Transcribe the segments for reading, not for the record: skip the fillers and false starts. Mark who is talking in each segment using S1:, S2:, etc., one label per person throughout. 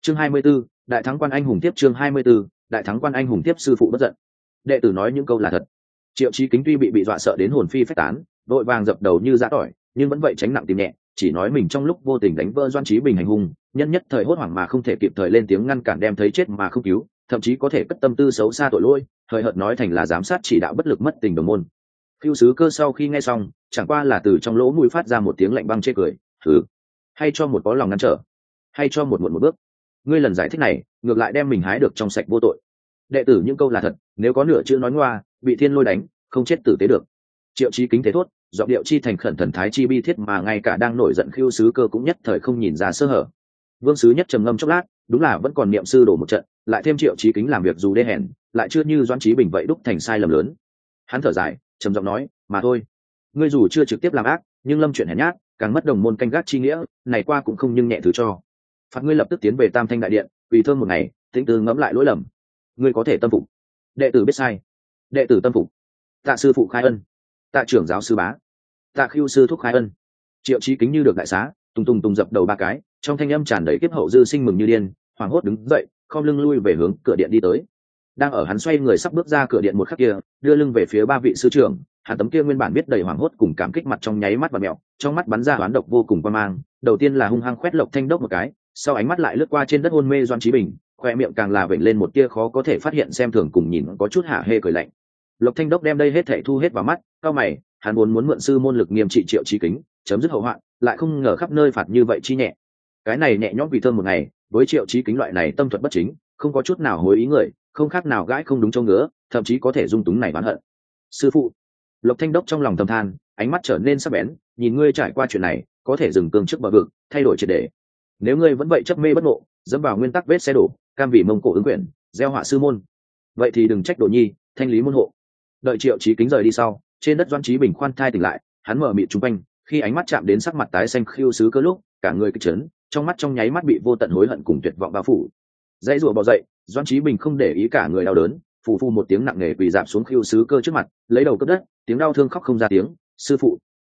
S1: Chương 24, đại thắng quan anh hùng tiếp. Chương 24, đại thắng quan anh hùng tiếp. Sư phụ bất giận. Đệ tử nói những câu là thật. Triệu Chí Kính tuy bị dọa sợ đến hồn phi phách tán, vội vàng dập đầu như giã tỏi, nhưng vẫn vậy tránh nặng tìm nhẹ, chỉ nói mình trong lúc vô tình đánh vỡ Doan Chí Bình hành hung, nhân nhất thời hốt hoảng mà không thể kịp thời lên tiếng ngăn cản, đem thấy chết mà không cứu, thậm chí có thể cất tâm tư xấu xa tội lỗi, hời hợt nói thành là giám sát chỉ đạo bất lực mất tình đồng môn. Phiêu sứ cơ sau khi nghe xong, chẳng qua là từ trong lỗ mũi phát ra một tiếng lạnh băng chê cười, thử, hay cho một có lòng ngăn trở, hay cho một muộn một bước. Ngươi lần giải thích này ngược lại đem mình hái được trong sạch vô tội. Đệ tử những câu là thật, nếu có nửa chữ nói ngoa, bị thiên lôi đánh, không chết tử tế được. Triệu Chí Kính thế thốt, giọng điệu chi thành khẩn, thần thái chi bi thiết, mà ngay cả đang nổi giận Khưu sứ cơ cũng nhất thời không nhìn ra sơ hở. Vương sứ nhất trầm ngâm chốc lát, đúng là vẫn còn niệm sư đổ một trận, lại thêm Triệu Chí Kính làm việc dù đê hèn, lại chưa như Doãn Chí Bình vậy đúc thành sai lầm lớn. Hắn thở dài, trầm giọng nói, mà thôi, ngươi dù chưa trực tiếp làm ác, nhưng lâm chuyện hèn nhát, càng mất đồng môn canh gác chi nghĩa, này qua cũng không nhưng nhẹ thứ cho. Phạt ngươi lập tức tiến về Tam Thanh đại điện, vì thơm một ngày, tĩnh tư ngẫm lại lỗi lầm. Ngươi có thể tâm phục. Đệ tử biết sai. Đệ tử tâm phục. Tạ sư phụ khai ân. Tạ trưởng giáo sư bá. Tạ Khưu sư thúc khai ân. Triệu Chí Kính như được đại xá, tung tung dập đầu ba cái, trong thanh âm tràn đầy kiếp hậu dư sinh mừng như điên, hoảng hốt đứng dậy, khom lưng lui về hướng cửa điện đi tới. Đang ở hắn xoay người sắp bước ra cửa điện một khắc kia, đưa lưng về phía ba vị sư trưởng, hắn tấm kia nguyên bản biết đầy hoảng hốt cùng cảm kích mặt trong nháy mắt và mèo, trong mắt bắn ra oán độc vô cùng quan mang. Đầu tiên là hung hăng khoét Lộc Thanh Đốc một cái, sau ánh mắt lại lướt qua trên đất hôn mê Doan Chí Bình, khoe miệng càng là vểnh lên một tia khó có thể phát hiện xem thường cùng nhìn có chút hả hê cười lạnh. Lộc Thanh Đốc đem đây hết thảy thu hết vào mắt, cao mày, hắn muốn mượn sư môn lực nghiêm trị Triệu Chí Kính, chấm dứt hậu hoạn, lại không ngờ khắp nơi phạt như vậy chi nhẹ. Cái này nhẹ nhõm vì thơm một ngày, với Triệu Chí Kính loại này tâm thuật bất chính, không có chút nào hối ý người, không khác nào gãi không đúng chỗ ngứa, thậm chí có thể dung túng này oán hận. Sư phụ. Lộc Thanh Đốc trong lòng thầm than, ánh mắt trở nên sắc bén, nhìn ngươi trải qua chuyện này, có thể dừng cương trước bờ vực, thay đổi triệt để. Nếu ngươi vẫn vậy chấp mê bất ngộ, dẫm vào nguyên tắc vết xe đổ, cam vì mông cổ ứng quyển, gieo họa sư môn, vậy thì đừng trách Đồ Nhi, thanh lý môn hộ. Đợi Triệu Chí Kính rời đi sau, trên đất Doan Chí Bình khoan thai tỉnh lại, hắn mở mịt trung quanh, khi ánh mắt chạm đến sắc mặt tái xanh Khưu sứ cơ lúc, cả người kịch chấn, trong mắt trong nháy mắt bị vô tận hối hận cùng tuyệt vọng bao phủ. Dãy rủa bò dậy, Doan Chí Bình không để ý cả người đau đớn, phù phù một tiếng nặng nề quỳ rạp xuống Khưu sứ cơ trước mặt, lấy đầu cấp đất, tiếng đau thương khóc không ra tiếng, sư phụ,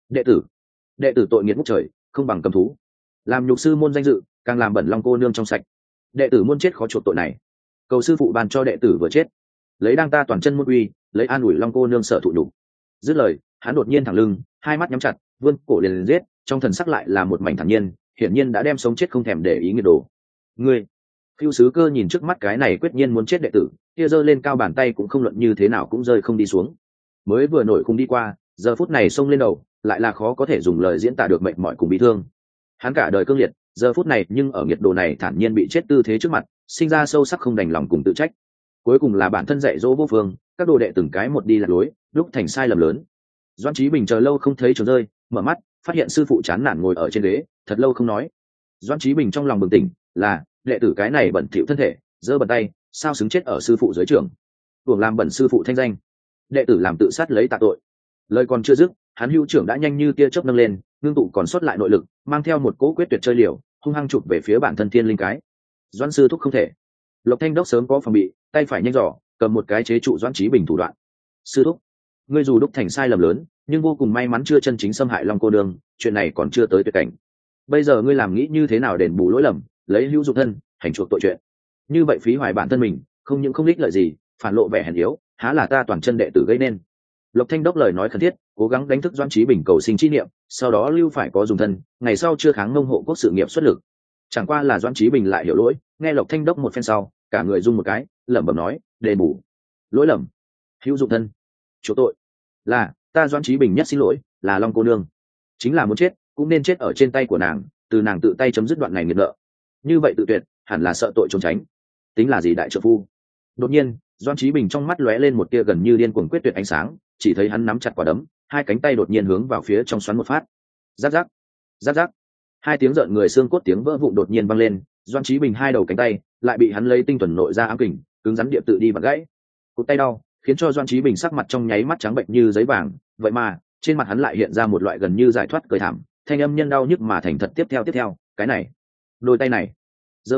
S1: đệ tử tội nghiệt ngút trời, không bằng cầm thú, làm nhục sư môn danh dự, càng làm bẩn Long cô nương trong sạch, đệ tử muôn chết khó chuộc tội này, cầu sư phụ ban cho đệ tử vừa chết, lấy đang ta toàn chân môn uy, lấy an ủi Long cô nương sợ thụ nhục. Dứt lời, hắn đột nhiên thẳng lưng, hai mắt nhắm chặt, vươn cổ liền giết, trong thần sắc lại là một mảnh thản nhiên, hiển nhiên đã đem sống chết không thèm để ý nghiệt đồ. Ngươi, Khưu sứ cơ nhìn trước mắt cái này quyết nhiên muốn chết đệ tử, kia giơ lên cao bàn tay cũng không luận như thế nào cũng rơi không đi xuống. Mới vừa nổi khung đi qua, giờ phút này xông lên đầu, lại là khó có thể dùng lời diễn tả được mệnh mỏi cùng bị thương. Hắn cả đời cương liệt, giờ phút này nhưng ở nhiệt độ này thản nhiên bị chết tư thế trước mặt, sinh ra sâu sắc không đành lòng cùng tự trách. Cuối cùng là bản thân dạy dỗ vô phương, các đồ đệ từng cái một đi lạc lối, lúc thành sai lầm lớn. Doan Chí Bình chờ lâu không thấy trường rơi, mở mắt, phát hiện sư phụ chán nản ngồi ở trên ghế, thật lâu không nói. Doan Chí Bình trong lòng bừng tỉnh, là đệ tử cái này bẩn thỉu thân thể, giơ bàn tay, sao xứng chết ở sư phụ dưới trường, uổng làm bẩn sư phụ thanh danh. Đệ tử làm tự sát lấy tạ tội. Lời còn chưa dứt, hắn hữu trưởng đã nhanh như tia chớp nâng lên, ngưng tụ còn sót lại nội lực, mang theo một cỗ quyết tuyệt chơi liều, hung hăng chụp về phía bản thân thiên linh cái. Doãn sư thúc không thể. Lộc Thanh Đốc sớm có phòng bị, tay phải nhanh giỏ, cầm một cái chế trụ Doãn Chí Bình thủ đoạn. Sư thúc, ngươi dù đúc thành sai lầm lớn, nhưng vô cùng may mắn chưa chân chính xâm hại Long cô nương, chuyện này còn chưa tới tuyệt cảnh. Bây giờ ngươi làm nghĩ như thế nào đền bù lỗi lầm, lấy hữu dụng thân, hành chuộc tội chuyện. Như vậy phí hoài bản thân mình, không những không ích lợi gì, phản lộ vẻ hèn yếu, há là ta toàn chân đệ tử gây nên. Lộc Thanh Đốc lời nói khẩn thiết, cố gắng đánh thức Doãn Chí Bình cầu sinh chi niệm, sau đó lưu phải có dùng thân, ngày sau chưa kháng ngông hộ quốc sự nghiệp xuất lực. Chẳng qua là Doãn Chí Bình lại hiểu lỗi, nghe Lộc Thanh Đốc một phen sau, cả người run một cái, lẩm bẩm nói, đền bù, lỗi lầm, hữu dụng thân, chỗ tội, là ta Doãn Chí Bình nhất xin lỗi, là Long cô nương, chính là muốn chết, cũng nên chết ở trên tay của nàng, từ nàng tự tay chấm dứt đoạn này nghiệt nợ. Như vậy tự tuyệt, hẳn là sợ tội trốn tránh, tính là gì đại trợ phu. Đột nhiên, Doãn Chí Bình trong mắt lóe lên một tia gần như điên cuồng quyết tuyệt ánh sáng, chỉ thấy hắn nắm chặt quả đấm, hai cánh tay đột nhiên hướng vào phía trong xoắn một phát. Rắc rắc, rắc rắc, hai tiếng rợn người xương cốt tiếng vỡ vụn đột nhiên vang lên, Doãn Chí Bình hai đầu cánh tay lại bị hắn lấy tinh thuần nội ra ám kình, cứng rắn địa tự đi vặn gãy. Cụt tay đau, khiến cho Doãn Chí Bình sắc mặt trong nháy mắt trắng bệnh như giấy vàng, vậy mà trên mặt hắn lại hiện ra một loại gần như giải thoát cười thảm, thanh âm nhân đau nhức mà thành thật tiếp theo, cái này, đôi tay này, dơ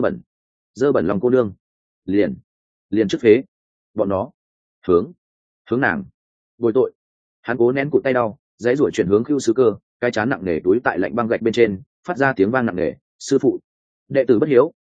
S1: bẩn Lòng cô nương, liền trước phế, bọn nó, hướng nàng, bồi tội. Hắn cố nén cụt tay đau, giấy ruổi chuyển hướng Khưu sứ cơ, cái chán nặng nề túi tại lạnh băng gạch bên trên, phát ra tiếng vang nặng nề, sư phụ, đệ tử bất hiếu,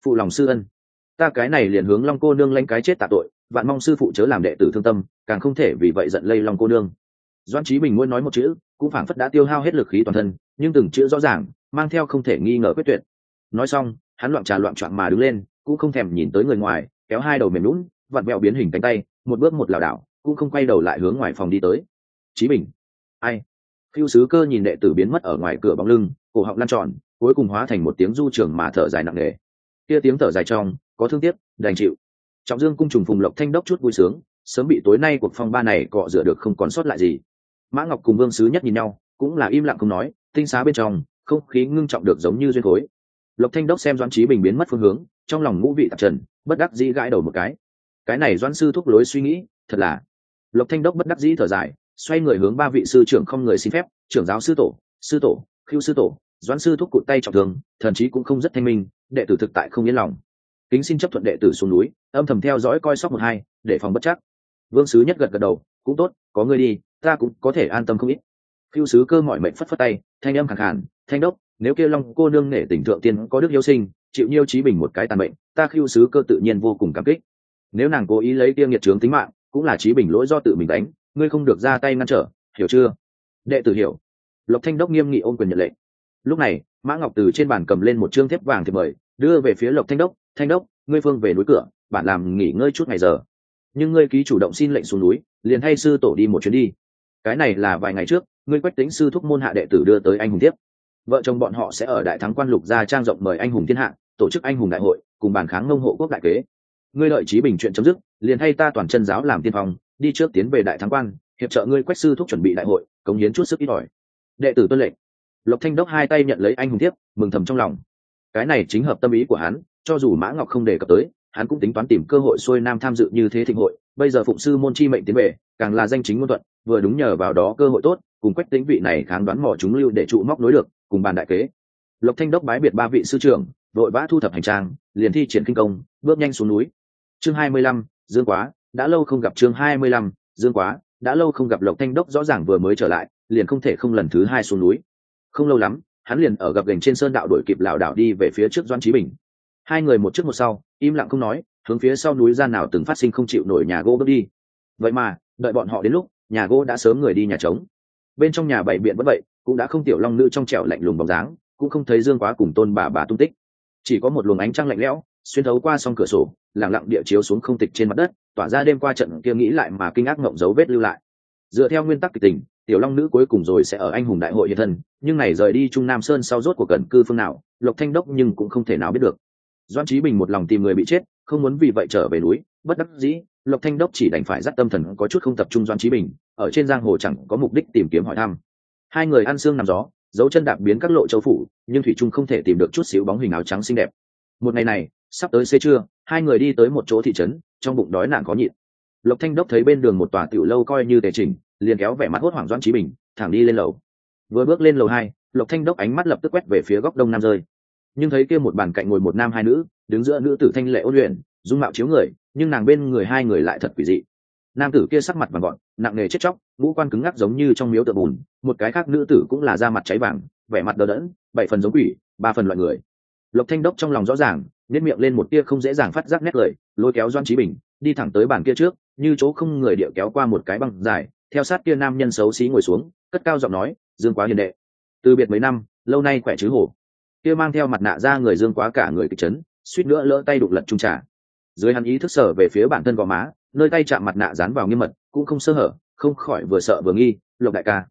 S1: phụ lòng sư ân. Ta cái này liền hướng Long cô nương lãnh cái chết tạ tội, vạn mong sư phụ chớ làm đệ tử thương tâm, càng không thể vì vậy giận lây Long cô nương. Doãn Chí Bình muốn nói một chữ, cũng phảng phất đã tiêu hao hết lực khí toàn thân, nhưng từng chữ rõ ràng, mang theo không thể nghi ngờ quyết tuyệt. Nói xong, hắn loạn trà loạn choạng mà đứng lên, cũng không thèm nhìn tới người ngoài, kéo hai đầu mềm nhũn, vặn vẹo biến hình cánh tay, một bước một lảo đảo, cũng không quay đầu lại hướng ngoài phòng đi tới. Chí Bình, ai? Phiêu sứ cơ nhìn đệ tử biến mất ở ngoài cửa bóng lưng, cổ họng lăn tròn, cuối cùng hóa thành một tiếng du trường mà thở dài nặng nề. Kia tiếng thở dài trong, có thương tiếc, đành chịu. Trọng Dương cung trùng phùng Lộc Thanh đốc chút vui sướng, sớm bị tối nay cuộc phong ba này cọ rửa được không còn sót lại gì. Mã Ngọc cùng Vương Sứ Nhất nhìn nhau, cũng là im lặng không nói, tinh xá bên trong, không khí ngưng trọng được giống như duyên khối. Lộc Thanh đốc xem Doãn Chí Bình biến mất phương hướng, trong lòng ngũ vị tạp trần, bất đắc dĩ gãi đầu một cái này Doãn sư thúc lối suy nghĩ, thật là. Lộc Thanh đốc bất đắc dĩ thở dài, xoay người hướng ba vị sư trưởng không người xin phép, trưởng giáo sư tổ, Khưu sư tổ, Doãn sư thúc cụt tay trọng thương, thần chí cũng không rất thanh minh, đệ tử thực tại không yên lòng. Kính xin chấp thuận đệ tử xuống núi, âm thầm theo dõi coi sóc một hai, để phòng bất chắc. Vương Sứ Nhất gật gật đầu, cũng tốt, có ngươi đi, ta cũng có thể an tâm không ít. Phiêu sứ cơ mọi mệnh phất phất tay, thanh âm khàn khàn, Thanh đốc, nếu kia Long cô nương nể tình thượng tiên có đức hiếu sinh, chịu nhiêu Chí Bình một cái tàn mệnh, ta Phiêu sứ cơ tự nhiên vô cùng cảm kích. Nếu nàng cố ý lấy tiêu nghiệt trướng tính mạng, cũng là Chí Bình lỗi do tự mình đánh, ngươi không được ra tay ngăn trở, hiểu chưa? Đệ tử hiểu. Lộc Thanh đốc nghiêm nghị ôm quyền nhận lệnh. Lúc này, Mã Ngọc từ trên bàn cầm lên một trương thiếp vàng thì mời, đưa về phía Lộc Thanh đốc, ngươi phương về núi cửa, bạn làm nghỉ ngơi chút ngày giờ. Nhưng ngươi ký chủ động xin lệnh xuống núi, liền hay sư tổ đi một chuyến đi. Cái này là vài ngày trước, ngươi Quách Tĩnh sư thúc môn hạ đệ tử đưa tới anh hùng thiếp. Vợ chồng bọn họ sẽ ở đại thắng quan lục gia trang rộng mời anh hùng thiên hạ, tổ chức anh hùng đại hội, cùng bàn kháng ngông hộ quốc đại kế. Ngươi đợi Chí Bình chuyện chấm dứt, liền hay ta toàn chân giáo làm tiên phong, đi trước tiến về đại thắng quan, hiệp trợ ngươi Quách sư thúc chuẩn bị đại hội, cống hiến chút sức ít ỏi. Đệ tử tuân lệnh. Lộc Thanh đốc hai tay nhận lấy anh hùng thiếp, mừng thầm trong lòng. Cái này chính hợp tâm ý của hắn, cho dù Mã Ngọc không đề cập tới, hắn cũng tính toán tìm cơ hội xuôi nam tham dự như thế thịnh hội. Bây giờ phụng sư môn chi mệnh tiến về, càng là danh chính ngôn thuận, vừa đúng nhờ vào đó cơ hội tốt, cùng Quách Tĩnh vị này kháng đoán mò chúng lưu để trụ móc nối được, cùng bàn đại kế. Lộc Thanh đốc bái biệt ba vị sư trưởng, vội vã thu thập hành trang, liền thi triển kinh công, bước nhanh xuống núi. Chương 25, Dương Quá, đã lâu không gặp. Chương 25, Dương Quá, đã lâu không gặp. Lộc Thanh đốc rõ ràng vừa mới trở lại, liền không thể không lần thứ hai xuống núi. Không lâu lắm, hắn liền ở gập ghềnh trên sơn đạo đuổi kịp lảo đảo đi về phía trước Doãn Chí Bình. Hai người một trước một sau, im lặng không nói, hướng phía sau núi gian nào từng phát sinh không chịu nổi nhà gỗ bước đi. Vậy mà, đợi bọn họ đến lúc, nhà gỗ đã sớm người đi nhà trống. Bên trong nhà bảy biện vẫn vậy, cũng đã không tiểu long nữ trong trẻo lạnh lùng bóng dáng, cũng không thấy Dương Quá cùng Tôn bà tung tích. Chỉ có một luồng ánh trăng lạnh lẽo xuyên thấu qua song cửa sổ, lặng lặng địa chiếu xuống không tịch trên mặt đất, tỏa ra đêm qua trận kia nghĩ lại mà kinh ác ngộng dấu vết lưu lại. Dựa theo nguyên tắc kịch tình, tiểu long nữ cuối cùng rồi sẽ ở anh hùng đại hội hiện thân, nhưng này rời đi Trung Nam Sơn sau rốt của cẩn cư phương nào, Lộc Thanh đốc nhưng cũng không thể nào biết được. Doãn Chí Bình một lòng tìm người bị chết, không muốn vì vậy trở về núi, bất đắc dĩ, Lộc Thanh đốc chỉ đành phải dắt tâm thần có chút không tập trung Doãn Chí Bình, ở trên giang hồ chẳng có mục đích tìm kiếm hỏi thăm. Hai người ăn sương nằm gió, dấu chân đạp biến các lộ châu phủ, nhưng thủy trung không thể tìm được chút xíu bóng hình áo trắng xinh đẹp. Một ngày này, sắp tới xế trưa, hai người đi tới một chỗ thị trấn, trong bụng đói nạn khó nhịn. Lộc Thanh đốc thấy bên đường một tòa tiểu lâu coi như tề chỉnh, liền kéo vẻ mặt hốt hoảng Doãn Chí Bình, thẳng đi lên lầu. Vừa bước lên lầu 2, Lộc Thanh đốc ánh mắt lập tức quét về phía góc đông nam rơi, nhưng thấy kia một bàn cạnh ngồi một nam hai nữ, đứng giữa nữ tử thanh lệ ôn luyện, dung mạo chiếu người, nhưng nàng bên người hai người lại thật quỷ dị. Nam tử kia sắc mặt vàng gọn, nặng nề chết chóc, ngũ quan cứng ngắc giống như trong miếu tượng bùn, một cái khác nữ tử cũng là da mặt cháy vàng, vẻ mặt đờ đẫn, 7 phần giống quỷ, 3 phần loại người. Lộc Thanh đốc trong lòng rõ ràng, nhếch miệng lên một tia không dễ dàng phát giác nét cười, lôi kéo Doãn Chí Bình đi thẳng tới bàn kia trước, như chỗ không người địa kéo qua một cái băng dài, theo sát kia nam nhân xấu xí ngồi xuống, cất cao giọng nói, Dương Quá hiền đệ, từ biệt mấy năm, lâu nay khỏe chứ hổ. Kia mang theo mặt nạ ra người Dương Quá cả người kịch chấn, suýt nữa lỡ tay đục lật trung trà. Dưới hắn ý thức sở về phía bản thân gò má, nơi tay chạm mặt nạ dán vào nghiêm mật, cũng không sơ hở, không khỏi vừa sợ vừa nghi. Lộc đại ca,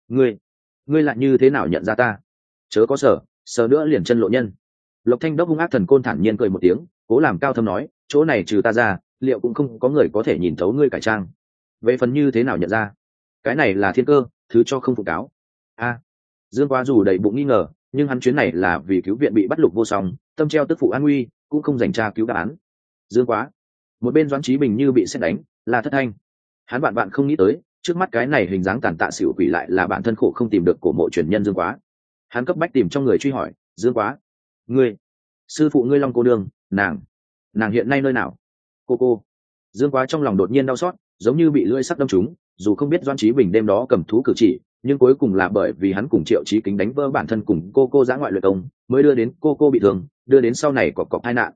S1: ngươi lại như thế nào nhận ra ta? Chớ có sợ nữa liền chân lộ nhân. Lộc Thanh đốc hung ác thần côn thản nhiên cười một tiếng, cố làm cao thâm nói, chỗ này trừ ta ra, liệu cũng không có người có thể nhìn thấu ngươi cải trang. Về phần như thế nào nhận ra, cái này là thiên cơ, thứ cho không phụ cáo. Dương Quá dù đầy bụng nghi ngờ, nhưng hắn chuyến này là vì cứu viện bị bắt lục vô song, tâm treo tức phụ an nguy, cũng không dành tra cứu đáp án. Dương Quá, một bên Doãn Chí Bình như bị sét đánh, là thất thanh. Hắn bạn không nghĩ tới, trước mắt cái này hình dáng tàn tạ xỉu quỷ lại là bản thân khổ không tìm được cổ mộ truyền nhân Dương Quá. Hắn cấp bách tìm trong người truy hỏi, Dương Quá, ngươi, sư phụ ngươi Long cô nương, nàng hiện nay nơi nào? Cô. Dương Quá trong lòng đột nhiên đau xót, giống như bị lưỡi sắc đâm trúng, dù không biết Doãn Chí Bình đêm đó cầm thú cử chỉ, nhưng cuối cùng là bởi vì hắn cùng Triệu Chí Kính đánh vỡ bản thân cùng cô giã ngoại luyện công, mới đưa đến cô bị thương, đưa đến sau này cọp tai nạn,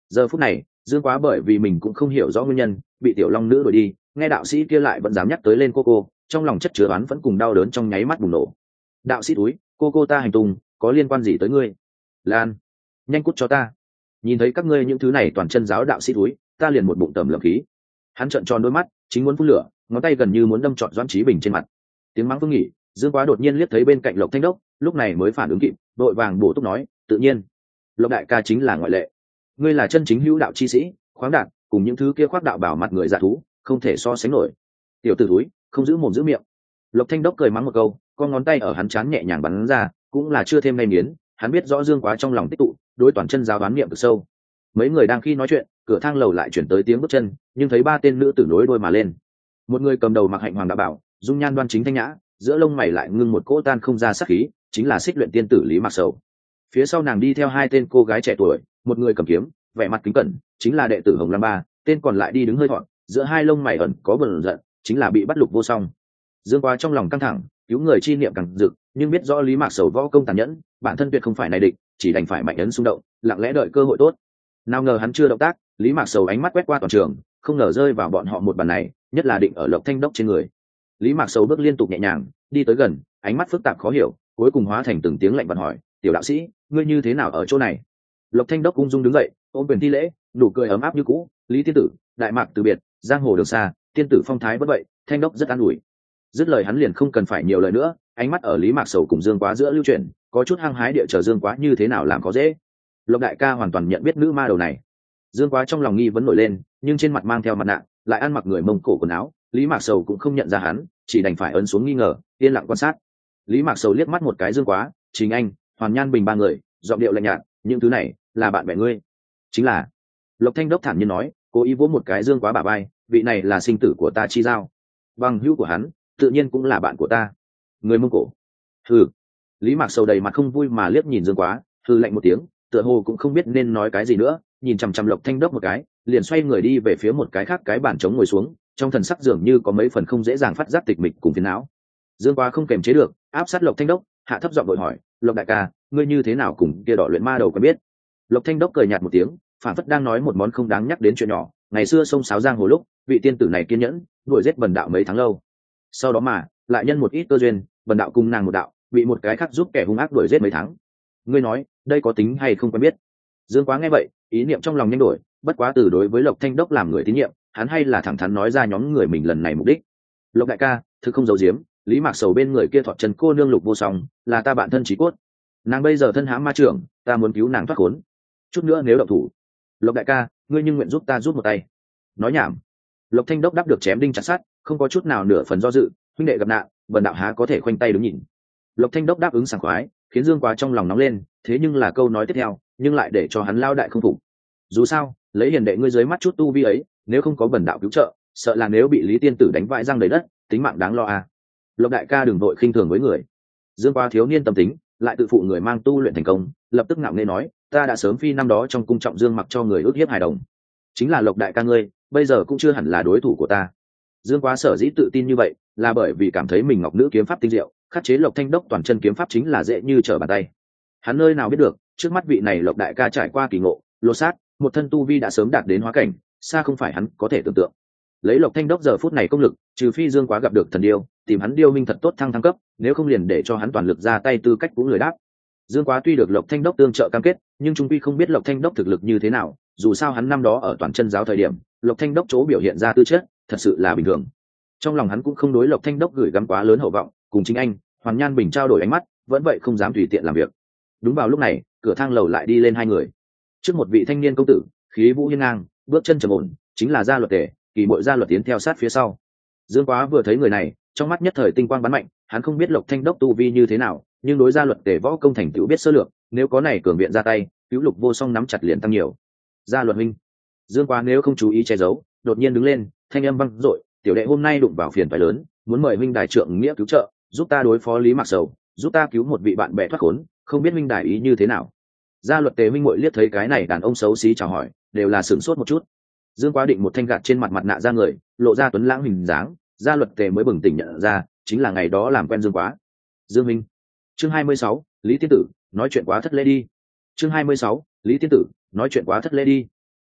S1: Giờ phút này dương quá bởi vì mình cũng không hiểu rõ nguyên nhân bị tiểu long nữ đuổi đi, nghe đạo sĩ kia lại vẫn dám nhắc tới lên cô, trong lòng chất chứa oán vẫn cùng đau đớn trong nháy mắt bùng nổ. Đạo sĩ túi, cô ta hành tung có liên quan gì tới ngươi? Lan, nhanh cút cho ta. Nhìn thấy các ngươi những thứ này toàn chân giáo đạo sĩ túi, ta liền một bụng tầm lợm khí. Hắn trợn tròn đôi mắt, chính muốn phun lửa, ngón tay gần như muốn đâm trọn Doãn Chí Bình trên mặt. Tiếng mắng vương nghỉ, dương quá đột nhiên liếc thấy bên cạnh Lộc Thanh Đốc, lúc này mới phản ứng kịp, đội vàng bổ túc nói, tự nhiên Lộc đại ca chính là ngoại lệ, ngươi là chân chính hữu đạo chi sĩ, khoáng đạt, cùng những thứ kia khoác đạo bảo mặt người dạ thú không thể so sánh nổi. Tiểu tử túi, không giữ mồm giữ miệng. Lộc Thanh Đốc cười mắng một câu, con ngón tay ở hắn trán nhẹ nhàng bắn ra, cũng là chưa thêm nay miến. Hắn biết rõ dương quá trong lòng tích tụ, đối toàn chân giáo đoán niệm cực sâu. Mấy người đang khi nói chuyện, cửa thang lầu lại chuyển tới tiếng bước chân, nhưng thấy ba tên nữ tử nối đôi mà lên. Một người cầm đầu mặc hạnh hoàng đạo bảo, dung nhan đoan chính thanh nhã, giữa lông mày lại ngưng một cỗ tan không ra sát khí, chính là Xích Luyện tiên tử Lý Mạc Sầu. Phía sau nàng đi theo hai tên cô gái trẻ tuổi, một người cầm kiếm, vẻ mặt kính cẩn, chính là đệ tử Hồng Lam Ba, tên còn lại đi đứng hơi thọn, giữa hai lông mày ẩn có bờn giận, chính là bị bắt Lục Vô Song. Dương Quá trong lòng căng thẳng, cứu người chi niệm càng rực, nhưng biết rõ Lý Mạc Sầu võ công tàn nhẫn, bản thân tuyệt không phải này địch, chỉ đành phải mạnh ấn xung động, lặng lẽ đợi cơ hội tốt. Nào ngờ hắn chưa động tác, Lý Mạc Sầu ánh mắt quét qua toàn trường, không ngờ rơi vào bọn họ một bàn này, nhất là định ở Lộc Thanh Đốc trên người. Lý Mạc Sầu bước liên tục nhẹ nhàng, đi tới gần, ánh mắt phức tạp khó hiểu, cuối cùng hóa thành từng tiếng lạnh bật hỏi, "Tiểu đạo sĩ, ngươi như thế nào ở chỗ này?" Lộc Thanh Đốc ung dung đứng dậy, ôm quyền thi lễ, nụ cười ấm áp như cũ, "Lý tiên tử, đại mạc từ biệt, giang hồ đường xa, tiên tử phong thái bất vậy." Thanh Đốc rất an ủi. Dứt lời hắn liền không cần phải nhiều lời nữa, ánh mắt ở Lý Mạc Sầu cùng Dương Quá giữa lưu chuyển, có chút hăng hái địa chờ Dương Quá như thế nào làm có dễ. Lộc đại ca hoàn toàn nhận biết nữ ma đầu này. Dương Quá trong lòng nghi vấn nổi lên, nhưng trên mặt mang theo mặt nạ, lại ăn mặc người Mông Cổ quần áo, Lý Mạc Sầu cũng không nhận ra hắn, chỉ đành phải ấn xuống nghi ngờ, yên lặng quan sát. Lý Mạc Sầu liếc mắt một cái Dương Quá, Trình Anh, Hoàn Nhan Bình ba người, giọng điệu lạnh nhạt, "Những thứ này là bạn bè ngươi?" "Chính là." Lộc Thanh Đốc thản nhiên nói, cố ý vỗ một cái Dương Quá bả vai, "Vị này là sinh tử của ta chi giao, bằng hữu của hắn tự nhiên cũng là bạn của ta." Người Mông Cổ? Hừ. Lý Mạc Sầu đầy mặt không vui mà liếc nhìn Dương Quá, hừ lạnh một tiếng, tựa hồ cũng không biết nên nói cái gì nữa, nhìn chằm chằm Lộc Thanh Đốc một cái, liền xoay người đi về phía một cái khác cái bàn trống ngồi xuống, trong thần sắc dường như có mấy phần không dễ dàng phát giác tịch mịch cùng phiền não. Dương Quá không kềm chế được, áp sát Lộc Thanh Đốc, hạ thấp giọng đội hỏi, "Lộc đại ca, ngươi như thế nào cùng kia đỏ luyện ma đầu quen biết?" Lộc Thanh Đốc cười nhạt một tiếng, phản phất đang nói một món không đáng nhắc đến chuyện nhỏ, ngày xưa sông sáo giang hồ lúc, vị tiên tử này kiên nhẫn, đuổi giết Bần đạo mấy tháng lâu. Sau đó mà, lại nhân một ít cơ duyên, Bần đạo cùng nàng một đạo, bị một cái khác giúp kẻ hung ác đuổi giết mấy tháng. Ngươi nói, đây có tính hay không quen biết? Dương Quá nghe vậy, ý niệm trong lòng nhanh đổi, bất quá từ đối với Lộc Thanh Đốc làm người tín nhiệm, hắn hay là thẳng thắn nói ra nhóm người mình lần này mục đích. "Lộc đại ca, thực không giấu giếm, Lý Mạc Sầu bên người kia thọt chân cô nương Lục Vô Song, là ta bạn thân chí cốt. Nàng bây giờ thân hãm ma trưởng, ta muốn cứu nàng thoát khốn. Chút nữa nếu động thủ, Lộc đại ca, ngươi nhưng nguyện giúp ta giúp một tay." Nói nhảm. Lộc Thanh Đốc đáp được chém đinh chặt sắt, không có chút nào nửa phần do dự, huynh đệ gặp nạn, Bần đạo há có thể khoanh tay đứng nhìn. Lộc Thanh Đốc đáp ứng sảng khoái, khiến Dương Quá trong lòng nóng lên, thế nhưng là câu nói tiếp theo, nhưng lại để cho hắn lao đại không phục. Dù sao, lấy hiền đệ ngươi dưới mắt chút tu vi ấy, nếu không có Bần đạo cứu trợ, sợ là nếu bị Lý tiên tử đánh vãi răng đầy đất, tính mạng đáng lo à. Lộc đại ca đừng vội khinh thường với người. Dương Quá thiếu niên tâm tính, lại tự phụ người mang tu luyện thành công, lập tức ngạo nghễ nói, ta đã sớm phi năm đó trong cung trọng dương mặc cho người ước hiếp hài đồng. Chính là Lộc đại ca ngươi, bây giờ cũng chưa hẳn là đối thủ của ta. Dương Quá sở dĩ tự tin như vậy, là bởi vì cảm thấy mình ngọc nữ kiếm pháp tinh diệu, khắc chế Lộc Thanh Đốc toàn chân kiếm pháp chính là dễ như trở bàn tay. Hắn nơi nào biết được, trước mắt vị này Lộc đại ca trải qua kỳ ngộ, lột xác, một thân tu vi đã sớm đạt đến hóa cảnh, xa không phải hắn có thể tưởng tượng. Lấy Lộc Thanh Đốc giờ phút này công lực, trừ phi Dương Quá gặp được thần điêu, tìm hắn điêu minh thật tốt thăng cấp, nếu không liền để cho hắn toàn lực ra tay tư cách cũng lười đáp. Dương Quá tuy được Lộc Thanh Đốc tương trợ cam kết, nhưng trung quy không biết Lộc Thanh Đốc thực lực như thế nào, dù sao hắn năm đó ở toàn chân giáo thời điểm, Lộc Thanh Đốc chỗ biểu hiện ra tư chất, thật sự là bình thường. Trong lòng hắn cũng không đối Lộc Thanh Đốc gửi gắm quá lớn hậu vọng, cùng chính anh, Hoàn Nhan Bình trao đổi ánh mắt, vẫn vậy không dám tùy tiện làm việc. Đúng vào lúc này, cửa thang lầu lại đi lên hai người. Trước một vị thanh niên công tử, khí vũ hiên ngang, bước chân trầm ổn, chính là Gia Luật Tề, Kỳ Mội Gia Luật Tiến theo sát phía sau. Dương Quá vừa thấy người này, trong mắt nhất thời tinh quang bắn mạnh, hắn không biết Lộc Thanh Đốc tu vi như thế nào, nhưng đối Gia Luật Tề võ công thành tựu biết sơ lược, nếu có này cường viện ra tay, cứu Lục Vô Song nắm chặt liền tăng nhiều. Gia Luật huynh. Dương Quá nếu không chú ý che giấu, đột nhiên đứng lên, thanh âm vang dội, tiểu đệ hôm nay đụng vào phiền phải lớn, muốn mời huynh đài trượng nghĩa cứu trợ, giúp ta đối phó Lý Mạc Sầu, giúp ta cứu một vị bạn bè thoát khốn, không biết huynh đài ý như thế nào. Gia Luật Tề huynh muội liếc thấy cái này đàn ông xấu xí chào hỏi, đều là sửng sốt một chút. Dương Quá định một thanh gạt trên mặt mặt nạ ra người, lộ ra tuấn lãng hình dáng, Gia Luật Tề mới bừng tỉnh nhận ra, chính là ngày đó làm quen Dương Quá. Dương huynh. Chương 26, Lý tiên tử, nói chuyện quá thất lễ đi. Chương 26, Lý tiên tử, nói chuyện quá thất lễ đi.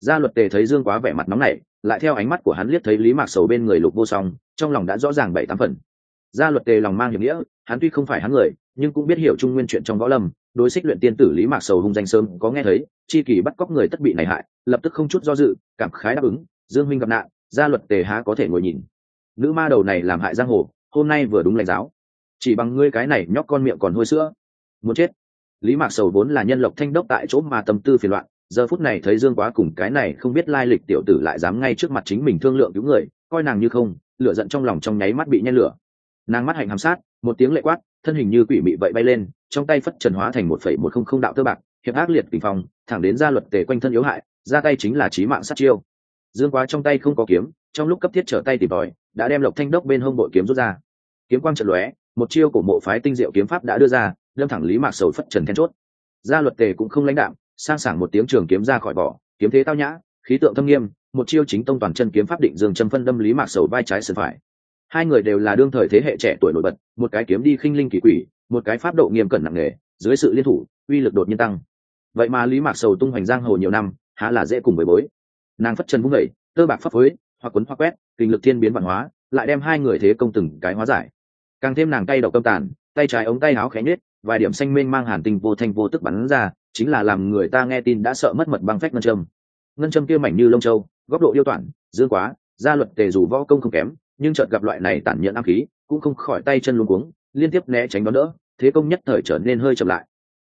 S1: Gia Luật Tề thấy Dương Quá vẻ mặt nóng nảy, lại theo ánh mắt của hắn liếc thấy Lý Mạc Sầu bên người Lục Vô Song, trong lòng đã rõ ràng 7-8 phần. Gia Luật Tề lòng mang hiểm nghĩa, hắn tuy không phải hắn người, nhưng cũng biết hiểu trung nguyên chuyện trong võ lâm, đối Xích Luyện tiên tử Lý Mạc Sầu hung danh sớm có nghe thấy, chi kỳ bắt cóc người tất bị này hại, lập tức không chút do dự, cảm khái đáp ứng, Dương huynh gặp nạn, Gia Luật Tề há có thể ngồi nhìn. Nữ ma đầu này làm hại giang hồ, hôm nay vừa đúng lãnh giáo. Chỉ bằng ngươi cái này nhóc con miệng còn hôi sữa, muốn chết. Lý Mạc Sầu vốn là nhân Lộc Thanh đốc tại chỗ mà tâm tư phiền loạn, giờ phút này thấy Dương Quá cùng cái này không biết lai lịch tiểu tử lại dám ngay trước mặt chính mình thương lượng cứu người, coi nàng như không, lửa giận trong lòng trong nháy mắt bị nhen lửa. Nàng mắt hạnh hàm sát, một tiếng lệ quát, thân hình như quỷ mị vậy bay lên, trong tay phất trần hóa thành 1,100 đạo tơ bạc, hiệp ác liệt kình phong, thẳng đến Gia Luật Tề quanh thân yếu hại, ra tay chính là chí mạng sát chiêu. Dương Quá trong tay không có kiếm, trong lúc cấp thiết trở tay tìm tòi, đã đem Lộc Thanh đốc bên hông bội kiếm rút ra. Kiếm quang chợt lóe, một chiêu của mộ phái tinh diệu kiếm pháp đã đưa ra, đâm thẳng Lý Mạc Sầu phất trần then chốt. Gia Luật Tề cũng không lãnh đạm, sang sảng một tiếng trường kiếm ra khỏi vỏ, kiếm thế tao nhã, khí tượng thâm nghiêm, một chiêu chính tông toàn chân kiếm pháp định dương châm phân đâm Lý Mạc Sầu vai trái sườn phải. Hai người đều là đương thời thế hệ trẻ tuổi nổi bật, một cái kiếm đi khinh linh kỳ quỷ, một cái pháp độ nghiêm cẩn nặng nề, dưới sự liên thủ, uy lực đột nhiên tăng. Vậy mà Lý Mạc Sầu tung hoành giang hồ nhiều năm, há là dễ cùng với bối. Nàng phất chân vung dậy, tơ bạc phấp phới, hoặc quấn hoặc quét, kinh lực thiên biến vạn hóa, lại đem hai người thế công từng cái hóa giải. Càng thêm nàng tay đầu câm tàn, tay trái ống tay áo khẽ nhếch, vài điểm xanh mênh mang hàn tinh vô thanh vô tức bắn ra, chính là làm người ta nghe tin đã sợ mất mật băng phách ngân châm. Ngân châm kia mảnh như lông châu, góc độ yêu toản, Dương Quá, Gia Luật Tề dù võ công không kém, nhưng chợt gặp loại này tản nhẫn ám khí, cũng không khỏi tay chân luống cuống, liên tiếp né tránh đón đỡ, thế công nhất thời trở nên hơi chậm lại.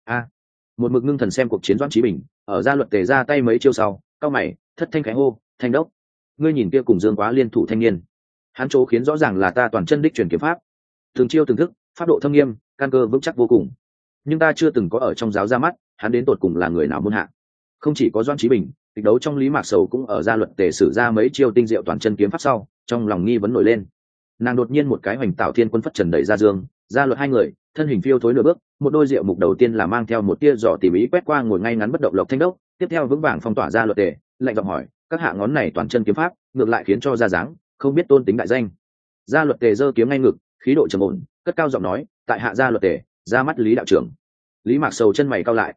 S1: Một mực ngưng thần xem cuộc chiến Doãn Chí Bình, ở Gia Luật Tề ra tay mấy chiêu sau, cao mày, thất thanh khẽ hô, "Thanh đốc, ngươi nhìn kia cùng Dương Quá liên thủ thanh niên, hắn chỗ khiến rõ ràng là ta toàn chân đích truyền kiếm pháp, từng chiêu từng thức, pháp độ thâm nghiêm, căn cơ vững chắc vô cùng. Nhưng ta chưa từng có ở trong giáo ra mắt, hắn đến tột cùng là người nào môn hạ?" Không chỉ có Doãn Chí Bình, kịch đấu trong Lý Mạc Sầu cũng ở Gia Luật Tề sử ra mấy chiêu tinh diệu toàn chân kiếm pháp sau, trong lòng nghi vấn nổi lên. Nàng đột nhiên một cái hoành tạo thiên quân phất trần đẩy ra Dương, Gia Luật hai người, thân hình phiêu thối nửa bước, một đôi diệu mục đầu tiên là mang theo một tia dò tỉ mỉ quét qua ngồi ngay ngắn bất động Lộc Thanh đốc, tiếp theo vững vàng phong tỏa Gia Luật Tề, lạnh giọng hỏi, các hạ ngón này toàn chân kiếm pháp, ngược lại khiến cho ra dáng, không biết tôn tính đại danh. Gia Luật Tề giơ kiếm ngay ngực, khí độ trầm ổn, cất cao giọng nói, tại hạ Gia Luật Tề, ra mắt Lý đạo trưởng. Lý Mạc Sầu chân mày cau lại,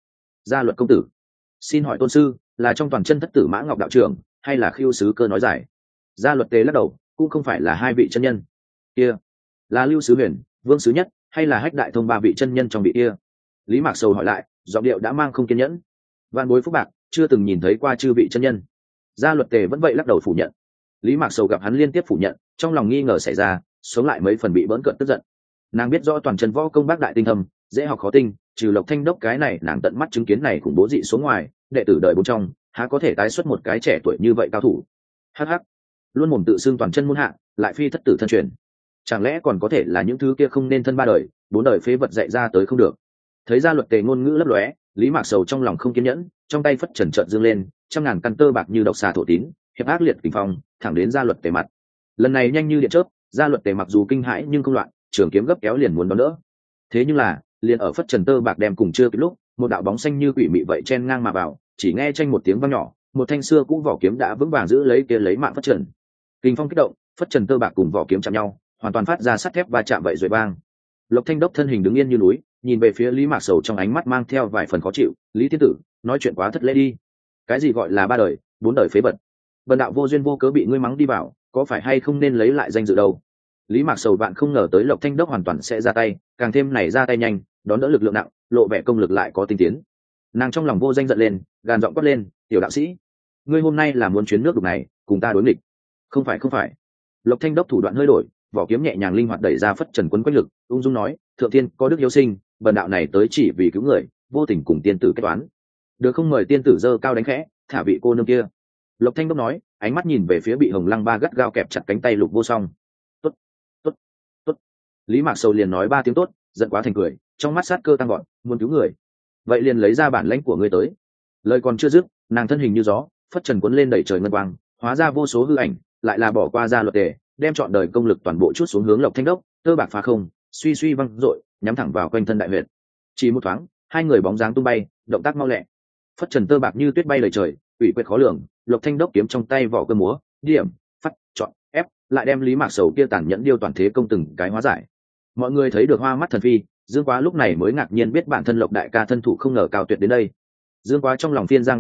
S1: Gia Luật công tử, xin hỏi tôn sư là trong toàn chân thất tử Mã Ngọc đạo trưởng, hay là Khiêu sứ cơ nói giải? Gia Luật Tề lắc đầu, cũng không phải là hai vị chân nhân kia, là Lưu Sứ Huyền, Vương Sứ Nhất, hay là Hách Đại Thông ba vị chân nhân trong vị kia? Lý Mạc Sầu hỏi lại, giọng điệu đã mang không kiên nhẫn. Vạn bối phúc bạc, chưa từng nhìn thấy qua chư vị chân nhân. Gia Luật Tề vẫn vậy lắc đầu phủ nhận. Lý Mạc Sầu gặp hắn liên tiếp phủ nhận, trong lòng nghi ngờ xảy ra, sống lại mấy phần bị bỡn cợt tức giận. Nàng biết rõ toàn chân võ công bác đại tinh thâm, dễ học khó tinh, trừ Lộc Thanh đốc cái này nàng tận mắt chứng kiến này cùng bố dị số ngoài, đệ tử đời bốn trong, há có thể tái xuất một cái trẻ tuổi như vậy cao thủ. Hắc hắc, luôn mồm tự xưng toàn chân môn hạ, lại phi thất tử thân truyền, chẳng lẽ còn có thể là những thứ kia không nên thân ba đời bốn đời phế vật dạy ra tới không được? Thấy Gia Luật Tề ngôn ngữ lấp lóe, Lý Mạc Sầu trong lòng không kiên nhẫn, trong tay phất trần trợn dương lên, trăm ngàn căn tơ bạc như độc xà thổ tín, hiệp ác liệt kình phong, thẳng đến Gia Luật Tề mặt. Lần này nhanh như điện chớp, Gia Luật Tề mặc dù kinh hãi nhưng không loạn, trường kiếm gấp kéo liền muốn đón đỡ. Thế nhưng là, liền ở phất trần tơ bạc đem cùng chưa kịp lúc, một đạo bóng xanh như quỷ mị vậy chen ngang mà vào, chỉ nghe tranh một tiếng vang nhỏ, một thanh xưa cũ vỏ kiếm đã vững vàng giữ lấy kia lấy mạng phất trần. Kình phong kích động, phất trần tơ bạc cùng vỏ kiếm chạm nhau, hoàn toàn phát ra sắt thép va chạm vậy rồi bang. Lộc Thanh đốc thân hình đứng yên như núi, nhìn về phía Lý Mạc Sầu trong ánh mắt mang theo vài phần khó chịu. Lý tiên tử, nói chuyện quá thất lễ đi. Cái gì gọi là ba đời bốn đời phế vật? Bần đạo vô duyên vô cớ bị ngươi mắng đi vào, có phải hay không nên lấy lại danh dự đâu? Lý Mạc Sầu bạn không ngờ tới Lộc Thanh đốc hoàn toàn sẽ ra tay, càng thêm này ra tay nhanh, đón đỡ lực lượng nặng, lộ vẻ công lực lại có tinh tiến. Nàng trong lòng vô danh giận lên, gàn giọng quát lên, tiểu đạo sĩ, ngươi hôm nay là muốn chuyến nước đục này cùng ta đối nghịch? Không phải không phải. Lộc Thanh đốc thủ đoạn hơi đổi, vỏ kiếm nhẹ nhàng linh hoạt đẩy ra phất trần quấn quanh lực, ung dung nói, thượng tiên có đức hiếu sinh, bần đạo này tới chỉ vì cứu người, vô tình cùng tiên tử kết toán, được không mời tiên tử dơ cao đánh khẽ, thả vị cô nương kia. Lộc Thanh đốc nói, ánh mắt nhìn về phía bị Hồng Lăng Ba gắt gao kẹp chặt cánh tay Lục Vô Song. Tốt, tốt, tốt. Lý Mạc Sầu liền nói ba tiếng tốt, giận quá thành cười, trong mắt sát cơ tăng gọn, muốn cứu người, vậy liền lấy ra bản lãnh của ngươi tới. Lời còn chưa dứt, nàng thân hình như gió, phất trần cuốn lên đẩy trời ngân quang, hóa ra vô số hư ảnh, lại là bỏ qua Gia Luật Tề, đem trọn đời công lực toàn bộ chút xuống hướng Lộc Thanh đốc, tơ bạc phá không, suy suy văng dội, nhắm thẳng vào quanh thân đại huyệt. Chỉ một thoáng, hai người bóng dáng tung bay, động tác mau lẹ. Phất trần tơ bạc như tuyết bay lời trời, ủy quyệt khó lường, Lộc Thanh đốc kiếm trong tay vỏ cơ múa, điểm, phát, chọn, ép, lại đem Lý Mạc Sầu kia tàn nhẫn điêu toàn thế công từng cái hóa giải. Mọi người thấy được hoa mắt thần phi, Dương Quá lúc này mới ngạc nhiên biết bản thân Lộc đại ca thân thủ không ngờ cao tuyệt đến đây. Dương Quá trong lòng phiên giang đào hải,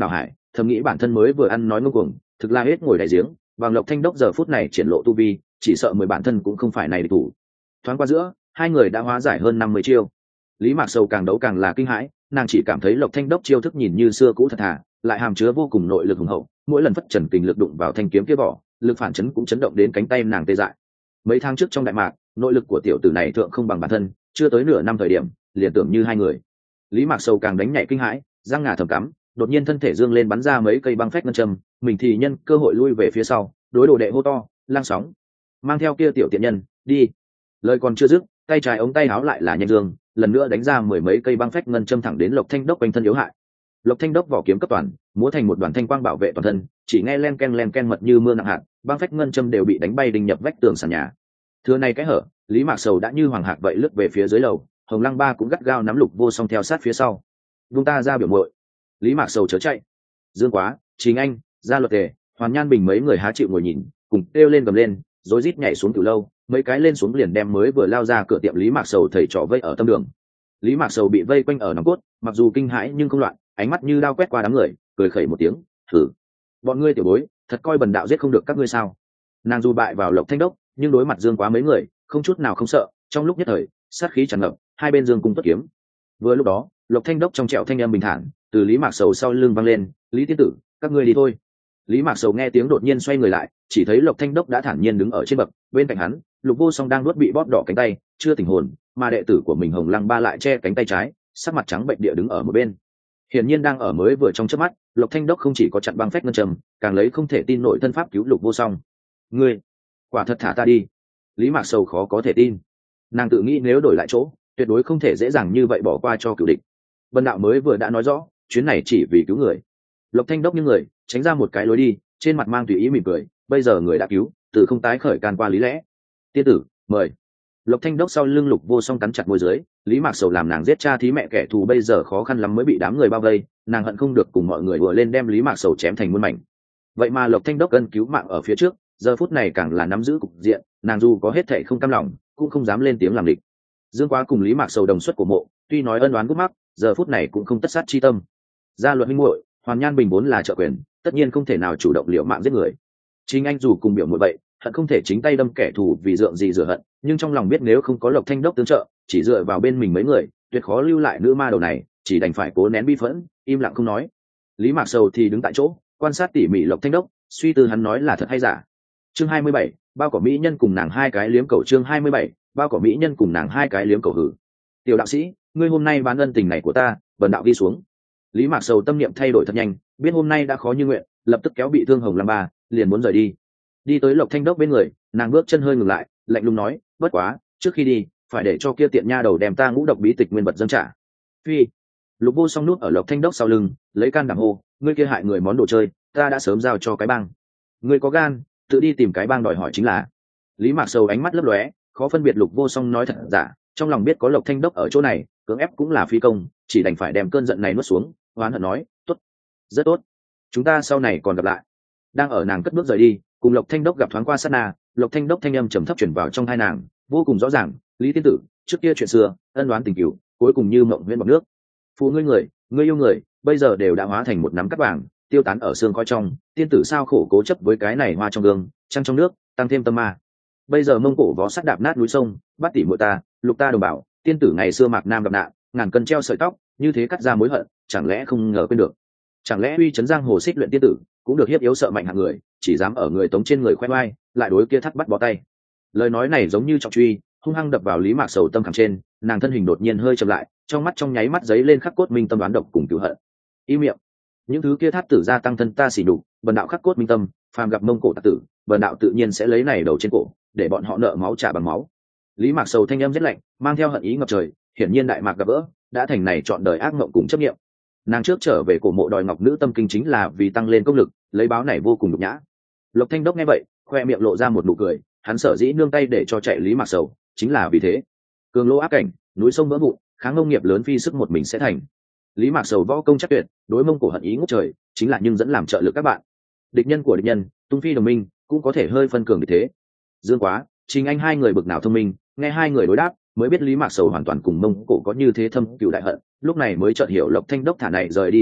S1: thầm nghĩ bản thân mới vừa ăn nói ngông cuồng, thực là hết ngồi đại giếng, bằng Lộc Thanh Đốc giờ phút này triển lộ tu vi, chỉ sợ 10 bản thân cũng không phải này địch thủ. Thoáng qua giữa, hai người đã hóa giải hơn 50 chiêu. Lý Mạc Sầu càng đấu càng là kinh hãi, nàng chỉ cảm thấy Lộc Thanh Đốc chiêu thức nhìn như xưa cũ thật thà, lại hàm chứa vô cùng nội lực hùng hậu, mỗi lần phất trần kình lực đụng vào thanh kiếm kia vỏ, lực phản chấn cũng chấn động đến cánh tay nàng tê dại. Mấy tháng trước trong đại mạc, nội lực của tiểu tử này thượng không bằng bản thân, chưa tới nửa năm thời điểm, liền tưởng như hai người. Lý Mạc Sầu càng đánh nhảy kinh hãi, răng ngà thầm cắm, đột nhiên thân thể dương lên bắn ra mấy cây băng phách ngân châm, mình thì nhân cơ hội lui về phía sau, đối đồ đệ hô to, lang sóng, mang theo kia tiểu tiện nhân, đi. Lời còn chưa dứt, tay trái ống tay áo lại là nhanh dương, lần nữa đánh ra mười mấy cây băng phách ngân châm thẳng đến Lộc Thanh Đốc quanh thân yếu hại. Lộc Thanh Đốc vỏ kiếm cấp toàn, múa thành một đoàn thanh quang bảo vệ toàn thân, chỉ nghe len ken mật như mưa nặng hạt, băng phách ngân châm đều bị đánh bay đinh nhập vách tường sàn nhà. Thưa này cái hở, Lý Mạc Sầu đã như hoàng hạc vậy lướt về phía dưới lầu, Hồng Lăng Ba cũng gắt gao nắm Lục Vô Song theo sát phía sau. Vung ta ra biểu muội. Lý Mạc Sầu chớ chạy. Dương Quá, Chính Anh, Gia Luật Tề, Hoàn Nhan Bình mấy người há chịu ngồi nhìn, cùng kêu lên gầm lên, rối rít nhảy xuống từ lâu, mấy cái lên xuống liền đem mới vừa lao ra cửa tiệm Lý Mạc Sầu thầy trò vây ở tâm đường. Lý Mạc Sầu bị vây quanh ở nòng cốt, mặc dù kinh hãi nhưng không loạn, ánh mắt như đao quét qua đám người, cười khẩy một tiếng, thử. Bọn ngươi tiểu bối, thật coi bần đạo giết không được các ngươi sao? Nàng dù bại vào Lộc Thanh Đốc, nhưng đối mặt Dương Quá mấy người, không chút nào không sợ, trong lúc nhất thời, sát khí tràn ngập, hai bên dương cung tuất kiếm. Vừa lúc đó, Lộc Thanh Đốc trong trẻo thanh âm bình thản, từ Lý Mạc Sầu sau lưng vang lên, "Lý tiên tử, các ngươi đi thôi." Lý Mạc Sầu nghe tiếng đột nhiên xoay người lại, chỉ thấy Lộc Thanh Đốc đã thản nhiên đứng ở trên bậc, bên cạnh hắn, Lục Vô Song đang nuốt bị bóp đỏ cánh tay, chưa tỉnh hồn, mà đệ tử của mình Hồng Lăng Ba lại che cánh tay trái, sắc mặt trắng bệnh địa đứng ở một bên. Hiển nhiên đang ở mới vừa trong chớp mắt, Lộc Thanh Đốc không chỉ có chặn băng phách ngân trầm, càng lấy không thể tin nổi thân pháp cứu Lục Vô Song. "Ngươi, quả thật thả ta đi." Lý Mạc Sầu khó có thể tin. Nàng tự nghĩ nếu đổi lại chỗ, tuyệt đối không thể dễ dàng như vậy bỏ qua cho cửu địch. Vân đạo mới vừa đã nói rõ, chuyến này chỉ vì cứu người. Lộc Thanh Đốc như người, tránh ra một cái lối đi, trên mặt mang tùy ý mỉm cười, bây giờ người đã cứu, từ không tái khởi can qua lý lẽ. "Tiên tử, mời." Lộc Thanh Đốc sau lưng Lục Vô Song cắn chặt môi dưới, Lý Mạc Sầu làm nàng giết cha thí mẹ kẻ thù bây giờ khó khăn lắm mới bị đám người bao vây, nàng hận không được cùng mọi người vừa lên đem Lý Mạc Sầu chém thành muôn mảnh. Vậy mà Lộc Thanh Đốc ân cứu mạng ở phía trước, giờ phút này càng là nắm giữ cục diện, nàng dù có hết thảy không cam lòng, cũng không dám lên tiếng làm địch. Dương Quá cùng Lý Mạc Sầu đồng xuất của mộ, tuy nói ân oán gút mắc, giờ phút này cũng không tất sát chi tâm. Gia Luật huynh muội, Hoàn Nhan Bình vốn là trợ quyền, tất nhiên không thể nào chủ động liều mạng giết người. Chính anh dù cùng biểu muội vậy, hận không thể chính tay đâm kẻ thù vì dượng gì rửa hận, nhưng trong lòng biết nếu không có Lộc Thanh Đốc tương trợ, chỉ dựa vào bên mình mấy người, tuyệt khó lưu lại nữ ma đầu này, chỉ đành phải cố nén bi phẫn, im lặng không nói. Lý Mạc Sầu thì đứng tại chỗ, quan sát tỉ mỉ Lộc Thanh Đốc, suy tư hắn nói là thật hay giả. Chương 27, bao cỏ mỹ nhân cùng nàng hai cái liếm cầu. Chương 27, bao cỏ mỹ nhân cùng nàng hai cái liếm cầu hử. Tiểu đạo sĩ, ngươi hôm nay bán ân tình này của ta, bần đạo ghi xuống. Lý Mạc Sầu tâm niệm thay đổi thật nhanh, biết hôm nay đã khó như nguyện, lập tức kéo bị thương Hồng Lăng Ba, liền muốn rời đi. Đi tới Lộc Thanh Đốc bên người, nàng bước chân hơi ngừng lại, lạnh lùng nói, bất quá, trước khi đi, phải để cho kia tiện nha đầu đem ta ngũ độc bí tịch nguyên vật dâng trả. Phi. Lục Vô Song nút ở Lộc Thanh Đốc sau lưng, lấy can đảm hô, ngươi kia hại người món đồ chơi, ta đã sớm giao cho cái bang. Ngươi có gan, tự đi tìm cái bang đòi hỏi chính là. Lý Mạc Sầu ánh mắt lấp lóe, khó phân biệt Lục Vô Song nói thật giả, trong lòng biết có Lộc Thanh Đốc ở chỗ này, cưỡng ép cũng là phi công, chỉ đành phải đem cơn giận này nuốt xuống, hoán hận nói, tốt, rất tốt, chúng ta sau này còn gặp lại. Đang ở nàng cất bước rời đi, cùng Lộc Thanh Đốc gặp thoáng qua sát na, Lộc Thanh Đốc thanh âm trầm thấp truyền vào trong tai nàng, vô cùng rõ ràng, Lý tiên tử, trước kia chuyện xưa, ân oán tình cửu, cuối cùng như mộng huyễn bọt nước. Phụ ngươi người, ngươi yêu người, bây giờ đều đã hóa thành một nắm cát vàng, tiêu tán ở xương khói trong, tiên tử sao khổ cố chấp với cái này hoa trong gương, trăng trong nước, tăng thêm tâm ma. Bây giờ Mông Cổ vó sắt đạp nát núi sông, bắt tỉ muội ta, Lục ta đồng bảo, tiên tử ngày xưa Mạc Nam gặp nạn, ngàn cân treo sợi tóc, như thế cắt ra mối hận, chẳng lẽ không ngờ quên được? Chẳng lẽ uy chấn giang hồ xích luyện tiên tử cũng được hiếp yếu sợ mạnh hạng người, chỉ dám ở người tống trên người khoe oai, lại đối kia thắt bắt bó tay. Lời nói này giống như trọng truy, hung hăng đập vào Lý Mạc Sầu tâm khảm trên, nàng thân hình đột nhiên hơi chậm lại, trong mắt trong nháy mắt giấy lên khắc cốt minh tâm đoán độc cùng cửu hận. Im miệng, những thứ kia thắt tử gia tăng thân ta xỉ đục, bần đạo khắc cốt minh tâm, phàm gặp Mông Cổ tặc tử, bần đạo tự nhiên sẽ lấy này đầu trên cổ, để bọn họ nợ máu trả bằng máu. Lý Mạc Sầu thanh âm rất lạnh, mang theo hận ý ngập trời, hiển nhiên đại mạc gặp gỡ, đã thành này chọn đời ác mộng cùng chấp niệm. Nàng trước trở về cổ mộ đòi ngọc nữ tâm kinh chính là vì tăng lên công lực, lấy báo này vô cùng nhục nhã. Lộc Thanh Đốc nghe vậy, khoe miệng lộ ra một nụ cười, hắn sở dĩ nương tay để cho chạy Lý Mạc Sầu, chính là vì thế. Cường lô áp cảnh, núi sông vỡ vụn, kháng nông nghiệp lớn phi sức một mình sẽ thành. Lý Mạc Sầu võ công chắc tuyệt, đối Mông Cổ hận ý ngút trời, chính là nhưng dẫn làm trợ lực các bạn. Địch nhân của địch nhân, tung phi đồng minh, cũng có thể hơi phân cường như thế. Dương Quá, Trình Anh hai người bực nào thông minh, nghe hai người đối đáp, mới biết Lý Mạc Sầu hoàn toàn cùng Mông Cổ có như thế thâm cừu đại hận, lúc này mới chợt hiểu Lộc Thanh Đốc thả này rời đi thâm ý,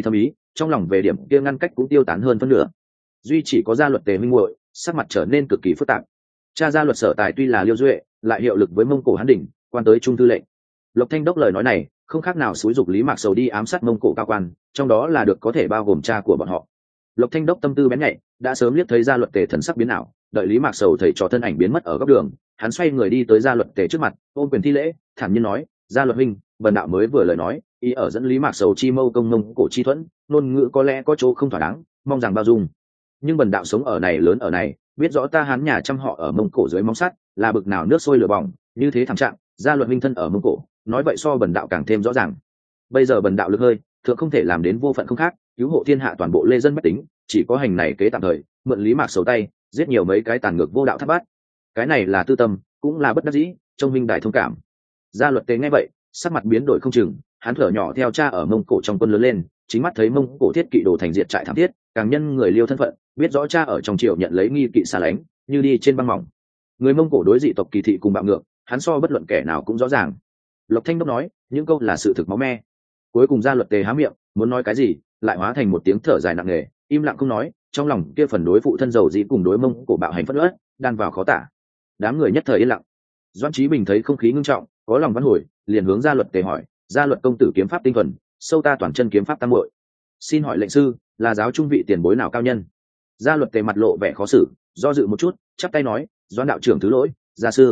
S1: trong lòng về điểm kia ngăn cách cũng tiêu tán hơn phân nửa. Duy chỉ có gia luật Tề minh muội sắc mặt trở nên cực kỳ phức tạp. Cha gia luật Sở Tài tuy là Liêu Duệ, lại hiệu lực với Mông Cổ Hán đỉnh, quan tới trung thư lệnh. Lộc Thanh Đốc lời nói này không khác nào xúi dục Lý Mạc Sầu đi ám sát Mông Cổ cao quan, trong đó là được có thể bao gồm cha của bọn họ. Lộc Thanh Đốc tâm tư bén nhạy, đã sớm liếc thấy gia luật Tề thần sắc biến ảo, đợi Lý Mạc Sầu thầy trò thân ảnh biến mất ở góc đường, hắn xoay người đi tới gia luật Tề trước mặt, ôm quyền thi lễ, thản nhiên nói: "Gia luật huynh, bần đạo mới vừa lời nói, ý ở dẫn Lý Mạc Sầu chi mâu công Mông Cổ chi thuẫn, ngôn ngữ có lẽ có chỗ không thỏa đáng, mong rằng bao dung. Nhưng bần đạo sống ở này lớn ở này, biết rõ ta Hán nhà trăm họ ở Mông Cổ dưới móng sắt, là bực nào nước sôi lửa bỏng, như thế thảm trạng, gia luật huynh thân ở Mông Cổ, nói vậy so bần đạo càng thêm rõ ràng. Bây giờ bần đạo lực hơi, thượng không thể làm đến vô phận không khác, cứu hộ thiên hạ toàn bộ lê dân bách tính, chỉ có hành này kế tạm thời, mượn Lý Mạc Sầu tay, giết nhiều mấy cái tàn ngược vô đạo tháp bát. Cái này là tư tâm, cũng là bất đắc dĩ, trong huynh đại thông cảm." Gia luật Tế nghe vậy, sắc mặt biến đổi không chừng, hắn thở nhỏ theo cha ở Mông Cổ trong quân lớn lên, chính mắt thấy Mông Cổ thiết kỵ đồ thành diệt trại thảm thiết, càng nhân người Liêu thân phận, biết rõ cha ở trong triều nhận lấy nghi kỵ xa lánh, như đi trên băng mỏng. Người Mông Cổ đối dị tộc kỳ thị cùng bạo ngược, hắn so bất luận kẻ nào cũng rõ ràng. Lộc Thanh Đốc nói, những câu là sự thực máu me. Cuối cùng gia luật Tề há miệng, muốn nói cái gì, lại hóa thành một tiếng thở dài nặng nề, im lặng không nói, trong lòng kia phần đối phụ thân giàu dĩ cùng đối Mông Cổ bạo hành phẫn uất, đan vào khó tả. Đám người nhất thời yên lặng. Doãn Chí Bình thấy không khí ngưng trọng, có lòng văn hồi, liền hướng gia luật Tề hỏi: "Gia luật công tử kiếm pháp tinh thuần, sâu ta toàn chân kiếm pháp tam muội, xin hỏi lệnh sư, là giáo trung vị tiền bối nào cao nhân?" Gia luật Tề mặt lộ vẻ khó xử, do dự một chút, chắp tay nói: "Doãn đạo trưởng thứ lỗi,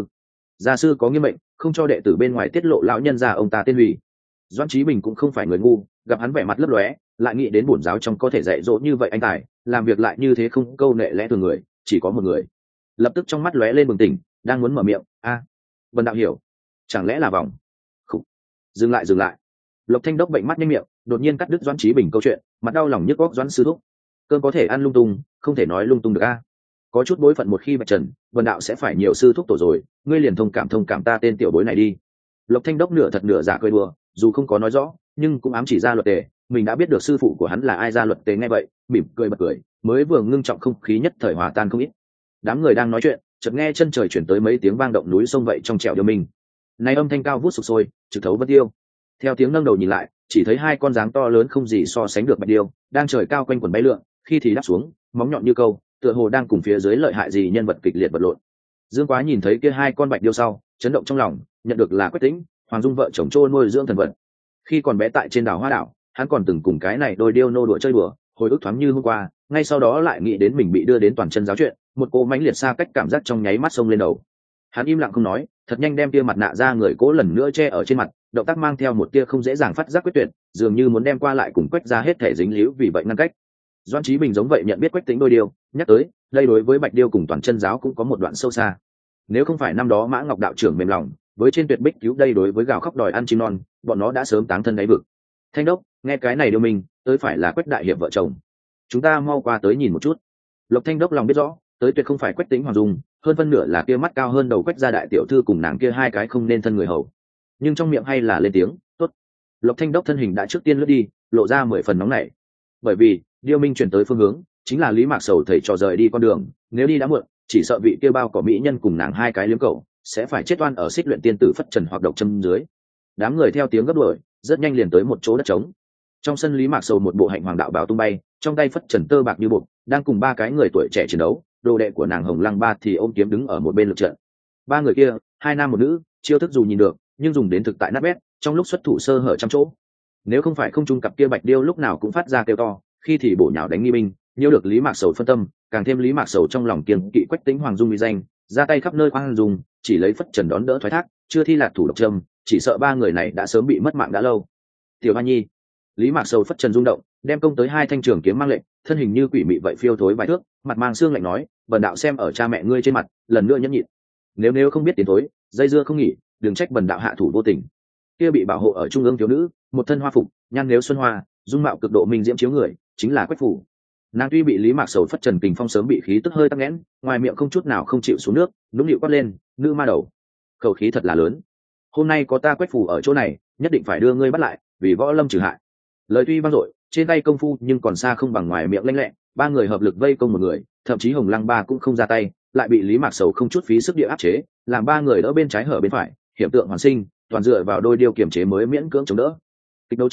S1: gia sư có nghiêm mệnh, không cho đệ tử bên ngoài tiết lộ lão nhân gia ông ta tên hủy." Doãn Chí Bình cũng không phải người ngu, gặp hắn vẻ mặt lấp lóe, lại nghĩ đến bổn giáo trong có thể dạy dỗ như vậy anh tài, làm việc lại như thế không câu nệ lẽ thường người, chỉ có một người. Lập tức trong mắt lóe lên bừng tỉnh, đang muốn mở miệng: "Vân đạo hiểu, chẳng lẽ là vòng?" Khủ. Dừng lại. Lộc Thanh Đốc bệnh mắt nhanh miệng, đột nhiên cắt đứt Doãn Chí Bình câu chuyện, mặt đau lòng nhức óc. Doãn sư thúc, cơm có thể ăn lung tung, không thể nói lung tung được có chút bối phận một khi bạch trần, Vân đạo sẽ phải nhiều sư thúc tổ rồi, ngươi liền thông cảm ta tên tiểu bối này đi. Lộc Thanh Đốc nửa thật nửa giả cười đùa, dù không có nói rõ, nhưng cũng ám chỉ ra luật Tề, mình đã biết được sư phụ của hắn là ai. Ra luật Tề nghe vậy, mỉm cười bật cười, mới vừa ngưng trọng không khí nhất thời hòa tan không ít. Đám người đang nói chuyện, chợt nghe chân trời chuyển tới mấy tiếng vang động núi sông vậy trong trẻo điêu mình. Này âm thanh cao vút sục sôi, trực thấu vân tiêu. Theo tiếng nâng đầu nhìn lại, chỉ thấy hai con dáng to lớn không gì so sánh được bạch điêu, đang trời cao quanh quần bay lượn, khi thì đáp xuống, móng nhọn như câu, tựa hồ đang cùng phía dưới lợi hại gì nhân vật kịch liệt vật lộn. Dương Quá nhìn thấy kia hai con bạch điêu sau, chấn động trong lòng, nhận được là Quách Tĩnh, Hoàng Dung vợ chồng trôi nuôi dưỡng thần vật. Khi còn bé tại trên đảo Hoa đảo, hắn còn từng cùng cái này đôi điêu nô đùa chơi đùa, hồi ức thoáng như hôm qua, ngay sau đó lại nghĩ đến mình bị đưa đến toàn chân giáo chuyện, một cỗ mãnh liệt xa cách cảm giác trong nháy mắt xông lên đầu. Hắn im lặng không nói, thật nhanh đem tia mặt nạ ra người cố lần nữa che ở trên mặt, động tác mang theo một tia không dễ dàng phát giác quyết tuyệt, dường như muốn đem qua lại cùng Quách ra hết thể dính líu vì vậy ngăn cách. Doãn Chí Bình giống vậy nhận biết Quách Tĩnh đôi điêu, nhắc tới, đây đối với Bạch Điêu cùng toàn chân giáo cũng có một đoạn sâu xa. Nếu không phải năm đó Mã Ngọc đạo trưởng mềm lòng, với trên tuyệt bích cứu đây đối với gào khóc đòi ăn chim non, bọn nó đã sớm táng thân đáy vực. Thanh đốc, nghe cái này điêu mình, tới phải là Quách đại hiệp vợ chồng. Chúng ta mau qua tới nhìn một chút. Lộc Thanh đốc lòng biết rõ, tới tuyệt không phải Quách Tĩnh Hoàng Dung, hơn phân nửa là kia mắt cao hơn đầu Quách gia đại tiểu thư cùng nàng kia hai cái không nên thân người hầu. Nhưng trong miệng hay là lên tiếng, tốt. Lộc Thanh đốc thân hình đã trước tiên lướt đi, lộ ra 10 phần nóng nảy. Bởi vì điêu minh chuyển tới phương hướng chính là Lý Mạc Sầu thầy trò rời đi con đường, nếu đi đã muộn, chỉ sợ vị kia bao cỏ mỹ nhân cùng nàng hai cái liếm cầu sẽ phải chết oan ở xích luyện tiên tử phất trần hoặc độc châm dưới. Đám người theo tiếng gấp đuổi, rất nhanh liền tới một chỗ đất trống. Trong sân Lý Mạc Sầu một bộ hạnh hoàng đạo bào tung bay, trong tay phất trần tơ bạc như bột, đang cùng ba cái người tuổi trẻ chiến đấu. Đồ đệ của nàng Hồng Lăng Ba thì ôm kiếm đứng ở một bên lực trận. Ba người kia, hai nam một nữ, chiêu thức dù nhìn được, nhưng dùng đến thực tại nát bét, trong lúc xuất thủ sơ hở trăm chỗ. Nếu không phải không trung cặp kia bạch điêu lúc nào cũng phát ra kêu to, khi thì bổ nhào đánh nghi binh, nhiêu được Lý Mạc Sầu phân tâm, càng thêm Lý Mạc Sầu trong lòng kiêng kỵ Quách Tĩnh Hoàng Dung uy danh, ra tay khắp nơi khoan dùng, chỉ lấy phất trần đón đỡ thoái thác, chưa thi lạc thủ độc châm, chỉ sợ ba người này đã sớm bị mất mạng đã lâu. Tiểu Hoa Nhi, Lý Mạc Sầu phất trần rung động, đem công tới hai thanh trường kiếm mang lệnh, thân hình như quỷ mị vậy phiêu thối vài thước, mặt mang xương lạnh nói, bần đạo xem ở cha mẹ ngươi trên mặt, lần nữa nhẫn nhịn. Nếu không biết tiến thối, dây dưa không nghỉ, đừng trách bần đạo hạ thủ vô tình. Kia bị bảo hộ ở trung ương thiếu nữ, một thân hoa phục, nhan nếu xuân hoa, dung mạo cực độ minh diễm chiếu người, chính là Quách Phủ. Nàng tuy bị Lý Mạc Sầu phất trần kình phong sớm bị khí tức hơi tắc nghẽn, ngoài miệng không chút nào không chịu xuống nước, nũng nịu quát lên, nữ ma đầu, khẩu khí thật là lớn. Hôm nay có ta Quách Phủ ở chỗ này, nhất định phải đưa ngươi bắt lại, vì võ lâm trừ hại. Lời tuy vang dội, trên tay công phu nhưng còn xa không bằng ngoài miệng lanh lẹ. Ba người hợp lực vây công một người, thậm chí Hồng Lăng Ba cũng không ra tay, lại bị Lý Mạc Sầu không chút phí sức địa áp chế, làm ba người đỡ bên trái hở bên phải, hiểm tượng hoàn sinh, toàn dựa vào đôi điêu kiềm chế mới miễn cưỡng chống đỡ. Kịch đấu trong,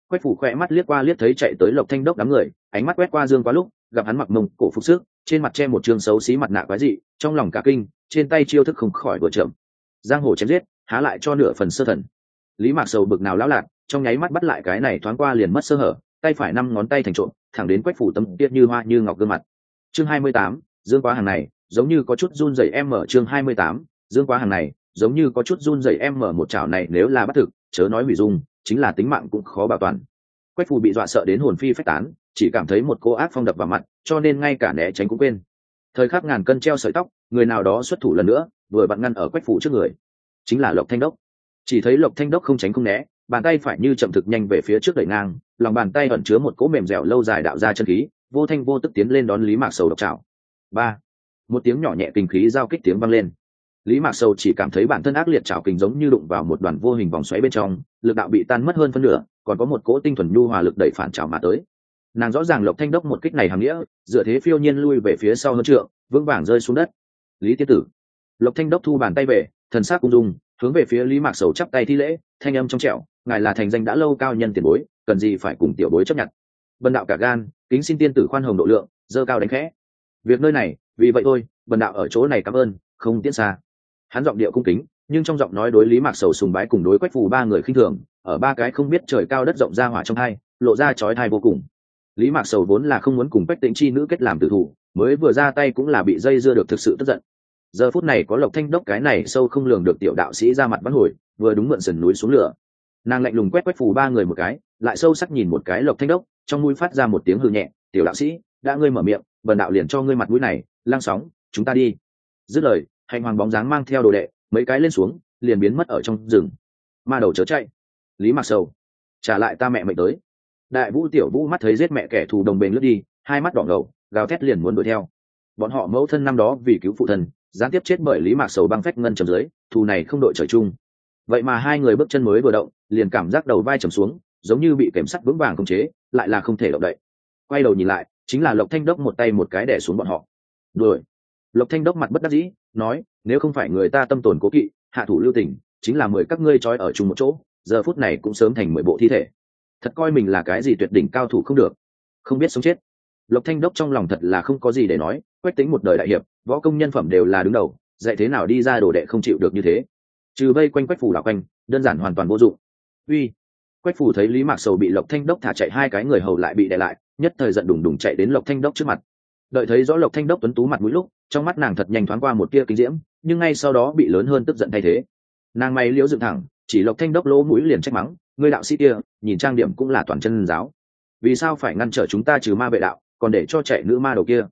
S1: Quách phủ khỏe mắt liếc qua liếc thấy chạy tới Lộc Thanh Đốc đám người, ánh mắt quét qua Dương Quá lúc gặp hắn mặc mông cổ phục sức, trên mặt che một trường xấu xí mặt nạ quái dị, trong lòng cả kinh, trên tay chiêu thức không khỏi vừa chậm. Giang hồ chém giết, há lại cho nửa phần sơ thần. Lý Mạc Sầu bực nào lão lạc, trong nháy mắt bắt lại cái này thoáng qua liền mất sơ hở, tay phải 5 ngón tay thành trộm, thẳng đến Quách phủ tấm tiết như hoa như ngọc gương mặt. Chương 28, Dương Quá hàng này, giống như có chút run rẩy em mở chương 28, Dương Quá hàng này, giống như có chút run rẩy em mở một chảo này nếu là bắt thực, chớ nói hủy dung, chính là tính mạng cũng khó bảo toàn. Quách phủ bị dọa sợ đến hồn phi phách tán, chỉ cảm thấy một cô ác phong đập vào mặt, cho nên ngay cả né tránh cũng quên. Thời khắc ngàn cân treo sợi tóc, người nào đó xuất thủ lần nữa, vừa vặn ngăn ở Quách phủ trước người, chính là Lộc Thanh Đốc. Chỉ thấy Lộc Thanh Đốc không tránh không né, bàn tay phải như chậm thực nhanh về phía trước đẩy ngang, lòng bàn tay ẩn chứa một cỗ mềm dẻo lâu dài đạo ra chân khí, vô thanh vô tức tiến lên đón Lý Mạc Sầu độc chảo. Ba, một tiếng nhỏ nhẹ kinh khí giao kích tiếng vang lên. Lý Mạc Sầu chỉ cảm thấy bản thân ác liệt chảo kình giống như đụng vào một đoàn vô hình vòng xoáy bên trong, lực đạo bị tan mất hơn phân nửa, còn có một cỗ tinh thuần nhu hòa lực đẩy phản chảo mà tới. Nàng rõ ràng Lộc Thanh Đốc một kích này hàm nghĩa, dựa thế phiêu nhiên lui về phía sau hơn trượng, vững vàng rơi xuống đất. Lý tiên tử. Lộc Thanh Đốc thu bàn tay về, thần sắc cung dung, hướng về phía Lý Mạc Sầu chắp tay thi lễ, thanh âm trong trẻo, ngài là thành danh đã lâu cao nhân tiền bối, cần gì phải cùng tiểu bối chấp nhận. Bần đạo cả gan, kính xin tiên tử khoan hồng độ lượng, dơ cao đánh khẽ. Việc nơi này, vì vậy thôi, bần đạo ở chỗ này cảm ơn, không tiễn xa. Hắn giọng điệu cung kính, nhưng trong giọng nói đối Lý Mạc Sầu sùng bái cùng đối Quách phủ ba người khinh thường, ở ba cái không biết trời cao đất rộng ra hỏa trong hai, lộ ra chói tai vô cùng. Lý Mạc Sầu vốn là không muốn cùng Quách Tĩnh chi nữ kết làm tử thủ, mới vừa ra tay cũng là bị dây dưa được thực sự tức giận. Giờ phút này có Lộc Thanh Đốc cái này sâu không lường được tiểu đạo sĩ ra mặt vãn hồi, vừa đúng mượn sườn núi xuống lửa. Nàng lạnh lùng quét Quách phủ ba người một cái, lại sâu sắc nhìn một cái Lộc Thanh Đốc, trong mũi phát ra một tiếng hừ nhẹ, "Tiểu đạo sĩ, đã ngươi mở miệng, bần đạo liền cho ngươi mặt mũi này, lang sóng, chúng ta đi." Dứt lời, hành hoàng bóng dáng mang theo đồ đệ, mấy cái lên xuống, liền biến mất ở trong rừng. Ma đầu chớ chạy. Lý Mạc Sầu, trả lại ta mẹ mệnh tới. Đại Vũ Tiểu Vũ mắt thấy giết mẹ kẻ thù đồng bền lướt đi, hai mắt đỏ ngầu, gào thét liền muốn đuổi theo. Bọn họ mẫu thân năm đó vì cứu phụ thân, gián tiếp chết bởi Lý Mạc Sầu băng phách ngân trầm dưới, thù này không đội trời chung. Vậy mà hai người bước chân mới vừa động, liền cảm giác đầu vai trầm xuống, giống như bị kềm sắt vững vàng khống chế, lại là không thể động đậy. Quay đầu nhìn lại, chính là Lộc Thanh Đốc một tay một cái đè xuống bọn họ. Đuổi. Lộc Thanh Đốc mặt bất đắc dĩ, nói, nếu không phải người ta tâm tồn cố kỵ, hạ thủ lưu tình, chính là 10 các ngươi trói ở chung một chỗ, giờ phút này cũng sớm thành 10 bộ thi thể. Thật coi mình là cái gì tuyệt đỉnh cao thủ không được, không biết sống chết. Lộc Thanh Đốc trong lòng thật là không có gì để nói, Quách Tĩnh một đời đại hiệp, võ công nhân phẩm đều là đứng đầu, dạy thế nào đi ra đồ đệ không chịu được như thế. Trừ vây quanh Quách phủ là quanh, đơn giản hoàn toàn vô dụng. Uy. Quách phủ thấy Lý Mạc Sầu bị Lộc Thanh Đốc thả chạy, hai cái người hầu lại bị đè lại, nhất thời giận đùng đùng chạy đến Lộc Thanh Đốc trước mặt. Đợi thấy rõ Lộc Thanh Đốc tuấn tú mặt mũi lúc, trong mắt nàng thật nhanh thoáng qua một tia kinh diễm, nhưng ngay sau đó bị lớn hơn tức giận thay thế. Nàng mày liễu dựng thẳng, chỉ Lộc Thanh Đốc lỗ mũi liền trách mắng, ngươi đạo sĩ kia, nhìn trang điểm cũng là toàn chân giáo, vì sao phải ngăn trở chúng ta trừ ma vệ đạo, còn để cho chạy nữ ma đầu kia?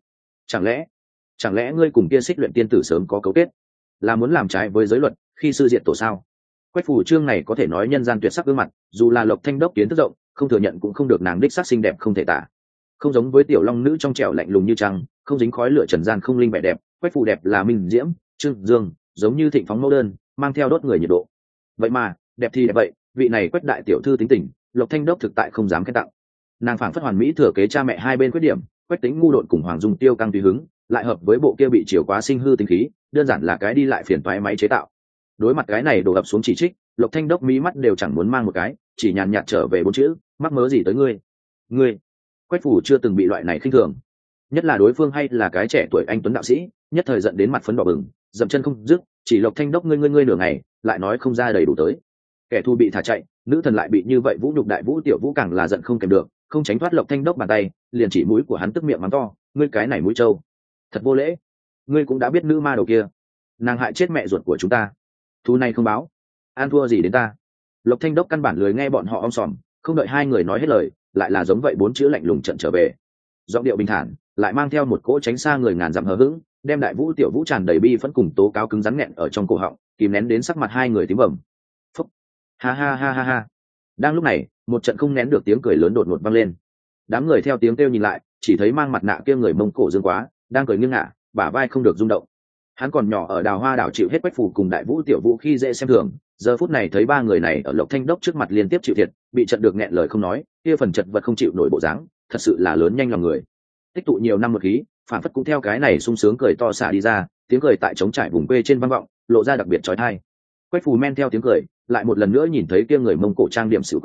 S1: Chẳng lẽ ngươi cùng kia Xích Luyện tiên tử sớm có cấu kết, là muốn làm trái với giới luật, khi sư diện tổ sao? Quách phủ chương này có thể nói nhân gian tuyệt sắc gương mặt, dù là Lộc Thanh Đốc kiến thức rộng, không thừa nhận cũng không được, nàng đích sắc xinh đẹp không thể tả. Không giống với tiểu long nữ trong trẻo lạnh lùng như trăng, không dính khói lửa trần gian không linh vẻ đẹp, Quách phủ đẹp là minh diễm, trưng dương, giống như thịnh phóng mẫu đơn, mang theo đốt người nhiệt độ. Vậy mà, đẹp thì đẹp vậy, vị này Quách đại tiểu thư tính tình, Lộc Thanh Đốc thực tại không dám khen tặng. Nàng phảng phất hoàn mỹ thừa kế cha mẹ hai bên khuyết điểm, Quách Tĩnh ngu độn cùng Hoàng Dung tiêu căng tùy hứng, lại hợp với bộ kia bị chiều quá sinh hư tính khí, đơn giản là cái đi lại phiền toái máy chế tạo. Đối mặt cái này đổ ập xuống chỉ trích, Lộc Thanh Đốc mí mắt đều chẳng muốn mang một cái, chỉ nhàn nhạt trở về 4 chữ, mắc mớ gì tới ngươi? Quách phủ chưa từng bị loại này khinh thường, nhất là đối phương hay là cái trẻ tuổi anh tuấn đạo sĩ, nhất thời giận đến mặt phấn đỏ bừng, dậm chân không dứt, chỉ Lộc Thanh Đốc ngươi nửa ngày, lại nói không ra đầy đủ tới. Kẻ thù bị thả chạy, nữ thần lại bị như vậy vũ nhục, Đại Vũ Tiểu Vũ càng là giận không kèm được, không tránh thoát Lộc Thanh Đốc bàn tay, liền chỉ mũi của hắn tức miệng mắng to, ngươi cái này mũi trâu, thật vô lễ. Ngươi cũng đã biết nữ ma đầu kia, nàng hại chết mẹ ruột của chúng ta, thù này không báo, an thua gì đến ta? Lộc Thanh Đốc căn bản lười nghe bọn họ om sòm, không đợi hai người nói hết lời, lại là giống vậy 4 chữ lạnh lùng trận trở về. Giọng điệu bình thản, lại mang theo một cỗ tránh xa người ngàn dặm hờ hững, đem Đại Vũ Tiểu Vũ tràn đầy bi phẫn cùng tố cáo cứng rắn nghẹn ở trong cổ họng, kìm nén đến sắc mặt hai người tím bầm. Phúc. Ha ha ha ha ha. Đang lúc này, một trận không nén được tiếng cười lớn đột ngột vang lên. Đám người theo tiếng kêu nhìn lại, chỉ thấy mang mặt nạ kia người Mông Cổ Dương Quá, đang cười nghiêng ngả, bả vai không được rung động. Hắn còn nhỏ ở Đào Hoa đảo chịu hết Quách phủ cùng Đại Vũ Tiểu Vũ khi dễ xem thường, giờ phút này thấy ba người này ở Lộc Thanh Đốc trước mặt liên tiếp chịu thiệt, bị trận được nghẹn lời không nói, kia phần chật vật không chịu nổi bộ dáng, thật sự là lớn nhanh lòng người. Tích tụ nhiều năm một khí, phản phất cũng theo cái này sung sướng cười to xả đi ra, tiếng cười tại trống trải vùng quê trên vang vọng, lộ ra đặc biệt chói tai. Quách phủ men theo tiếng cười, lại một lần nữa nhìn thấy kia người Mông Cổ trang điểm xỉu quỷ,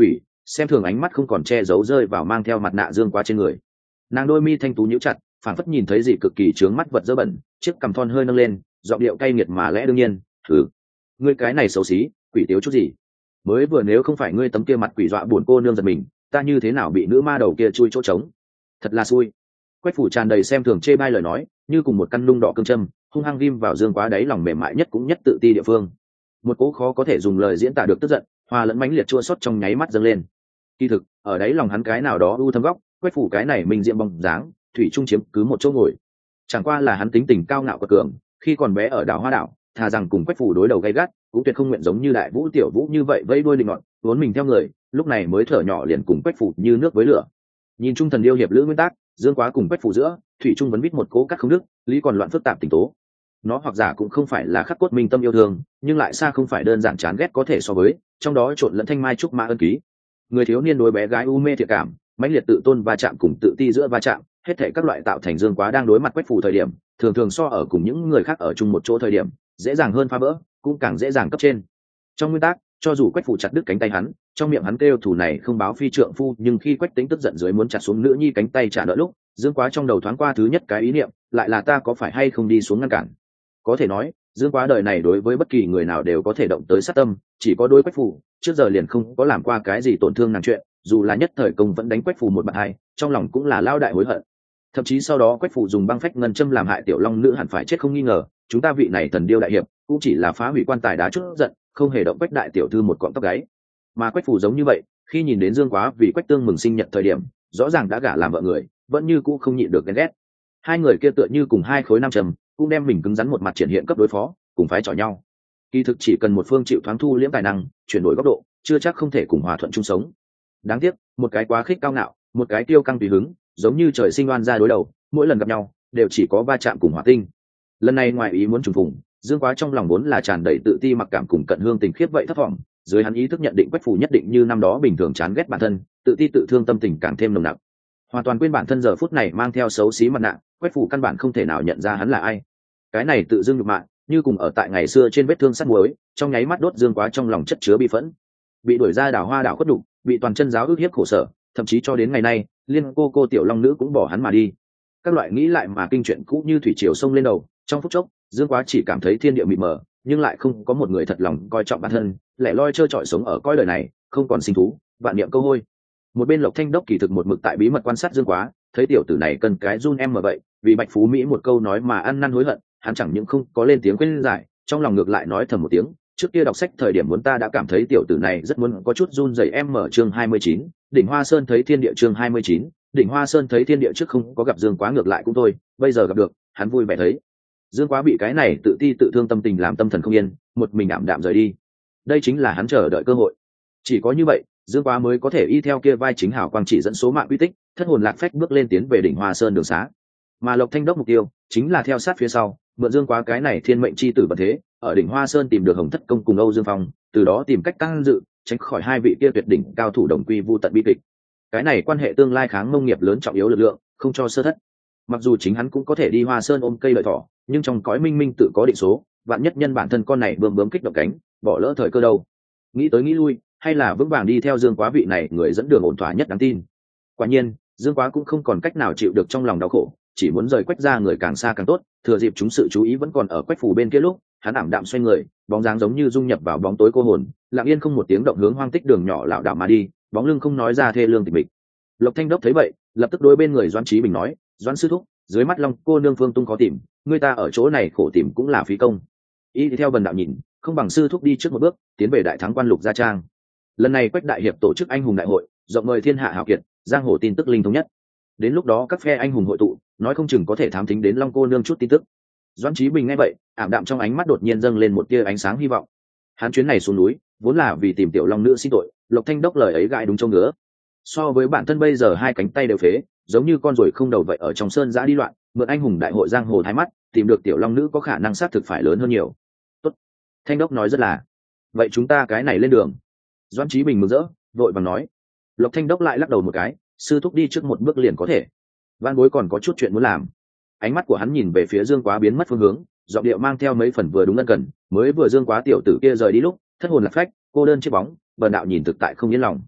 S1: xem thường ánh mắt không còn che giấu rơi vào mang theo mặt nạ Dương Quá trên người. Nàng đôi mi thanh tú nhíu chặt, phản phất nhìn thấy gì cực kỳ chướng mắt vật dơ bẩn, chiếc cằm thon hơi nâng lên, giọng điệu cay nghiệt mà lẽ đương nhiên. Thử, ngươi cái này xấu xí, quỷ tiếu chút gì? Mới vừa nếu không phải ngươi tấm kia mặt quỷ dọa buồn cô nương giật mình, ta như thế nào bị nữ ma đầu kia chui chỗ trống? Thật là xui. Quách phủ tràn đầy xem thường chê bai lời nói, như cùng một căn nung đỏ cương châm, hung hăng ghim vào Dương Quá đáy lòng mềm mại nhất cũng nhất tự ti địa phương. Một cỗ khó có thể dùng lời diễn tả được tức giận, hòa lẫn mãnh liệt chua xót trong nháy mắt dâng lên. Kỳ thực, ở đáy lòng hắn cái nào đó u thâm góc, Quách phủ cái này mình diệm bóng dáng, thủy trung chiếm cứ một chỗ ngồi. Chẳng qua là hắn tính tình cao ngạo quật cường, khi còn bé ở đảo Hoa đảo, thà rằng cùng Quách phủ đối đầu gay gắt, cũng tuyệt không nguyện giống như Đại Vũ Tiểu Vũ như vậy vẫy đuôi định ngọn, vốn mình theo người, lúc này mới thở nhỏ liền cùng Quách phủ như nước với lửa. Nhìn trung thần điêu hiệp lữ nguyên tắc, Dương Quá cùng Quách phủ giữa, thủy trung vẫn viết một cố cắt không đức, lý còn loạn phức tạp tình tố. Nó hoặc giả cũng không phải là khắc cốt minh tâm yêu thương, nhưng lại xa không phải đơn giản chán ghét có thể so với, trong đó trộn lẫn thanh mai trúc mã ân ký. Người thiếu niên đối bé gái u mê thiệt cảm, mãnh liệt tự tôn va chạm cùng tự ti giữa va chạm, hết thảy các loại tạo thành Dương Quá đang đối mặt Quách phủ thời điểm, thường thường so ở cùng những người khác ở chung một chỗ thời điểm, dễ dàng hơn phá vỡ, cũng càng dễ dàng cấp trên. Trong nguyên tắc, cho dù Quách phủ chặt đứt cánh tay hắn, trong miệng hắn kêu thủ này không báo phi trượng phu, nhưng khi Quách Tĩnh tức giận dưới muốn chặt xuống nữ nhi cánh tay trả nợ lúc, Dương Quá trong đầu thoáng qua thứ nhất cái ý niệm, lại là ta có phải hay không đi xuống ngăn cản. Có thể nói, Dương Quá đời này đối với bất kỳ người nào đều có thể động tới sát tâm, chỉ có đối Quách phủ, trước giờ liền không có làm qua cái gì tổn thương nàng chuyện, dù là nhất thời công vẫn đánh Quách phủ một bạt hai, trong lòng cũng là lao đại hối hận. Thậm chí sau đó Quách phủ dùng băng phách ngân châm làm hại tiểu long nữ hẳn phải chết không nghi ngờ, chúng ta vị này thần điêu đại hiệp cũng chỉ là phá hủy quan tài đá chút giận, không hề động Quách đại tiểu thư một cọng tóc gáy. Mà Quách phủ giống như vậy, khi nhìn đến Dương Quá vì Quách Tương mừng sinh nhật thời điểm, rõ ràng đã gả làm vợ người, vẫn như cũ không nhịn được ghen ghét. Hai người kia tựa như cùng hai khối nam trầm, cũng đem mình cứng rắn một mặt triển hiện cấp đối phó, cùng phái chọi nhau. Kỳ thực chỉ cần một phương chịu thoáng thu liễm tài năng, chuyển đổi góc độ, chưa chắc không thể cùng hòa thuận chung sống. Đáng tiếc, một cái quá khích cao ngạo, một cái tiêu căng tùy hứng, giống như trời sinh oan ra đối đầu, mỗi lần gặp nhau đều chỉ có va chạm cùng hỏa tinh. Lần này ngoài ý muốn trùng phùng, Dương Quá trong lòng vốn là tràn đầy tự ti mặc cảm cùng cận hương tình khiếp vậy thất vọng, dưới hắn ý thức nhận định Quách phủ nhất định như năm đó bình thường chán ghét bản thân, tự ti tự thương tâm tình càng thêm nồng nặc. Hoàn toàn quên bản thân giờ phút này mang theo xấu xí mặt nạ, Quách phủ căn bản không thể nào nhận ra hắn là ai. Cái này tự dưng nhục mạ, như cùng ở tại ngày xưa trên vết thương sắt muối, trong nháy mắt đốt Dương Quá trong lòng chất chứa bi phẫn. Bị đuổi ra đảo Hoa đảo khuất đục, bị toàn chân giáo ức hiếp khổ sở, thậm chí cho đến ngày nay, liên cô tiểu long nữ cũng bỏ hắn mà đi. Các loại nghĩ lại mà kinh chuyện cũ như thủy triều sông lên đầu, trong phút chốc, Dương Quá chỉ cảm thấy thiên địa mịt mờ, nhưng lại không có một người thật lòng coi trọng bản thân, lẻ loi trơ trọi sống ở cõi đời này, không còn sinh thú, vạn niệm câu hôi. Một bên Lộc Thanh Đốc kỳ thực một mực tại bí mật quan sát Dương Quá, thấy tiểu tử này cần cái run em mà vậy, vì Bạch Phú Mỹ một câu nói mà ăn năn hối hận, hắn chẳng những không có lên tiếng khuyên giải, trong lòng ngược lại nói thầm một tiếng, trước kia đọc sách thời điểm muốn ta đã cảm thấy tiểu tử này rất muốn có chút run rẩy. Em mở chương 29, Đỉnh Hoa Sơn thấy thiên địa chương 29, Đỉnh Hoa Sơn thấy thiên địa trước không có gặp Dương Quá ngược lại cũng thôi, bây giờ gặp được, hắn vui vẻ thấy. Dương Quá bị cái này tự ti tự thương tâm tình làm tâm thần không yên, một mình ảm đạm rời đi. Đây chính là hắn chờ đợi cơ hội. Chỉ có như vậy, Dương Quá mới có thể y theo kia vai chính hảo quang chỉ dẫn số mạng uy tích, thất hồn lạc phách bước lên tiến về Đỉnh Hoa Sơn đường xá. Mà Lộc Thanh Đốc mục tiêu chính là theo sát phía sau, mượn Dương Quá cái này thiên mệnh chi tử vận thế, ở Đỉnh Hoa Sơn tìm được Hồng Thất Công cùng Âu Dương Phong, từ đó tìm cách tăng dự, tránh khỏi hai vị kia tuyệt đỉnh cao thủ đồng quy vu tận bi kịch. Cái này quan hệ tương lai kháng nông nghiệp lớn trọng yếu lực lượng, không cho sơ thất. Mặc dù chính hắn cũng có thể đi Hoa Sơn ôm cây lợi thỏ, nhưng trong cõi minh minh tự có định số, vạn nhất nhân bản thân con này bướm bướm kích động cánh, bỏ lỡ thời cơ đâu. Nghĩ tới nghĩ lui, hay là vững vàng đi theo Dương Quá vị này người dẫn đường ổn thỏa nhất đáng tin. Quả nhiên, Dương Quá cũng không còn cách nào chịu được trong lòng đau khổ, chỉ muốn rời Quách ra người càng xa càng tốt, thừa dịp chúng sự chú ý vẫn còn ở Quách phủ bên kia lúc, hắn ảm đạm xoay người, bóng dáng giống như dung nhập vào bóng tối cô hồn, lặng yên không một tiếng động hướng hoang tích đường nhỏ lảo đảo mà đi, bóng lưng không nói ra thê lương tịch mịch. Lộc Thanh Đốc thấy vậy, lập tức đối bên người Doãn Chí Bình nói, Doãn sư thúc, dưới mắt Long cô nương phương tung có tìm, người ta ở chỗ này khổ tìm cũng là phí công. Y theo Bần đạo nhìn, không bằng sư thúc đi trước một bước, tiến về đại thắng quan Lục Gia Trang. Lần này Quách đại hiệp tổ chức anh hùng đại hội, rộng mời thiên hạ hào kiệt, giang hồ tin tức linh thống nhất. Đến lúc đó các phe anh hùng hội tụ, nói không chừng có thể thám thính đến Long cô nương chút tin tức. Doãn Chí Bình nghe vậy, ảm đạm trong ánh mắt đột nhiên dâng lên một tia ánh sáng hy vọng. Hắn chuyến này xuống núi, vốn là vì tìm tiểu long nữ xin tội, Lộc Thanh Đốc lời ấy gãi đúng chỗ ngứa. So với bản thân bây giờ hai cánh tay đều phế, giống như con ruồi không đầu vậy ở trong sơn giã đi loạn, mượn anh hùng đại hội giang hồ thái mắt, tìm được tiểu long nữ có khả năng xác thực phải lớn hơn nhiều. Tốt, Thanh Đốc nói rất là. Vậy chúng ta cái này lên đường. Doãn Chí Bình mừng rỡ, vội vàng nói. Lộc Thanh Đốc lại lắc đầu một cái, sư thúc đi trước một bước liền có thể. Van Bối còn có chút chuyện muốn làm. Ánh mắt của hắn nhìn về phía Dương Quá biến mất phương hướng, giọng điệu mang theo mấy phần vừa đúng ân cần, mới vừa Dương Quá tiểu tử kia rời đi lúc, thất hồn lạc phách, cô đơn chiếc bóng, Bần đạo nhìn thực tại không yên lòng.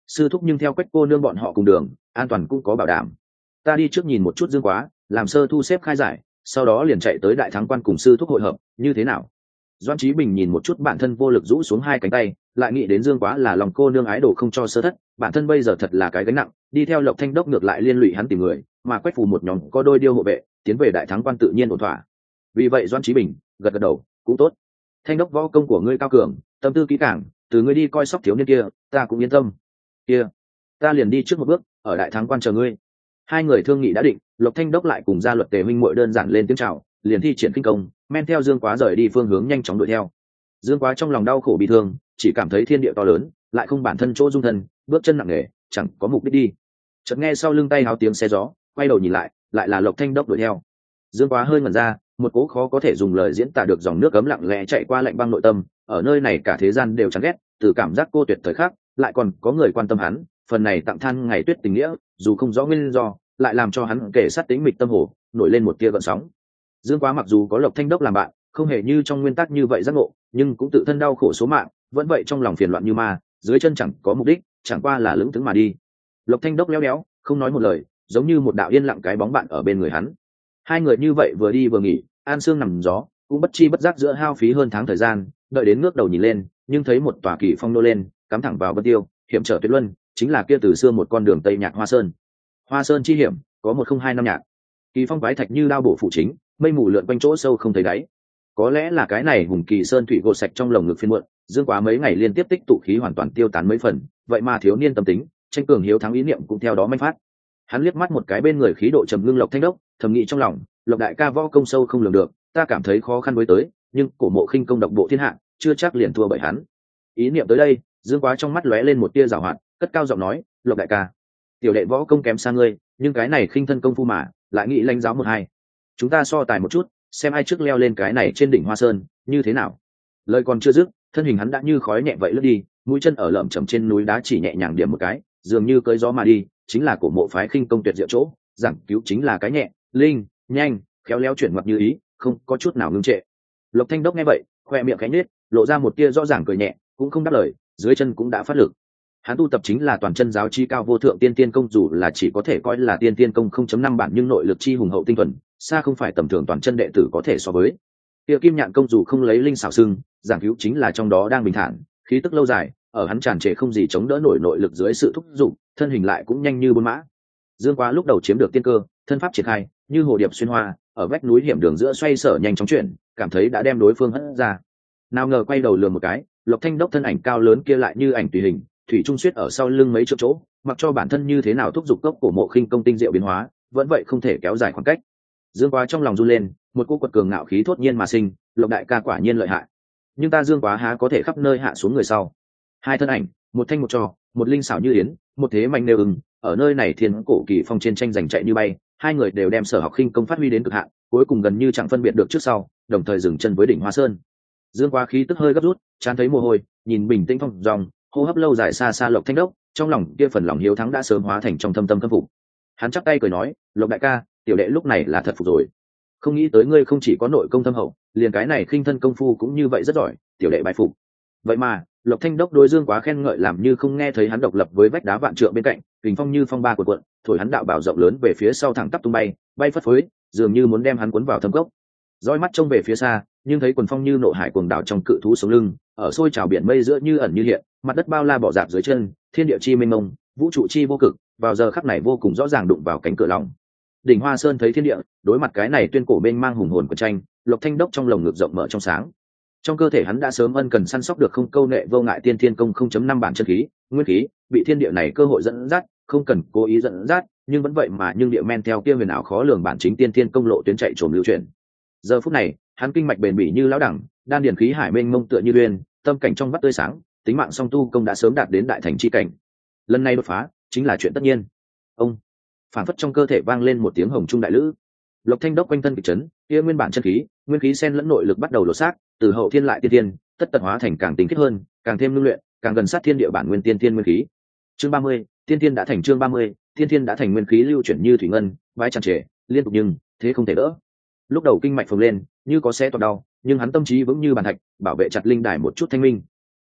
S1: Sư thúc nhưng theo Quách cô nương bọn họ cùng đường, an toàn cũng có bảo đảm. Ta đi trước nhìn một chút Dương Quá, làm sơ thu xếp khai giải, sau đó liền chạy tới đại thắng quan cùng sư thúc hội hợp, như thế nào? Doan Chí Bình nhìn một chút bản thân vô lực rũ xuống hai cánh tay, lại nghĩ đến Dương Quá là lòng cô nương ái đồ không cho sơ thất, bản thân bây giờ thật là cái gánh nặng, đi theo Lộc Thanh Đốc ngược lại liên lụy hắn tìm người, mà Quách Phù một nhóm có đôi điêu hộ vệ, tiến về đại thắng quan tự nhiên ổn thỏa. Vì vậy Doan Chí Bình gật gật đầu, cũng tốt. Thanh Đốc võ công của ngươi cao cường, tâm tư kỹ càng, từ ngươi đi coi sóc thiếu niên kia, ta cũng yên tâm. Kia, ta liền đi trước một bước, ở đại thắng quan chờ ngươi. Hai người thương nghị đã định, Lộc Thanh Đốc lại cùng gia luật Tề huynh muội đơn giản lên tiếng chào, liền thi triển kinh công, men theo Dương Quá rời đi phương hướng nhanh chóng đuổi theo. Dương Quá trong lòng đau khổ bị thương, chỉ cảm thấy thiên địa to lớn, lại không bản thân chỗ dung thân, bước chân nặng nề, chẳng có mục đích đi. Chợt nghe sau lưng tay háo tiếng xe gió, quay đầu nhìn lại, lại là Lộc Thanh Đốc đuổi theo. Dương Quá hơi ngẩn ra, một cố khó có thể dùng lời diễn tả được dòng nước cấm lặng lẽ chạy qua lạnh băng nội tâm, ở nơi này cả thế gian đều chán ghét, từ cảm giác cô tuyệt thời khắc, lại còn có người quan tâm hắn, phần này tặng than ngày tuyết tình nghĩa, dù không rõ nguyên do, lại làm cho hắn kể sát tính mịch tâm hồ, nổi lên một tia gợn sóng. Dương Quá mặc dù có Lộc Thanh Đốc làm bạn, không hề như trong nguyên tắc như vậy giác ngộ, nhưng cũng tự thân đau khổ số mạng, vẫn vậy trong lòng phiền loạn như ma, dưới chân chẳng có mục đích, chẳng qua là lững thững mà đi. Lộc Thanh Đốc léo đéo, không nói một lời, giống như một đạo yên lặng cái bóng bạn ở bên người hắn. Hai người như vậy vừa đi vừa nghỉ, an sương nằm gió, cũng bất chi bất giác giữa hao phí hơn tháng thời gian, đợi đến ngước đầu nhìn lên, nhưng thấy một tòa kỳ phong nô lên, cắm thẳng vào Vân Tiêu, hiểm trở tuyệt luân, chính là kia từ xưa một con đường tây nhạc Hoa Sơn. Hoa Sơn chi hiểm, có 1025 nhạc. Kỳ phong vái thạch như đao bổ phụ chính, mây mù lượn quanh chỗ sâu không thấy đáy. Có lẽ là cái này hùng kỳ sơn thủy gột sạch trong lồng ngực phiên muộn, Dương Quá mấy ngày liên tiếp tích tụ khí hoàn toàn tiêu tán mấy phần, vậy mà thiếu niên tâm tính, tranh cường hiếu thắng ý niệm cũng theo đó manh phát. Hắn liếc mắt một cái bên người khí độ trầm ngưng Lộc Thanh Đốc, thầm nghĩ trong lòng, Lộc đại ca võ công sâu không lường được, ta cảm thấy khó khăn với tới, nhưng cổ mộ khinh công độc bộ thiên hạ, chưa chắc liền thua bởi hắn. Ý niệm tới đây, Dương Quá trong mắt lóe lên một tia giảo hoạt, cất cao giọng nói, Lộc đại ca, tiểu đệ võ công kém xa ngươi, nhưng cái này khinh thân công phu mà, lại nghĩ lãnh giáo một hai. Chúng ta so tài một chút, xem ai trước leo lên cái này trên đỉnh Hoa Sơn, như thế nào? Lời còn chưa dứt, thân hình hắn đã như khói nhẹ vậy lướt đi, mũi chân ở lởm chởm trên núi đá chỉ nhẹ nhàng điểm một cái, dường như cơi gió mà đi, chính là cổ mộ phái khinh công tuyệt diệu chỗ, giảng cứu chính là cái nhẹ, linh, nhanh, khéo léo chuyển ngoặt như ý, không có chút nào ngưng trệ. Lộc Thanh Đốc nghe vậy, khoe miệng khẽ nhếch, lộ ra một tia rõ ràng cười nhẹ, cũng không đáp lời, dưới chân cũng đã phát lực. Hắn tu tập chính là toàn chân giáo chi cao vô thượng tiên tiên công, dù là chỉ có thể coi là tiên tiên công 0.5 bản, nhưng nội lực chi hùng hậu tinh thuần, xa không phải tầm thường toàn chân đệ tử có thể so với. Kia Kim Nhạn công dù không lấy linh xảo xưng, giảng cứu chính là trong đó đang bình thản, khí tức lâu dài, ở hắn tràn trề không gì chống đỡ nổi nội lực dưới sự thúc giục, thân hình lại cũng nhanh như bôn mã. Dương Quá lúc đầu chiếm được tiên cơ, thân pháp triển khai, như hồ điệp xuyên hoa, ở vách núi hiểm đường giữa xoay sở nhanh chóng chuyển, cảm thấy đã đem đối phương hất ra. Nào ngờ quay đầu lườm một cái, Lộc Thanh Đốc thân ảnh cao lớn kia lại như ảnh tùy hình, thủy trung suýt ở sau lưng mấy chỗ chỗ, mặc cho bản thân như thế nào thúc giục cốc cổ mộ khinh công tinh diệu biến hóa, vẫn vậy không thể kéo dài khoảng cách. Dương Quá trong lòng run lên, một cô quật cường ngạo khí thốt nhiên mà sinh, Lộc đại ca quả nhiên lợi hại. Nhưng ta Dương Quá há có thể khắp nơi hạ xuống người sau. Hai thân ảnh, một thanh một trò, một linh xảo như yến, một thế mạnh nêu ưng, ở nơi này thiên cổ kỳ phong trên tranh giành chạy như bay, hai người đều đem sở học khinh công phát huy đến cực hạn, cuối cùng gần như chẳng phân biệt được trước sau, đồng thời dừng chân với đỉnh Hoa Sơn. Dương Quá khí tức hơi gấp rút, chán thấy mồ hôi, nhìn bình tĩnh phong dòng, hô hấp lâu dài xa xa Lộc Thanh Đốc, trong lòng kia phần lòng hiếu thắng đã sớm hóa thành trong thâm tâm khâm phục. Hắn chắp tay cười nói, Lộc đại ca, tiểu đệ lúc này là thật phục rồi. Không nghĩ tới ngươi không chỉ có nội công thâm hậu, liền cái này khinh thân công phu cũng như vậy rất giỏi, tiểu đệ bái phục. Vậy mà, Lộc Thanh Đốc đối Dương Quá khen ngợi làm như không nghe thấy hắn độc lập với vách đá vạn trượng bên cạnh, kình phong như phong ba của cuộn, thổi hắn đạo bảo rộng lớn về phía sau thẳng tắp tung bay, bay phất phới, dường như muốn đem hắn cuốn vào thâm cốc. Dõi mắt trông về phía xa, nhưng thấy quần phong như nộ hải cuồng đảo trong cự thú sống lưng, ở sôi trào biển mây giữa như ẩn như hiện, mặt đất bao la bỏ dạp dưới chân, thiên địa chi mênh mông, vũ trụ chi vô cực, vào giờ khắc này vô cùng rõ ràng đụng vào cánh cửa lòng. Đỉnh Hoa Sơn thấy thiên địa, đối mặt cái này tuyên cổ mênh mang hùng hồn của tranh, Lộc Thanh Đốc trong lồng ngực rộng mở trong sáng. Trong cơ thể hắn đã sớm ân cần săn sóc được không câu nệ vô ngại tiên thiên công 0.5 bản chân khí, nguyên khí, bị thiên địa này cơ hội dẫn dắt, không cần cố ý dẫn dắt, nhưng vẫn vậy mà địa men theo kia huyền ảo khó lường bản chính tiên thiên công lộ tuyến chạy trồm lưu chuyển. Giờ phút này, hắn kinh mạch bền bỉ như lão đẳng, đan điền khí hải mênh mông tựa như uyên, tâm cảnh trong vắt tươi sáng, tính mạng song tu công đã sớm đạt đến đại thành chi cảnh. Lần này đột phá, chính là chuyện tất nhiên. Ông phản phất trong cơ thể vang lên một tiếng hồng trung đại lữ. Lộc Thanh Đốc quanh thân kịch chấn, kia nguyên bản chân khí, nguyên khí xen lẫn nội lực bắt đầu lột xác, từ hậu thiên lại tiên thiên, tất tật hóa thành càng tinh khiết hơn, càng thêm lưu luyện, càng gần sát thiên địa bản nguyên tiên thiên nguyên khí. Chương 30, tiên thiên đã thành chương 30, tiên thiên đã thành nguyên khí lưu chuyển như thủy ngân, vai tràn trề, liên tục nhưng thế không thể đỡ. Lúc đầu kinh mạch phồng lên, như có xé toạc đau, nhưng hắn tâm trí vững như bàn thạch, bảo vệ chặt linh đài một chút thanh minh.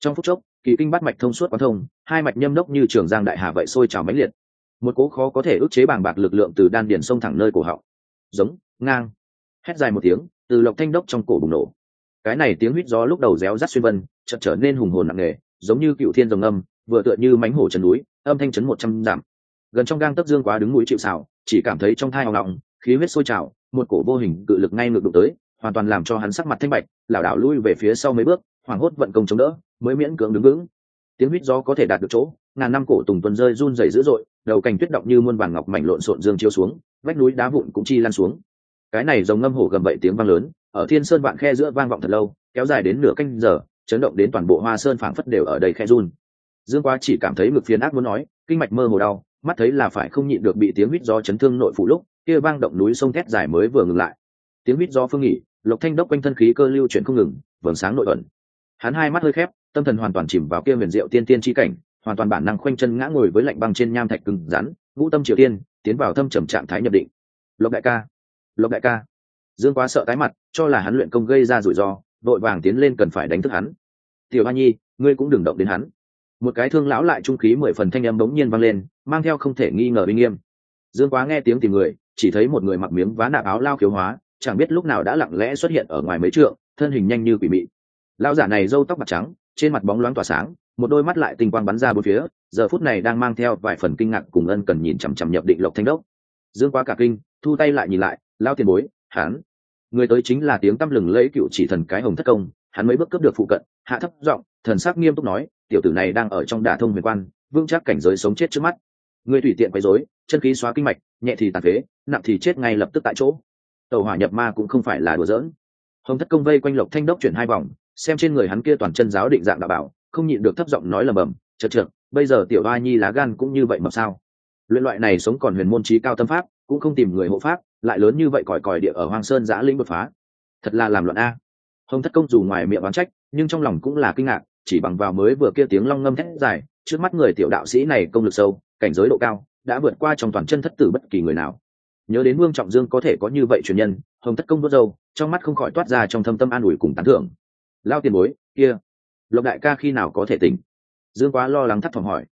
S1: Trong phút chốc, kỳ kinh bát mạch thông suốt quán thông, hai mạch nhâm đốc như trường giang đại hà vậy sôi trào mãnh liệt. Một cỗ khó có thể ức chế bàng bạc lực lượng từ đan điền xông thẳng nơi cổ họng. Giống, ngang. Hét dài một tiếng, từ Lộc Thanh Đốc trong cổ bùng nổ. Cái này tiếng huýt gió lúc đầu réo rắt xuyên vân, chợt trở nên hùng hồn nặng nề, giống như cựu thiên rồng âm, vừa tựa như mãnh hổ trấn núi, âm thanh chấn 100 dặm. Gần trong gang tấc Dương Quá đứng núi chịu sào, chỉ cảm thấy trong thai ong ong, khí huyết sôi trào, một cổ vô hình cự lực ngay ngược đụng tới, hoàn toàn làm cho hắn sắc mặt thanh bạch, lảo đảo lui về phía sau mấy bước, hoảng hốt vận công chống đỡ, mới miễn cưỡng đứng vững. Tiếng huýt gió có thể đạt được chỗ, ngàn năm cổ tùng tuần rơi run rẩy dữ dội, đầu cành tuyết động như muôn vàn ngọc mảnh lộn xộn dương chiếu xuống, vách núi đá vụn cũng chi lan xuống. Cái này rồng ngâm hổ gầm bậy tiếng vang lớn, ở thiên sơn vạn khe giữa vang vọng thật lâu, kéo dài đến nửa canh giờ, chấn động đến toàn bộ Hoa Sơn phảng phất đều ở đây khe run. Dương Quá chỉ cảm thấy ngực phiền ác muốn nói, kinh mạch mơ hồ đau, mắt thấy là phải không nhịn được bị tiếng huýt gió chấn thương nội phủ lúc, kia vang động núi sông thét dài mới vừa ngừng lại. Tiếng huýt gió phương nghỉ, Lộc Thanh Đốc quanh thân khí cơ lưu chuyển không ngừng, vầng sáng nội ẩn. Hắn hai mắt hơi khép, tâm thần hoàn toàn chìm vào kia huyền diệu tiên tiên chi cảnh, hoàn toàn bản năng khoanh chân ngã ngồi với lạnh băng trên nham thạch cứng rắn, ngũ tâm triều tiên, tiến vào thâm trầm trạng thái nhập định. Lộc đại ca, Lộc đại ca. Dương Quá sợ tái mặt, cho là hắn luyện công gây ra rủi ro, vội vàng tiến lên cần phải đánh thức hắn. Tiểu Hoa Nhi, ngươi cũng đừng động đến hắn. Một cái thương lão lại trung khí 10 phần thanh âm bỗng nhiên vang lên, mang theo không thể nghi ngờ uy nghiêm. Dương Quá nghe tiếng tìm người, chỉ thấy một người mặc miếng vá nạp áo lao khiếu hóa, chẳng biết lúc nào đã lặng lẽ xuất hiện ở ngoài mấy trượng, thân hình nhanh như quỷ mị. Lão giả này râu tóc bạc trắng, trên mặt bóng loáng tỏa sáng, một đôi mắt lại tinh quang bắn ra bốn phía, giờ phút này đang mang theo vài phần kinh ngạc cùng ân cần nhìn chằm chằm nhập định Lộc Thanh Đốc. Dương Quá cả kinh, thu tay lại nhìn lại, lao tiền bối, hắn, người tới chính là tiếng tăm lừng lẫy cựu chỉ thần cái Hồng Thất Công. Hắn mấy bước cướp được phụ cận, hạ thấp giọng, thần sắc nghiêm túc nói, tiểu tử này đang ở trong đả thông huyền quan, vững chắc cảnh giới sống chết trước mắt. Người tùy tiện quấy rối, chân khí xóa kinh mạch, nhẹ thì tàn phế, nặng thì chết ngay lập tức tại chỗ. Tẩu hỏa nhập ma cũng không phải là đùa giỡn. Hồng Thất Công vây quanh Lộc Thanh Đốc chuyển hai vòng, xem trên người hắn kia toàn chân giáo định dạng đạo bảo, không nhịn được thấp giọng nói lầm bầm, chợt chợt, bây giờ tiểu Hoa Nhi lá gan cũng như vậy mà sao? Luyện loại này sống còn huyền môn chí cao tâm pháp, cũng không tìm người hộ pháp, lại lớn như vậy còi còi địa ở Hoang Sơn giã lĩnh đột phá, thật là làm loạn a. Hồng Thất Công dù ngoài miệng oán trách, nhưng trong lòng cũng là kinh ngạc, chỉ bằng vào mới vừa kia tiếng long ngâm thét dài, trước mắt người tiểu đạo sĩ này công lực sâu, cảnh giới độ cao, đã vượt qua trong toàn chân thất tử bất kỳ người nào. Nhớ đến Vương Trọng Dương có thể có như vậy truyền nhân, Hồng Thất Công đốt râu, trong mắt không khỏi toát ra trong thâm tâm an ủi cùng tán thưởng. Lao tiền bối kia, Lộc đại ca khi nào có thể tỉnh? Dương Quá lo lắng thấp thỏm hỏi.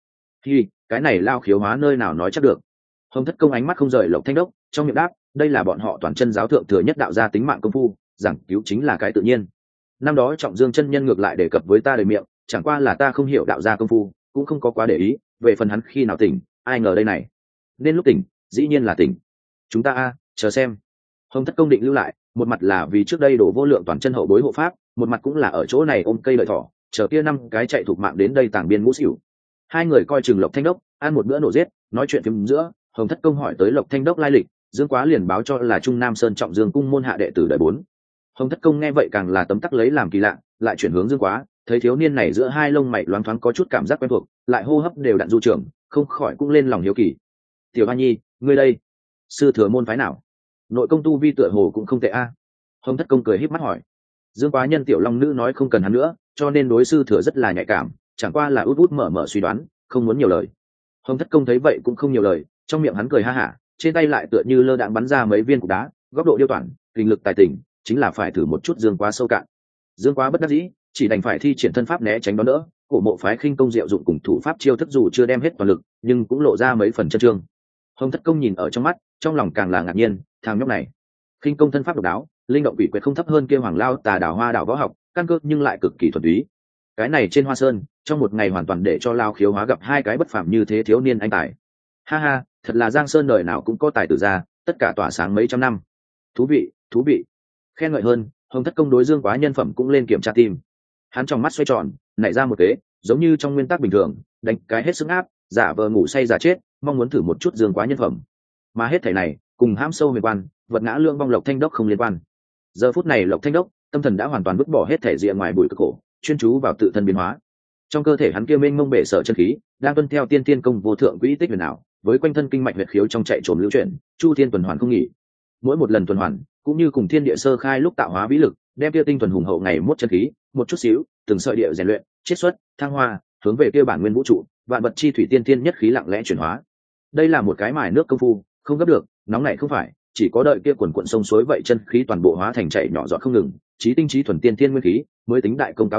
S1: Cái này lao khiếu hóa nơi nào nói chắc được. Hồng Thất Công ánh mắt không rời Lộc Thanh Đốc, trong miệng đáp, đây là bọn họ toàn chân giáo thượng thừa nhất đạo gia tính mạng công phu, giảng cứu chính là cái tự nhiên. Năm đó Trọng Dương chân nhân ngược lại đề cập với ta lời miệng, chẳng qua là ta không hiểu đạo gia công phu, cũng không có quá để ý, về phần hắn khi nào tỉnh, ai ngờ đây này. Nên lúc tỉnh, dĩ nhiên là tỉnh. Chúng ta chờ xem. Hồng Thất Công định lưu lại, một mặt là vì trước đây đổ vô lượng toàn chân hậu bối hộ pháp, một mặt cũng là ở chỗ này ôm cây lợi thỏ, chờ kia năm cái chạy thuộc mạng đến đây tàng biên ngũ xỉu. Hai người coi chừng Lộc Thanh Đốc, ăn một bữa nổ giết, nói chuyện phím giữa, Hồng Thất Công hỏi tới Lộc Thanh Đốc lai lịch, Dương Quá liền báo cho là Trung Nam Sơn Trọng Dương cung môn hạ đệ tử đời 4. Hồng Thất Công nghe vậy càng là tấm tắc lấy làm kỳ lạ, lại chuyển hướng Dương Quá, thấy thiếu niên này giữa hai lông mày loáng thoáng có chút cảm giác quen thuộc, lại hô hấp đều đặn du trưởng, không khỏi cũng lên lòng hiếu kỳ. Tiểu Hoa Nhi, ngươi đây, sư thừa môn phái nào? Nội công tu vi tựa hồ cũng không tệ a. Hồng Thất Công cười híp mắt hỏi. Dương Quá nhân tiểu long nữ nói không cần hắn nữa, cho nên đối sư thừa rất là nhạy cảm, chẳng qua là út út mở mở suy đoán, không muốn nhiều lời. Hồng Thất Công thấy vậy cũng không nhiều lời, trong miệng hắn cười ha hả, trên tay lại tựa như lơ đãng bắn ra mấy viên cục đá, góc độ điêu toản, kinh lực tài tỉnh, chính là phải thử một chút Dương Quá sâu cạn. Dương Quá bất đắc dĩ, chỉ đành phải thi triển thân pháp né tránh đón đỡ, cổ mộ phái khinh công diệu dụng cùng thủ pháp chiêu thức dù chưa đem hết toàn lực, nhưng cũng lộ ra mấy phần chân trương. Hồng Thất Công nhìn ở trong mắt, trong lòng càng là ngạc nhiên, thằng nhóc này, khinh công thân pháp độc đáo, linh động quỷ quyệt không thấp hơn kia Hoàng Lao Tà Đào Hoa đảo võ học, căn cơ nhưng lại cực kỳ thuần túy. Cái này trên Hoa Sơn, trong một ngày hoàn toàn để cho Lao Khiếu Hóa gặp hai cái bất phàm như thế thiếu niên anh tài. Ha ha, thật là Giang Sơn đời nào cũng có tài tử ra, tất cả tỏa sáng mấy trăm năm. Thú vị, thú vị. Khen ngợi hơn, Hồng Thất Công đối Dương Quá nhân phẩm cũng lên kiểm tra tim. Hắn trong mắt xoay tròn, nảy ra một kế, giống như trong nguyên tắc bình thường, đánh cái hết sức áp, giả vờ ngủ say giả chết, mong muốn thử một chút Dương Quá nhân phẩm. Mà hết thảy này, cùng hãm sâu huyền quan, vật ngã lương vong Lộc Thanh Đốc không liên quan. Giờ phút này Lộc Thanh Đốc, tâm thần đã hoàn toàn vứt bỏ hết thể rìa ngoài bụi cực khổ, chuyên chú vào tự thân biến hóa. Trong cơ thể hắn kia mênh mông bể sở chân khí, đang tuân theo tiên tiên công vô thượng quỹ tích huyền ảo, với quanh thân kinh mạch huyệt khiếu trong chạy trồm lưu chuyển, chu thiên tuần hoàn không nghỉ. Mỗi một lần tuần hoàn, cũng như cùng thiên địa sơ khai lúc tạo hóa vĩ lực, đem kia tinh thuần hùng hậu ngày mốt chân khí, một chút xíu, từng sợi địa rèn luyện, chiết xuất, thăng hoa, hướng về kia bản nguyên vũ trụ, vạn vật chi thủy tiên tiên nhất khí lặng lẽ chuyển hóa. Đây là một cái mài nước công phu, không gấp được, nóng này không phải, chỉ có đợi kia quần quận sông suối vậy chân khí toàn bộ hóa thành chảy nhỏ giọt không ngừng, chí tinh chí thuần tiên tiên nguyên khí, mới tính đại công cáo thành,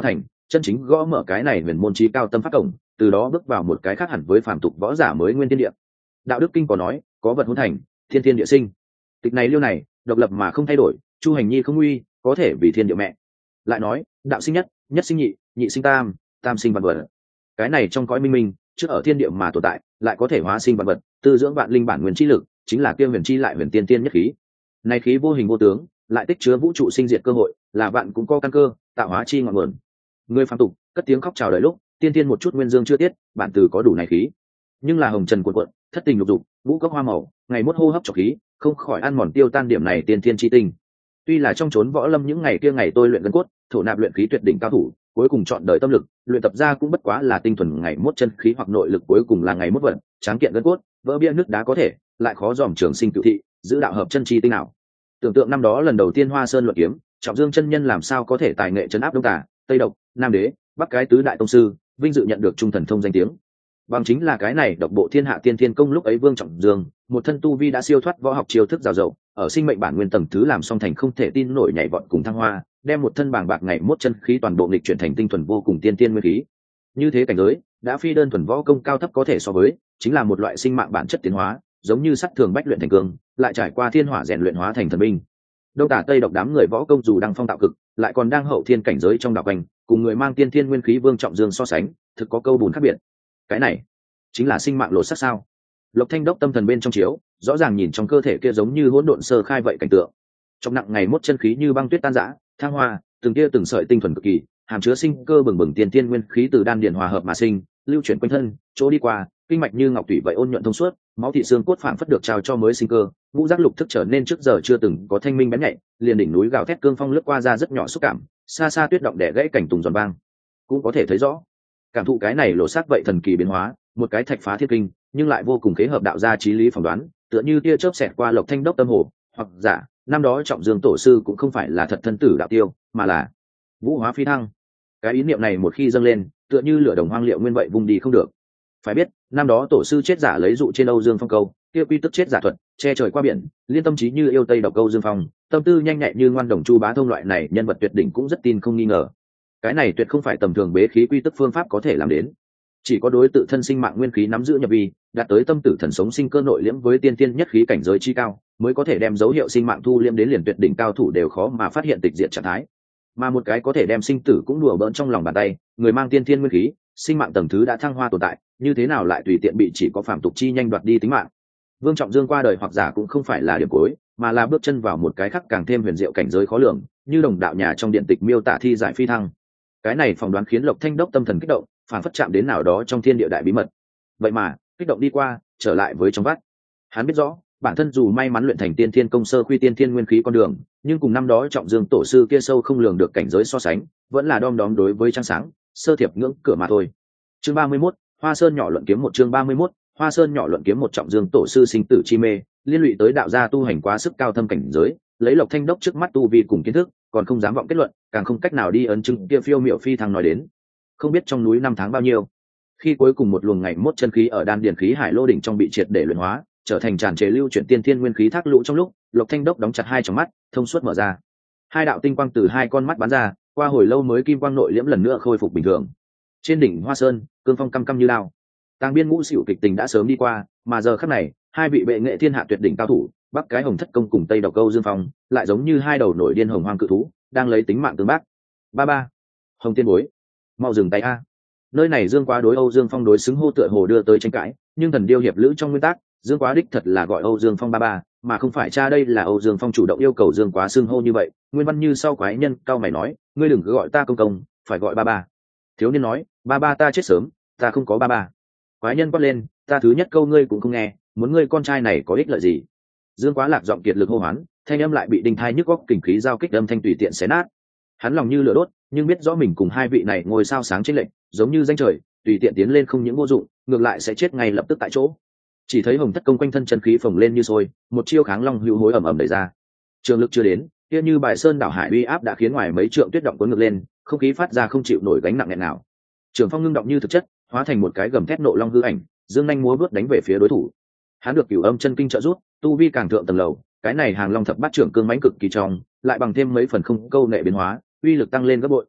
S1: chân chính gõ mở cái này huyền môn trí cao tâm pháp cổng, từ đó bước vào một cái khác hẳn với phàm tục võ giả mới nguyên thiên địa. Đạo đức kinh có nói, có vật hỗn thành, thiên thiên địa sinh. Tịch này liêu này, độc lập mà không thay đổi, chu hành nhi không nguy, có thể vì thiên địa mẹ. Lại nói, đạo sinh nhất, nhất sinh nhị, nhị sinh tam, tam sinh vạn vật. Cái này trong cõi minh minh, trước ở thiên địa mà tồn tại, lại có thể hóa sinh vạn vật, tư dưỡng vạn linh bản nguyên chi lực, chính là kia huyền chi lại huyền tiên tiên nhất khí. Này khí vô hình vô tướng, lại tích chứa vũ trụ sinh diệt cơ hội, là vạn cũng có căn cơ, tạo hóa chi ngọn nguồn. Người phàm tục, cất tiếng khóc chào đời lúc, tiên tiên một chút nguyên dương chưa tiết, bản từ có đủ này khí. Nhưng là hồng trần cuộn cuộn, thất tình lục dục, ngũ cốc hoa màu, ngày mốt hô hấp trọc khí, không khỏi ăn mòn tiêu tan điểm này tiên thiên chi tinh. Tuy là trong chốn võ lâm những ngày kia ngày tôi luyện gân cốt, thổ nạp luyện khí tuyệt đỉnh cao thủ, cuối cùng chọn đời tâm lực, luyện tập ra cũng bất quá là tinh thuần ngày mốt chân khí hoặc nội lực, cuối cùng là ngày mốt vận, tráng kiện gân cốt, vỡ bia nước đá có thể, lại khó dòm trường sinh cửu thị, giữ đạo hợp chân chi tinh nào. Tưởng tượng năm đó lần đầu tiên Hoa Sơn luận kiếm, Trọng Dương chân nhân làm sao có thể tài nghệ trấn áp Đông Tả, Tây Độc, Nam Đế, Bắc cái tứ đại tông sư, vinh dự nhận được trung thần thông danh tiếng. Bằng chính là cái này độc bộ thiên hạ tiên thiên công lúc ấy Vương Trọng Dương, một thân tu vi đã siêu thoát võ học chiêu thức rào rộng, ở sinh mệnh bản nguyên tầng thứ làm song thành không thể tin nổi nhảy vọt cùng thăng hoa, đem một thân bàng bạc ngày mốt chân khí toàn bộ nghịch chuyển thành tinh thuần vô cùng tiên tiên nguyên khí. Như thế cảnh giới, đã phi đơn thuần võ công cao thấp có thể so với, chính là một loại sinh mạng bản chất tiến hóa, giống như sắt thường bách luyện thành cường, lại trải qua thiên hỏa rèn luyện hóa thành thần binh. Đông Tả Tây Độc đám người võ công dù đang phong tạo cực, lại còn đang hậu thiên cảnh giới trong đạo cảnh, cùng người mang tiên thiên nguyên khí Vương Trọng Dương so sánh, thực có câu bùn khác biệt. Cái này chính là sinh mạng lột xác sao? Lộc Thanh Đốc tâm thần bên trong chiếu, rõ ràng nhìn trong cơ thể kia giống như hỗn độn sơ khai vậy cảnh tượng. Trong nặng ngày mốt chân khí như băng tuyết tan rã, thăng hoa, từng tia từng sợi tinh thuần cực kỳ, hàm chứa sinh cơ bừng bừng tiên tiên nguyên khí từ đan điền hòa hợp mà sinh, lưu chuyển quanh thân, chỗ đi qua, kinh mạch như ngọc thủy vậy ôn nhuận thông suốt, máu thịt xương cốt phảng phất được trao cho mới sinh cơ, ngũ giác lục thức trở nên trước giờ chưa từng có thanh minh bén nhạy, liền đỉnh núi gào thét cương phong lướt qua ra rất nhỏ xúc cảm, xa xa tuyết động đẻ gãy cảnh tùng giòn vang, cũng có thể thấy rõ. Cảm thụ cái này lộ xác vậy thần kỳ biến hóa, một cái thạch phá thiên kinh, nhưng lại vô cùng kế hợp đạo gia trí lý phỏng đoán, tựa như tia chớp xẹt qua Lộc Thanh Đốc tâm hồ, hoặc giả, năm đó Trọng Dương tổ sư cũng không phải là thật thân tử đạo tiêu, mà là vũ hóa phi thăng. Cái ý niệm này một khi dâng lên, tựa như lửa đồng hoang liệu nguyên vậy vùng đi không được. Phải biết, năm đó tổ sư chết giả lấy dụ trên Âu Dương Phong câu, kia quy tức chết giả thuật, che trời qua biển, liên tâm trí như yêu Tây Độc Âu Dương Phong, tâm tư nhanh nhạy như ngoan đồng Chu Bá Thông loại này nhân vật tuyệt đỉnh cũng rất tin không nghi ngờ. Cái này tuyệt không phải tầm thường bế khí quy tức phương pháp có thể làm đến. Chỉ có đối tự thân sinh mạng nguyên khí nắm giữ nhập vi, đạt tới tâm tử thần sống sinh cơ nội liễm với tiên tiên nhất khí cảnh giới chi cao, mới có thể đem dấu hiệu sinh mạng thu liễm đến liền tuyệt đỉnh cao thủ đều khó mà phát hiện tịch diệt trạng thái. Mà một cái có thể đem sinh tử cũng đùa bỡn trong lòng bàn tay, người mang tiên tiên nguyên khí, sinh mạng tầng thứ đã thăng hoa tồn tại, như thế nào lại tùy tiện bị chỉ có phàm tục chi nhanh đoạt đi tính mạng. Vương Trọng Dương qua đời hoặc giả cũng không phải là điểm cuối, mà là bước chân vào một cái khác càng thêm huyền diệu cảnh giới khó lường, như đồng đạo nhà trong điện tịch miêu tả thi giải phi thăng. Cái này phỏng đoán khiến Lộc Thanh Đốc tâm thần kích động, phản phất chạm đến nào đó trong thiên địa đại bí mật. Vậy mà kích động đi qua, trở lại với trong vắt. Hắn biết rõ, bản thân dù may mắn luyện thành tiên thiên công sơ quy tiên thiên nguyên khí con đường, nhưng cùng năm đó Trọng Dương tổ sư kia sâu không lường được cảnh giới so sánh, vẫn là đom đóm đối với trăng sáng, sơ thiệp ngưỡng cửa mà thôi. Chương 31, Hoa Sơn nhỏ luận kiếm một. Chương 31, Hoa Sơn nhỏ luận kiếm một. Trọng Dương tổ sư sinh tử chi mê, liên lụy tới đạo gia tu hành quá sức cao thâm cảnh giới, lấy Lộc Thanh Đốc trước mắt tu vi cùng kiến thức, còn không dám vọng kết luận, càng không cách nào đi ấn chứng kia phiêu miểu phi thăng nói đến. Không biết trong núi năm tháng bao nhiêu, khi cuối cùng một luồng ngày mốt chân khí ở đan điền khí hải lô đỉnh trong bị triệt để luyện hóa, trở thành tràn trề lưu chuyển tiên thiên nguyên khí thác lũ trong lúc, Lộc Thanh Đốc đóng chặt hai tròng mắt, thông suốt mở ra. Hai đạo tinh quang từ hai con mắt bắn ra, qua hồi lâu mới kim quang nội liễm lần nữa khôi phục bình thường. Trên đỉnh Hoa Sơn, cương phong căm căm như lao. Tàng biên ngũ xỉu kịch tình đã sớm đi qua, mà giờ khắc này, hai vị bệ nghệ thiên hạ tuyệt đỉnh cao thủ, Bắc cái Hồng Thất Công cùng Tây Độc Câu Dương Phong, lại giống như hai đầu nổi điên hồng hoang cự thú, đang lấy tính mạng tương bác. Ba, Hồng Tiên Bối, mau dừng tay a. Nơi này Dương Quá đối Âu Dương Phong đối xứng hô tựa hồ đưa tới tranh cãi, nhưng Thần Điêu hiệp lữ trong nguyên tắc, Dương Quá đích thật là gọi Âu Dương Phong ba, mà không phải cha. Đây là Âu Dương Phong chủ động yêu cầu Dương Quá xưng hô như vậy. Nguyên văn như sau: quái nhân cao mày nói, ngươi đừng cứ gọi ta công công, phải gọi ba. Thiếu niên nói, ba ta chết sớm, ta không có ba. Quái nhân quát lên, ta thứ nhất câu ngươi cũng không nghe, muốn ngươi con trai này có ích lợi gì? Dương Quá lạc giọng kiệt lực hô hoán, thanh âm lại bị đinh thai nhức góc kình khí giao kích âm thanh tùy tiện xé nát. Hắn lòng như lửa đốt, nhưng biết rõ mình cùng hai vị này ngôi sao sáng trên lệnh, giống như danh trời, tùy tiện tiến lên không những vô dụng, ngược lại sẽ chết ngay lập tức tại chỗ. Chỉ thấy Hồng Thất Công quanh thân chân khí phồng lên như sôi, một chiêu kháng long hữu hối ầm ầm đẩy ra. Trường lực chưa đến, kia như bài sơn đảo hải uy áp đã khiến ngoài mấy trượng tuyết động cuốn ngược lên, không khí phát ra không chịu nổi gánh nặng nghẹn nào. Trường phong ngưng động như thực chất, hóa thành một cái gầm thét nộ long hư ảnh, dương nhanh múa bước đánh về phía đối thủ. Hắn được Cửu Âm chân kinh trợ giúp, tu vi càng thượng tầng lầu, cái này hàng long thập bát trưởng cương mãnh cực kỳ trong, lại bằng thêm mấy phần không câu nệ biến hóa, uy lực tăng lên gấp bội.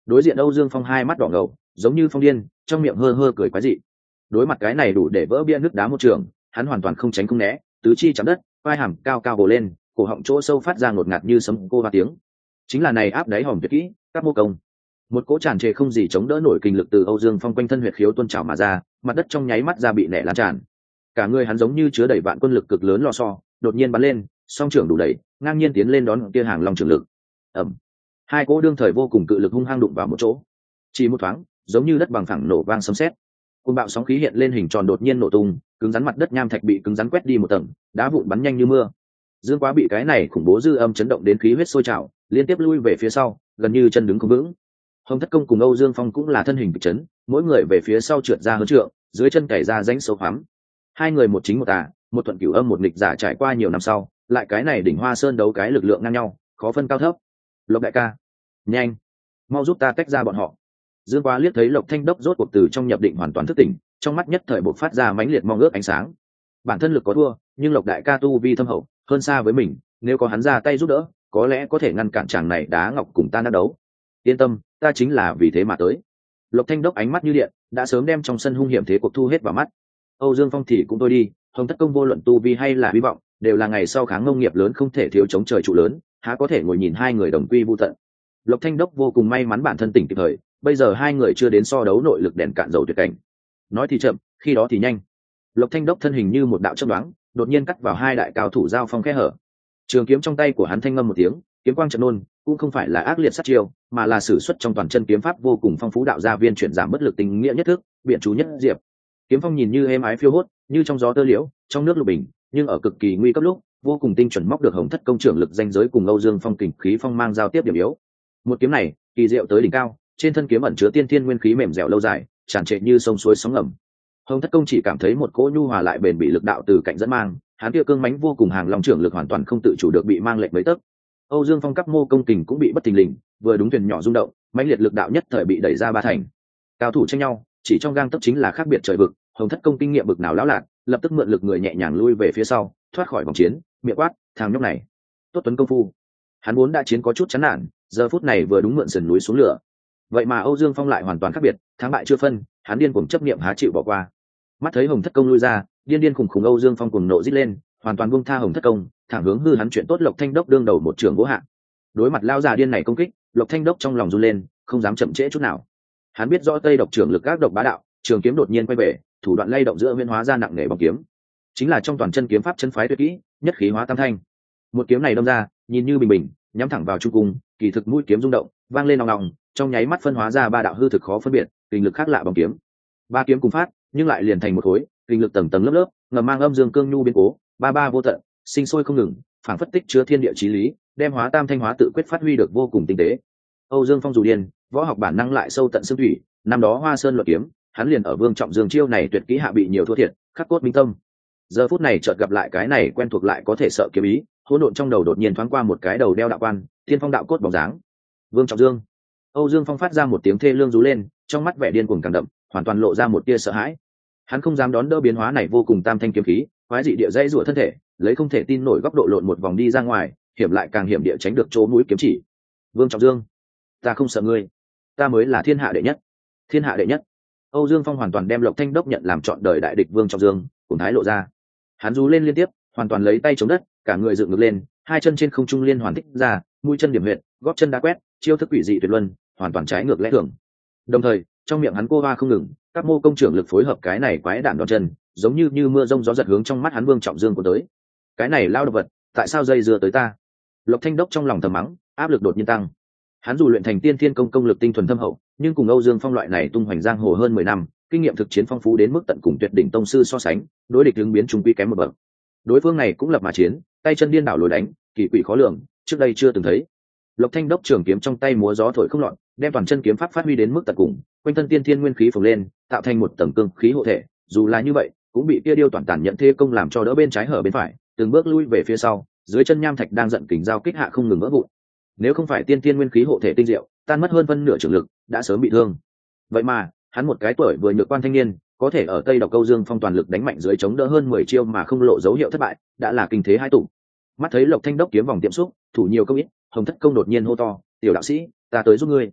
S1: Đối diện Âu Dương Phong hai mắt đỏ ngầu giống như phong điên, trong miệng hơ hơ cười quái dị. Đối mặt cái này đủ để vỡ bia nước đá một trường, hắn hoàn toàn không tránh không né, tứ chi chạm đất, vai hàm cao cao bổ lên, cổ họng chỗ sâu phát ra ngột ngạt như sấm cô hoa tiếng. Chính là này áp đáy hòm tuyệt kỹ, các mô công. Một cỗ tràn trề không gì chống đỡ nổi kinh lực từ Âu Dương Phong quanh thân huyệt khiếu tuôn trào mà ra, mặt đất trong nháy mắt ra bị nẻ lan tràn. Cả người hắn giống như chứa đầy vạn quân lực cực lớn lò xo, đột nhiên bắn lên, song trưởng đủ đẩy, ngang nhiên tiến lên đón kia hàng long trường lực. Ầm. Hai cỗ đương thời vô cùng cự lực hung hăng đụng vào một chỗ. Chỉ một thoáng, giống như đất bằng phẳng nổ vang sấm sét. Cơn bạo sóng khí hiện lên hình tròn đột nhiên nổ tung, cứng rắn mặt đất nham thạch bị cứng rắn quét đi một tầng, đá vụn bắn nhanh như mưa. Dương Quá bị cái này khủng bố dư âm chấn động đến khí huyết sôi trào, liên tiếp lui về phía sau, gần như chân đứng không vững. Hồng Thất Công cùng Âu Dương Phong cũng là thân hình bị chấn, mỗi người về phía sau trượt ra hơn trượng, dưới chân cày ra rãnh sâu hoắm. Hai người một chính một tà, một thuận cửu âm một nghịch giả trải qua nhiều năm sau, lại cái này đỉnh Hoa Sơn đấu cái lực lượng ngang nhau, khó phân cao thấp. Lộc đại ca, nhanh, mau giúp ta tách ra bọn họ. Dương Quá liếc thấy Lộc Thanh Đốc rốt cuộc từ trong nhập định hoàn toàn thức tỉnh, trong mắt nhất thời bộc phát ra mãnh liệt mong ước ánh sáng. Bản thân lực có thua, nhưng Lộc đại ca tu vi thâm hậu, hơn xa với mình, nếu có hắn ra tay giúp đỡ, có lẽ có thể ngăn cản chàng này đá ngọc cùng ta đá đấu. Yên tâm, ta chính là vì thế mà tới. Lộc Thanh Đốc ánh mắt như điện, đã sớm đem trong sân hung hiểm thế cuộc thu hết vào mắt. Âu Dương Phong thì cũng tôi đi, Hồng Thất Công vô luận tu vi hay là hy vọng, đều là ngày sau kháng nông nghiệp lớn không thể thiếu chống trời trụ lớn, há có thể ngồi nhìn hai người đồng quy vu tận. Lộc Thanh Đốc vô cùng may mắn bản thân tỉnh kịp thời, bây giờ hai người chưa đến so đấu nội lực đèn cạn dầu tuyệt cảnh. Nói thì chậm, khi đó thì nhanh. Lộc Thanh Đốc thân hình như một đạo chớp nhoáng, đột nhiên cắt vào hai đại cao thủ giao phong khe hở. Trường kiếm trong tay của hắn thanh ngâm một tiếng, kiếm quang chợt nôn, cũng không phải là ác liệt sát chiêu, mà là sử xuất trong toàn chân kiếm pháp vô cùng phong phú đạo gia viên chuyển giảm bất lực tình nghĩa nhất thức, biện chú nhất diệp. Kiếm phong nhìn như êm ái phiêu hốt, như trong gió tơ liễu, trong nước lục bình, nhưng ở cực kỳ nguy cấp lúc, vô cùng tinh chuẩn móc được Hồng Thất Công trưởng lực danh giới cùng Âu Dương Phong kình khí phong mang giao tiếp điểm yếu. Một kiếm này, kỳ diệu tới đỉnh cao, trên thân kiếm ẩn chứa tiên thiên nguyên khí mềm dẻo lâu dài, tràn trề như sông suối sóng ngầm. Hồng Thất Công chỉ cảm thấy một cỗ nhu hòa lại bền bỉ lực đạo từ cạnh dẫn mang, hắn kia cương mãnh vô cùng hàng long trưởng lực hoàn toàn không tự chủ được bị mang lệch mấy tấc. Âu Dương Phong cấp mô công kình cũng bị bất thình lình, vừa đúng thuyền nhỏ rung động, mãnh liệt lực đạo nhất thời bị đẩy ra ba thành. Cao thủ tranh nhau, chỉ trong gang tấc chính là khác biệt trời vực, Hồng Thất Công kinh nghiệm bực nào lão lạc, lập tức mượn lực người nhẹ nhàng lui về phía sau, thoát khỏi vòng chiến, miệng quát, thằng nhóc này, tốt tuấn công phu. Hắn muốn đã chiến có chút chán nản, giờ phút này vừa đúng mượn sườn núi xuống lửa. Vậy mà Âu Dương Phong lại hoàn toàn khác biệt, thắng bại chưa phân, hắn điên cuồng chấp niệm há chịu bỏ qua. Mắt thấy Hồng Thất Công lui ra, điên khùng khùng Âu Dương Phong cuồng nộ rít lên, hoàn toàn buông tha Hồng Thất Công, thẳng hướng hư hắn chuyện tốt Lộc Thanh Đốc đương đầu một trường vỗ hạ. Đối mặt lao già điên này công kích, Lộc Thanh Đốc trong lòng run lên, không dám chậm trễ chút nào. Hắn biết rõ Tây độc trưởng lực các độc bá đạo, trường kiếm đột nhiên quay về, thủ đoạn lay động giữa huyễn hóa ra nặng nề bóng kiếm. Chính là trong toàn chân kiếm pháp chân phái tuyệt kỹ, nhất khí hóa tam thanh. Một kiếm này đâm ra, nhìn như bình bình, nhắm thẳng vào trung cung, kỳ thực mũi kiếm rung động, vang lên ong ong, trong nháy mắt phân hóa ra ba đạo hư thực khó phân biệt, kinh lực khác lạ bóng kiếm. Ba kiếm cùng phát, nhưng lại liền thành một khối, kinh lực tầng tầng lớp lớp, ngầm mang âm dương cương nhu biến cố, ba ba vô tận, sinh sôi không ngừng, phảng phất tích chứa thiên địa chí lý, đem hóa tam thanh hóa tự quyết phát huy được vô cùng tinh tế. Âu Dương Phong dù điên, võ học bản năng lại sâu tận xương thủy, năm đó Hoa Sơn luật kiếm, hắn liền ở Vương Trọng Dương chiêu này tuyệt kỹ hạ bị nhiều thua thiệt, khắc cốt minh tâm. Giờ phút này chợt gặp lại cái này quen thuộc lại có thể sợ kiếm ý, hỗn độn trong đầu đột nhiên thoáng qua một cái đầu đeo đạo quan, thiên phong đạo cốt bóng dáng. Vương Trọng Dương. Âu Dương Phong phát ra một tiếng thê lương rú lên, trong mắt vẻ điên cuồng càng đậm, hoàn toàn lộ ra một tia sợ hãi. Hắn không dám đón đỡ biến hóa này vô cùng tam thanh kiếm khí, quái dị địa dây rủa thân thể, lấy không thể tin nổi góc độ lộn một vòng đi ra ngoài, hiểm lại càng hiểm địa tránh được chỗ mũi kiếm chỉ. Vương Trọng Dương, ta không sợ ngươi, ta mới là thiên hạ đệ nhất. Thiên hạ đệ nhất. Âu Dương Phong hoàn toàn đem Lộc Thanh Đốc nhận làm trọn đời đại địch Vương Trọng Dương, cùng thái lộ ra. Hắn rú lên liên tiếp, hoàn toàn lấy tay chống đất, cả người dựng ngược lên, hai chân trên không trung liên hoàn thích ra, mũi chân điểm huyệt, gót chân đá quét, chiêu thức quỷ dị tuyệt luân, hoàn toàn trái ngược lẽ thường. Đồng thời, trong miệng hắn cô hoa không ngừng, các mô công trưởng lực phối hợp cái này quái đản đòn chân, giống như mưa rông gió giật hướng trong mắt hắn Vương Trọng Dương của tới. Cái này lao độc vật, tại sao dây dưa tới ta? Lộc Thanh Đốc trong lòng thầm mắng, áp lực đột nhiên tăng. Hắn dù luyện thành tiên thiên công lực tinh thuần thâm hậu, nhưng cùng Âu Dương Phong loại này tung hoành giang hồ hơn 10 năm, kinh nghiệm thực chiến phong phú đến mức tận cùng tuyệt đỉnh tông sư so sánh, đối địch ứng biến trung quy kém một bậc. Đối phương này cũng lập mà chiến, tay chân điên đảo lối đánh, kỳ quỷ khó lường, trước đây chưa từng thấy. Lộc Thanh Đốc trường kiếm trong tay múa gió thổi không loạn, đem toàn chân kiếm pháp phát huy đến mức tận cùng, quanh thân tiên thiên nguyên khí phồng lên, tạo thành một tầng cương khí hộ thể. Dù là như vậy, cũng bị kia điêu toàn tàn nhận thế công làm cho đỡ bên trái hở bên phải, từng bước lui về phía sau, dưới chân nham thạch đang giận kình giao kích hạ không ngừng vỡ vụn. Nếu không phải tiên thiên nguyên khí hộ thể tinh diệu, tan mất hơn phân nửa trường lực, đã sớm bị thương. Vậy mà, hắn một cái tuổi vừa nhược quan thanh niên, có thể ở Tây Độc Câu Dương Phong toàn lực đánh mạnh dưới chống đỡ hơn 10 chiêu mà không lộ dấu hiệu thất bại, đã là kinh thế hai tụ. Mắt thấy Lộc Thanh Đốc kiếm vòng tiệm xúc, thủ nhiều công ít, Hồng Thất Công đột nhiên hô to, "Tiểu đạo sĩ, ta tới giúp ngươi."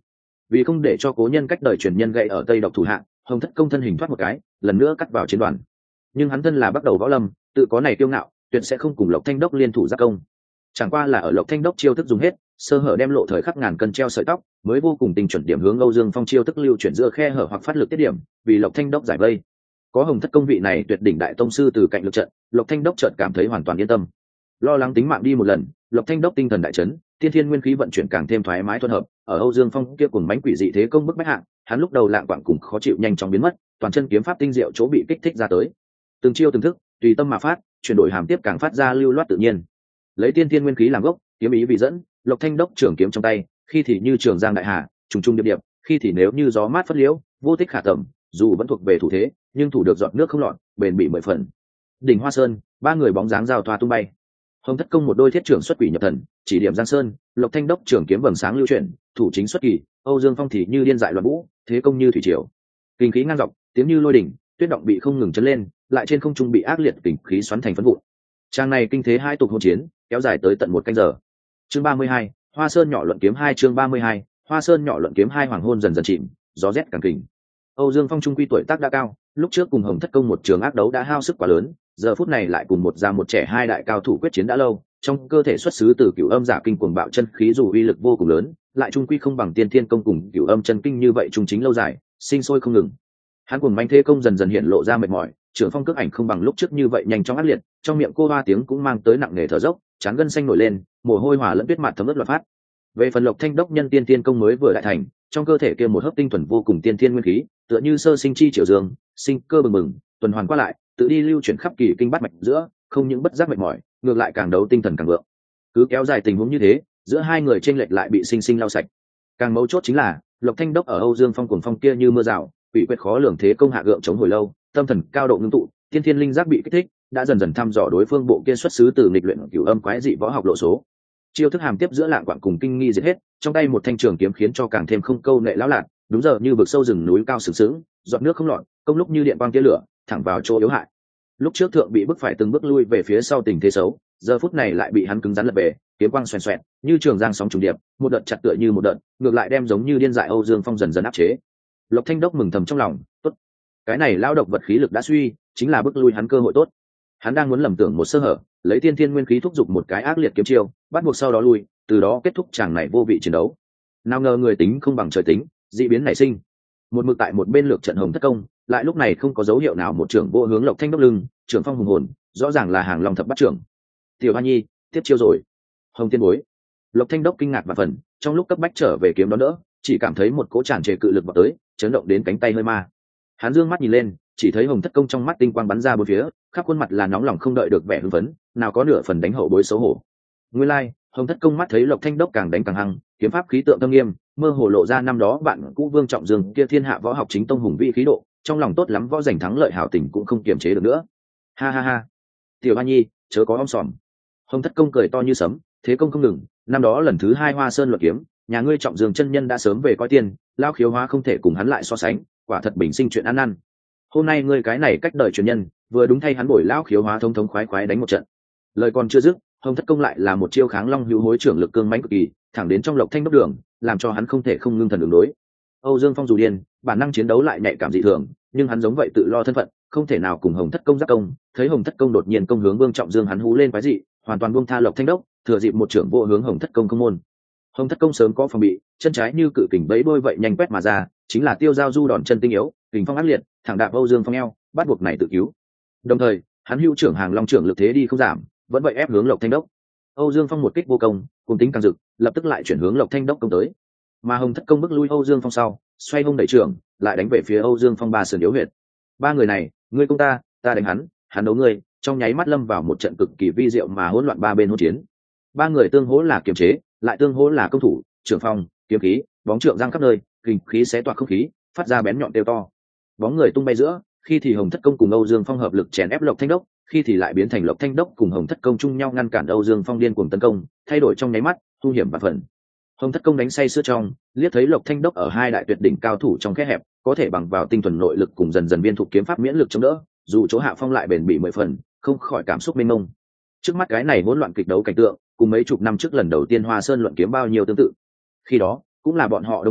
S1: Vì không để cho cố nhân cách đời truyền nhân gậy ở tây độc thủ hạng, Hồng Thất Công thân hình thoát một cái, lần nữa cắt vào chiến đoàn. Nhưng hắn thân là bắt đầu võ lâm, tự có này kiêu ngạo, tuyệt sẽ không cùng Lộc Thanh Đốc liên thủ giáp công. Chẳng qua là ở Lộc Thanh Đốc chiêu thức dùng hết, sơ hở đem lộ thời khắc ngàn cân treo sợi tóc, mới vô cùng tình chuẩn điểm hướng Âu Dương Phong chiêu thức lưu chuyển giữa khe hở hoặc phát lực tiết điểm, vì Lộc Thanh Đốc giải vây. Có Hồng Thất Công vị này tuyệt đỉnh đại tông sư từ cạnh lực trận, Lộc Thanh Đốc chợt cảm thấy hoàn toàn yên tâm. Lo lắng tính mạng đi một lần, Lộc Thanh Đốc tinh thần đại chấn, tiên thiên nguyên khí vận chuyển càng thêm thoải mái thuận hợp. Ở Âu Dương Phong kia cùng bánh quỷ dị thế công bức bách hạng, hắn lúc đầu lạng quạng cùng khó chịu nhanh chóng biến mất, toàn chân kiếm pháp tinh diệu chỗ bị kích thích ra tới. Từng chiêu từng thức, tùy tâm mà phát, chuyển đổi hàm tiếp càng phát ra lưu loát tự nhiên. Lấy tiên thiên nguyên khí làm gốc, kiếm ý vì dẫn, Lộc Thanh Đốc trưởng kiếm trong tay, khi thì như trường giang đại hà, trùng trùng điệp điệp, khi thì nếu như gió mát phất liễu, vô tích khả tầm, dù vẫn thuộc về thủ thế, nhưng thủ được giọt nước không lọt, bền bỉ mười phần. Đỉnh Hoa Sơn, ba người bóng dáng giao thoa tung bay. Hồng Thất Công một đôi thiết trưởng xuất quỷ nhập thần, chỉ điểm Giang Sơn, Lộc Thanh Đốc trưởng kiếm vầng sáng lưu chuyển, thủ chính xuất kỳ, Âu Dương Phong thì như điên dại loạn vũ, thế công như thủy triều. Kinh khí ngang dọc, tiếng như lôi đỉnh, tuyết động bị không ngừng chấn lên, lại trên không trung bị ác liệt kình khí xoắn thành phấn vụn. Trang này kinh thế hai tục hỗn chiến, kéo dài tới tận 1 canh giờ. Chương 32, Hoa Sơn nhỏ luận kiếm 2 chương 32, Hoa Sơn nhỏ luận kiếm 2 hoàng hôn dần dần chìm, gió rét càng kình. Âu Dương Phong trung quy tuổi tác đã cao, lúc trước cùng Hồng Thất Công một trường ác đấu đã hao sức quá lớn, giờ phút này lại cùng một già một trẻ hai đại cao thủ quyết chiến đã lâu, trong cơ thể xuất xứ từ Cửu Âm Giả Kinh cuồng bạo chân khí dù uy lực vô cùng lớn, lại trung quy không bằng Tiên Thiên Công cùng Cửu Âm chân kinh như vậy trung chính lâu dài, sinh sôi không ngừng. Hắn cuồng manh thế công dần dần hiện lộ ra mệt mỏi, trưởng phong cước ảnh không bằng lúc trước như vậy nhanh chóng ác liệt, trong miệng cô hoa tiếng cũng mang tới nặng nề thở dốc, trán gân xanh nổi lên, mồ hôi hòa lẫn tuyết mạt thấm ướt loạn phát. Về phần Lộc Thanh Đốc nhân Tiên Thiên Công mới vừa đại thành, trong cơ thể kia một hớp tinh thuần vô cùng tiên thiên nguyên khí, tựa như sơ sinh chi triệu dương, sinh cơ bừng bừng, tuần hoàn qua lại, tự đi lưu chuyển khắp kỳ kinh bát mạch giữa, không những bất giác mệt mỏi, ngược lại càng đấu tinh thần càng vượng. Cứ kéo dài tình huống như thế, giữa hai người chênh lệch lại bị sinh sinh lau sạch. Càng mấu chốt chính là, Lộc Thanh Đốc ở Âu Dương Phong cuồng phong kia như mưa rào, bị quyết khó lường thế công hạ gượng chống hồi lâu, tâm thần cao độ ngưng tụ, tiên thiên linh giác bị kích thích, đã dần dần thăm dò đối phương bộ kia xuất xứ từ nghịch luyện Cửu Âm quái dị võ học lộ số. Chiêu thức hàm tiếp giữa lạng quạng cùng kinh nghi diệt hết, trong tay một thanh trường kiếm khiến cho càng thêm không câu nệ lão lạc, đúng giờ như vực sâu rừng núi cao sừng sững, giọt nước không lọt, công lúc như điện quang tia lửa, thẳng vào chỗ yếu hại. Lúc trước thượng bị bức phải từng bước lui về phía sau tình thế xấu, giờ phút này lại bị hắn cứng rắn lật về, kiếm quang xoèn xoẹt, như trường giang sóng trùng điệp, một đợt chặt tựa như một đợt, ngược lại đem giống như điên dại Âu Dương Phong dần dần áp chế. Lộc Thanh Đốc mừng thầm trong lòng, tốt, cái này lao độc vật khí lực đã suy, chính là bức lui hắn cơ hội tốt. Hắn đang muốn lầm tưởng một sơ hở, lấy tiên thiên nguyên khí thúc giục một cái ác liệt kiếm chiêu, bắt buộc sau đó lui, từ đó kết thúc chàng này vô vị chiến đấu. Nào ngờ người tính không bằng trời tính, dị biến nảy sinh. Một mực tại một bên lược trận Hồng Thất Công, lại lúc này không có dấu hiệu nào một trưởng vô hướng Lộc Thanh Đốc lưng, trưởng phong hùng hồn, rõ ràng là hàng long thập bắt trưởng. Tiểu Hoa Nhi, tiếp chiêu rồi. Hồng Tiên Bối. Lộc Thanh Đốc kinh ngạc và phần, trong lúc cấp bách trở về kiếm đón đỡ, chỉ cảm thấy một cỗ tràn trề cự lực vào tới, chấn động đến cánh tay hơi ma. Hắn dương mắt nhìn lên, chỉ thấy Hồng Thất Công trong mắt tinh quang bắn ra bốn phía, khắp khuôn mặt là nóng lòng không đợi được vẻ hưng phấn, nào có nửa phần đánh hậu bối xấu hổ. Nguyên lai, Hồng Thất Công mắt thấy Lộc Thanh Đốc càng đánh càng hăng, kiếm pháp khí tượng tâm nghiêm, mơ hồ lộ ra năm đó bạn cũ Vương Trọng Dương kia thiên hạ võ học chính tông hùng vĩ khí độ, trong lòng tốt lắm võ giành thắng lợi hảo tình cũng không kiềm chế được nữa. Ha ha ha, Tiểu Hoa Nhi, chớ có om sòm. Hồng Thất Công cười to như sấm, thế công không ngừng, năm đó lần thứ 2 Hoa Sơn luận kiếm, nhà ngươi Trọng Dương chân nhân đã sớm về coi tiền, lao khiếu hóa không thể cùng hắn lại so sánh, quả thật bình sinh chuyện ăn năn. Hôm nay ngươi cái này cách đời truyền nhân, vừa đúng thay hắn bồi lão khiếu hóa thống khoái khoái đánh một trận. Lời còn chưa dứt, Hồng Thất Công lại là một chiêu kháng long hữu hối trưởng lực cương mãnh cực kỳ, thẳng đến trong Lộc Thanh Đốc đường, làm cho hắn không thể không ngưng thần ứng đối. Âu Dương Phong dù điên, bản năng chiến đấu lại nhạy cảm dị thường, nhưng hắn giống vậy tự lo thân phận, không thể nào cùng Hồng Thất Công giáp công. Thấy Hồng Thất Công đột nhiên công hướng Vương Trọng Dương, hắn hú lên quái dị, hoàn toàn buông tha Lộc Thanh Đốc, thừa dịp một trưởng vô hướng Hồng Thất Công không môn. Hồng Thất Công sớm có phòng bị, chân trái như cự kình bẫy đôi vậy nhanh quét mà ra, chính là tiêu giao du đòn chân tinh yếu, kình phong ác liệt, thẳng đạp Âu Dương Phong eo, bắt buộc này tự cứu. Đồng thời, hắn hữu trưởng hàng long trưởng lực thế đi không giảm, vẫn vậy ép hướng Lộc Thanh Đốc. Âu Dương Phong một kích vô công, cùng tính càng dực, lập tức lại chuyển hướng Lộc Thanh Đốc công tới. Mà Hồng Thất Công bước lui Âu Dương Phong sau, xoay hông đẩy trưởng, lại đánh về phía Âu Dương Phong ba sườn yếu huyệt. Ba người này, ngươi công ta đánh hắn đấu ngươi, trong nháy mắt lâm vào một trận cực kỳ vi diệu mà hỗn loạn ba bên hỗn chiến. Ba người tương hỗ là kiềm chế, lại tương hỗ là công thủ, trưởng phong, kiếm khí, bóng trượng giang khắp nơi, kình khí xé toạc không khí, phát ra bén nhọn tiêu to. Bóng người tung bay giữa, khi thì Hồng Thất Công cùng Âu Dương Phong hợp lực chèn ép Lộc Thanh Đốc, khi thì lại biến thành Lộc Thanh Đốc cùng Hồng Thất Công chung nhau ngăn cản Âu Dương Phong điên cuồng tấn công, thay đổi trong nháy mắt, hung hiểm và phần. Hồng Thất Công đánh say sưa trong, liếc thấy Lộc Thanh Đốc ở hai đại tuyệt đỉnh cao thủ trong khe hẹp, có thể bằng vào tinh thuần nội lực cùng dần dần viên thuộc kiếm pháp miễn lực chống đỡ, dù chỗ hạ phong lại bền bỉ 10 phần, không khỏi cảm xúc mênh mông. Trước mắt cái này hỗn loạn kịch đấu cảnh tượng, cùng mấy chục năm trước lần đầu tiên Hoa Sơn luận kiếm bao nhiêu tương tự. Khi đó, cũng là bọn họ đông tả,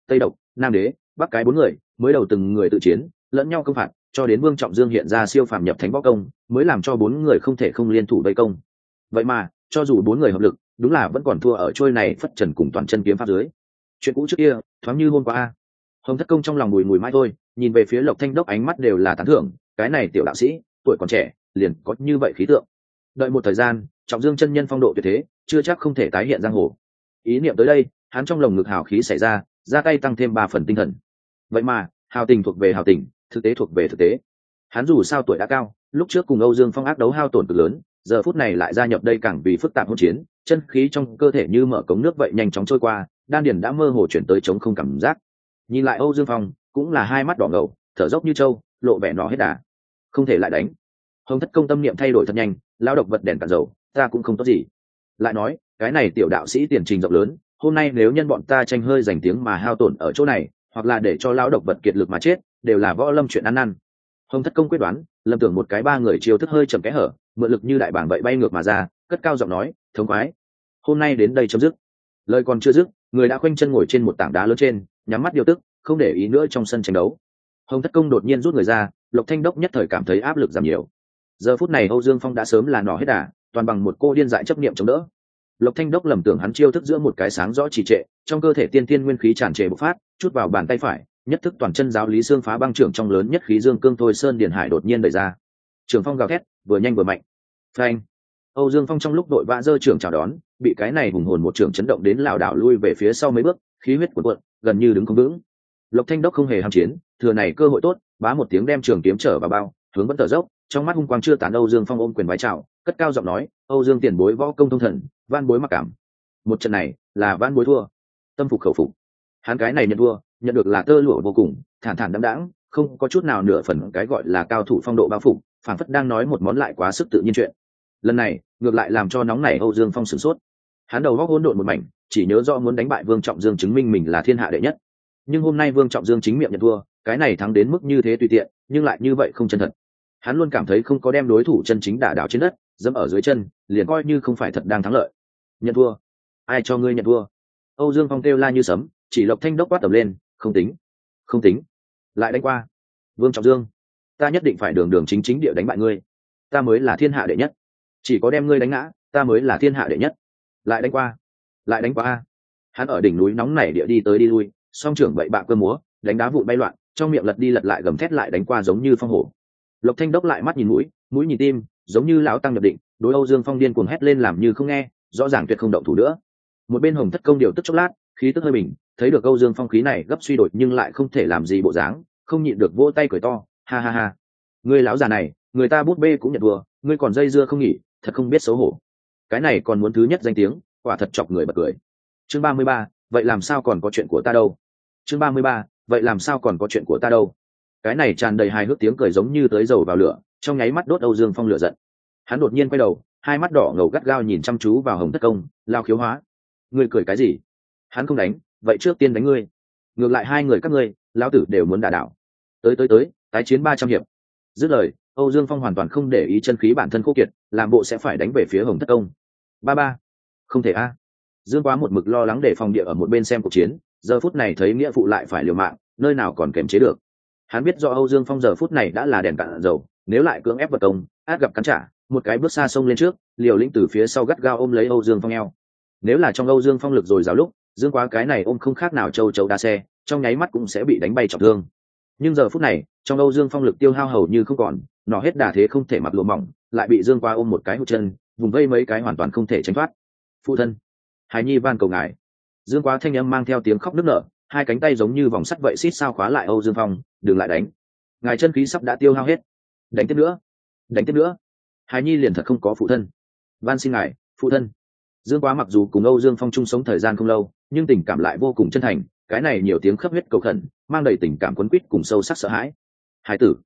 S1: tây độc, nam đế, bắc cái 4 người mới đầu từng người tự chiến lẫn nhau công phạt, cho đến Vương Trọng Dương hiện ra siêu phàm nhập thánh võ công mới làm cho 4 người không thể không liên thủ vây công. Vậy mà cho dù 4 người hợp lực đúng là vẫn còn thua ở trôi này phất trần cùng toàn chân kiếm pháp dưới. Chuyện cũ trước kia thoáng như hôm qua a. Hồng Thất Công trong lòng bùi ngùi mãi thôi, nhìn về phía Lộc Thanh Đốc ánh mắt đều là tán thưởng, cái này tiểu đạo sĩ tuổi còn trẻ liền có như vậy khí tượng. Đợi một thời gian Trọng Dương chân nhân phong độ tuyệt thế chưa chắc không thể tái hiện giang hồ. Ý niệm tới đây hắn trong lồng ngực hào khí xảy ra tay tăng thêm 3 phần tinh thần. Vậy mà hào tình thuộc về hào tình, thực tế thuộc về thực tế. Hắn dù sao tuổi đã cao, lúc trước cùng Âu Dương Phong ác đấu hao tổn cực lớn, giờ phút này lại gia nhập đây càng vì phức tạp hỗn chiến, chân khí trong cơ thể như mở cống nước vậy nhanh chóng trôi qua, đan điền đã mơ hồ chuyển tới chống không cảm giác. Nhìn lại Âu Dương Phong cũng là hai mắt đỏ ngầu, thở dốc như trâu, lộ vẻ nọ hết đà. Không thể lại đánh. Hồng Thất Công tâm niệm thay đổi thật nhanh, lao độc vật đèn cạn dầu, ta cũng không tốt gì. Lại nói cái này tiểu đạo sĩ tiền trình rộng lớn, hôm nay nếu nhân bọn ta tranh hơi giành tiếng mà hao tổn ở chỗ này, hoặc là để cho lão độc vật kiệt lực mà chết, đều là võ lâm chuyện ăn năn. Hồng Thất Công quyết đoán, lầm tưởng một cái 3 người chiêu thức hơi chậm kẽ hở, mượn lực như đại bảng vậy bay ngược mà ra, cất cao giọng nói, thống khoái, hôm nay đến đây chấm dứt. Lời còn chưa dứt, người đã khoanh chân ngồi trên một tảng đá lớn trên, nhắm mắt điều tức, không để ý nữa trong sân tranh đấu. Hồng Thất Công đột nhiên rút người ra, Lộc Thanh Đốc nhất thời cảm thấy áp lực giảm nhiều. Giờ phút này Âu Dương Phong đã sớm là nỏ hết đà, toàn bằng một cô điên dại chấp niệm chống đỡ. Lộc Thanh Đốc lầm tưởng hắn chiêu thức giữa một cái sáng rõ trì trệ, trong cơ thể tiên tiên nguyên khí tràn trề bộc phát, chút vào bàn tay phải, nhất thức toàn chân giáo lý xương phá băng trưởng trong lớn nhất khí dương cương thôi sơn điển hải đột nhiên đẩy ra. Trường phong gào thét, vừa nhanh vừa mạnh. Phanh! Âu Dương Phong trong lúc đội vã giơ trưởng chào đón, bị cái này hùng hồn một trưởng chấn động đến lảo đảo lui về phía sau mấy bước, khí huyết cuộn cuộn, gần như đứng không vững. Lộc Thanh Đốc không hề ham chiến, thừa này cơ hội tốt, bá một tiếng đem trường kiếm trở vào bao, hướng vẫn tở dốc, trong mắt hung quang chưa tán. Âu Dương Phong ôm quyền vái chào, cất cao giọng nói, Âu Dương tiền bối võ công thông thần, van bối mặc cảm. Một trận này là van bối thua, tâm phục khẩu phục. Hắn cái này nhận thua, nhận được là tơ lụa vô cùng, thản thản đạm đãng, không có chút nào nửa phần cái gọi là cao thủ phong độ bao phục, phảng phất đang nói một món lại quá sức tự nhiên chuyện. Lần này ngược lại làm cho nóng nảy Âu Dương Phong sửng sốt. Hắn đầu góc hỗn độn một mảnh, chỉ nhớ rõ muốn đánh bại Vương Trọng Dương chứng minh mình là thiên hạ đệ nhất. Nhưng hôm nay Vương Trọng Dương chính miệng nhận thua, cái này thắng đến mức như thế tùy tiện, nhưng lại như vậy không chân thật. Hắn luôn cảm thấy không có đem đối thủ chân chính đả đảo trên đất, dẫm ở dưới chân, liền coi như không phải thật đang thắng lợi. Nhận thua? Ai cho ngươi nhận thua? Âu Dương Phong kêu la như sấm, chỉ Lộc Thanh Đốc quát tầm lên, không tính, lại đánh qua. Vương Trọng Dương, ta nhất định phải đường đường chính chính địa đánh bại ngươi, ta mới là thiên hạ đệ nhất. Chỉ có đem ngươi đánh ngã, ta mới là thiên hạ đệ nhất. Lại đánh qua. Hắn ở đỉnh núi nóng nảy địa đi tới đi lui, song trưởng bậy bạ cơ múa, đánh đá vụn bay loạn, trong miệng lật đi lật lại gầm thét lại đánh qua giống như phong hổ. Lộc Thanh Đốc lại mắt nhìn mũi, mũi nhìn tim, giống như lão tăng nhập định, đối Âu Dương Phong điên cuồng hét lên làm như không nghe, rõ ràng tuyệt không động thủ nữa. Một bên Hồng Thất Công điều tức chốc lát, khí tức hơi bình, thấy được Âu Dương Phong khí này gấp suy đột nhưng lại không thể làm gì bộ dáng, không nhịn được vỗ tay cười to, ha ha ha, ngươi lão già này, người ta bút bê cũng nhận thua, ngươi còn dây dưa không nghỉ, thật không biết xấu hổ. Cái này còn muốn thứ nhất danh tiếng, quả thật chọc người bật cười. Chương 33, vậy làm sao còn có chuyện của ta đâu? Chương 33, vậy làm sao còn có chuyện của ta đâu? Cái này tràn đầy hài hước tiếng cười giống như tới dầu vào lửa, trong nháy mắt đốt Âu Dương Phong lửa giận. Hắn đột nhiên quay đầu, hai mắt đỏ ngầu gắt gao nhìn chăm chú vào Hồng Thất Công, lao khiếu hóa. Ngươi cười cái gì? Hắn không đánh, vậy trước tiên đánh ngươi. Ngược lại hai người các ngươi, lão tử đều muốn đả đảo. Tới, tái chiến 300 hiệp. Dứt lời, Âu Dương Phong hoàn toàn không để ý chân khí bản thân khô kiệt, làm bộ sẽ phải đánh về phía Hồng Thất Công. Ba, không thể a. Dương Quá một mực lo lắng để phòng địa ở một bên xem cuộc chiến, giờ phút này thấy nghĩa phụ lại phải liều mạng, nơi nào còn kềm chế được. Hắn biết do Âu Dương Phong giờ phút này đã là đèn cạn dầu, nếu lại cưỡng ép vật công, át gặp cắn trả, một cái bước xa xông lên trước, Liều Lĩnh từ phía sau gắt gao ôm lấy Âu Dương Phong eo. Nếu là trong Âu Dương Phong lực rồi rào lúc, Dương Quá cái này ôm không khác nào châu chấu đá xe, trong nháy mắt cũng sẽ bị đánh bay trọng thương. Nhưng giờ phút này, trong Âu Dương Phong lực tiêu hao hầu như không còn, nó hết đà thế không thể mặc lụa mỏng, lại bị Dương Quá ôm một cái hụt chân, vùng vây mấy cái hoàn toàn không thể tránh thoát. Phụ thân, Hải Nhi van cầu ngài. Dương Quá thanh âm mang theo tiếng khóc nức nở, hai cánh tay giống như vòng sắt vậy xít sao khóa lại Âu Dương Phong, đừng lại đánh. Ngài chân khí sắp đã tiêu hao hết. Đánh tiếp nữa. Hải Nhi liền thật không có phụ thân. Van xin ngài, phụ thân. Dương Quá mặc dù cùng Âu Dương Phong chung sống thời gian không lâu, nhưng tình cảm lại vô cùng chân thành, cái này nhiều tiếng khấp huyết cầu khẩn, mang đầy tình cảm quấn quýt cùng sâu sắc sợ hãi. Hải tử,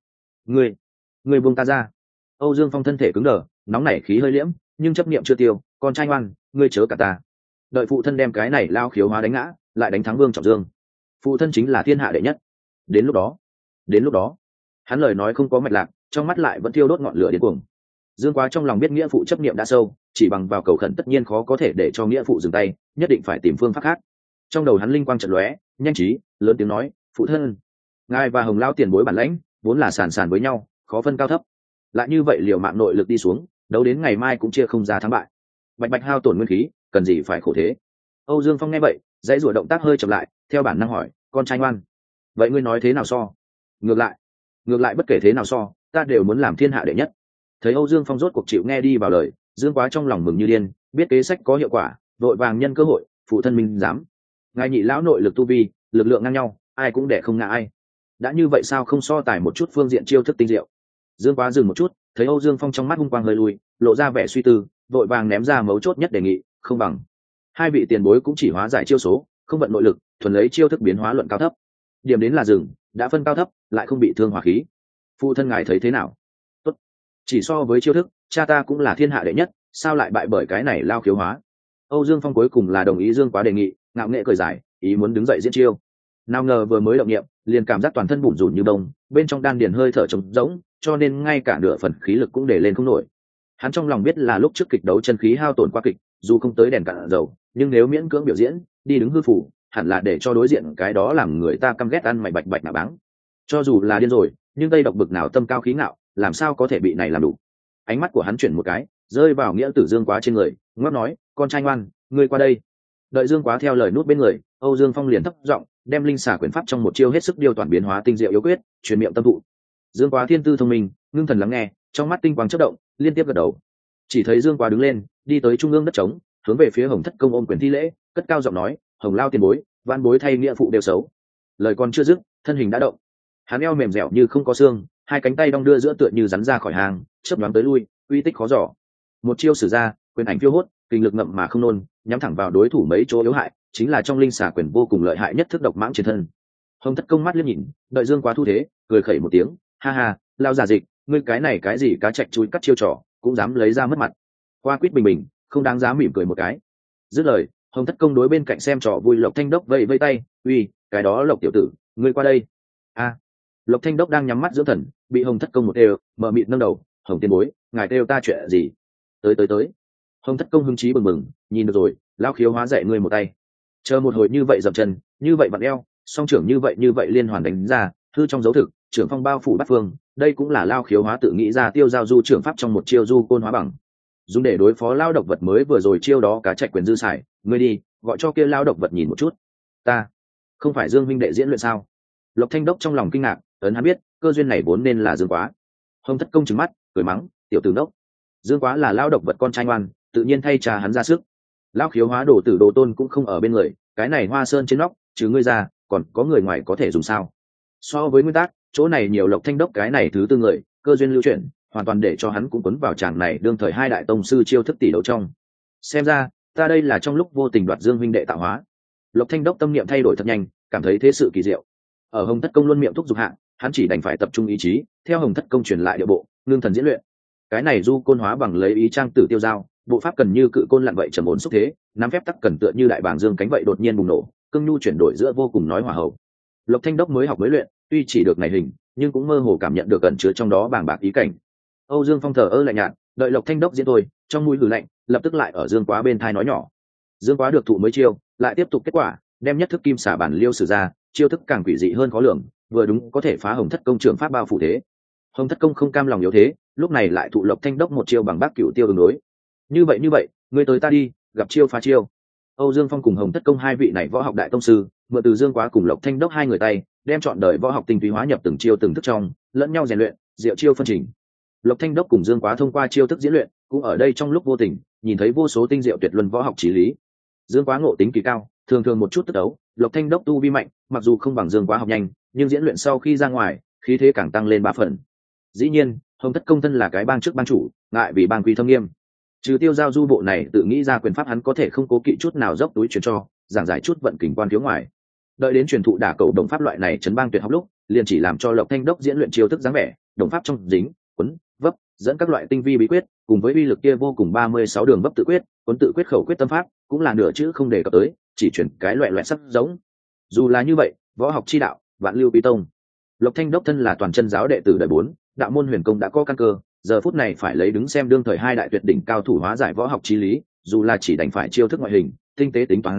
S1: ngươi buông ta ra. Âu Dương Phong thân thể cứng đờ, nóng nảy khí hơi liễm, nhưng chấp niệm chưa tiêu, con trai ngoan, ngươi chớ cả ta. Đợi phụ thân đem cái này lao khiếu hóa đánh ngã, lại đánh thắng Vương Trọng Dương. Phụ thân chính là thiên hạ đệ nhất. Đến lúc đó, hắn lời nói không có mạch lạc, trong mắt lại vẫn thiêu đốt ngọn lửa điên cuồng. Dương Quá trong lòng biết nghĩa phụ chấp niệm đã sâu, chỉ bằng vào cầu khẩn tất nhiên khó có thể để cho nghĩa phụ dừng tay, nhất định phải tìm phương pháp khác. Trong đầu hắn linh quang chợt lóe, nhanh trí, lớn tiếng nói, phụ thân, ngài và Hồng lao tiền bối bản lãnh vốn là sàn sàn với nhau, khó phân cao thấp, lại như vậy liều mạng nội lực đi xuống, đấu đến ngày mai cũng chia không ra thắng bại. Bạch bạch hao tổn nguyên khí, cần gì phải khổ thế. Âu Dương Phong nghe vậy, dãy rủa động tác hơi chậm lại, theo bản năng hỏi, con trai ngoan, vậy ngươi nói thế nào so? Ngược lại bất kể thế nào so, ta đều muốn làm thiên hạ đệ nhất. Thấy Âu Dương Phong rốt cuộc chịu nghe đi vào lời, Dương Quá trong lòng mừng như điên, biết kế sách có hiệu quả, vội vàng nhân cơ hội, phụ thân minh dám. Ngài nhị lão nội lực tu vi, lực lượng ngang nhau, ai cũng để không ngã ai. Đã như vậy sao không so tài một chút phương diện chiêu thức tinh diệu? Dương Quá dừng một chút, thấy Âu Dương Phong trong mắt hung quang hơi lui, lộ ra vẻ suy tư, vội vàng ném ra mấu chốt nhất đề nghị, không bằng hai vị tiền bối cũng chỉ hóa giải chiêu số, không vận nội lực, thuần lấy chiêu thức biến hóa luận cao thấp. Điểm đến là dừng, đã phân cao thấp, lại không bị thương hỏa khí. Phụ thân ngài thấy thế nào? Tốt, chỉ so với chiêu thức, cha ta cũng là thiên hạ đệ nhất, sao lại bại bởi cái này lao khiếu hóa? Âu Dương Phong cuối cùng là đồng ý Dương Quá đề nghị, ngạo nghệ cười giải, ý muốn đứng dậy diễn chiêu. Nào ngờ vừa mới động niệm, liền cảm giác toàn thân bủn rủn như bông, bên trong đan điền hơi thở trống rỗng, cho nên ngay cả nửa phần khí lực cũng để lên không nổi. Hắn trong lòng biết là lúc trước kịch đấu chân khí hao tổn quá kịch, dù không tới đèn cạn dầu, nhưng nếu miễn cưỡng biểu diễn, đi đứng hư phủ, hẳn là để cho đối diện cái đó làm người ta căm ghét ăn mày bạch bạch nạ báng. Cho dù là điên rồi, nhưng tây độc bực nào tâm cao khí ngạo, làm sao có thể bị này làm đủ? Ánh mắt của hắn chuyển một cái, rơi vào Nghĩa Tử Dương Quá trên người, ngáp nói, con trai ngoan, ngươi qua đây. Đợi Dương Quá theo lời nút bên người, Âu Dương Phong liền thấp giọng đem linh xà quyền pháp trong một chiêu hết sức điều toàn biến hóa tinh diệu yếu quyết, truyền miệng tâm thụ. Dương Quá thiên tư thông minh, ngưng thần lắng nghe, trong mắt tinh quang chớp động, liên tiếp gật đầu. Chỉ thấy Dương Quá đứng lên, đi tới trung ương đất trống, hướng về phía Hồng Thất Công ôm quyền thi lễ, cất cao giọng nói, Hồng lao tiền bối, van bối thay nghĩa phụ đều xấu. Lời còn chưa dứt, thân hình đã động. Hắn eo mềm dẻo như không có xương, hai cánh tay đong đưa giữa tựa như rắn ra khỏi hàng, chớp nhoáng tới lui, uy tích khó dò. Một chiêu sử ra, quyền ảnh phiêu hốt, kinh lực ngậm mà không nôn, nhắm thẳng vào đối thủ mấy chỗ yếu hại, chính là trong linh xà quyền vô cùng lợi hại nhất thức độc mãng chiến thân. Hồng Thất Công mắt liếc nhìn, đợi Dương Quá thu thế, cười khẩy một tiếng, ha ha, lao giả dịch, ngươi cái này cái gì cá chạch chui cắt chiêu trò, cũng dám lấy ra mất mặt. Qua quýt bình bình, không đáng giá mỉm cười một cái. Dứt lời, Hồng Thất Công đối bên cạnh xem trò vui Lộc Thanh Đốc vẫy vẫy tay, uy, cái đó Lộc tiểu tử, ngươi qua đây. A, Lộc Thanh Đốc đang nhắm mắt dưỡng thần, bị Hồng Thất Công một đều, mở mịt nâng đầu, Hồng tiền bối, ngài kêu ta chuyện gì? Tới. Hồng Thất Công hứng chí bừng bừng, nhìn được rồi, lao khiếu hóa dạy ngươi một tay. Chờ một hồi như vậy dậm chân, như vậy vặn eo, song trưởng như vậy liên hoàn đánh ra, thư trong dấu thực, trưởng phong bao phủ bát phương, đây cũng là lao khiếu hóa tự nghĩ ra tiêu giao du trưởng pháp trong một chiêu du côn hóa bằng. Dùng để đối phó lao độc vật mới vừa rồi chiêu đó cá trạch quyền dư xài, ngươi đi, gọi cho kia lao độc vật nhìn một chút. Ta, không phải Dương huynh đệ diễn luyện sao? Lộc Thanh Đốc trong lòng kinh ngạc, ấn hắn biết, cơ duyên này vốn nên là Dương Quá. Hồng Thất Công trừng mắt, cười mắng, tiểu tử đốc. Dương Quá là lao độc vật con trai ngoan, tự nhiên thay trà hắn ra sức. Lao khiếu hóa đồ tử đồ tôn cũng không ở bên người, cái này Hoa Sơn trên nóc, trừ ngươi ra, còn có người ngoài có thể dùng sao? So với nguyên tắc, chỗ này nhiều Lộc Thanh Đốc cái này thứ tư người, cơ duyên lưu chuyển, hoàn toàn để cho hắn cũng cuốn vào tràng này đương thời hai đại tông sư chiêu thức tỷ đấu trong. Xem ra, ta đây là trong lúc vô tình đoạt Dương huynh đệ tạo hóa. Lộc Thanh Đốc tâm niệm thay đổi thật nhanh, cảm thấy thế sự kỳ diệu. Ở Hồng Thất Công luôn miệng thúc giục hạ, hắn chỉ đành phải tập trung ý chí, theo Hồng Thất Công truyền lại địa bộ, ngưng thần diễn luyện. Cái này du côn hóa bằng lấy ý trang tử tiêu giao, bộ pháp cần như cự côn lặn vậy trầm ổn xúc thế, nắm phép tắc cần tựa như đại bàng dương cánh vậy đột nhiên bùng nổ, cương nhu chuyển đổi giữa vô cùng nói hòa hậu. Lộc Thanh Đốc mới học mới luyện, tuy chỉ được này hình, nhưng cũng mơ hồ cảm nhận được ẩn chứa trong đó bàng bạc ý cảnh. Âu Dương Phong thờ ơ lạnh nhạt, đợi Lộc Thanh Đốc diễn thôi, trong mũi hừ lạnh, lập tức lại ở Dương Quá bên thai nói nhỏ. Dương Quá được thụ mới chiêu, lại tiếp tục kết quả, đem nhất thức kim xả bản liêu sử ra, chiêu thức càng quỷ dị hơn khó lường, vừa đúng có thể phá Hồng Thất Công trưởng pháp bao phủ thế. Hồng Thất Công không cam lòng yếu thế, lúc này lại thụ Lộc Thanh Đốc một chiêu bằng bác cửu tiêu ứng đối. Như vậy, ngươi tới ta đi, gặp chiêu phá chiêu. Âu Dương Phong cùng Hồng Thất Công hai vị này võ học đại tông sư, mượn từ Dương Quá cùng Lộc Thanh Đốc hai người tay, đem chọn đời võ học tinh túy hóa nhập từng chiêu từng thức trong, lẫn nhau rèn luyện, diệu chiêu phân trình. Lộc Thanh Đốc cùng Dương Quá thông qua chiêu thức diễn luyện, cũng ở đây trong lúc vô tình, nhìn thấy vô số tinh diệu tuyệt luân võ học chí lý. Dương Quá ngộ tính kỳ cao, thường một chút tức đấu, Lộc Thanh Đốc tu vi mạnh, mặc dù không bằng Dương Quá học nhanh, nhưng diễn luyện sau khi ra ngoài, khí thế càng tăng lên 3 phần. Dĩ nhiên, Hồng Thất Công thân là cái bang trước bang chủ, ngại vì bang quy thâm nghiêm. Trừ tiêu giao du bộ này tự nghĩ ra quyền pháp hắn có thể không cố kỵ chút nào dốc túi truyền cho, giảng giải chút vận kình quan thiếu ngoài. Đợi đến truyền thụ đả cầu đồng pháp loại này chấn bang tuyệt học lúc, liền chỉ làm cho Lộc Thanh Đốc diễn luyện chiêu thức dáng vẻ, đồng pháp trong dính, quấn, vấp, dẫn các loại tinh vi bí quyết, cùng với uy lực kia vô cùng 36 đường vấp tự quyết, quấn tự quyết khẩu quyết tâm pháp, cũng là nửa chữ không đề cập tới, chỉ chuyển cái loại sắc giống. Dù là như vậy, võ học chi đạo, vạn lưu bí tông. Lộc Thanh Đốc thân là toàn chân giáo đệ tử đời 4, đạo môn huyền công đã có căn cơ, giờ phút này phải lấy đứng xem đương thời hai đại tuyệt đỉnh cao thủ hóa giải võ học chí lý, dù là chỉ đành phải chiêu thức ngoại hình, tinh tế tính toán dưới,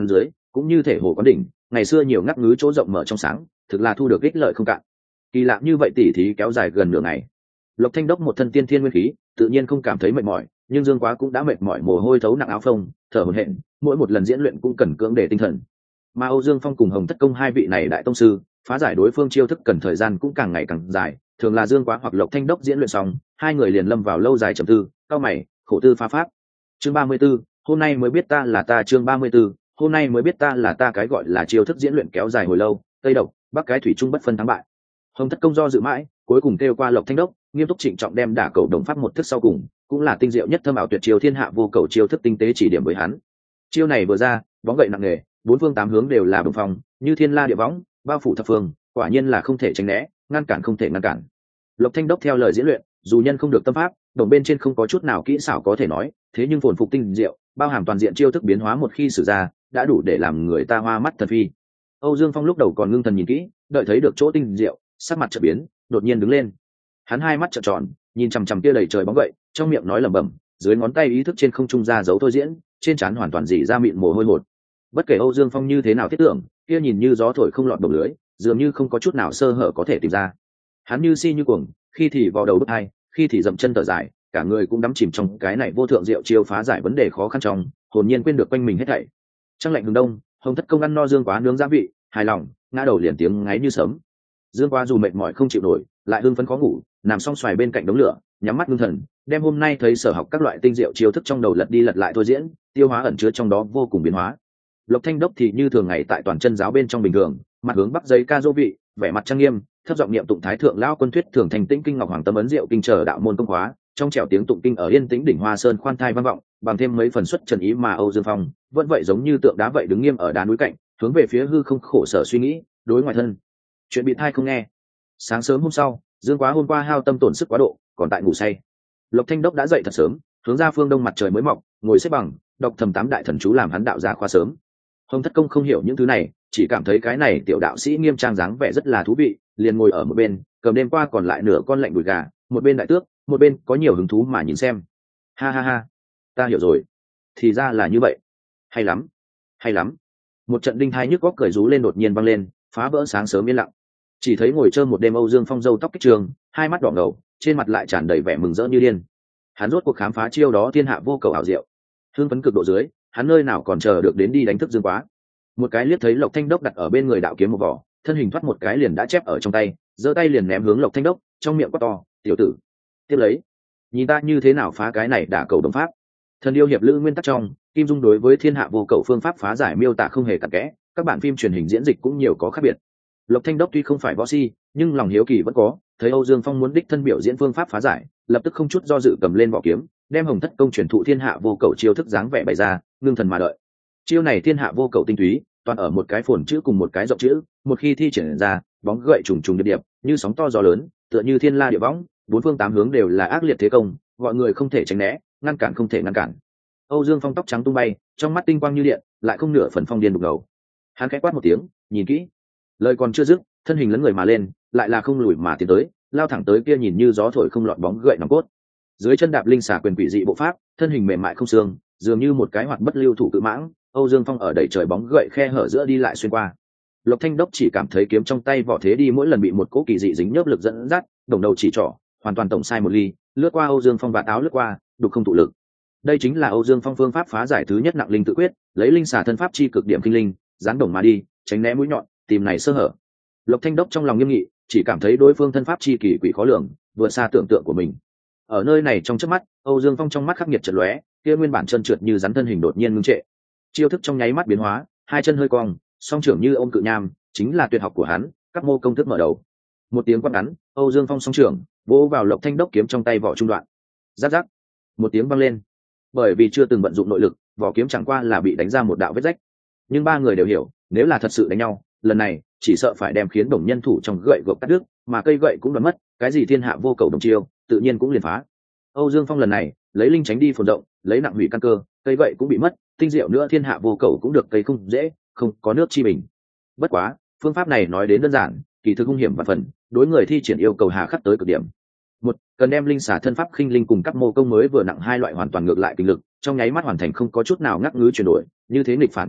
S1: cũng như thể hồ quán đỉnh, ngày xưa nhiều ngắc ngứ chỗ rộng mở trong sáng, thực là thu được ích lợi không cạn. Kỳ lạ như vậy tỉ thí kéo dài gần nửa ngày. Lộc Thanh Đốc một thân tiên thiên nguyên khí, tự nhiên không cảm thấy mệt mỏi, nhưng Dương Quá cũng đã mệt mỏi, mồ hôi thấu nặng áo phông, thở hổn hển, mỗi một lần diễn luyện cũng cần cưỡng để tinh thần. Mà Âu Dương Phong cùng Hồng Thất Công hai vị này đại tông sư, phá giải đối phương chiêu thức cần thời gian cũng càng ngày càng dài, thường là Dương Quá hoặc Lộc Thanh Đốc diễn luyện xong, hai người liền lâm vào lâu dài trầm tư, cau mày, khổ tư phá pháp. Chương 34, hôm nay mới biết ta là ta. Chương 34, hôm nay mới biết ta là ta. Cái gọi là chiêu thức diễn luyện kéo dài hồi lâu, tây độc bắc cái thủy chung bất phân thắng bại. Hồng Thất Công do dự mãi, cuối cùng kêu qua Lộc Thanh Đốc, nghiêm túc trịnh trọng đem đả cầu đồng pháp một thức sau cùng, cũng là tinh diệu nhất thâm ảo tuyệt chiêu thiên hạ vô cầu chiêu thức tinh tế chỉ điểm với hắn. Chiêu này vừa ra, bóng gậy nặng nề, bốn phương tám hướng đều là bùng phong, như thiên la địa võng, bao phủ thập phương, quả nhiên là không thể tránh né, ngăn cản không thể ngăn cản. Lộc Thanh Đốc theo lời diễn luyện, dù nhân không được tâm pháp, đồng bên trên không có chút nào kỹ xảo có thể nói, thế nhưng phồn phục tinh diệu, bao hàm toàn diện chiêu thức biến hóa một khi sử ra, đã đủ để làm người ta hoa mắt thần phi. Âu Dương Phong lúc đầu còn ngưng thần nhìn kỹ, đợi thấy được chỗ tinh diệu, sắc mặt chợt biến, đột nhiên đứng lên. Hắn hai mắt trợn tròn, nhìn chằm chằm kia đầy trời bóng gậy, trong miệng nói lẩm bẩm, dưới ngón tay ý thức trên không trung ra dấu thôi diễn, trên trán hoàn toàn dỉ ra mịn mồ hôi hột. Bất kể Âu Dương Phong như thế nào thiết tưởng, kia nhìn như gió thổi không lọt đầu lưới, dường như không có chút nào sơ hở có thể tìm ra. Hắn như si như cuồng, khi thì vào đầu bứt hai, khi thì dậm chân thở dài, cả người cũng đắm chìm trong cái này vô thượng diệu chiêu phá giải vấn đề khó khăn trong, hồn nhiên quên được quanh mình hết thảy. Trăng lạnh hướng đông, Hồng Thất Công ăn no Dương Quá nướng gia vị, hài lòng, ngã đầu liền tiếng ngáy như sấm. Dương Quá dù mệt mỏi không chịu nổi, lại hưng phấn khó ngủ, nằm song xoài bên cạnh đống lửa, nhắm mắt ngưng thần, đem hôm nay thấy sở học các loại tinh diệu chiêu thức trong đầu lật đi lật lại thôi diễn, tiêu hóa ẩn chứa trong đó vô cùng biến hóa. Lộc Thanh Đốc thì như thường ngày tại toàn chân giáo bên trong bình thường, mặt hướng bắc giấy ca dô vị, vẻ mặt trang nghiêm, thấp giọng niệm tụng thái thượng lão quân thuyết thường thành tĩnh kinh ngọc hoàng tâm ấn diệu kinh chờ đạo môn công khóa, trong trẻo tiếng tụng kinh ở yên tĩnh đỉnh Hoa Sơn khoan thai vang vọng, bằng thêm mấy phần xuất trần ý mà Âu Dương Phong vẫn vậy giống như tượng đá vậy đứng nghiêm ở đá núi cạnh, hướng về phía hư không khổ sở suy nghĩ, đối ngoại thân. Chuyện bị thai không nghe. Sáng sớm hôm sau, Dương Quá hôm qua hao tâm tổn sức quá độ, còn tại ngủ say. Lộc Thanh Đốc đã dậy thật sớm, hướng ra phương đông mặt trời mới mọc, ngồi xếp bằng, đọc thầm tám đại thần chú làm hắn đạo ra khoa sớm. Hồng Thất Công không hiểu những thứ này, chỉ cảm thấy cái này tiểu đạo sĩ nghiêm trang dáng vẻ rất là thú vị, liền ngồi ở một bên, cầm đêm qua còn lại nửa con lạnh đùi gà, một bên đại tước, một bên có nhiều hứng thú mà nhìn xem. Ha ha ha, ta hiểu rồi, thì ra là như vậy, hay lắm, hay lắm. Một trận đinh thai nhức góc cười rú lên đột nhiên vang lên, phá vỡ sáng sớm yên lặng. Chỉ thấy ngồi chơi một đêm Âu Dương Phong râu tóc kích trường, hai mắt đỏ ngầu, trên mặt lại tràn đầy vẻ mừng rỡ như điên. Hắn rốt cuộc khám phá chiêu đó thiên hạ vô cầu ảo diệu. Hưng phấn cực độ dưới, hắn nơi nào còn chờ được đến đi đánh thức Dương Quá. Một cái liếc thấy Lộc Thanh Đốc đặt ở bên người đạo kiếm một vỏ, thân hình thoát một cái liền đã chép ở trong tay, giơ tay liền ném hướng Lộc Thanh Đốc, trong miệng quát to, "Tiểu tử, tiếp lấy, nhìn ta như thế nào phá cái này đả cầu đồng pháp." Thần yêu hiệp lữ nguyên tắc trong, Kim Dung đối với thiên hạ vô cầu phương pháp phá giải miêu tả không hề cặn kẽ, các bản phim truyền hình diễn dịch cũng nhiều có khác biệt. Lộc Thanh Đốc tuy không phải võ si, nhưng lòng hiếu kỳ vẫn có, thấy Âu Dương Phong muốn đích thân biểu diễn phương pháp phá giải, lập tức không chút do dự cầm lên vỏ kiếm, đem Hồng Thất Công truyền thụ thiên hạ vô cầu chiêu thức dáng vẻ bày ra, ngưng thần mà đợi. Chiêu này thiên hạ vô cầu tinh túy, toàn ở một cái phồn chữ cùng một cái rộng chữ, một khi thi triển ra, bóng gậy trùng trùng điệp điệp, như sóng to gió lớn, tựa như thiên la địa võng, bốn phương tám hướng đều là ác liệt thế công, gọi người không thể tránh né, ngăn cản không thể ngăn cản. Âu Dương Phong tóc trắng tung bay, trong mắt tinh quang như điện, lại không nửa phần phong điên đục ngầu. Hắn khẽ quát một tiếng, nhìn kỹ. Lời còn chưa dứt, thân hình lấn người mà lên, lại là không lùi mà tiến tới, lao thẳng tới kia nhìn như gió thổi không lọt bóng gậy nòng cốt. Dưới chân đạp linh xà quyền quỷ dị bộ pháp, thân hình mềm mại không xương, dường như một cái hoạt bất lưu thủ cự mãng. Âu Dương Phong ở đẩy trời bóng gậy khe hở giữa đi lại xuyên qua. Lộc Thanh Đốc chỉ cảm thấy kiếm trong tay vỏ thế đi mỗi lần bị một cỗ kỳ dị dính nhớp lực dẫn dắt, đồng đầu chỉ trỏ, hoàn toàn tổng sai một ly, lướt qua Âu Dương Phong và áo lướt qua, đục không tụ lực. Đây chính là Âu Dương Phong phương pháp phá giải thứ nhất nặng linh tự quyết, lấy linh xà thân pháp chi cực điểm kinh linh, giáng đồng mà đi, tránh né mũi nhọn, tìm này sơ hở. Lộc Thanh Đốc trong lòng nghiêm nghị, chỉ cảm thấy đối phương thân pháp chi kỳ quỷ khó lường, vượt xa tưởng tượng của mình. Ở nơi này trong chớp mắt, Âu Dương Phong trong mắt khắc nghiệt chợt lóe, kia nguyên bản trơn trượt như rắn thân hình đột nhiên ngưng trệ. Chiêu thức trong nháy mắt biến hóa, hai chân hơi cong, song trưởng như ôm cự nham, chính là tuyệt học của hắn, các mô công thức mở đầu. Một tiếng quát ngắn, Âu Dương Phong song trưởng vỗ vào Lộc Thanh Đốc kiếm trong tay vỏ trung đoạn. Rắc rắc, một tiếng vang lên. Bởi vì chưa từng vận dụng nội lực, vỏ kiếm chẳng qua là bị đánh ra một đạo vết rách. Nhưng ba người đều hiểu, nếu là thật sự đánh nhau, lần này chỉ sợ phải đem khiến đồng nhân thủ trong gậy gộc cắt đứt, mà cây gậy cũng đoán mất, cái gì thiên hạ vô cầu đồng chiêu, tự nhiên cũng liền phá. Âu Dương Phong lần này lấy linh tránh đi phồn rộng, lấy nặng hủy căn cơ, cây gậy cũng bị mất, tinh diệu nữa thiên hạ vô cầu cũng được cây không dễ, không có nước chi bình. Bất quá, phương pháp này nói đến đơn giản, kỳ thực hung hiểm và phần, đối người thi triển yêu cầu hà khắc tới cực điểm. Một, cần đem linh xả thân pháp khinh linh cùng các mô công mới vừa nặng hai loại hoàn toàn ngược lại kinh lực, trong nháy mắt hoàn thành không có chút nào ngắc ngứ chuyển đổi, như thế nghịch phản kinh mạch,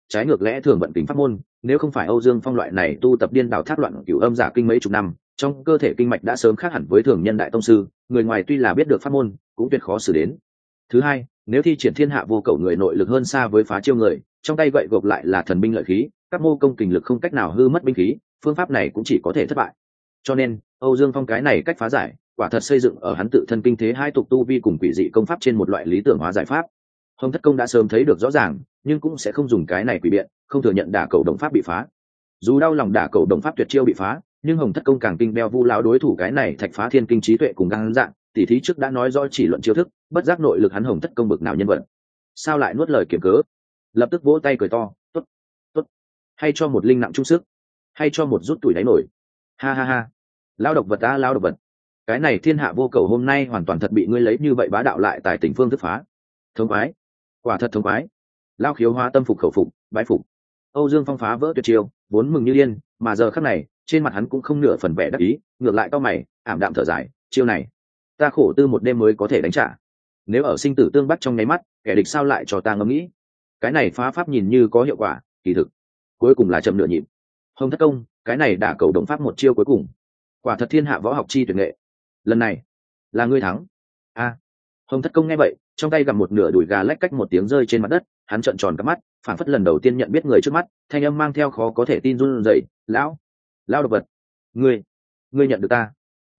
S1: trái ngược lẽ thường vận kính pháp môn. Nếu không phải Âu Dương Phong loại này tu tập điên đảo thác loạn cửu âm giả kinh mấy chục năm, trong cơ thể kinh mạch đã sớm khác hẳn với thường nhân đại tông sư, người ngoài tuy là biết được pháp môn cũng tuyệt khó xử đến. Thứ hai, nếu thi triển thiên hạ vô cầu người nội lực hơn xa với phá chiêu người, trong tay gậy gộc lại là thần binh lợi khí, các mô công kình lực không cách nào hư mất binh khí, phương pháp này cũng chỉ có thể thất bại. Cho nên Âu Dương Phong cái này cách phá giải quả thật xây dựng ở hắn tự thân kinh thế hai tục tu vi cùng quỷ dị công pháp trên một loại lý tưởng hóa giải pháp. Hồng Thất Công đã sớm thấy được rõ ràng, nhưng cũng sẽ không dùng cái này quỷ biện, không thừa nhận đả cầu đồng pháp bị phá. Dù đau lòng đả cầu đồng pháp tuyệt chiêu bị phá, nhưng Hồng Thất Công càng kinh beo vu lão đối thủ cái này thạch phá thiên kinh trí tuệ cùng gan dạng, tỉ thí trước đã nói rõ chỉ luận chiêu thức, bất giác nội lực hắn Hồng Thất Công bực nào nhân vật. Sao lại nuốt lời kiểm cớ? Lập tức vỗ tay cười to, tốt, tốt, hay cho một linh nặng trung sức, hay cho một rút tuổi đáy nổi. Ha ha ha, lao độc vật ta lao độc vật, cái này thiên hạ vô cầu hôm nay hoàn toàn thật bị ngươi lấy như vậy bá đạo lại tại tỉnh phương thức phá. Thống khoái, quả thật thống khoái. Lao khiếu hóa tâm phục khẩu phục, bái phục. Âu Dương Phong phá vỡ tuyệt chiêu, vốn mừng như điên, mà giờ khắc này trên mặt hắn cũng không nửa phần vẻ đắc ý, ngược lại cau mày, ảm đạm thở dài, chiêu này ta khổ tư một đêm mới có thể đánh trả. Nếu ở sinh tử tương bắt trong nháy mắt, kẻ địch sao lại cho ta ngẫm nghĩ. Cái này phá pháp nhìn như có hiệu quả, kỳ thực cuối cùng là chậm nửa nhịp. Hồng Thất Công, cái này đả cầu động pháp một chiêu cuối cùng, quả thật thiên hạ võ học chi tuyệt nghệ. Lần này là ngươi thắng. A. Hồng Thất Công nghe vậy, trong tay cầm một nửa đùi gà lách cách một tiếng rơi trên mặt đất, hắn trợn tròn cặp mắt, phảng phất lần đầu tiên nhận biết người trước mắt, thanh âm mang theo khó có thể tin run rẩy, "Lão, lão độc vật, ngươi nhận được ta?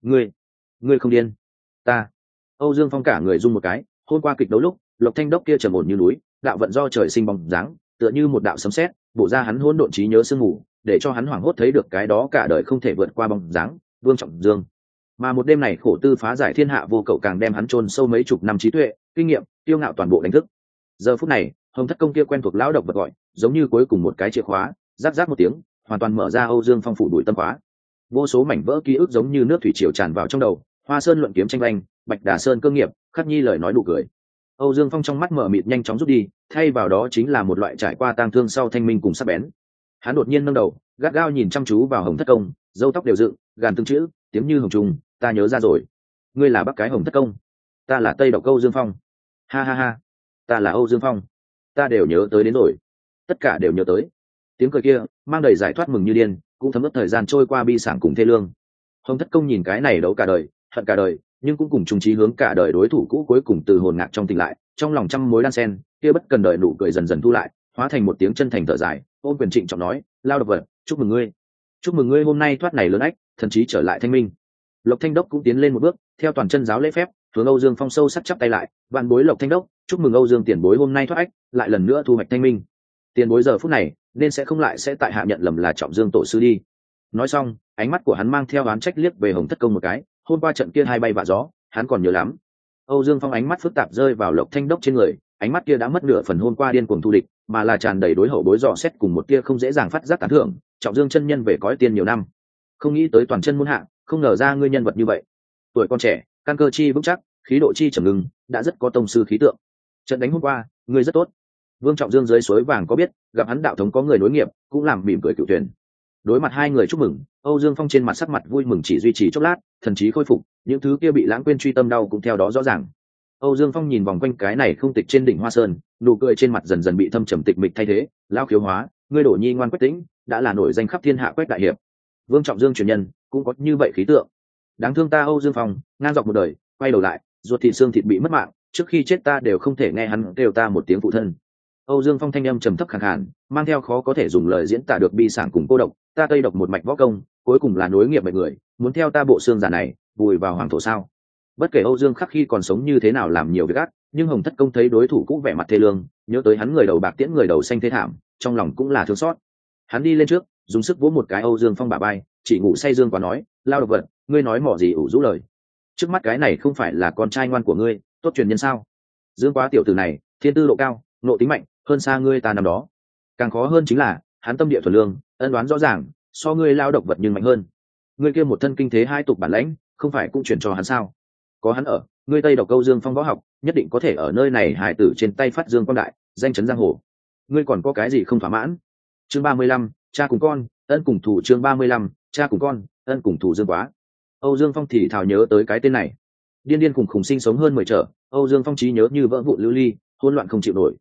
S1: Ngươi không điên?" Ta. Âu Dương Phong cả người run một cái, hôm qua kịch đấu lúc, Lộc Thanh Đốc kia trầm ổn như núi, đạo vận do trời sinh bóng dáng, tựa như một đạo sấm sét, bổ ra hắn hỗn độn trí nhớ sương mù, để cho hắn hoảng hốt thấy được cái đó cả đời không thể vượt qua bóng dáng, Vương Trọng Dương. Mà một đêm này khổ tư phá giải thiên hạ vô cậu càng đem hắn chôn sâu mấy chục năm trí tuệ, kinh nghiệm, tiêu ngạo toàn bộ đánh thức. Giờ phút này, Hồng Thất Công kia quen thuộc lão độc vật gọi, giống như cuối cùng một cái chìa khóa, rắc rắc một tiếng, hoàn toàn mở ra Âu Dương Phong phủ đuổi tâm khóa. Vô số mảnh vỡ ký ức giống như nước thủy triều tràn vào trong đầu, Hoa Sơn luận kiếm tranh vanh, Bạch Đà Sơn cơ nghiệp, Khắc Nhi lời nói đủ cười. Âu Dương Phong trong mắt mở mịt nhanh chóng rút đi, thay vào đó chính là một loại trải qua tang thương sau thanh minh cùng sắc bén. Hắn đột nhiên nâng đầu, gắt gao nhìn chăm chú vào Hồng Thất Công, râu tóc đều dựng, gàn từng chữ, tiếng như hồng trùng, ta nhớ ra rồi. Ngươi là Bắc cái Hồng Thất Công, ta là Tây Độc Âu Dương Phong. Ha ha ha, ta là Âu Dương Phong, ta đều nhớ tới đến rồi, tất cả đều nhớ tới. Tiếng cười kia mang đầy giải thoát mừng như điên, cũng thấm ướt thời gian trôi qua bi sảng cùng thê lương. Hồng Thất Công nhìn cái này đấu cả đời, hận cả đời, nhưng cũng cùng chung chí hướng cả đời đối thủ cũ cuối cùng từ hồn ngạc trong tỉnh lại, trong lòng trăm mối đan xen, kia bất cần đời nụ cười dần dần thu lại, hóa thành một tiếng chân thành thở dài, ôm quyền trịnh trọng nói, lao độc vật, chúc mừng ngươi hôm nay thoát này lớn ách, thần trí trở lại thanh minh. Lộc Thanh Đốc cũng tiến lên một bước, theo toàn chân giáo lễ phép, hướng Âu Dương Phong sâu sắc chắp tay lại, vạn bối Lộc Thanh Đốc, chúc mừng Âu Dương tiền bối hôm nay thoát ách, lại lần nữa thu hoạch thanh minh. Tiền bối giờ phút này, nên sẽ không lại sẽ tại hạ nhận lầm là Trọng Dương tổ sư đi. Nói xong, ánh mắt của hắn mang theo oán trách liếc về Hồng Thất Công một cái, hôm qua trận kia hai bay vạ gió, hắn còn nhớ lắm. Âu Dương Phong ánh mắt phức tạp rơi vào Lộc Thanh Đốc trên người, ánh mắt kia đã mất nửa phần hôm qua điên cuồng thù địch, mà là tràn đầy đối hậu bối dò xét cùng một tia không dễ dàng phát giác tán thưởng. Trọng Dương chân nhân về cõi tiên nhiều năm, không nghĩ tới toàn chân muôn hạ, không ngờ ra ngươi nhân vật như vậy. Tuổi con trẻ, căn cơ chi vững chắc, khí độ chi trầm ngưng, đã rất có tông sư khí tượng. Trận đánh hôm qua, ngươi rất tốt. Vương Trọng Dương dưới suối vàng có biết, gặp hắn đạo thống có người nối nghiệp, cũng làm mỉm cười cửu tuyển. Đối mặt hai người chúc mừng, Âu Dương Phong trên mặt sắc mặt vui mừng chỉ duy trì chốc lát, thần trí khôi phục, những thứ kia bị lãng quên truy tâm đau cũng theo đó rõ ràng. Âu Dương Phong nhìn vòng quanh cái này không tịch trên đỉnh Hoa Sơn, nụ cười trên mặt dần dần bị thâm trầm tịch mịch thay thế, lao khiếu hóa, ngươi Đổ Nhi ngoan Quách Tĩnh, đã là nổi danh khắp thiên hạ Quách đại hiệp. Vương Trọng Dương truyền nhân, cũng có như vậy khí tượng. Đáng thương ta Âu Dương Phong, ngang dọc một đời, quay đầu lại, ruột thịt xương thịt bị mất mạng, trước khi chết ta đều không thể nghe hắn kêu ta một tiếng phụ thân. Âu Dương Phong thanh âm trầm thấp khàn khàn, mang theo khó có thể dùng lời diễn tả được bi sảng cùng cô độc, ta Tây Độc một mạch võ công, cuối cùng là nối nghiệp mệnh người, muốn theo ta bộ xương giả này, vùi vào hoàng thổ sao? Bất kể Âu Dương Khắc khi còn sống như thế nào làm nhiều việc ác, nhưng Hồng Thất Công thấy đối thủ cũ vẻ mặt thê lương, nhớ tới hắn người đầu bạc tiễn người đầu xanh thế thảm, trong lòng cũng là thương xót. Hắn đi lên trước, dùng sức vỗ một cái Âu Dương Phong bả vai, chỉ ngủ say Dương quá nói, lao độc vật, ngươi nói mỏ gì ủ rũ lời. Trước mắt cái này không phải là con trai ngoan của ngươi, tốt truyền nhân sao? Dương quá tiểu tử này, thiên tư độ cao, nộ tính mạnh, hơn xa ngươi ta năm đó. Càng khó hơn chính là, hắn tâm địa thuần lương, ân đoán rõ ràng, so ngươi lao độc vật nhưng mạnh hơn. Ngươi kia một thân kinh thế hai tục bản lãnh, không phải cũng truyền cho hắn sao? Có hắn ở, ngươi Tây Độc Câu Dương Phong võ học, nhất định có thể ở nơi này hài tử trên tay phát dương quang đại, danh chấn giang hồ. Ngươi còn có cái gì không thỏa mãn? Chương 35, cha cùng con, ân cùng thủ. Chương 35, cha cùng con, ân cùng thủ. Dương quá. Âu Dương Phong thì thào nhớ tới cái tên này. Điên điên khùng khùng sinh sống hơn 10 trở, Âu Dương Phong trí nhớ như vỡ vụn lưu ly, hỗn loạn không chịu nổi.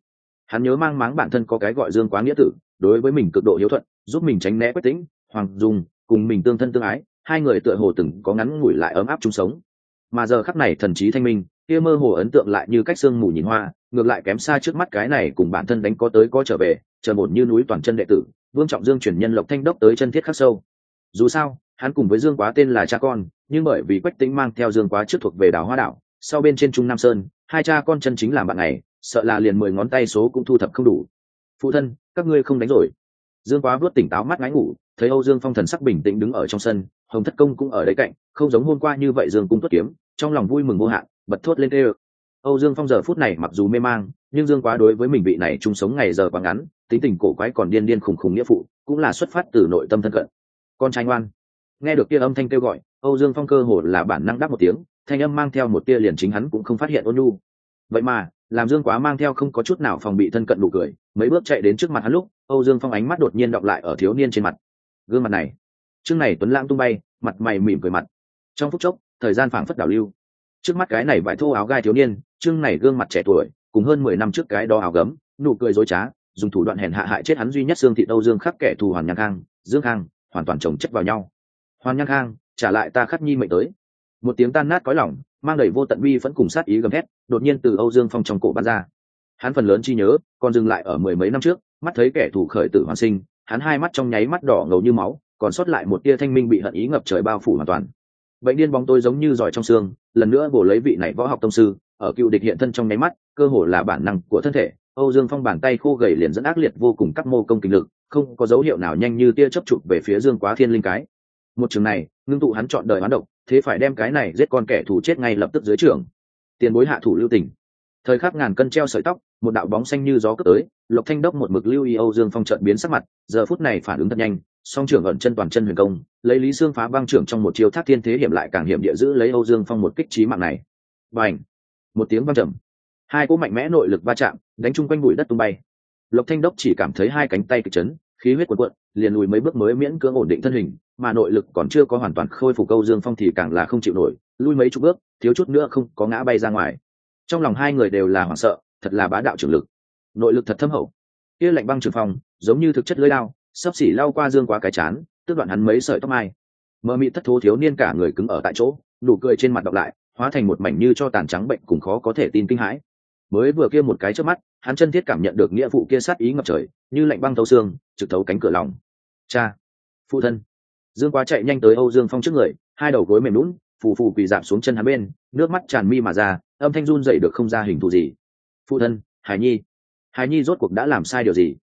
S1: Hắn nhớ mang máng bản thân có cái gọi Dương Quá nghĩa tử, đối với mình cực độ hiếu thuận, giúp mình tránh né Quách Tĩnh, Hoàng Dung, cùng mình tương thân tương ái, hai người tựa hồ từng có ngắn ngủi lại ấm áp chung sống. Mà giờ khắc này thần trí thanh minh, kia mơ hồ ấn tượng lại như cách sương mù nhìn hoa, ngược lại kém xa trước mắt cái này cùng bản thân đánh có tới có trở về, chờ một như núi toàn chân đệ tử, Vương Trọng Dương chuyển nhân Lộc Thanh Đốc tới chân thiết khắc sâu. Dù sao, hắn cùng với Dương Quá tên là cha con, nhưng bởi vì Quách Tĩnh mang theo Dương Quá trước thuộc về Đào Hoa đảo, sau bên trên Trung Nam Sơn, hai cha con chân chính làm bạn này, sợ là liền 10 ngón tay số cũng thu thập không đủ. Phụ thân, các ngươi không đánh rồi? Dương Quá vuốt tỉnh táo mắt ngáy ngủ, thấy Âu Dương Phong thần sắc bình tĩnh đứng ở trong sân, Hồng Thất Công cũng ở đấy cạnh, không giống hôm qua như vậy Dương cung tuất kiếm, trong lòng vui mừng vô hạn, bật thốt lên kêu. Âu Dương Phong giờ phút này mặc dù mê mang, nhưng Dương Quá đối với mình vị này chung sống ngày giờ quá ngắn, tính tình cổ quái còn điên điên khùng khùng nghĩa phụ, cũng là xuất phát từ nội tâm thân cận. Con trai ngoan. Nghe được kia âm thanh kêu gọi, Âu Dương Phong cơ hồ là bản năng đáp một tiếng, thanh âm mang theo một tia liền chính hắn cũng không phát hiện ôn nhu. Vậy mà, làm Dương Quá mang theo không có chút nào phòng bị thân cận nụ cười, mấy bước chạy đến trước mặt hắn lúc, Âu Dương Phong ánh mắt đột nhiên đọng lại ở thiếu niên trên mặt. Gương mặt này, trước này tuấn lãng tung bay, mặt mày mỉm cười mặt. Trong phút chốc, thời gian phảng phất đảo lưu. Trước mắt cái này vải thô áo gai thiếu niên, chương này gương mặt trẻ tuổi, cùng hơn 10 năm trước cái đó áo gấm, nụ cười dối trá, dùng thủ đoạn hèn hạ hại chết hắn duy nhất xương thị Âu Dương khắc kẻ thù Hoàn Nhan Khang, Dương Khang, hoàn toàn chồng chất vào nhau. Hoàn Nhan Khang, trả lại ta Khắc Nhi mệnh tới. Một tiếng tan nát cõi lòng, mang đầy vô tận bi vẫn cùng sát ý gầm thét, đột nhiên từ Âu Dương Phong trong cổ bắn ra. Hắn phần lớn chi nhớ, còn dừng lại ở 10 mấy năm trước, mắt thấy kẻ thù khởi tử hoàn sinh, hắn hai mắt trong nháy mắt đỏ ngầu như máu, còn sót lại một tia thanh minh bị hận ý ngập trời bao phủ hoàn toàn. Bệnh điên bóng tối giống như giỏi trong xương, lần nữa bổ lấy vị này võ học tông sư, ở cựu địch hiện thân trong nháy mắt, cơ hồ là bản năng của thân thể. Âu Dương Phong bàn tay khô gầy liền dẫn ác liệt vô cùng cắt mô công kình lực, không có dấu hiệu nào nhanh như tia chớp chụp về phía Dương Quá thiên linh cái. Một trường này, ngưng tụ hắn chọn đời hoán độc, thế phải đem cái này giết con kẻ thù chết ngay lập tức dưới trường. Tiền bối hạ thủ lưu tình. Thời khắc ngàn cân treo sợi tóc, một đạo bóng xanh như gió cướp tới, Lộc Thanh Đốc một mực lưu ý Âu Dương Phong chợt biến sắc mặt, giờ phút này phản ứng thật nhanh, song trưởng ẩn chân toàn chân huyền công, lấy Lý Xương phá băng trưởng trong một chiêu thác thiên thế hiểm lại càng hiểm địa giữ lấy Âu Dương Phong một kích chí mạng này. Bành! Một tiếng vang trầm, hai cỗ mạnh mẽ nội lực va chạm, đánh chung quanh bụi đất tung bay. Lộc Thanh Đốc chỉ cảm thấy hai cánh tay kịch chấn, khí huyết cuồn cuộn, liền lùi mấy bước mới miễn cưỡng ổn định thân hình, mà nội lực còn chưa có hoàn toàn khôi phục Âu Dương Phong thì càng là không chịu nổi, lui mấy chục bước, thiếu chút nữa không có ngã bay ra ngoài. Trong lòng hai người đều là hoảng sợ, thật là bá đạo trưởng lực, nội lực thật thâm hậu. Kia lạnh băng trường phong, giống như thực chất lưỡi dao, sắp xỉ lao qua Dương Quá cái chán, tức đoạn hắn mấy sợi tóc mai. Mơ mị thất thố thiếu niên cả người cứng ở tại chỗ, nụ cười trên mặt đọc lại, hóa thành một mảnh như cho tàn trắng bệnh cùng khó có thể tin kinh hãi. Mới vừa kia một cái chớp mắt, hắn chân thiết cảm nhận được nghĩa vụ kia sát ý ngập trời, như lạnh băng thấu xương, trực thấu cánh cửa lòng. Cha, phụ thân. Dương Quá chạy nhanh tới Âu Dương Phong trước người, hai đầu gối mềm nhũn, phù phù quỳ rạp xuống chân hắn bên, nước mắt tràn mi mà ra, âm thanh run dậy được không ra hình thù gì. Phụ thân, Hải Nhi, Hải Nhi rốt cuộc đã làm sai điều gì?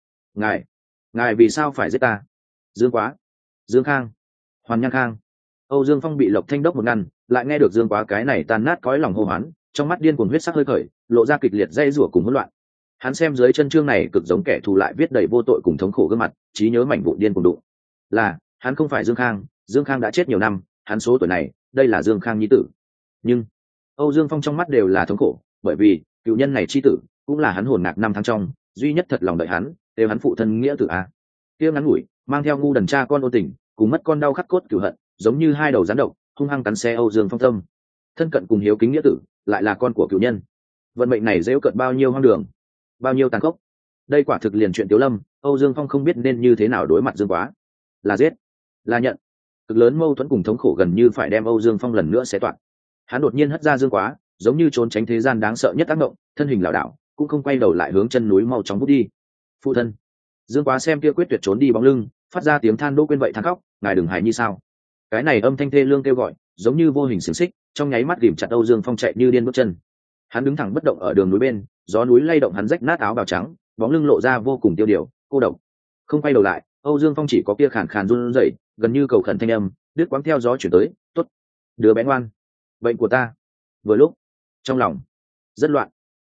S1: Ngài vì sao phải giết ta? Dương Quá, Dương Khang, Hoàn Nhan Khang. Âu Dương Phong bị Lộc Thanh Đốc một ngăn, lại nghe được Dương Quá cái này tan nát cõi lòng hô hoán, trong mắt điên cuồng huyết sắc hơi khởi, lộ ra kịch liệt dây rủa cùng hỗn loạn. Hắn xem dưới chân chương này cực giống kẻ thù lại viết đầy vô tội cùng thống khổ gương mặt, trí nhớ mảnh vụn điên cuồng đụng. Là, hắn không phải Dương Khang, Dương Khang đã chết nhiều năm, hắn số tuổi này, đây là Dương Khang nhi tử. Nhưng Âu Dương Phong trong mắt đều là thống khổ, bởi vì cựu nhân này chi tử cũng là hắn hồn nạc năm tháng trong duy nhất thật lòng đợi hắn, đều hắn phụ thân nghĩa tử a. Kia ngắn ngủi, mang theo ngu đần cha con ôn tình, cùng mất con đau khắc cốt cửu hận, giống như hai đầu rắn độc, hung hăng cắn xé Âu Dương Phong tâm. Thân cận cùng hiếu kính nghĩa tử, lại là con của cựu nhân. Vận mệnh này dễ cận bao nhiêu hoang đường, bao nhiêu tàn khốc. Đây quả thực liền chuyện Tiếu Lâm, Âu Dương Phong không biết nên như thế nào đối mặt Dương Quá. Là giết, là nhận. Cực lớn mâu thuẫn cùng thống khổ gần như phải đem Âu Dương Phong lần nữa xé toạc. Hắn đột nhiên hất ra Dương Quá, giống như trốn tránh thế gian đáng sợ nhất tác động, thân hình lảo đảo, cũng không quay đầu lại hướng chân núi mau chóng vút đi. Phụ thân. Dương Quá xem kia quyết tuyệt trốn đi bóng lưng, phát ra tiếng than đỗ quên vậy than khóc, ngài đừng hại Nhi sao? Cái này âm thanh thê lương kêu gọi, giống như vô hình xiềng xích, trong nháy mắt ghìm chặt Âu Dương Phong chạy như điên bước chân. Hắn đứng thẳng bất động ở đường núi bên, gió núi lay động hắn rách nát áo bào trắng, bóng lưng lộ ra vô cùng tiêu điều, cô độc. Không quay đầu lại, Âu Dương Phong chỉ có kia khàn khàn run rẩy, gần như cầu khẩn thanh âm, đứt quãng theo gió chuyển tới, "Tốt, đứa bé ngoan, bệnh của ta." Vừa lúc, trong lòng rất loạn.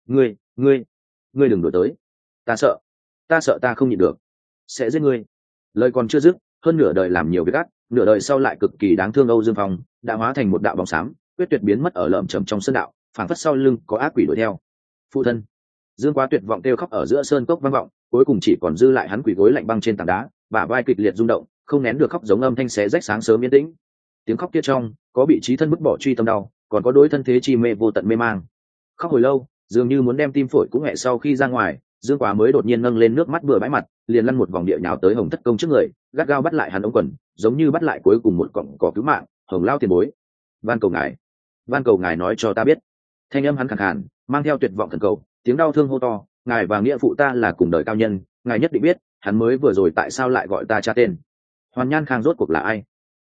S1: Ngươi đừng đuổi tới. Ta sợ ta không nhịn được, sẽ giết ngươi." Lời còn chưa dứt, hơn nửa đời làm nhiều việc ác, nửa đời sau lại cực kỳ đáng thương Âu Dương Phong, đã hóa thành một đạo bóng xám, quyết tuyệt biến mất ở lởm chởm trong sơn đạo, phảng phất sau lưng có ác quỷ đuổi theo. Phụ thân. Dương Quá tuyệt vọng kêu khóc ở giữa sơn cốc vang vọng, cuối cùng chỉ còn dư lại hắn quỳ gối lạnh băng trên tảng đá, bả vai kịch liệt rung động, không nén được khóc giống âm thanh xé rách sáng sớm yên tĩnh. Tiếng khóc kia trong, có bị trí thân bức bỏ truy tâm đau, còn có đối thân thế chi mê vô tận mê mang. Khóc hồi lâu, dường như muốn đem tim phổi cũng nghẹ sau khi ra ngoài, Dương Quá mới đột nhiên nâng lên nước mắt bừa bãi mặt, liền lăn một vòng địa nhào tới Hồng Thất Công trước người, gắt gao bắt lại hắn ống quần, giống như bắt lại cuối cùng một cọng cỏ cứu mạng. Hồng lao tiền bối, van cầu ngài nói cho ta biết. Thanh âm hắn khàn khàn, mang theo tuyệt vọng thần cầu, tiếng đau thương hô to, ngài và nghĩa phụ ta là cùng đời cao nhân, ngài nhất định biết, hắn mới vừa rồi tại sao lại gọi ta cha tên. Hoàn Nhan Khang rốt cuộc là ai?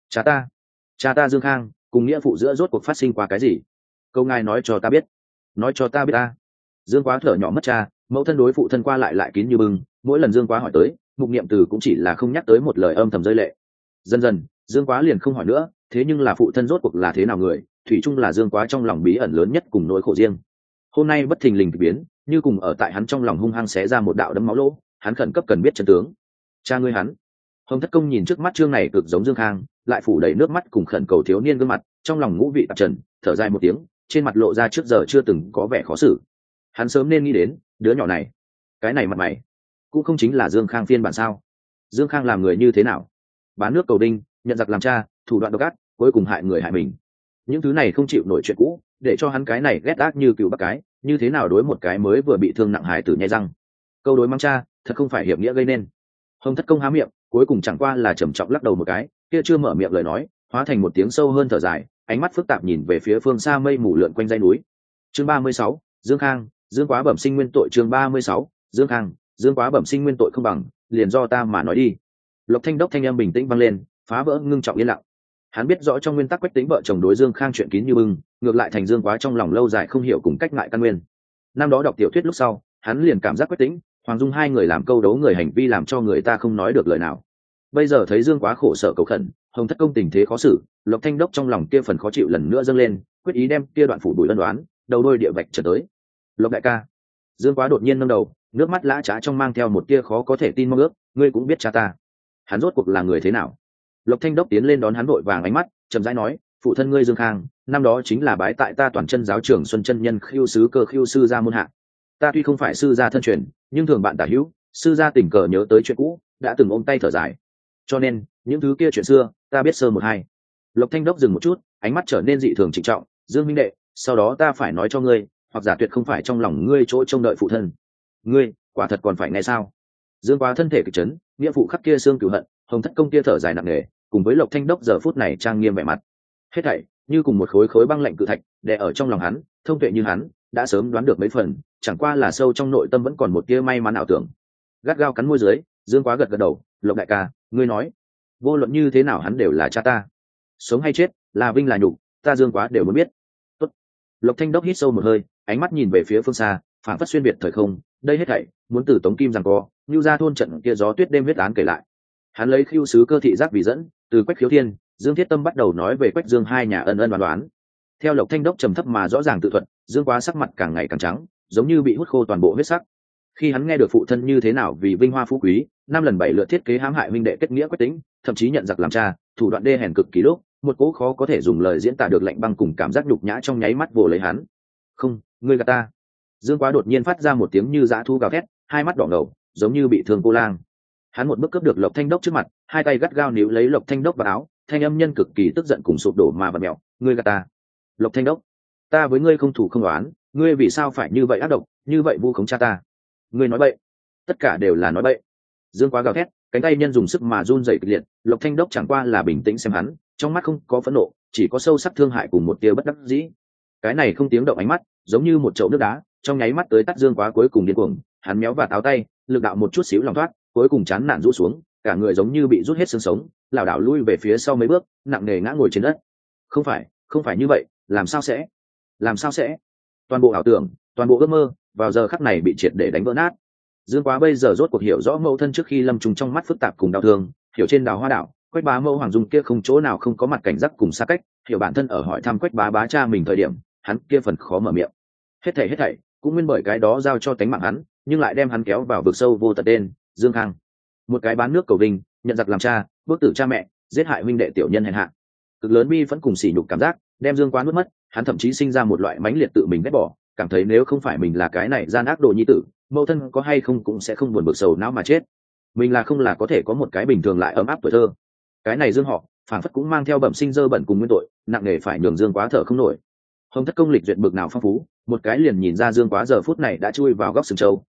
S1: Cha ta Dương Khang, cùng nghĩa phụ giữa rốt cuộc phát sinh qua cái gì? Câu ngài nói cho ta biết, nói cho ta biết ta. Dương Quá thở nhỏ mất cha, mẫu thân đối phụ thân qua lại kín như bưng, mỗi lần Dương Quá hỏi tới, Mục Niệm Từ cũng chỉ là không nhắc tới một lời âm thầm rơi lệ. Dần dần, Dương Quá liền không hỏi nữa, thế nhưng là phụ thân rốt cuộc là thế nào người, thủy chung là Dương Quá trong lòng bí ẩn lớn nhất cùng nỗi khổ riêng. Hôm nay bất thình lình kỳ biến, như cùng ở tại hắn trong lòng hung hăng xé ra một đạo đấm máu lỗ, hắn khẩn cấp cần biết chân tướng. Cha ngươi hắn. Hồng Thất Công nhìn trước mắt trương này cực giống Dương Khang, lại phủ đầy nước mắt cùng khẩn cầu thiếu niên gương mặt, trong lòng ngũ vị tạp trần, thở dài một tiếng, trên mặt lộ ra trước giờ chưa từng có vẻ khó xử. Hắn sớm nên nghĩ đến, đứa nhỏ này, cái này mặt mày, cũng không chính là Dương Khang phiên bản sao? Dương Khang làm người như thế nào? Bán nước cầu đinh, nhận giặc làm cha, thủ đoạn độc ác, cuối cùng hại người hại mình. Những thứ này không chịu nổi chuyện cũ, để cho hắn cái này ghét ác như cừu bắt cái, như thế nào đối một cái mới vừa bị thương nặng hài tử nhai răng. Câu đối mắng cha, thật không phải hiệp nghĩa gây nên. Hồng Thất Công há miệng, cuối cùng chẳng qua là trầm trọng lắc đầu một cái, kia chưa mở miệng lời nói, hóa thành một tiếng sâu hơn thở dài, ánh mắt phức tạp nhìn về phía phương xa mây mù lượn quanh dãy núi. Chương 36, Dương Khang, Dương Quá bẩm sinh nguyên tội. Chương 36, Dương Khang, Dương Quá bẩm sinh nguyên tội không bằng, liền do ta mà nói đi. Lộc Thanh Đốc thanh âm bình tĩnh vang lên, phá vỡ ngưng trọng yên lặng. Hắn biết rõ trong nguyên tắc Quách Tĩnh vợ chồng đối Dương Khang chuyện kín như bưng, ngược lại thành Dương Quá trong lòng lâu dài không hiểu cùng cách ngại căn nguyên. Năm đó đọc tiểu thuyết lúc sau, hắn liền cảm giác Quách Tĩnh, Hoàng Dung hai người làm câu đấu người hành vi làm cho người ta không nói được lời nào. Bây giờ thấy Dương Quá khổ sở cầu khẩn, Hồng Thất Công tình thế khó xử, Lộc Thanh Đốc trong lòng kia phần khó chịu lần nữa dâng lên, quyết ý đem kia đoạn phủ đuổi ân đoán, đầu đôi địa vạch trở tới. Lộc đại ca. Dương Quá đột nhiên nâng đầu, nước mắt lã chã trong mang theo một tia khó có thể tin mong ước, ngươi cũng biết cha ta. Hắn rốt cuộc là người thế nào? Lộc Thanh Đốc tiến lên đón hắn vội vàng ánh mắt, chậm rãi nói, phụ thân ngươi Dương Khang, năm đó chính là bái tại ta Toàn Chân giáo trưởng Xuân Chân Nhân khiêu sứ cơ khiêu sư gia môn hạ. Ta tuy không phải sư gia thân truyền, nhưng thường bạn tả hữu, sư gia tình cờ nhớ tới chuyện cũ, đã từng ôm tay thở dài. Cho nên, những thứ kia chuyện xưa, ta biết sơ một hai. Lộc Thanh Đốc dừng một chút, ánh mắt trở nên dị thường trịnh trọng, Dương minh đệ, sau đó ta phải nói cho ngươi, hoặc giả tuyệt không phải trong lòng ngươi chỗ trông đợi phụ thân. Ngươi, quả thật còn phải nghe sao? Dương Quá thân thể kịch chấn, nghĩa phụ khắc kia xương cửu hận, Hồng Thất Công kia thở dài nặng nề, cùng với Lộc Thanh Đốc giờ phút này trang nghiêm vẻ mặt, hết thảy như cùng một khối khối băng lạnh cự thạch đè ở trong lòng hắn. Thông tuệ như hắn đã sớm đoán được mấy phần, chẳng qua là sâu trong nội tâm vẫn còn một tia may mắn ảo tưởng. Gắt gao cắn môi dưới, Dương Quá gật gật đầu, Lộc đại ca, ngươi nói, vô luận như thế nào hắn đều là cha ta, sống hay chết, là vinh là nhục, ta Dương Quá đều muốn biết. Tốt. Lộc Thanh Đốc hít sâu một hơi, ánh mắt nhìn về phía phương xa, phản phất xuyên biệt thời không, đây hết thảy muốn từ Tống Kim giằng co, như ra thôn trận kia gió tuyết đêm huyết án kể lại. Hắn lấy khiêu sứ cơ thị giác vì dẫn, từ Quách Khiếu Thiên, Dương Thiết Tâm bắt đầu nói về Quách Dương hai nhà ân ân đoán đoán. Theo Lộc Thanh Đốc trầm thấp mà rõ ràng tự thuật, Dương Quá sắc mặt càng ngày càng trắng, giống như bị hút khô toàn bộ huyết sắc. Khi hắn nghe được phụ thân như thế nào vì vinh hoa phú quý, năm lần bảy lượt thiết kế hãm hại huynh đệ kết nghĩa Quách Tĩnh, thậm chí nhận giặc làm cha, thủ đoạn đê hèn cực kỳ lúc, một cỗ khó có thể dùng lời diễn tả được lạnh băng cùng cảm giác nhục nhã trong nháy mắt vồ lấy hắn. Không, ngươi gạt ta! Dương Quá đột nhiên phát ra một tiếng như dã thú gào thét, hai mắt đỏ ngầu, giống như bị thương cô lang. Hắn một bước cướp được Lộc Thanh Đốc trước mặt, hai tay gắt gao níu lấy Lộc Thanh Đốc vào áo, thanh âm nhân cực kỳ tức giận cùng sụp đổ mà vặn mẹo, ngươi gạt ta! Lộc Thanh Đốc, ta với ngươi không thủ không oán, ngươi vì sao phải như vậy ác độc, như vậy vu khống cha ta? Ngươi nói bậy, tất cả đều là nói bậy. Dương Quá gào thét, cánh tay nhân dùng sức mà run rẩy kịch liệt. Lộc Thanh Đốc chẳng qua là bình tĩnh xem hắn, trong mắt không có phẫn nộ, chỉ có sâu sắc thương hại cùng một tia bất đắc dĩ. Cái này không tiếng động ánh mắt, giống như một chậu nước đá, trong nháy mắt tới tắt Dương Quá cuối cùng điên cuồng. Hắn méo và táo tay, lực đạo một chút xíu lòng thoát, cuối cùng chán nản rũ xuống, cả người giống như bị rút hết xương sống, lảo đảo lui về phía sau mấy bước, nặng nề ngã ngồi trên đất. Không phải như vậy, làm sao sẽ? Toàn bộ ảo tưởng, toàn bộ ước mơ, vào giờ khắc này bị triệt để đánh vỡ nát. Dương Quá bây giờ rốt cuộc hiểu rõ mẫu thân trước khi lâm trùng trong mắt phức tạp cùng đau thương, hiểu trên Đào Hoa đảo, Quách Bá Mẫu Hoàng Dung kia không chỗ nào không có mặt cảnh giác cùng xa cách, hiểu bản thân ở hỏi thăm Quách bá cha mình thời điểm, hắn kia phần khó mở miệng. Hết thảy cũng nguyên bởi cái đó giao cho tánh mạng hắn, nhưng lại đem hắn kéo vào vực sâu vô tận tên, Dương Khang. Một cái bán nước cầu vinh, nhận giặc làm cha, bước tử cha mẹ, giết hại huynh đệ tiểu nhân hèn hạ. Cực lớn bi vẫn cùng sỉ nhục cảm giác, đem Dương Quá nuốt mất, hắn thậm chí sinh ra một loại mãnh liệt tự mình ghét bỏ, cảm thấy nếu không phải mình là cái này gian ác đồ nhi tử, mẫu thân có hay không cũng sẽ không buồn bực sầu não mà chết. Mình là không là có thể có một cái bình thường lại ấm áp tuổi thơ. Cái này Dương họ, phảng phất cũng mang theo bẩm sinh dơ bẩn cùng nguyên tội, nặng nề phải nhường Dương Quá thở không nổi. Hồng Thất Công lịch duyệt bực nào phong phú, một cái liền nhìn ra Dương Quá giờ phút này đã chui vào góc sừng trâu,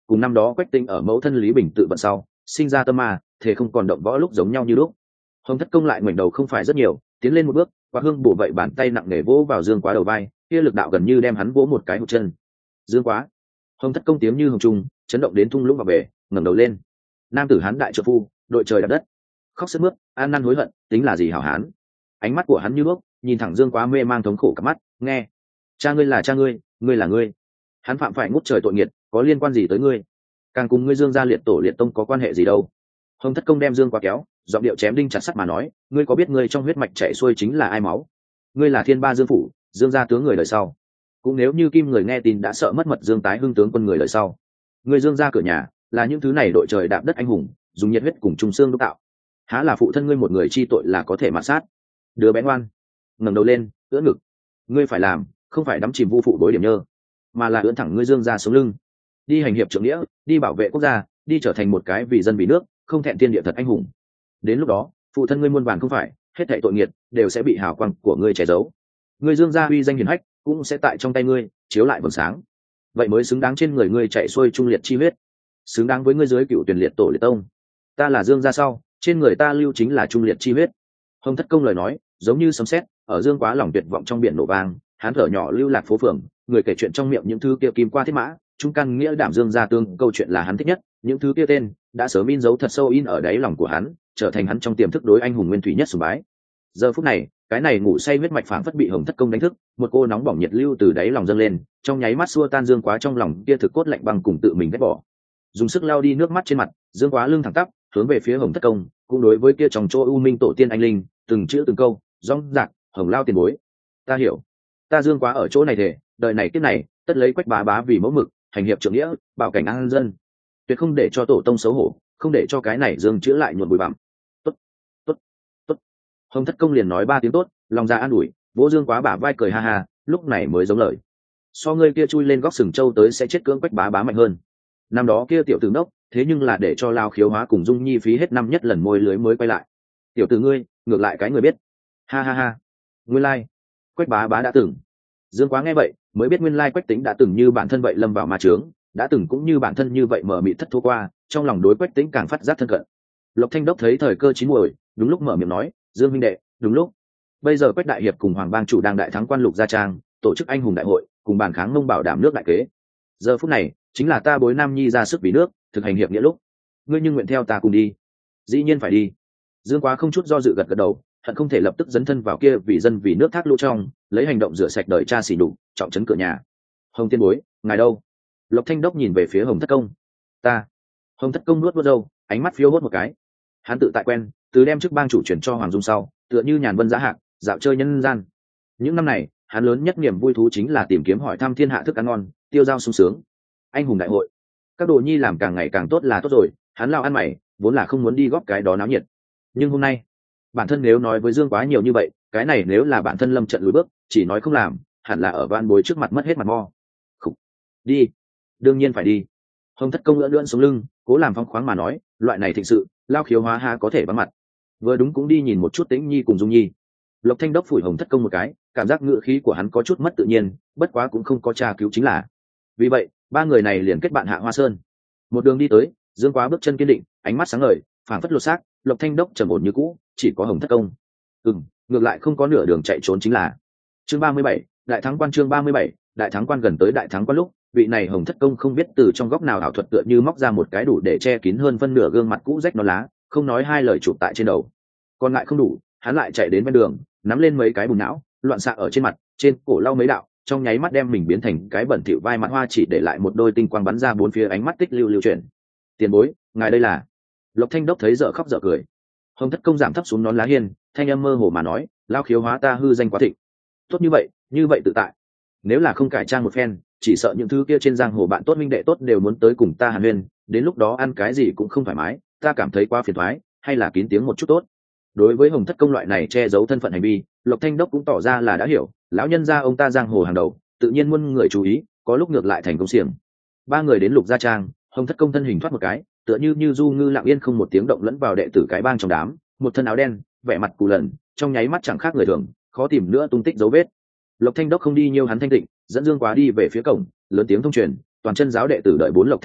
S1: cùng năm đó Quách Tĩnh ở mẫu thân Lý Bình tự vận sau sinh ra tâm ma, thể không còn động võ lúc giống nhau như lúc. Hồng Thất Công lại ngoảnh đầu không phải rất nhiều, tiến lên một bước, Quạt Hương bổ vậy bàn tay nặng nề vỗ vào Dương Quá đầu vai, kia lực đạo gần như đem hắn vỗ một cái hụt chân. Dương Quá. Hồng Thất Công tiếng như hồng trung, chấn động đến thung lũng và bể, ngẩng đầu lên. Nam tử hán đại trợ phu, đội trời đạp đất, khóc sướt mướt, an năn hối hận, tính là gì hảo hán. Ánh mắt của hắn như đuốc, nhìn thẳng Dương Quá mê mang thống khổ cặp mắt, nghe, cha ngươi là cha ngươi là ngươi, hắn phạm phải ngút trời tội nghiệt, có liên quan gì tới ngươi? Càng cùng ngươi Dương gia liệt tổ liệt tông có quan hệ gì đâu? Hồng Thất Công đem Dương Quá kéo, giọng điệu chém đinh chặt sắt mà nói, ngươi có biết ngươi trong huyết mạch chảy xuôi chính là ai máu? Ngươi là Thiên Ba Dương phủ, Dương gia tướng người đời sau. Cũng nếu như Kim người nghe tin đã sợ mất mật Dương Tái Hưng tướng quân người đời sau. Ngươi Dương gia cửa nhà, là những thứ này đội trời đạp đất anh hùng, dùng nhiệt huyết cùng trung xương đúc tạo. Há là phụ thân ngươi một người chi tội là có thể mà sát? Đứa bé ngoan, ngẩng đầu lên, ưỡn ngực. Ngươi phải làm, không phải đắm chìm vu phụ bối điểm nhơ, mà là ưỡn thẳng ngươi Dương gia sống lưng, đi hành hiệp trưởng nghĩa, đi bảo vệ quốc gia, đi trở thành một cái vì dân vì nước, không thẹn thiên địa thật anh hùng. Đến lúc đó, phụ thân ngươi muôn vàn không phải, hết thảy tội nghiệt đều sẽ bị hào quang của ngươi che giấu. Ngươi Dương gia uy danh hiển hách cũng sẽ tại trong tay ngươi chiếu lại vầng sáng. Vậy mới xứng đáng trên người ngươi chạy xuôi trung liệt chi huyết, xứng đáng với ngươi dưới cựu tuyển liệt tổ liệt tông. Ta là Dương gia sau, trên người ta lưu chính là trung liệt chi huyết. Hồng Thất Công lời nói giống như sấm sét ở Dương Quá lòng tuyệt vọng trong biển nổ vang, hắn thở nhỏ lưu lạc phố phường, người kể chuyện trong miệng những thứ kia kim qua thiết mã, trung căn nghĩa đảm Dương gia tương, câu chuyện là hắn thích nhất, những thứ kia tên đã sớm in dấu thật sâu in ở đáy lòng của hắn, trở thành hắn trong tiềm thức đối anh hùng nguyên thủy nhất sùng bái. Giờ phút này, cái này ngủ say huyết mạch phảng phất bị Hồng Thất Công đánh thức, một cô nóng bỏng nhiệt lưu từ đáy lòng dâng lên, trong nháy mắt xua tan Dương Quá trong lòng kia thực cốt lạnh băng cùng tự mình ghét bỏ. Dùng sức lao đi nước mắt trên mặt, Dương Quá lưng thẳng tắp, hướng về phía Hồng Thất Công, cũng đối với kia trong chỗ u minh tổ tiên anh linh, từng chữ từng câu, rõng rạc, Hồng lao tiền bối. Ta hiểu, ta Dương Quá ở chỗ này thể, đời này kiếp này, tất lấy Quách bá bá vì mẫu mực, hành hiệp trưởng nghĩa, bảo cảnh an dân, tuyệt không để cho tổ tông xấu hổ, không để cho cái này Dương chữa lại nhuộm bụi bặm. Tốt, tốt, tốt. Hồng Thất Công liền nói 3 tiếng tốt, lòng ra an ủi, vỗ Dương Quá bả vai cười ha ha, lúc này mới giống lời. So ngươi kia chui lên góc sừng châu tới sẽ chết cưỡng Quách bá bá mạnh hơn. Năm đó kia tiểu tử nốc, thế nhưng là để cho Lao Khiếu Hóa cùng Dung Nhi phí hết năm nhất lần môi lưới mới quay lại. Tiểu tử ngươi, ngược lại cái người biết. Ha ha ha. Nguyên lai, Quách bá bá đã từng. Dương Quá nghe vậy, mới biết nguyên lai Quách Tĩnh đã từng như bản thân vậy lâm vào ma chướng, đã từng cũng như bản thân như vậy mở mịt thất thố qua, trong lòng đối Quách Tĩnh càng phát giác thân cận. Lộc Thanh Đốc thấy thời cơ chín muồi, đúng lúc mở miệng nói, Dương huynh đệ, đúng lúc. Bây giờ Quách đại hiệp cùng Hoàng bang chủ đang đại thắng quan Lục Gia Trang, tổ chức anh hùng đại hội, cùng bàn kháng Mông bảo đảm nước đại kế. Giờ phút này, chính là ta Bối Nam Nhi ra sức vì nước, thực hành hiệp nghĩa lúc. Ngươi nhưng nguyện theo ta cùng đi. Dĩ nhiên phải đi. Dương Quá không chút do dự gật gật đầu, hận không thể lập tức dấn thân vào kia vì dân vì nước thác lũ trong, lấy hành động rửa sạch đời cha xỉ nhục, trọng trấn cửa nhà. Hồng tiên bối, ngài đâu? Lộc Thanh Đốc nhìn về phía Hồng Thất Công. Ta. Hồng Thất Công nuốt nuốt râu, ánh mắt phiêu hốt một cái. Hắn tự tại quen, từ đem chức bang chủ chuyển cho Hoàng Dung sau, tựa như nhàn vân giá hạc, dạo chơi nhân gian. Những năm này, hắn lớn nhất niềm vui thú chính là tìm kiếm hỏi thăm thiên hạ thức ăn ngon, tiêu dao sung sướng. Anh hùng đại hội, các đồ nhi làm càng ngày càng tốt là tốt rồi, hắn lao ăn mày, vốn là không muốn đi góp cái đó náo nhiệt. Nhưng hôm nay, bản thân nếu nói với Dương Quá nhiều như vậy, cái này nếu là bản thân lâm trận lùi bước, chỉ nói không làm, hẳn là ở van bối trước mặt mất hết mặt mo. Khủ. Đi, đương nhiên phải đi. Hồng Thất Công lưỡn lưỡn xuống lưng, cố làm phong khoáng mà nói, loại này thịnh sự, Lao Khiếu Hóa ha có thể vắng mặt. Vừa đúng cũng đi nhìn một chút Tĩnh Nhi cùng Dung Nhi. Lộc Thanh Đốc phủi Hồng Thất Công một cái, cảm giác ngựa khí của hắn có chút mất tự nhiên, bất quá cũng không có tra cứu chính là. Vì vậy, ba người này liền kết bạn hạ Hoa Sơn. Một đường đi tới, Dương Quá bước chân kiên định, ánh mắt sáng ngời, phảng phất lột xác. Lộc Thanh Đốc trầm ổn như cũ, chỉ có Hồng Thất Công. Ngược lại không có nửa đường chạy trốn chính là. Chương 37, đại thắng quan. Chương 37, đại thắng quan. Gần tới đại thắng quan lúc, vị này Hồng Thất Công không biết từ trong góc nào ảo thuật tựa như móc ra một cái đủ để che kín hơn phân nửa gương mặt cũ rách non lá, không nói hai lời chụp tại trên đầu. Còn lại không đủ, hắn lại chạy đến bên đường, nắm lên mấy cái bùn não, loạn xạ ở trên mặt, trên cổ lau mấy đạo, trong nháy mắt đem mình biến thành cái bẩn thỉu vai mặt hoa, chỉ để lại một đôi tinh quang bắn ra bốn phía, ánh mắt tích lưu lưu chuyển. Tiền bối, ngài đây là? Lộc Thanh Đốc thấy dở khóc dở cười. Hồng Thất Công giảm thấp xuống nón lá hiên, thanh âm mơ hồ mà nói, Lao Khiếu Hóa ta hư danh quá thịnh. Tốt như vậy tự tại. Nếu là không cải trang một phen, chỉ sợ những thứ kia trên giang hồ bạn tốt minh đệ tốt đều muốn tới cùng ta hàn huyên, đến lúc đó ăn cái gì cũng không thoải mái, ta cảm thấy quá phiền toái, hay là kín tiếng một chút tốt. Đối với Hồng Thất Công loại này che giấu thân phận hành vi, Lộc Thanh Đốc cũng tỏ ra là đã hiểu, lão nhân gia ông ta giang hồ hàng đầu, tự nhiên muôn người chú ý, có lúc ngược lại thành công xiềng. Ba người đến Lục Gia Trang, Hồng Thất Công thân hình thoát một cái, tựa như du ngư lặng yên không một tiếng động lẫn vào đệ tử cái bang trong đám, một thân áo đen, vẻ mặt cù lần, trong nháy mắt chẳng khác người thường, khó tìm nữa tung tích dấu vết. Lộc Thanh Đốc không đi nhiều hắn thanh tịnh, dẫn Dương Quá đi về phía cổng, lớn tiếng thông truyền, toàn chân giáo đệ tử đợi bốn Lộc Thanh Đốc,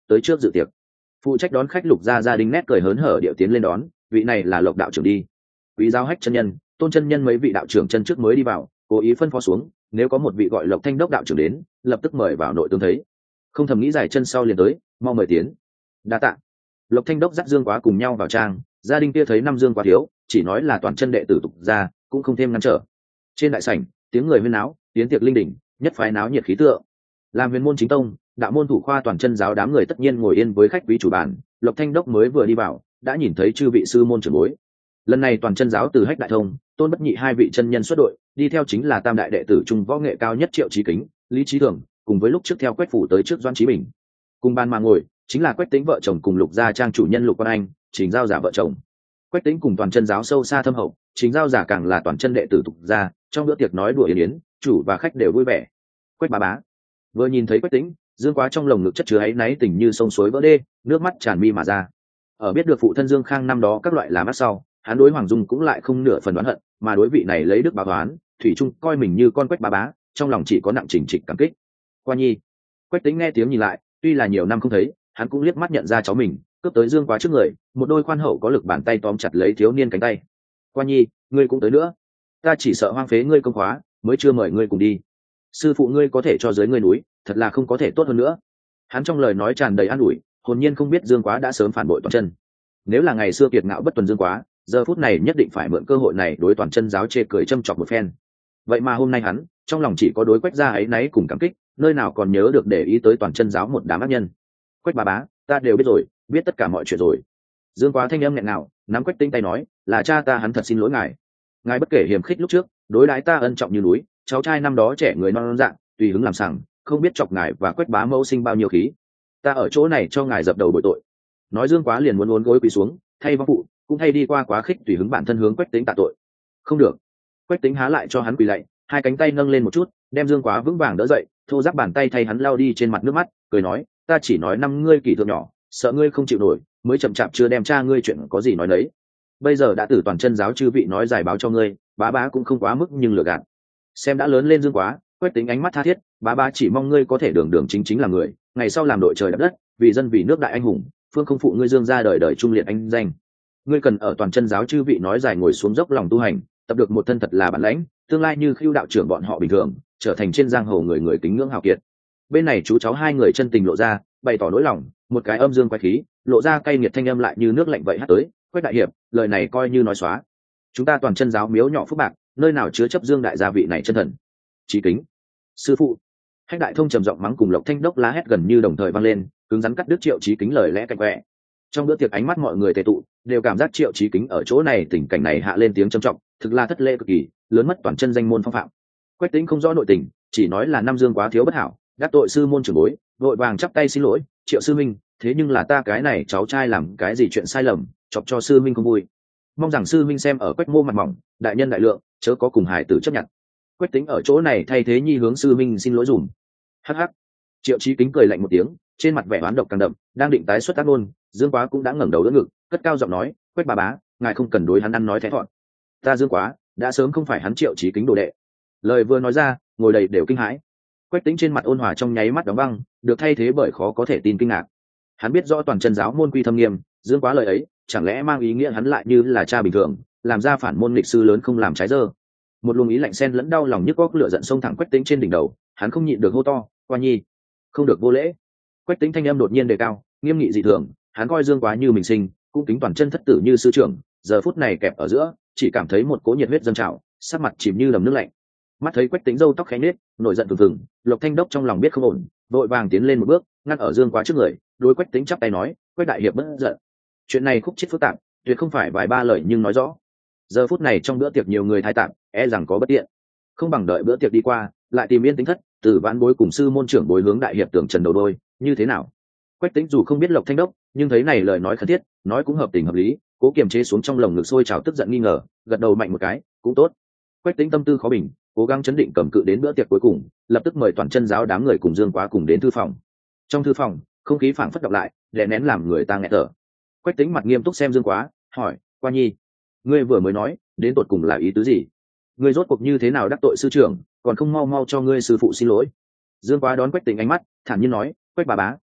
S1: tới trước dự tiệc. Phụ trách đón khách Lục gia đình nét cười hớn hở điệu tiến lên đón, vị này là Lộc đạo trưởng đi. Quý giáo hách chân nhân, Tôn chân nhân mấy vị đạo trưởng chân trước mới đi vào, cố ý phân phó xuống, nếu có một vị gọi Lộc Thanh đốc đạo trưởng đến, lập tức mời vào nội tương thấy. Không thầm nghĩ dài chân sau liền tới, mau mời tiến. Đa tạ. Lộc Thanh đốc dắt Dương Quá cùng nhau vào trang, gia đình kia thấy năm Dương Quá thiếu, chỉ nói là toàn chân đệ tử tục gia, cũng không thêm ngăn trở. Trên đại sảnh, tiếng người huyên náo, tiếng tiệc linh đình, nhất phái náo nhiệt khí tượng. Làm huyền môn chính tông, đạo môn thủ khoa toàn chân giáo đám người tất nhiên ngồi yên với khách quý chủ bàn. Lộc Thanh đốc mới vừa đi vào, đã nhìn thấy chư vị sư môn trưởng bối. Lần này toàn chân giáo từ Hách Đại Thông, Tôn Bất Nhị hai vị chân nhân xuất đội, đi theo chính là tam đại đệ tử trung võ nghệ cao nhất Triệu Chí Kính, Lý Chí Thường, cùng với lúc trước theo Quách phủ tới trước Doãn Chí Bình. Cùng ban mà ngồi, chính là Quách Tĩnh vợ chồng cùng Lục gia trang chủ nhân Lục Quan Anh, Trình Giao giả vợ chồng. Quách Tĩnh cùng toàn chân giáo sâu xa thâm hậu, Trình Giao giả càng là toàn chân đệ tử tục gia, trong bữa tiệc nói đùa yến yến, chủ và khách đều vui vẻ. Quách bá bá vừa nhìn thấy Quách Tĩnh, Dương Quá trong lồng ngực chất chứa áy náy tình như sông suối vỡ đê, nước mắt tràn mi mà ra. Ở biết được phụ thân Dương Khang năm đó các loại làm ác sau, hắn đối Hoàng Dung cũng lại không nửa phần đoán hận, mà đối vị này lấy đức báo oán, thủy chung coi mình như con Quách bá bá, trong lòng chỉ có nặng trình trịch cảm kích. Qua nhi. Quách Tĩnh nghe tiếng nhìn lại, tuy là nhiều năm không thấy, hắn cũng liếc mắt nhận ra cháu mình, cướp tới Dương Quá trước người, một đôi khoan hậu có lực bàn tay tóm chặt lấy thiếu niên cánh tay. Qua nhi, ngươi cũng tới nữa. Ta chỉ sợ hoang phế ngươi công khóa, mới chưa mời ngươi cùng đi. Sư phụ ngươi có thể cho dưới ngươi núi, thật là không có thể tốt hơn nữa. Hắn trong lời nói tràn đầy an ủi, hồn nhiên không biết Dương Quá đã sớm phản bội toàn chân. Nếu là ngày xưa kiệt ngạo bất tuần Dương Quá, giờ phút này nhất định phải mượn cơ hội này đối toàn chân giáo chê cười châm chọc một phen. Vậy mà hôm nay hắn trong lòng chỉ có đối Quách gia ấy náy cùng cảm kích, nơi nào còn nhớ được để ý tới toàn chân giáo một đám ác nhân. Quách bá bá, ta đều biết rồi, biết tất cả mọi chuyện rồi. Dương Quá thanh âm nghẹn ngào, nắm Quách Tĩnh tay nói, là cha ta, hắn thật xin lỗi ngài. Ngài bất kể hiềm khích lúc trước, đối đãi ta ân trọng như núi, cháu trai năm đó trẻ người non dạng, tùy hứng làm sằng, không biết chọc ngài và Quách bá mẫu sinh bao nhiêu khí. Ta ở chỗ này cho ngài dập đầu bồi tội. Nói Dương Quá liền muốn uốn gối quỳ xuống, thay vong phụ, cũng thay đi qua quá khích tùy hứng bản thân hướng Quách Tĩnh tạ tội. Không được. Quách Tĩnh há lại cho hắn quỳ lạy, hai cánh tay nâng lên một chút, đem Dương Quá vững vàng đỡ dậy, thô ráp bàn tay thay hắn lau đi trên mặt nước mắt, cười nói, ta chỉ nói năm ngươi kỷ thượng nhỏ, sợ ngươi không chịu nổi, mới chậm chạp chưa đem cha ngươi chuyện có gì nói đấy. Bây giờ đã tử toàn chân giáo chư vị nói giải báo cho ngươi, bá bá cũng không quá mức nhưng lừa gạt. Xem đã lớn lên Dương Quá, Quách Tĩnh ánh mắt tha thiết, bá bá chỉ mong ngươi có thể đường đường chính chính làm người, ngày sau làm đội trời đạp đất, vì dân vì nước đại anh hùng, phương không phụ ngươi Dương gia đời đời trung liệt anh danh. Ngươi cần ở toàn chân giáo chư vị nói giải ngồi xuống dốc lòng tu hành, tập được một thân thật là bản lãnh, tương lai như Khưu đạo trưởng bọn họ bình thường, trở thành trên giang hồ người người kính ngưỡng hào kiệt. Bên này chú cháu hai người chân tình lộ ra, bày tỏ nỗi lòng, một cái âm dương quái khí, lộ ra cay nghiệt thanh âm lại như nước lạnh vậy hát tới. Quách đại hiệp, lời này coi như nói xóa. Chúng ta toàn chân giáo miếu nhỏ phúc bạc, nơi nào chứa chấp Dương đại gia vị này chân thần. Chí kính. Sư phụ. Hách Đại Thông trầm giọng mắng cùng Lộc Thanh đốc lá hét gần như đồng thời vang lên, cứng rắn cắt đứt Triệu Chí Kính lời lẽ cạnh quẹ. Trong bữa tiệc ánh mắt mọi người tề tụ, đều cảm giác Triệu Chí Kính ở chỗ này tình cảnh này hạ lên tiếng trầm trọng, thực là thất lễ cực kỳ, lớn mất toàn chân danh môn phong phạm. Quách Tĩnh không rõ nội tình, chỉ nói là năm Dương Quá thiếu bất hảo, đắc tội sư môn trưởng bối, vội vàng chắp tay xin lỗi, Triệu sư minh, thế nhưng là ta cái này cháu trai làm cái gì chuyện sai lầm, chọc cho sư minh không vui. Mong rằng sư minh xem ở Quách mô mặt mỏng, đại nhân đại lượng, chớ có cùng hải tử chấp nhận. Quách Tĩnh ở chỗ này thay thế nhi hướng sư minh xin lỗi dùm. Hắc hắc. Triệu Chí Kính cười lạnh một tiếng, trên mặt vẻ oán độc càng đậm, đang định tái xuất tác ngôn, Dương Quá cũng đã ngẩng đầu đỡ ngực, cất cao giọng nói, Quách bá bá, ngài không cần đối hắn ăn nói thẽ thọt. Ta Dương Quá đã sớm không phải hắn Triệu Chí Kính đồ đệ. Lời vừa nói ra, ngồi đầy đều kinh hãi. Quách Tĩnh trên mặt ôn hòa trong nháy mắt đóng băng, được thay thế bởi khó có thể tin kinh ngạc. Hắn biết rõ toàn chân giáo môn quy thâm nghiêm, Dương Quá lời ấy chẳng lẽ mang ý nghĩa hắn lại như là cha bình thường, làm ra phản môn lịch sư lớn không làm trái dơ. Một luồng ý lạnh xen lẫn đau lòng nhức óc lửa giận xông thẳng Quách Tĩnh trên đỉnh đầu, hắn không nhịn được hô to, Qua nhi, không được vô lễ. Quách Tĩnh thanh âm đột nhiên đề cao, nghiêm nghị dị thường, hắn coi Dương Quá như mình sinh, cũng kính toàn chân thất tử như sư trưởng, giờ phút này kẹp ở giữa, chỉ cảm thấy một cỗ nhiệt huyết dâng trào, sắc mặt chìm như đầm nước lạnh. Mắt thấy Quách Tĩnh râu tóc khẽ nết, nổi giận phừng phừng, Lộc Thanh đốc trong lòng biết không ổn, vội vàng tiến lên một bước, ngăn ở Dương Quá trước người, đối Quách Tĩnh chắp tay nói, Quách đại hiệp bất giận. Chuyện này khúc chết phức tạp, tuyệt không phải vài ba lời nhưng nói rõ. Giờ phút này trong bữa tiệc nhiều người thay tạm, e rằng có bất tiện, không bằng đợi bữa tiệc đi qua, lại tìm yên tĩnh thất, từ vãn bối cùng sư môn trưởng bối hướng đại hiệp tưởng trần đầu đôi, như thế nào? Quách Tĩnh dù không biết Lộc Thanh đốc, nhưng thấy này lời nói khẩn thiết, nói cũng hợp tình hợp lý, cố kiềm chế xuống trong lồng ngực sôi trào tức giận nghi ngờ, gật đầu mạnh một cái, cũng tốt. Quách Tĩnh tâm tư khó bình, cố gắng chấn định cầm cự đến bữa tiệc cuối cùng, lập tức mời toàn chân giáo đám người cùng Dương Quá cùng đến thư phòng. Trong thư phòng, không khí phảng phất đọc lại, đè nén làm người ta nghẹt thở. Quách Tĩnh mặt nghiêm túc xem Dương Quá, hỏi, Qua nhi, ngươi vừa mới nói, đến tột cùng là ý tứ gì? Ngươi rốt cuộc như thế nào đắc tội sư trưởng, còn không mau mau cho ngươi sư phụ xin lỗi? Dương Quá đón Quách Tĩnh ánh mắt, thản nhiên nói, Quách bá bá,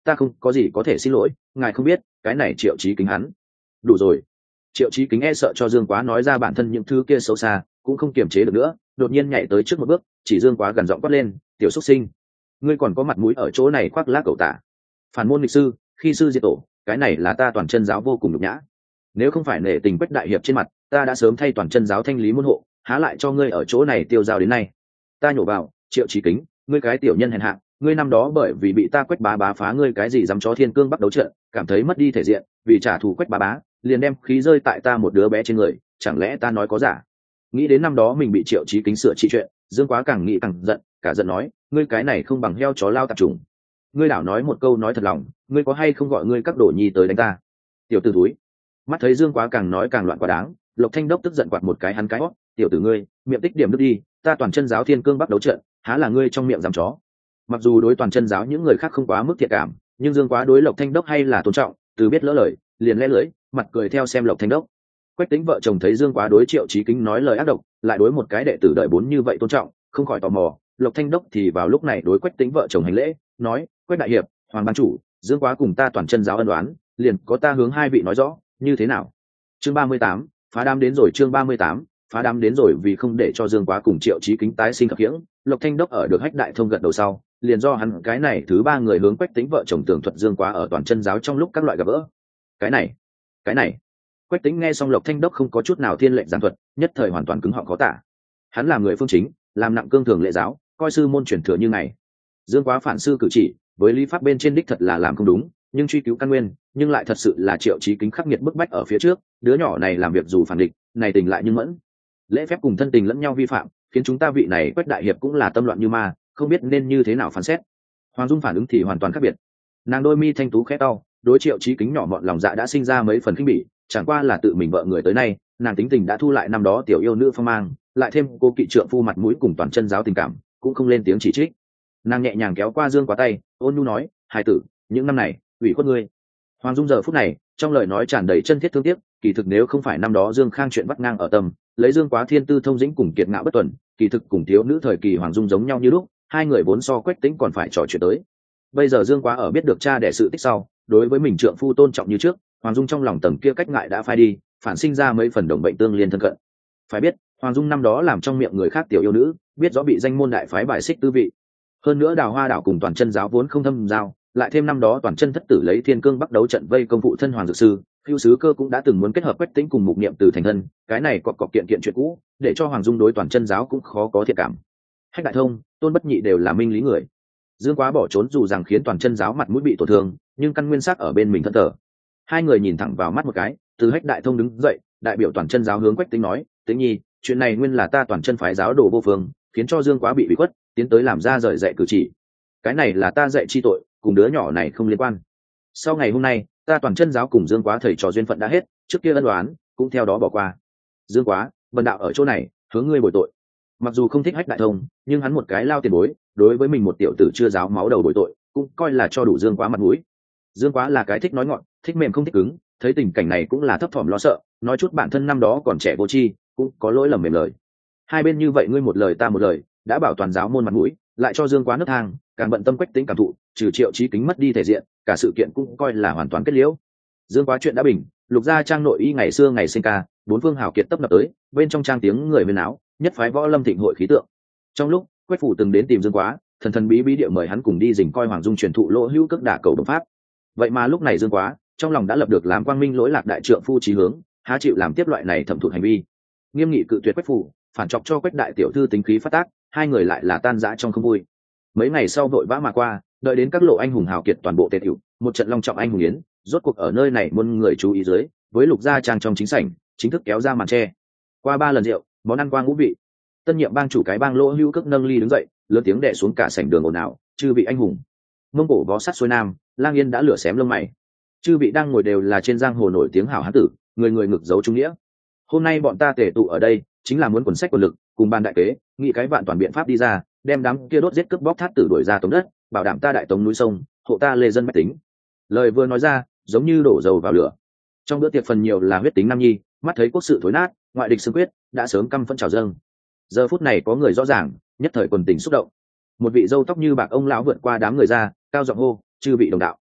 S1: ta không có gì có thể xin lỗi, ngài không biết cái này Triệu Chí Kính hắn. Đủ rồi. Triệu Chí Kính e sợ cho Dương Quá nói ra bản thân những thứ kia xấu xa, cũng không kiềm chế được nữa, đột nhiên nhảy tới trước một bước, chỉ Dương Quá gần giọng quát lên, tiểu xuất sinh, ngươi còn có mặt mũi ở chỗ này khoác lác cẩu tả. Phản môn nghịch sư, khi sư diệt tổ, cái này là ta toàn chân giáo vô cùng nhục nhã. Nếu không phải nể tình Quách đại hiệp trên mặt, ta đã sớm thay toàn chân giáo thanh lý môn hộ, há lại cho ngươi ở chỗ này tiêu dao đến nay. Ta nhổ vào, Triệu Chí Kính, ngươi cái tiểu nhân hèn hạ, ngươi năm đó bởi vì bị ta Quách bá bá phá ngươi cái gì dám chó thiên cương bắt đấu trận, cảm thấy mất đi thể diện, vì trả thù Quách bá bá, liền đem khí rơi tại ta một đứa bé trên người, chẳng lẽ ta nói có giả? Nghĩ đến năm đó mình bị Triệu Chí Kính sửa trị chuyện, Dương Quá càng nghĩ càng giận, cả giận nói, ngươi cái này không bằng heo chó lao tạp trùng. Ngươi đảo nói một câu nói thật lòng, ngươi có hay không gọi ngươi các đồ nhi tới đánh ta? Tiểu tử thúi. Mắt thấy Dương Quá càng nói càng loạn quá đáng, Lộc Thanh Đốc tức giận quạt một cái hắn cái hót, tiểu tử ngươi, miệng tích điểm nước đi, ta toàn chân giáo thiên cương bắt đấu trận, há là ngươi trong miệng dám chó. Mặc dù đối toàn chân giáo những người khác không quá mức thiện cảm, nhưng Dương Quá đối Lộc Thanh Đốc hay là tôn trọng, từ biết lỡ lời, liền lẽ lưỡi, mặt cười theo xem Lộc Thanh Đốc. Quách Tĩnh vợ chồng thấy Dương Quá đối Triệu Chí Kính nói lời ác độc, lại đối một cái đệ tử đợi bốn như vậy tôn trọng, không khỏi tò mò. Lộc Thanh Đốc thì vào lúc này đối Quách Tĩnh vợ chồng hành lễ, nói: Quách đại hiệp, Hoàng ban chủ, Dương Quá cùng ta toàn chân giáo ân oán, liền có ta hướng hai vị nói rõ, như thế nào? Chương 38, phá đám đến rồi. Chương 38, phá đám đến rồi. Vì không để cho Dương Quá cùng Triệu Chí Kính tái sinh khập khiễng, Lộc Thanh Đốc ở được Hách Đại Thông gật đầu sau, liền do hắn cái này thứ ba người hướng Quách Tĩnh vợ chồng tường thuật Dương Quá ở toàn chân giáo trong lúc các loại gặp gỡ. Cái này. Quách Tĩnh nghe xong Lộc Thanh Đốc không có chút nào thiên lệnh giảng thuật, nhất thời hoàn toàn cứng họng khó tả. Hắn là người phương chính, làm nặng cương thường lệ giáo, coi sư môn truyền thừa như ngày. Dương Quá phản sư cử chỉ, với lý pháp bên trên đích thật là làm không đúng, nhưng truy cứu căn nguyên, nhưng lại thật sự là Triệu Chí Kính khắc nghiệt bức bách ở phía trước, đứa nhỏ này làm việc dù phản địch, này tình lại nhưng mẫn. Lễ phép cùng thân tình lẫn nhau vi phạm, khiến chúng ta vị này Quách đại hiệp cũng là tâm loạn như ma, không biết nên như thế nào phán xét. Hoàng Dung phản ứng thì hoàn toàn khác biệt. Nàng đôi mi thanh tú khẽ cau, đối Triệu Chí Kính nhỏ mọn lòng dạ đã sinh ra mấy phần khinh bỉ, chẳng qua là tự mình vợ người tới nay, nàng tính tình đã thu lại năm đó tiểu yêu nữ phong mang, lại thêm cô kỵ trượng phu mặt mũi cùng toàn chân giáo tình cảm, cũng không lên tiếng chỉ trích. Nàng nhẹ nhàng kéo qua Dương Quá tay, ôn nhu nói: hài tử, những năm này ủy khuất ngươi. Hoàng Dung giờ phút này trong lời nói tràn đầy chân thiết thương tiếc, kỳ thực nếu không phải năm đó Dương Khang chuyện bắt ngang ở tâm, lấy Dương Quá thiên tư thông dĩnh cùng kiệt ngạo bất tuần, kỳ thực cùng thiếu nữ thời kỳ Hoàng Dung giống nhau như lúc, hai người vốn so Quách Tĩnh còn phải trò chuyện tới. Bây giờ Dương Quá ở biết được cha đẻ sự tích sau, đối với mình trượng phu tôn trọng như trước, Hoàng Dung trong lòng tầng kia cách ngại đã phai đi, phản sinh ra mấy phần đồng bệnh tương liên thân cận. Phải biết, Hoàng Dung năm đó làm trong miệng người khác tiểu yêu nữ, biết rõ bị danh môn đại phái bài xích tư vị. Hơn nữa Đào Hoa đảo cùng toàn chân giáo vốn không thâm giao, lại thêm năm đó toàn chân thất tử lấy thiên cương bắt đấu trận vây công phụ thân Hoàng Dược Sư, Hưu Sứ Cơ cũng đã từng muốn kết hợp Quách Tĩnh cùng Mục Niệm từ thành thân, cái này cọc kiện chuyện cũ, để cho Hoàng Dung đối toàn chân giáo cũng khó có thiện cảm. Hách Đại Thông, Tôn Bất Nhị đều là minh lý người. Dương Quá bỏ trốn dù rằng khiến toàn chân giáo mặt mũi bị tổn thương, nhưng căn nguyên sắc ở bên mình thân thờ. Hai người nhìn thẳng vào mắt một cái, từ Hách Đại Thông đứng dậy, đại biểu toàn chân giáo hướng Quách Tĩnh nói: Tĩnh nhi, chuyện này nguyên là ta toàn chân phái giáo đồ vô phương, khiến cho Dương Quá bị ủy khuất, tiến tới làm ra rời dạy cử chỉ. Cái này là ta dạy chi tội, cùng đứa nhỏ này không liên quan. Sau ngày hôm nay, ta toàn chân giáo cùng Dương Quá thầy trò duyên phận đã hết, trước kia ân oán cũng theo đó bỏ qua. Dương Quá, bần đạo ở chỗ này hướng ngươi bồi tội. Mặc dù không thích Hách Đại Thông, nhưng hắn một cái lao tiền bối, đối với mình một tiểu tử chưa giáo máu đầu bồi tội, cũng coi là cho đủ Dương Quá mặt mũi. Dương Quá là cái thích nói ngọn, thích mềm không thích cứng, thấy tình cảnh này cũng là thấp thỏm lo sợ, nói chút bản thân năm đó còn trẻ vô tri, cũng có lỗi lầm mềm lời. Hai bên như vậy ngươi một lời ta một lời, đã bảo toàn giáo môn mặt mũi, lại cho Dương Quá nấc thang, càng bận tâm Quách Tĩnh cảm thụ, trừ Triệu Chí Kính mất đi thể diện, cả sự kiện cũng coi là hoàn toàn kết liễu. Dương Quá chuyện đã bình, Lục gia trang nội y ngày xưa ngày sinh ca, bốn phương hào kiệt tấp nập tới, bên trong trang tiếng người huyên náo, nhất phái võ lâm thịnh hội khí tượng. Trong lúc Quách phủ từng đến tìm Dương Quá, thần thần bí bí địa mời hắn cùng đi dình coi Hoàng Dung truyền thụ lỗ hữu cước đả cầu đồng pháp. Vậy mà lúc này Dương Quá trong lòng đã lập được làm quang minh lỗi lạc đại trượng phu chí hướng, há chịu làm tiếp loại này thẩm thụ hành vi, nghiêm nghị cự tuyệt Quách phủ, phản chọc cho Quách đại tiểu thư tính khí phát tác, hai người lại là tan rã trong không vui. Mấy ngày sau vội vã mà qua, đợi đến các lộ anh hùng hào kiệt toàn bộ tề tiểu, một trận long trọng anh hùng yến, rốt cuộc ở nơi này muôn người chú ý dưới, với Lục gia trang trong chính sảnh, chính thức kéo ra màn che. Qua 3 lần rượu, món ăn qua ngũ vị. Tân nhiệm bang chủ cái bang Lỗ Hữu Cước nâng ly đứng dậy, lớn tiếng đè xuống cả sảnh đường ồn ào: "Chư vị anh hùng!" Mông Cổ vó sắt xuôi nam, Lang Yên đã lửa xém lông mày. Chư vị đang ngồi đều là trên giang hồ nổi tiếng hảo hán tử, người người ngực giấu trung nghĩa. Hôm nay bọn ta tề tụ ở đây, chính là muốn quần sách quần lực, cùng ban đại kế, nghĩ cái vạn toàn biện pháp đi ra, đem đám kia đốt giết cướp bóc thát tử đuổi ra tống đất, bảo đảm ta đại tống núi sông, hộ ta lê dân bách tính. Lời vừa nói ra, giống như đổ dầu vào lửa. Trong bữa tiệc phần nhiều là huyết tính nam nhi, mắt thấy quốc sự thối nát, ngoại địch xương quyết, đã sớm căm phẫn trào dâng. Giờ phút này có người rõ ràng, nhất thời quần tình xúc động. Một vị râu tóc như bạc ông lão vượt qua đám người ra, cao giọng hô: "Chư vị đồng đạo,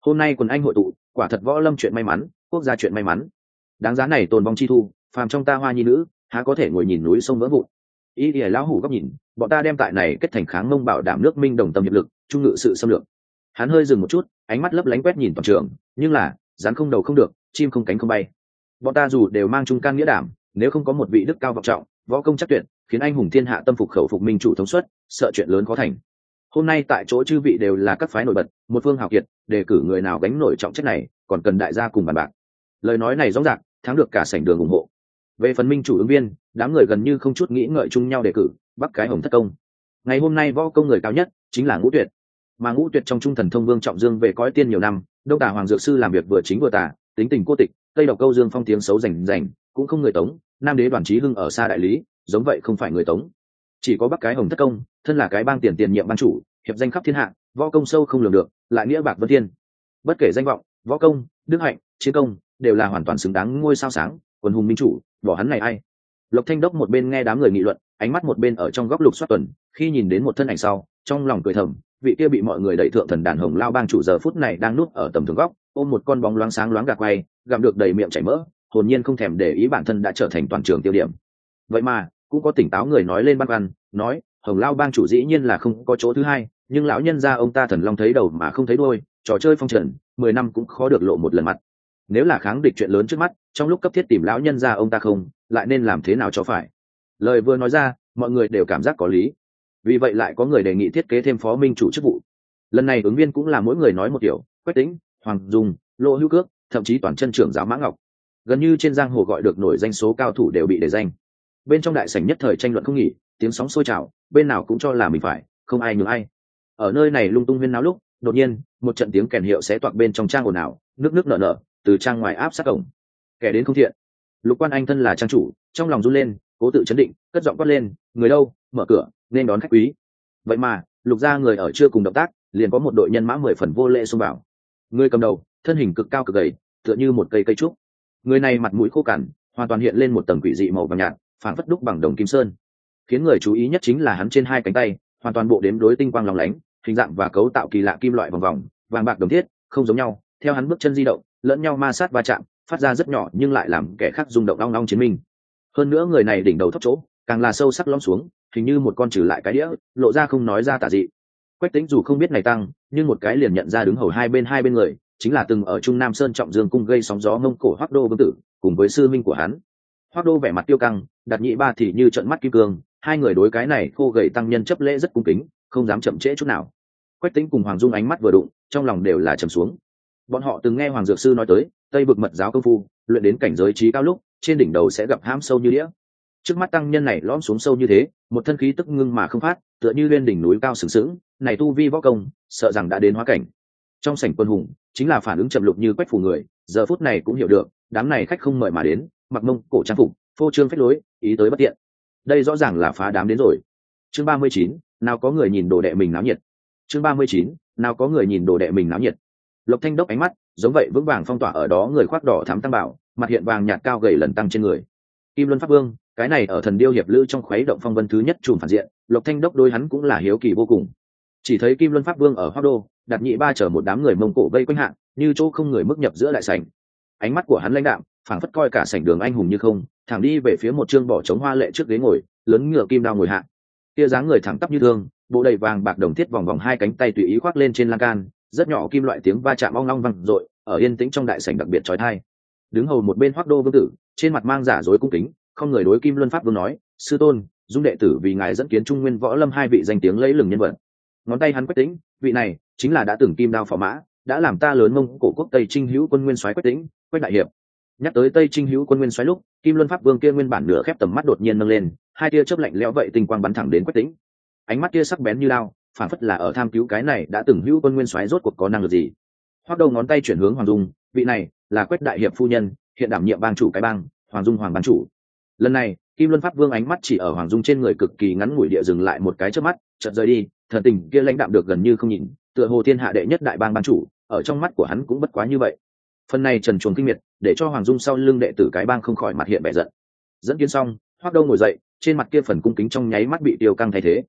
S1: Hôm nay quần anh hội tụ, quả thật võ lâm chuyện may mắn, quốc gia chuyện may mắn. Đáng giá này tồn vong chi thu, phàm trong ta hoa nhi nữ, há có thể ngồi nhìn núi sông vỡ vụn. Ý ỉa lão hủ góc nhìn, bọn ta đem tại này kết thành kháng mông bảo đảm nước minh đồng tâm hiệp lực, trung ngự sự xâm lược. Hắn hơi dừng một chút, ánh mắt lấp lánh quét nhìn toàn trường, nhưng là rắn không đầu không được, chim không cánh không bay. Bọn ta dù đều mang trung can nghĩa đảm, nếu không có một vị đức cao vọng trọng, võ công chắc tuyệt, khiến anh hùng thiên hạ tâm phục khẩu phục minh chủ thống suất, sợ chuyện lớn khó thành. Hôm nay tại chỗ chư vị đều là các phái nổi bật, một phương hào kiệt, đề cử người nào gánh nổi trọng trách này, còn cần đại gia cùng bàn bạc. Lời nói này rõ ràng, thắng được cả sảnh đường ủng hộ. Về phần minh chủ ứng viên, đám người gần như không chút nghĩ ngợi chung nhau đề cử Bắc cái Hồng Thất Công. Ngày hôm nay võ công người cao nhất chính là Ngũ Tuyệt, mà Ngũ Tuyệt trong trung thần thông vương trọng dương về cõi tiên nhiều năm, đông tả hoàng dược sư làm việc vừa chính vừa tả, tính tình cô tịch, tây độc câu dương phong tiếng xấu rành rành, cũng không người tống. Nam đế Đoàn Chí Hưng ở xa đại lý, giống vậy không phải người tống. Chỉ có Bắc cái Hồng Thất Công, thân là cái bang tiền nhiệm ban chủ, hiệp danh khắp thiên hạ, võ công sâu không lường được, lại nghĩa bạc vân thiên. Bất kể danh vọng, võ công, đức hạnh, chiến công, đều là hoàn toàn xứng đáng ngôi sao sáng, quần hùng minh chủ, bỏ hắn này ai. Lộc Thanh Đốc một bên nghe đám người nghị luận, ánh mắt một bên ở trong góc lục soát tuần, khi nhìn đến một thân ảnh sau, trong lòng cười thầm, vị kia bị mọi người đẩy thượng thần đàn Hồng Lao bang chủ giờ phút này đang núp ở tầm thường góc, ôm một con bóng loáng sáng loáng gạt quay, gặm được đầy miệng chảy mỡ, hồn nhiên không thèm để ý bản thân đã trở thành toàn trường tiêu điểm. Vậy mà, cũng có tỉnh táo người nói lên băn khoăn, nói, Hồng Lao bang chủ dĩ nhiên là không có chỗ thứ hai, nhưng lão nhân gia ông ta thần long thấy đầu mà không thấy đuôi, trò chơi phong trần, 10 năm cũng khó được lộ một lần mặt. Nếu là kháng địch chuyện lớn trước mắt, trong lúc cấp thiết tìm lão nhân gia ông ta không, lại nên làm thế nào cho phải. Lời vừa nói ra, mọi người đều cảm giác có lý. Vì vậy lại có người đề nghị thiết kế thêm phó minh chủ chức vụ. Lần này ứng viên cũng là mỗi người nói một kiểu, Quách Tĩnh, Hoàng Dung, Lô Hữu Cước, thậm chí toàn chân trưởng giáo Mã Ngọc. Gần như trên giang hồ gọi được nổi danh số cao thủ đều bị đề danh. Bên trong đại sảnh nhất thời tranh luận không nghỉ, tiếng sóng sôi trào, bên nào cũng cho là mình phải, không ai nhường ai. Ở nơi này lung tung huyên náo lúc, đột nhiên, một trận tiếng kèn hiệu xé toạc bên trong trang ồn ào, nước nước nở nở, từ trang ngoài áp sát cổng. Kẻ đến không thiện. Lục Quan Anh thân là trang chủ, trong lòng run lên, cố tự chấn định, cất giọng quát lên, người đâu, mở cửa, nên đón khách quý. Vậy mà, Lục gia người ở chưa cùng động tác, liền có một đội nhân mã 10 phần vô lễ xông vào. Người cầm đầu, thân hình cực cao cực gầy, tựa như một cây cây trúc. Người này mặt mũi khô cằn, hoàn toàn hiện lên một tầng quỷ dị màu vàng nhạt, phảng phất đúc bằng đồng kim sơn. Khiến người chú ý nhất chính là hắn trên hai cánh tay, hoàn toàn bộ đếm đối tinh quang lóng lánh, hình dạng và cấu tạo kỳ lạ kim loại vòng vòng, vàng bạc đồng thiết, không giống nhau. Theo hắn bước chân di động, lẫn nhau ma sát va chạm, phát ra rất nhỏ nhưng lại làm kẻ khác rung động long long chiến minh. Hơn nữa người này đỉnh đầu thấp chỗ, càng là sâu sắc lõm xuống, hình như một con trừ lại cái đĩa, lộ ra không nói ra tả dị. Quách Tĩnh dù không biết này tăng, nhưng một cái liền nhận ra đứng hầu hai bên người, chính là từng ở Trung Nam Sơn Trọng Dương cung gây sóng gió Mông Cổ Hoắc Đô vương tử, cùng với sư minh của hắn. Hoắc Đô vẻ mặt tiêu căng, Đạt Nhị Ba thì như trợn mắt kim cương, hai người đối cái này khô gầy tăng nhân chấp lễ rất cung kính, không dám chậm trễ chút nào. Quách Tĩnh cùng Hoàng Dung ánh mắt vừa đụng, trong lòng đều là trầm xuống. Bọn họ từng nghe Hoàng Dược sư nói tới, Tây Vực mật giáo công phu, luyện đến cảnh giới trí cao lúc, trên đỉnh đầu sẽ gặp hãm sâu như đĩa. Trước mắt tăng nhân này lõm xuống sâu như thế, một thân khí tức ngưng mà không phát, tựa như lên đỉnh núi cao sừng sững, này tu vi võ công, sợ rằng đã đến hóa cảnh. Trong sảnh quân hùng, chính là phản ứng chậm lục như Quách phủ người, giờ phút này cũng hiểu được, đám này khách không mời mà đến, mặc Mông Cổ trang phục, phô trương phách lối, ý tới bất tiện. Đây rõ ràng là phá đám đến rồi. Chương 39, nào có người nhìn đồ đệ mình náo nhiệt. Chương 39, nào có người nhìn đồ đệ mình náo nhiệt. Lộc Thanh Đốc ánh mắt giống vậy vững vàng phong tỏa ở đó người khoác đỏ thắm tăng bảo, mặt hiện vàng nhạt cao gầy lần tăng trên người. Kim Luân Pháp Vương, cái này ở Thần Điêu hiệp lữ trong khuấy động phong vân thứ nhất trùm phản diện, Lộc Thanh Đốc đôi hắn cũng là hiếu kỳ vô cùng. Chỉ thấy Kim Luân Pháp Vương ở Hoắc Đô, Đạt Nhị Ba chở một đám người Mông Cổ vây quanh hạng, như chỗ không người mức nhập giữa đại sảnh. Ánh mắt của hắn lãnh đạm, phảng phất coi cả sảnh đường anh hùng như không, thẳng đi về phía một trương bỏ trống hoa lệ trước ghế ngồi, lớn ngựa kim đao ngồi hạng. Kia dáng người thẳng tắp như thương, bộ đầy vàng bạc đồng thiết vòng vòng hai cánh tay tùy ý khoác lên trên lan can, rất nhỏ kim loại tiếng va chạm ong long vang dội, ở yên tĩnh trong đại sảnh đặc biệt chói tai. Đứng hầu một bên Hoắc Đô vương tử, trên mặt mang giả dối cung kính, không người đối Kim Luân Pháp Vương nói, sư tôn, dung đệ tử vì ngài dẫn kiến Trung Nguyên võ lâm hai vị danh tiếng lẫy lừng nhân vật. Ngón tay hắn Quách Tĩnh, vị này chính là đã từng kim đao phò mã, đã làm ta lớn Mông Cổ quốc Tây Trinh hữu quân nguyên soái Quách Tĩnh, Quách đại hiệp. Nhắc tới Tây Trinh hữu quân nguyên soái lúc, Kim Luân Pháp Vương kia nguyên bản nửa khép tầm mắt đột nhiên nâng lên, hai tia chớp lạnh lẽo vậy tinh quang bắn thẳng đến Quách Tĩnh. Ánh mắt kia sắc bén như lao, phản phất là ở tham cứu cái này đã từng hữu quân nguyên soái rốt cuộc có năng lực gì. Hoắc Đầu ngón tay chuyển hướng Hoàng Dung, vị này là Quách đại hiệp phu nhân, hiện đảm nhiệm bang chủ cái bang, Hoàng Dung hoàng bang chủ. Lần này, Kim Luân Pháp Vương ánh mắt chỉ ở Hoàng Dung trên người cực kỳ ngắn ngủi địa dừng lại một cái chớp mắt, chợt rời đi, thần tình kia lãnh đạm được gần như không nhìn, tựa hồ thiên hạ đệ nhất đại bang bang chủ, ở trong mắt của hắn cũng bất quá như vậy. Phần này trần truồng kinh miệt, để cho Hoàng Dung sau lưng đệ tử cái bang không khỏi mặt hiện vẻ giận. Dẫn kiến xong, Hoắc Đâu ngồi dậy, trên mặt kia phần cung kính trong nháy mắt bị tiêu căng thay thế.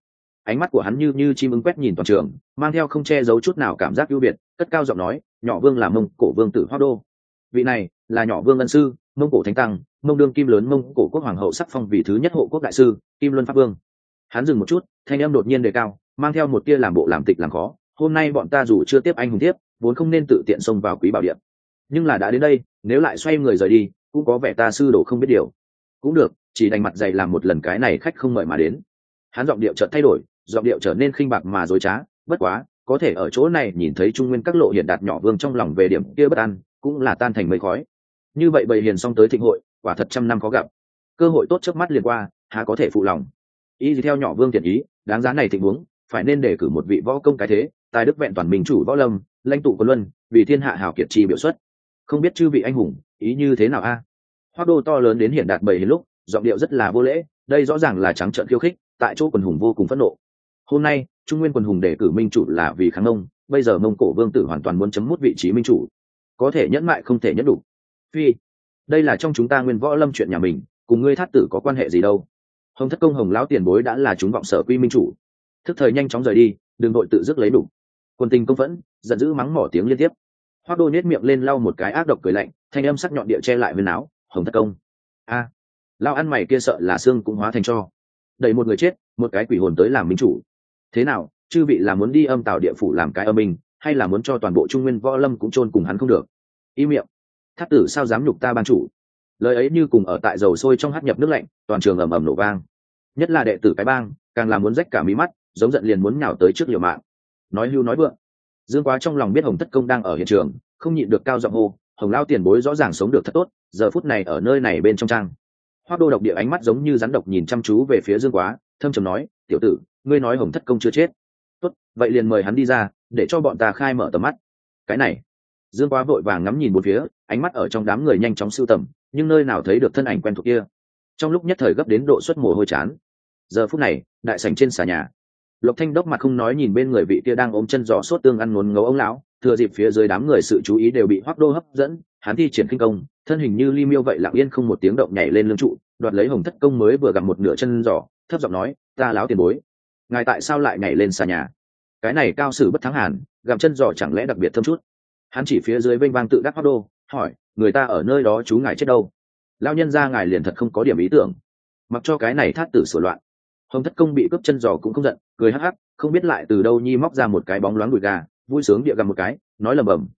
S1: ánh mắt của hắn như chim ưng quét nhìn toàn trường, mang theo không che giấu chút nào cảm giác ưu việt, cất cao giọng nói, nhỏ vương là Mông Cổ vương tử Hoác Đô. Vị này là nhỏ vương ân sư, Mông Cổ thánh tăng, Mông đương kim lớn Mông Cổ quốc hoàng hậu sắc phong vì thứ nhất hộ quốc đại sư, Kim Luân Pháp Vương. Hắn dừng một chút, thanh âm đột nhiên đề cao, mang theo một tia làm bộ làm tịch làm khó. Hôm nay bọn ta dù chưa tiếp anh hùng tiếp, vốn không nên tự tiện xông vào quý bảo điện, nhưng là đã đến đây, nếu lại xoay người rời đi, cũng có vẻ ta sư đồ không biết điều. Cũng được, chỉ đành mặt dày làm một lần cái này khách không mời mà đến. Hắn giọng điệu chợt thay đổi, giọng điệu trở nên khinh bạc mà dối trá. Bất quá, có thể ở chỗ này nhìn thấy trung nguyên các lộ hiện đạt nhỏ vương trong lòng về điểm kia bất an, cũng là tan thành mây khói. Như vậy bầy hiền xong tới thịnh hội, quả thật trăm năm khó gặp, cơ hội tốt trước mắt liền qua, há có thể phụ lòng. Ý gì theo nhỏ vương thiện ý, đáng giá này tình huống, phải nên đề cử một vị võ công cái thế, tài đức vẹn toàn minh chủ võ lâm, lãnh tụ quân luân, vì thiên hạ hào kiệt chi biểu xuất. Không biết chư vị anh hùng ý như thế nào a? Hoác Đô to lớn đến hiện đạt bầy hiền lúc, giọng điệu rất là vô lễ, đây rõ ràng là trắng trợn khiêu khích, tại chỗ quần hùng vô cùng phẫn nộ. Hôm nay trung nguyên quần hùng đề cử minh chủ là vì kháng Mông, bây giờ Mông Cổ vương tử hoàn toàn muốn chấm mút vị trí minh chủ, có thể nhẫn mại không thể nhẫn đủ. Phi, đây là trong chúng ta nguyên võ lâm chuyện nhà mình, cùng ngươi thát tử có quan hệ gì đâu. Hồng Thất Công Hồng lão tiền bối đã là chúng vọng sở quy minh chủ, thức thời nhanh chóng rời đi, đừng đội tự dứt lấy đủ. Quân tình công phẫn, giận dữ mắng mỏ tiếng liên tiếp. Hoác Đô nhếch miệng lên lau một cái ác độc cười lạnh, thanh âm sắc nhọn địa che lại viên áo. Hồng Thất Công, a, lao ăn mày kia sợ là xương cũng hóa thành tro, đẩy một người chết, một cái quỷ hồn tới làm minh chủ. Thế nào, chư vị là muốn đi âm tào địa phủ làm cái âm mình, hay là muốn cho toàn bộ trung nguyên võ lâm cũng chôn cùng hắn không được? Im miệng, thát tử sao dám nhục ta ban chủ? Lời ấy như cùng ở tại dầu sôi trong hắt nhập nước lạnh, toàn trường ầm ầm nổ vang. Nhất là đệ tử cái bang, càng là muốn rách cả mí mắt, giống giận liền muốn nhào tới trước liều mạng. Nói hưu nói vượng. Dương Quá trong lòng biết Hồng Thất Công đang ở hiện trường, không nhịn được cao giọng hô, Hồng lao tiền bối rõ ràng sống được thật tốt, giờ phút này ở nơi này bên trong trang. Hoác Đô độc địa ánh mắt giống như rắn độc nhìn chăm chú về phía Dương Quá, thâm trầm nói, tiểu tử, ngươi nói Hồng Thất Công chưa chết. Tốt, vậy liền mời hắn đi ra, để cho bọn ta khai mở tầm mắt. Cái này. Dương Quá vội vàng ngắm nhìn bốn phía, ánh mắt ở trong đám người nhanh chóng sưu tầm, nhưng nơi nào thấy được thân ảnh quen thuộc kia. Trong lúc nhất thời gấp đến độ xuất mồ hôi chán. Giờ phút này, đại sảnh trên xà nhà, Lộc Thanh Đốc mặt không nói nhìn bên người vị kia đang ôm chân giò sốt tương ăn ngốn ngấu ông lão, thừa dịp phía dưới đám người sự chú ý đều bị Hoác Đô hấp dẫn, hắn thi triển khinh công, thân hình như li miêu vậy lặng yên không một tiếng động nhảy lên lưng trụ, đoạt lấy Hồng Thất Công mới vừa gặp một nửa chân giò, thấp giọng nói, ta láo tiền bối, ngài tại sao lại nhảy lên xà nhà? Cái này cao sử bất thắng hàn, gặm chân giò chẳng lẽ đặc biệt thâm chút? Hắn chỉ phía dưới vênh vang tự đắc Hoác Đô, hỏi, người ta ở nơi đó chú ngài chết đâu? Lao nhân ra ngài liền thật không có điểm ý tưởng, mặc cho cái này thát tử sửa loạn. Hồng Thất Công bị cướp chân giò cũng không giận, cười hắc hắc, không biết lại từ đâu nhi móc ra một cái bóng loáng đùi gà, vui sướng địa gặm một cái, nói lẩm bẩm,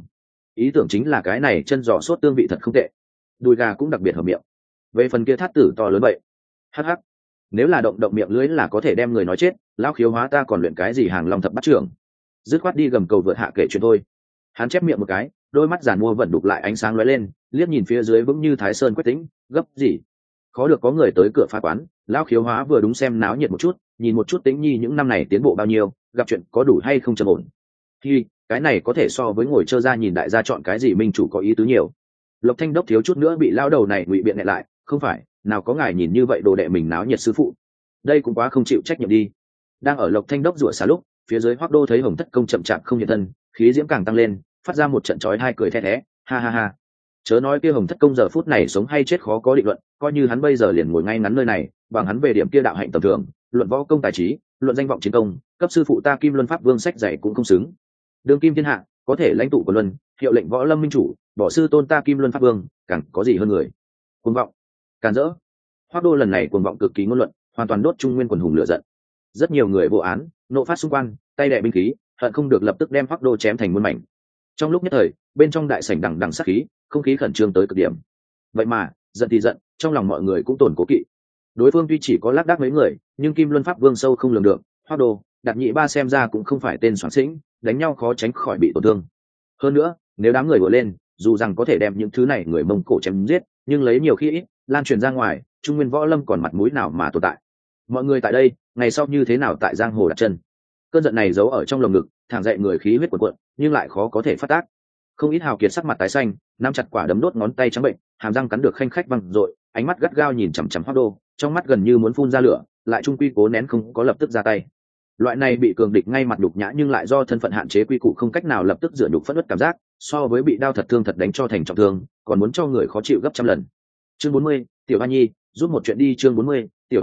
S1: ý tưởng chính là cái này chân giò sốt tương vị thật không tệ, đùi gà cũng đặc biệt hợp miệng. Về phần kia thát tử to lớn vậy, hắc hắc, nếu là động động miệng lưới là có thể đem người nói chết, lão khiếu hóa ta còn luyện cái gì hàng long thập bắt trưởng, dứt khoát đi gầm cầu vượt hạ kể chuyện thôi. Hắn chép miệng một cái, đôi mắt giàn mua vẫn đục lại ánh sáng lóe lên, liếc nhìn phía dưới vững như thái sơn quyết tĩnh, gấp gì? Khó được có người tới cửa phá quán, lão khiếu hóa vừa đúng xem náo nhiệt một chút, nhìn một chút Tĩnh Nhi những năm này tiến bộ bao nhiêu, gặp chuyện có đủ hay không trầm ổn. Hi, cái này có thể so với ngồi trơ ra nhìn đại gia chọn cái gì minh chủ có ý tứ nhiều. Lộc Thanh Đốc thiếu chút nữa bị lão đầu này ngụy biện lại lại, không phải, nào có ngài nhìn như vậy đồ đệ mình náo nhiệt sư phụ. Đây cũng quá không chịu trách nhiệm đi. Đang ở Lộc Thanh Đốc rủa xả lúc, phía dưới Hoác Đô thấy Hồng Thất Công chậm chạp không hiện thân, khí diễm càng tăng lên, phát ra một trận chói hai cười the thé, ha ha ha. Chớ nói kia Hồng Thất Công giờ phút này sống hay chết khó có định luận, coi như hắn bây giờ liền ngồi ngay ngắn nơi này, bằng hắn về điểm kia đạo hạnh tầm thường, luận võ công tài trí, luận danh vọng chiến công, cấp sư phụ ta Kim Luân Pháp Vương sách dạy cũng không xứng. Đường kim thiên hạ, có thể lãnh tụ của luân, hiệu lệnh võ lâm minh chủ, bỏ sư tôn ta Kim Luân Pháp Vương, càng có gì hơn người. Cuồng vọng, càn rỡ. Hoác Đô lần này cuồng vọng cực kỳ ngôn luận, hoàn toàn đốt trung nguyên quần hùng lửa giận. Rất nhiều người vô án, nộ phát xung quanh, tay đè binh khí, hận không được lập tức đem Hoác Đô chém thành muôn mảnh. Trong lúc nhất thời, bên trong đại sảnh đằng đằng sát khí, không khí khẩn trương tới cực điểm. Vậy mà, giận thì giận, trong lòng mọi người cũng tổn cố kỵ. Đối phương tuy chỉ có lác đác mấy người, nhưng Kim Luân Pháp Vương sâu không lường được, Hoác Đô, Đạt Nhị Ba xem ra cũng không phải tên soảng xĩnh, đánh nhau khó tránh khỏi bị tổn thương. Hơn nữa, nếu đám người vừa lên, dù rằng có thể đem những thứ này người Mông Cổ chém giết, nhưng lấy nhiều khi ít, lan truyền ra ngoài, trung nguyên võ lâm còn mặt mũi nào mà tồn tại. Mọi người tại đây, ngày sau như thế nào tại giang hồ đặt chân? Cơn giận này giấu ở trong lồng ngực, thẳng dậy người khí huyết cuộn cuộn, nhưng lại khó có thể phát tác. Không ít hào kiệt sắc mặt tái xanh, nắm chặt quả đấm đốt ngón tay trắng bệnh, hàm răng cắn được khanh khách văng rội, ánh mắt gắt gao nhìn chằm chằm Hoác Đô, trong mắt gần như muốn phun ra lửa, lại trung quy cố nén không có lập tức ra tay. Loại này bị cường địch ngay mặt nhục nhã nhưng lại do thân phận hạn chế quy củ không cách nào lập tức rửa nhục phẫn uất cảm giác, so với bị đao thật thương thật đánh cho thành trọng thương, còn muốn cho người khó chịu gấp trăm lần. Chương 40, Tiểu Hoa Nhi, giúp một chuyện đi. Chương 40, Tiểu Hoa Nhi,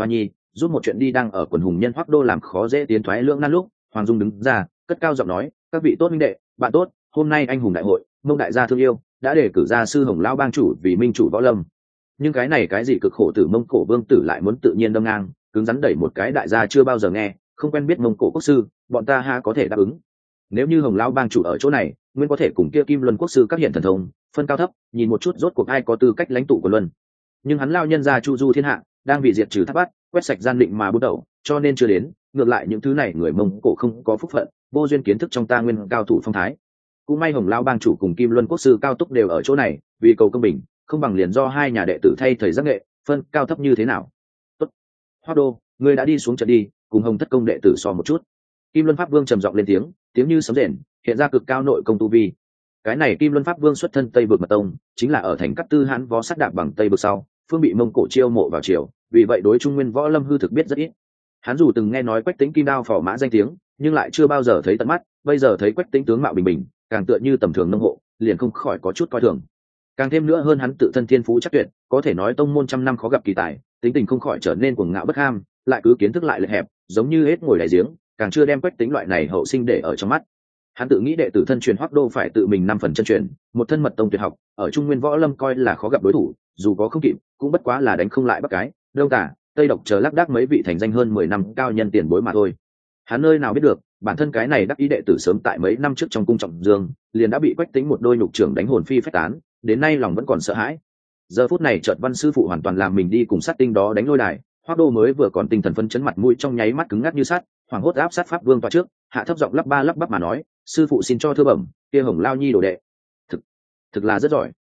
S1: giúp một chuyện đi. Đang ở quần hùng nhân Hoắc Đô làm khó dễ tiến thoái lưỡng nan lúc, Hoàng Dung đứng ra cất cao giọng nói: các vị tốt minh đệ bạn tốt, hôm nay anh hùng đại hội Mông đại gia thương yêu đã đề cử ra sư Hồng Lão bang chủ vì minh chủ võ lâm, nhưng cái này cái gì cực khổ tử Mông Cổ vương tử lại muốn tự nhiên đâm ngang cứng rắn đẩy một cái đại gia chưa bao giờ nghe không quen biết Mông Cổ quốc sư, bọn ta ha có thể đáp ứng? Nếu như Hồng Lão bang chủ ở chỗ này, nguyên có thể cùng kia Kim Luân quốc sư các hiện thần thông phân cao thấp, nhìn một chút rốt cuộc ai có tư cách lãnh tụ của Luân. Nhưng hắn lao nhân ra chu du thiên hạ, đang vì diệt trừ tháp bát, quét sạch gian định mà bút đầu, cho nên chưa đến. Ngược lại những thứ này người Mông Cổ không có phúc phận, vô duyên kiến thức trong ta nguyên cao thủ phong thái. Cũng may Hồng Lão bang chủ cùng Kim Luân quốc sư cao túc đều ở chỗ này, vì cầu công bình, không bằng liền do hai nhà đệ tử thay thầy giác nghệ, phân cao thấp như thế nào. Tốt, Hoắc Đô, ngươi đã đi xuống trận đi, cùng Hồng thất công đệ tử so một chút. Kim Luân Pháp Vương trầm giọng lên tiếng, tiếng như sấm rền, hiện ra cực cao nội công tu vi. Cái này Kim Luân Pháp Vương xuất thân Tây Vực Mật Tông, chính là ở thành Cát Tư Hãn võ sát đạp bằng Tây Vực sau, phương bị Mông Cổ chiêu mộ vào triều, vì vậy đối Trung Nguyên võ lâm hư thực biết rất ít. Hắn dù từng nghe nói Quách Tĩnh Kim Đao phò mã danh tiếng, nhưng lại chưa bao giờ thấy tận mắt, bây giờ thấy Quách Tĩnh tướng mạo bình bình, càng tựa như tầm thường nông hộ, liền không khỏi có chút coi thường. Càng thêm nữa hơn hắn tự thân thiên phú chắc tuyệt, có thể nói tông môn trăm năm khó gặp kỳ tài, tính tình không khỏi trở nên cuồng ngạo bất ham, lại cứ kiến thức lại lệch hẹp, giống như hết ngồi đáy giếng, càng chưa đem Quách Tĩnh loại này hậu sinh để ở trong mắt. Hắn tự nghĩ đệ tử thân truyền Hoắc Đô phải tự mình 5 phần chân truyền, một thân mật tông tuyệt học, ở Trung Nguyên võ lâm coi là khó gặp đối thủ, dù có không kịp, cũng bất quá là đánh không lại Bắc Cái, Đông Tả, Tây Độc chờ lác đác mấy vị thành danh hơn 10 năm cao nhân tiền bối mà thôi. Hắn nơi nào biết được, bản thân cái này đắc ý đệ tử sớm tại mấy năm trước trong cung Trọng Dương, liền đã bị Quách Tĩnh một đôi nhục trưởng đánh hồn phi phách tán, đến nay lòng vẫn còn sợ hãi. Giờ phút này chợt Văn sư phụ hoàn toàn làm mình đi cùng sát tinh đó đánh lôi đài, Hoắc Đô mới vừa còn tinh thần phấn chấn mặt mũi trong nháy mắt cứng ngắc như sắt, hoảng hốt áp sát Pháp Vương tọa trước, hạ thấp giọng lắp ba lắp bắp mà nói: sư phụ xin cho thưa bẩm, kia Hồng Lao nhi đồ đệ thực là rất giỏi.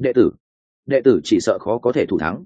S1: Đệ tử chỉ sợ khó có thể thủ thắng,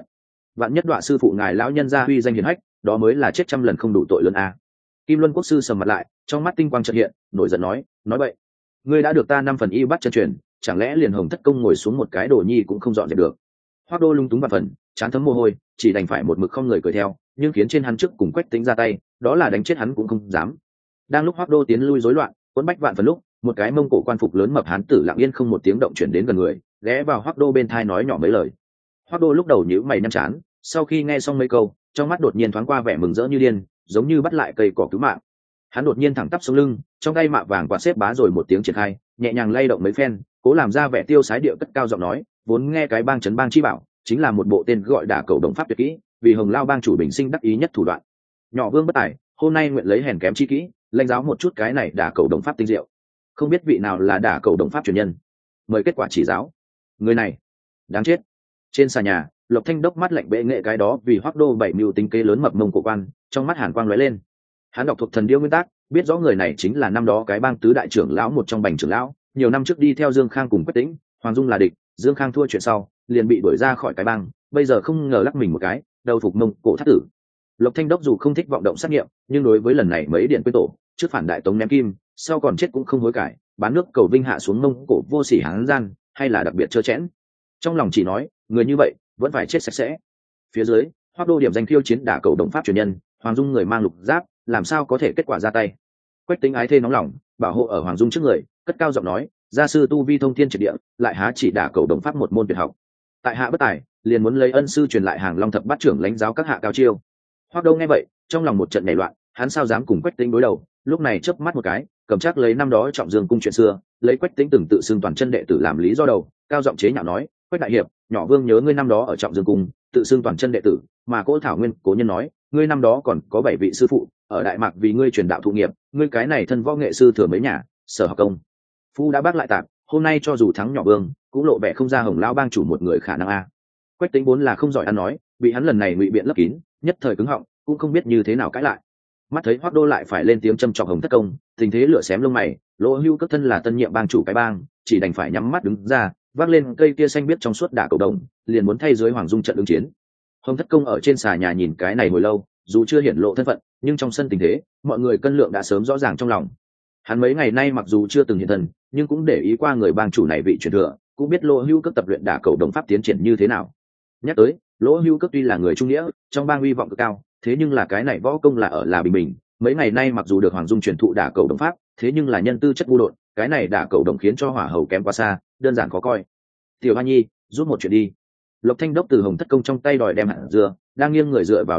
S1: vạn nhất đọa sư phụ ngài lão nhân gia uy danh hiển hách, đó mới là chết trăm lần không đủ tội lớn a. Kim Luân quốc sư sầm mặt lại, trong mắt tinh quang chợt hiện, nổi giận nói bậy, ngươi đã được ta 5 phần y bắt chân truyền, chẳng lẽ liền Hồng thất công ngồi xuống một cái đồ nhi cũng không dọn dẹp được? Hoắc Đô lung túng vạn phần, chán thấm mồ hôi, chỉ đành phải một mực không người cười theo, nhưng khiến trên hắn trước cùng Quách Tĩnh ra tay, đó là đánh chết hắn cũng không dám. Đang lúc Hoắc Đô tiến lui rối loạn, quấn bách vạn phần lúc, một cái Mông Cổ quan phục lớn mập hán tử lặng yên không một tiếng động chuyển đến gần người, ghé vào Hoắc Đô bên thai nói nhỏ mấy lời. Hoắc Đô lúc đầu nhíu mày nhăn chán, sau khi nghe xong mấy câu, trong mắt đột nhiên thoáng qua vẻ mừng rỡ như điên, giống như bắt lại cây cỏ cứu mạng. Hắn đột nhiên thẳng tắp sống lưng, trong tay mạ vàng quạt xếp bá rồi một tiếng triển khai, nhẹ nhàng lay động mấy phen, cố làm ra vẻ tiêu sái điệu cất cao giọng nói: vốn nghe cái bang trấn bang chi bảo, chính là một bộ tên gọi đả cầu đồng pháp tuyệt kỹ, vì Hồng Lao bang chủ bình sinh đắc ý nhất thủ đoạn. Nhỏ vương bất tài, hôm nay nguyện lấy hèn kém chi kỹ, lãnh giáo một chút cái này đả cầu đồng pháp tinh diệu. Không biết vị nào là đả cầu đồng pháp truyền nhân, mời kết quả chỉ giáo. Người này đáng chết. Trên xà nhà, Lộc Thanh đốc mắt lạnh bệ nghệ cái đó vì Hoắc Đô bảy mưu tính kế lớn mập Mông Cổ quan, trong mắt hàn quang lóe lên. Hắn đọc thuộc thần điêu nguyên tắc, biết rõ người này chính là năm đó cái bang tứ đại trưởng lão một trong Bành trưởng lão, nhiều năm trước đi theo Dương Khang cùng Quách Tĩnh, Hoàng Dung là địch, Dương Khang thua chuyện sau, liền bị đuổi ra khỏi cái bang, bây giờ không ngờ lắc mình một cái, đầu phục Mông Cổ thất tử. Lộc Thanh đốc dù không thích vọng động sát nghiệm, nhưng đối với lần này mấy điện quên tổ, trước phản đại tống ném kim, sau còn chết cũng không hối cải, bán nước cầu vinh hạ xuống Mông Cổ vô sỉ hán gian, hay là đặc biệt trơ chẽn. Trong lòng chỉ nói, người như vậy vẫn phải chết sạch sẽ. Phía dưới, Hoắc Đô điểm danh khiêu chiến đả cầu đồng pháp truyền nhân, Hoàng Dung người mang lục giáp, làm sao có thể kết quả ra tay. Quách Tĩnh ái thê nóng lòng, bảo hộ ở Hoàng Dung trước người, cất cao giọng nói: gia sư tu vi thông thiên triệt địa, lại há chỉ đả cầu đồng pháp một môn tuyệt học. Tại hạ bất tài, liền muốn lấy ân sư truyền lại Hàng Long thập bát trưởng lãnh giáo các hạ cao chiêu. Hoắc Đô nghe vậy, trong lòng một trận nảy loạn, hắn sao dám cùng Quách Tĩnh đối đầu, lúc này chớp mắt một cái, cầm chắc lấy năm đó Trọng Dương cung chuyện xưa, lấy Quách Tĩnh từng tự xưng toàn chân đệ tử làm lý do đầu, cao giọng chế nhạo nói: Quách đại hiệp, nhỏ vương nhớ ngươi năm đó ở Trọng Dương cung tự xưng toàn chân đệ tử, mà Cố Thảo Nguyên cố nhân nói ngươi năm đó còn có 7 vị sư phụ ở Đại Mạc vì ngươi truyền đạo thụ nghiệp, ngươi cái này thân võ nghệ sư thừa mấy nhà, sở học công phu đã bác lại tạm, hôm nay cho dù thắng nhỏ vương, cũng lộ vẻ không ra Hồng Lão bang chủ một người khả năng a. Quách Tĩnh vốn là không giỏi ăn nói, bị hắn lần này ngụy biện lấp kín, nhất thời cứng họng, cũng không biết như thế nào cãi lại. Mắt thấy Hoắc Đô lại phải lên tiếng châm chọc Hồng thất công, tình thế lửa xém lông mày, Lỗ Hưu cất thân là tân nhiệm bang chủ cái bang, chỉ đành phải nhắm mắt đứng ra, vác lên cây kia xanh biết trong suốt đả cầu đồng, liền muốn thay dưới Hoàng Dung trận ứng chiến. Hồng thất công ở trên xà nhà nhìn cái này hồi lâu, dù chưa hiển lộ thân phận, nhưng trong sân tình thế, mọi người cân lượng đã sớm rõ ràng trong lòng. Hắn mấy ngày nay mặc dù chưa từng hiện thân, nhưng cũng để ý qua người bang chủ này vị truyền thừa, cũng biết Lỗ Hưu cất tập luyện đả cầu đồng pháp tiến triển như thế nào. Nhắc tới, Lỗ Hưu cất tuy là người trung nghĩa, trong bang uy vọng cực cao, thế nhưng là cái này võ công là ở là bình bình. Mấy ngày nay mặc dù được Hoàng Dung truyền thụ đả cầu đồng pháp, thế nhưng là nhân tư chất ngu đột, cái này đả cầu đồng khiến cho hỏa hầu kém quá xa, đơn giản khó coi. Tiểu Hoa Nhi, giúp một chuyện đi. Lộc Thanh đốc từ Hồng thất công trong tay đòi đem hạt dưa, đang nghiêng người dựa vào lưng mục,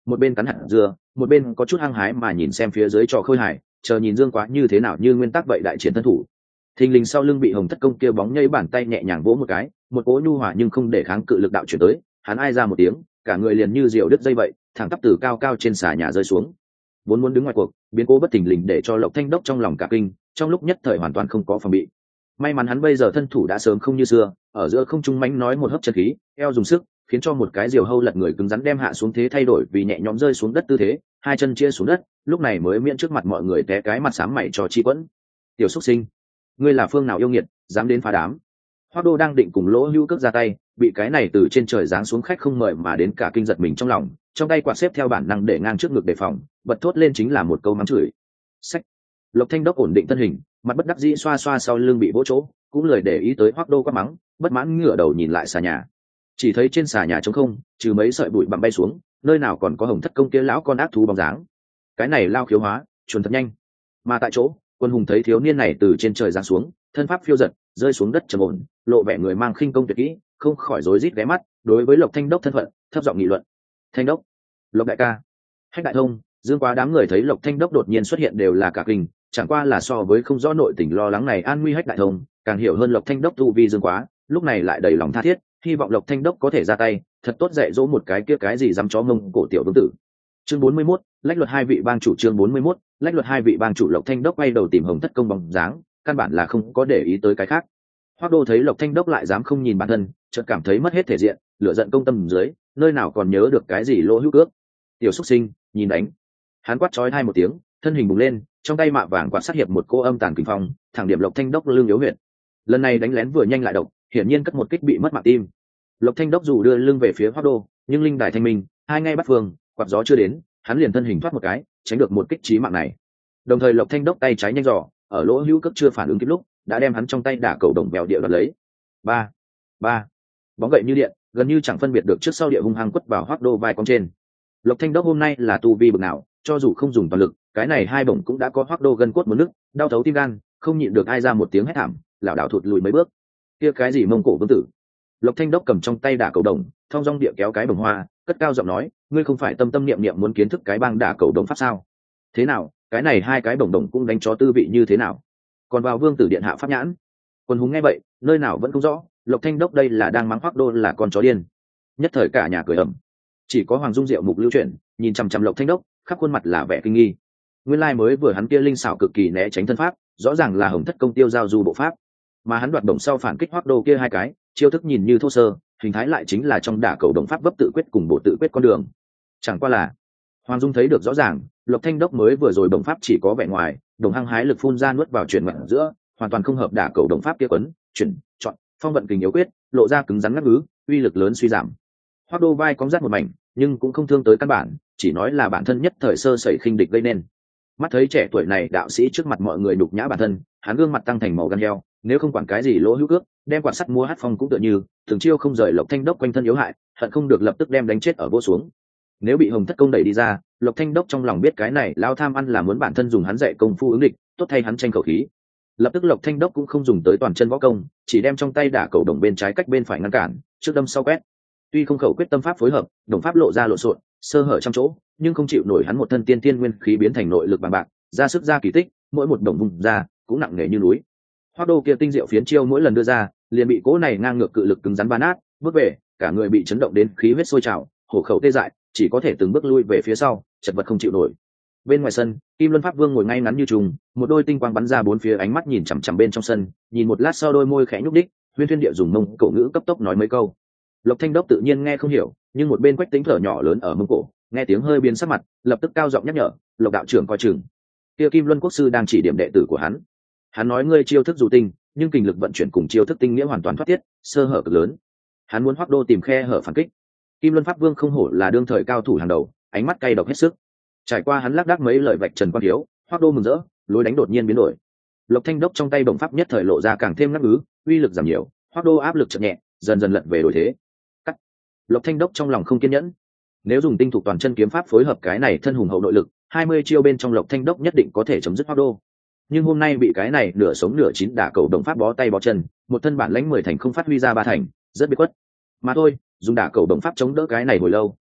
S1: một bên cắn hạt dưa, một bên có chút hăng hái mà nhìn xem phía dưới trò khôi hài, chờ nhìn Dương Quá như thế nào như nguyên tắc vậy đại triển thân thủ. Thình lình sau lưng bị Hồng Thất Công kia bóng nhây bàn tay nhẹ nhàng vỗ một cái, một cỗ nhu hòa nhưng không để kháng cự lực đạo chuyển tới, hắn ai ra một tiếng, cả người liền như diều đứt dây vậy, thẳng tắp từ cao cao trên xà nhà rơi xuống. Vốn muốn đứng ngoài cuộc, biến cố bất thình lình để cho Lộc Thanh Đốc trong lòng cả kinh, trong lúc nhất thời hoàn toàn không có phòng bị. May mắn hắn bây giờ thân thủ đã sớm không như xưa, ở giữa không trung mãnh nói một hấp chân khí, eo dùng sức, khiến cho một cái diều hâu lật người cứng rắn đem hạ xuống thế thay đổi vì nhẹ nhõm rơi xuống đất tư thế, hai chân chia xuống đất, lúc này mới miễn trước mặt mọi người té cái mặt xám mày cho chi quẫn. Tiểu xuất sinh, ngươi là phương nào yêu nghiệt, dám đến phá đám? Hoắc Đô đang định cùng Lỗ Hữu Cước ra tay, bị cái này từ trên trời giáng xuống khách không mời mà đến cả kinh giật mình trong lòng, trong tay quạt xếp theo bản năng để ngang trước ngực đề phòng, bật thốt lên chính là một câu mắng chửi. Sách. Lộc Thanh Đốc ổn định thân hình, mặt bất đắc dĩ xoa xoa sau lưng bị vỗ chỗ, cũng lười để ý tới Hoắc Đô quát mắng, bất mãn ngửa đầu nhìn lại xà nhà. Chỉ thấy trên xà nhà trống không, trừ mấy sợi bụi bặm bay xuống, nơi nào còn có Hồng Thất Công kia lão con ác thú bóng dáng. Cái này lao khiếu hóa, chuẩn thật nhanh. Mà tại chỗ, Quân Hùng thấy thiếu niên này từ trên trời giáng xuống, thân pháp phiêu dật, rơi xuống đất trầm ổn, lộ vẻ người mang khinh công tuyệt kỹ, không khỏi rối rít ghé mắt, đối với Lộc Thanh Đốc thân phận, thấp giọng nghị luận. Thanh Đốc, Lộc đại ca, Hách đại thông, Dương Quá đám người thấy Lộc Thanh Đốc đột nhiên xuất hiện đều là cả kinh, chẳng qua là so với không rõ nội tình lo lắng này an nguy Hách đại thông, càng hiểu hơn Lộc Thanh Đốc tu vi Dương Quá, lúc này lại đầy lòng tha thiết, hy vọng Lộc Thanh Đốc có thể ra tay, thật tốt dạy dỗ một cái kia cái gì dám chó mông cổ tiểu vương tử. Chương 41, lách luật hai vị bang chủ. Chương 41, lách luật hai vị bang chủ. Lộc Thanh Đốc quay đầu tìm Hồng Thất Công bóng dáng, căn bản là không có để ý tới cái khác. Hoắc Đô thấy Lộc Thanh Đốc lại dám không nhìn bản thân, chợt cảm thấy mất hết thể diện, lửa giận công tâm dưới, nơi nào còn nhớ được cái gì Lỗ Hữu Cước. Tiểu xuất sinh, nhìn đánh. Hắn quát chói tai một tiếng, thân hình bùng lên, trong tay mạ vàng quạt sát hiệp một cô âm tàn kình phong, thẳng điểm Lộc Thanh Đốc lưng yếu huyệt. Lần này đánh lén vừa nhanh lại độc, hiển nhiên cất một kích bị mất mạng tim. Lộc Thanh Đốc dù đưa lưng về phía Hoắc Đô, nhưng linh đài thanh minh, hai ngay bắt phương, quạt gió chưa đến, hắn liền thân hình thoát một cái, tránh được một kích chí mạng này. Đồng thời Lộc Thanh Đốc tay trái nhanh giỏ, ở Lỗ Hữu Cước chưa phản ứng kịp lúc, đã đem hắn trong tay đả cầu đồng bèo địa đoạt lấy. Ba, ba, bóng gậy như điện, gần như chẳng phân biệt được trước sau địa hung hăng quất vào Hoắc Đô vai cong trên. Lộc Thanh Đốc hôm nay là tu vi bậc nào, cho dù không dùng toàn lực, cái này hai bổng cũng đã có Hoắc Đô gân cốt muốn nứt, đau thấu tim gan, không nhịn được ai ra một tiếng hét thảm, lảo đảo thụt lùi mấy bước. Kia cái gì Mông Cổ vương tử? Lộc Thanh Đốc cầm trong tay đả cầu đồng, thong dong địa kéo cái bồng hoa, cất cao giọng nói, ngươi không phải tâm tâm niệm niệm muốn kiến thức cái bang đả cầu đồng pháp sao? Thế nào, cái này hai cái bồng đồng cũng đánh chó tư vị như thế nào? Còn vào vương tử điện hạ pháp nhãn. Quân hùng nghe vậy, nơi nào vẫn không rõ, Lộc Thanh Đốc đây là đang mắng Hoắc Đô là con chó điên. Nhất thời cả nhà cười ầm. Chỉ có Hoàng Dung Diệu mục lưu chuyển, nhìn chằm chằm Lộc Thanh Đốc, khắp khuôn mặt là vẻ kinh nghi. Nguyên lai mới vừa hắn kia linh xảo cực kỳ né tránh thân pháp, rõ ràng là Hồng Thất Công tiêu giao du bộ pháp, mà hắn đoạt đồng sau phản kích Hoắc Đô kia hai cái, chiêu thức nhìn như thô sơ, hình thái lại chính là trong đả cầu đồng pháp vấp tự quyết cùng bộ tự quyết con đường. Chẳng qua là Hoàng Dung thấy được rõ ràng, Lộc Thanh Đốc mới vừa rồi đồng pháp chỉ có vẻ ngoài, đồng hăng hái lực phun ra nuốt vào chuyển mặn giữa, hoàn toàn không hợp đả cầu đồng pháp kia quấn, chuyển, chọn, phong vận kình yếu quyết, lộ ra cứng rắn ngắt ngứ, uy lực lớn suy giảm. Hoắc Đô vai cong rát một mảnh, nhưng cũng không thương tới căn bản, chỉ nói là bản thân nhất thời sơ sẩy khinh địch gây nên. Mắt thấy trẻ tuổi này đạo sĩ trước mặt mọi người nhục nhã bản thân, hắn gương mặt tăng thành màu gan heo, nếu không quản cái gì Lỗ Hữu Cước, đem quạt sắt mua hát phong cũng tựa như thường chiêu không rời Lộc Thanh Đốc quanh thân yếu hại, hận không được lập tức đem đánh chết ở vô xuống. Nếu bị Hồng Thất Công đẩy đi ra, Lộc Thanh Đốc trong lòng biết cái này lao tham ăn là muốn bản thân dùng hắn dạy công phu ứng địch, tốt thay hắn tranh khẩu khí. Lập tức Lộc Thanh Đốc cũng không dùng tới toàn chân võ công, chỉ đem trong tay đả cầu đồng bên trái cách bên phải ngăn cản, trước đâm sau quét. Tuy không khẩu quyết tâm pháp phối hợp, đồng pháp lộ ra lộn xộn, sơ hở trăm chỗ, nhưng không chịu nổi hắn một thân tiên tiên nguyên khí biến thành nội lực bằng bạc, ra sức ra kỳ tích, mỗi một đồng vùng ra cũng nặng nề như núi. Hoắc Đô kia tinh diệu phiến chiêu mỗi lần đưa ra, liền bị cỗ này ngang ngược cự lực cứng rắn bắn nát, bước về, cả người bị chấn động đến khí huyết sôi trào, hổ khẩu tê dại, chỉ có thể từng bước lui về phía sau, chật vật không chịu nổi. Bên ngoài sân, Kim Luân Pháp Vương ngồi ngay ngắn như trùng, một đôi tinh quang bắn ra bốn phía, ánh mắt nhìn chằm chằm bên trong sân, nhìn một lát sau đôi môi khẽ nhúc đích, Huyên Thuyên Địa dùng Mông Cổ ngữ cấp tốc nói mấy câu. Lộc Thanh Đốc tự nhiên nghe không hiểu, nhưng một bên Quách Tĩnh thở nhỏ lớn ở Mông Cổ, nghe tiếng hơi biến sắc mặt, lập tức cao giọng nhắc nhở, Lộc đạo trưởng coi chừng. Kia Kim Luân Quốc sư đang chỉ điểm đệ tử của hắn. Hắn nói ngươi chiêu thức dù tinh, nhưng kình lực vận chuyển cùng chiêu thức tinh nghĩa hoàn toàn thoát tiết, sơ hở cực lớn. Hắn muốn Hoắc Đô tìm khe hở phản kích. Kim Luân Pháp Vương không hổ là đương thời cao thủ hàng đầu, ánh mắt cay độc hết sức. Trải qua hắn lác đác mấy lời vạch trần quan thiếu, Hoắc Đô mừng rỡ, lối đánh đột nhiên biến đổi. Lộc Thanh Đốc trong tay đồng pháp nhất thời lộ ra càng thêm ngắc ngứ, uy lực giảm nhiều, Hoắc Đô áp lực chậm nhẹ, dần dần lật về đổi thế. Cắt. Lộc Thanh Đốc trong lòng không kiên nhẫn. Nếu dùng tinh thục toàn chân kiếm pháp phối hợp cái này thân hùng hậu nội lực, 20 chiêu bên trong Lộc Thanh Đốc nhất định có thể chấm dứt Hoắc Đô. Nhưng hôm nay bị cái này nửa sống nửa chín đả cầu đồng pháp bó tay bó chân, một thân bản lãnh 10 thành không phát huy ra ba thành, rất biệt quất. Mà thôi, dùng đả cầu đồng pháp chống đỡ cái này hồi lâu,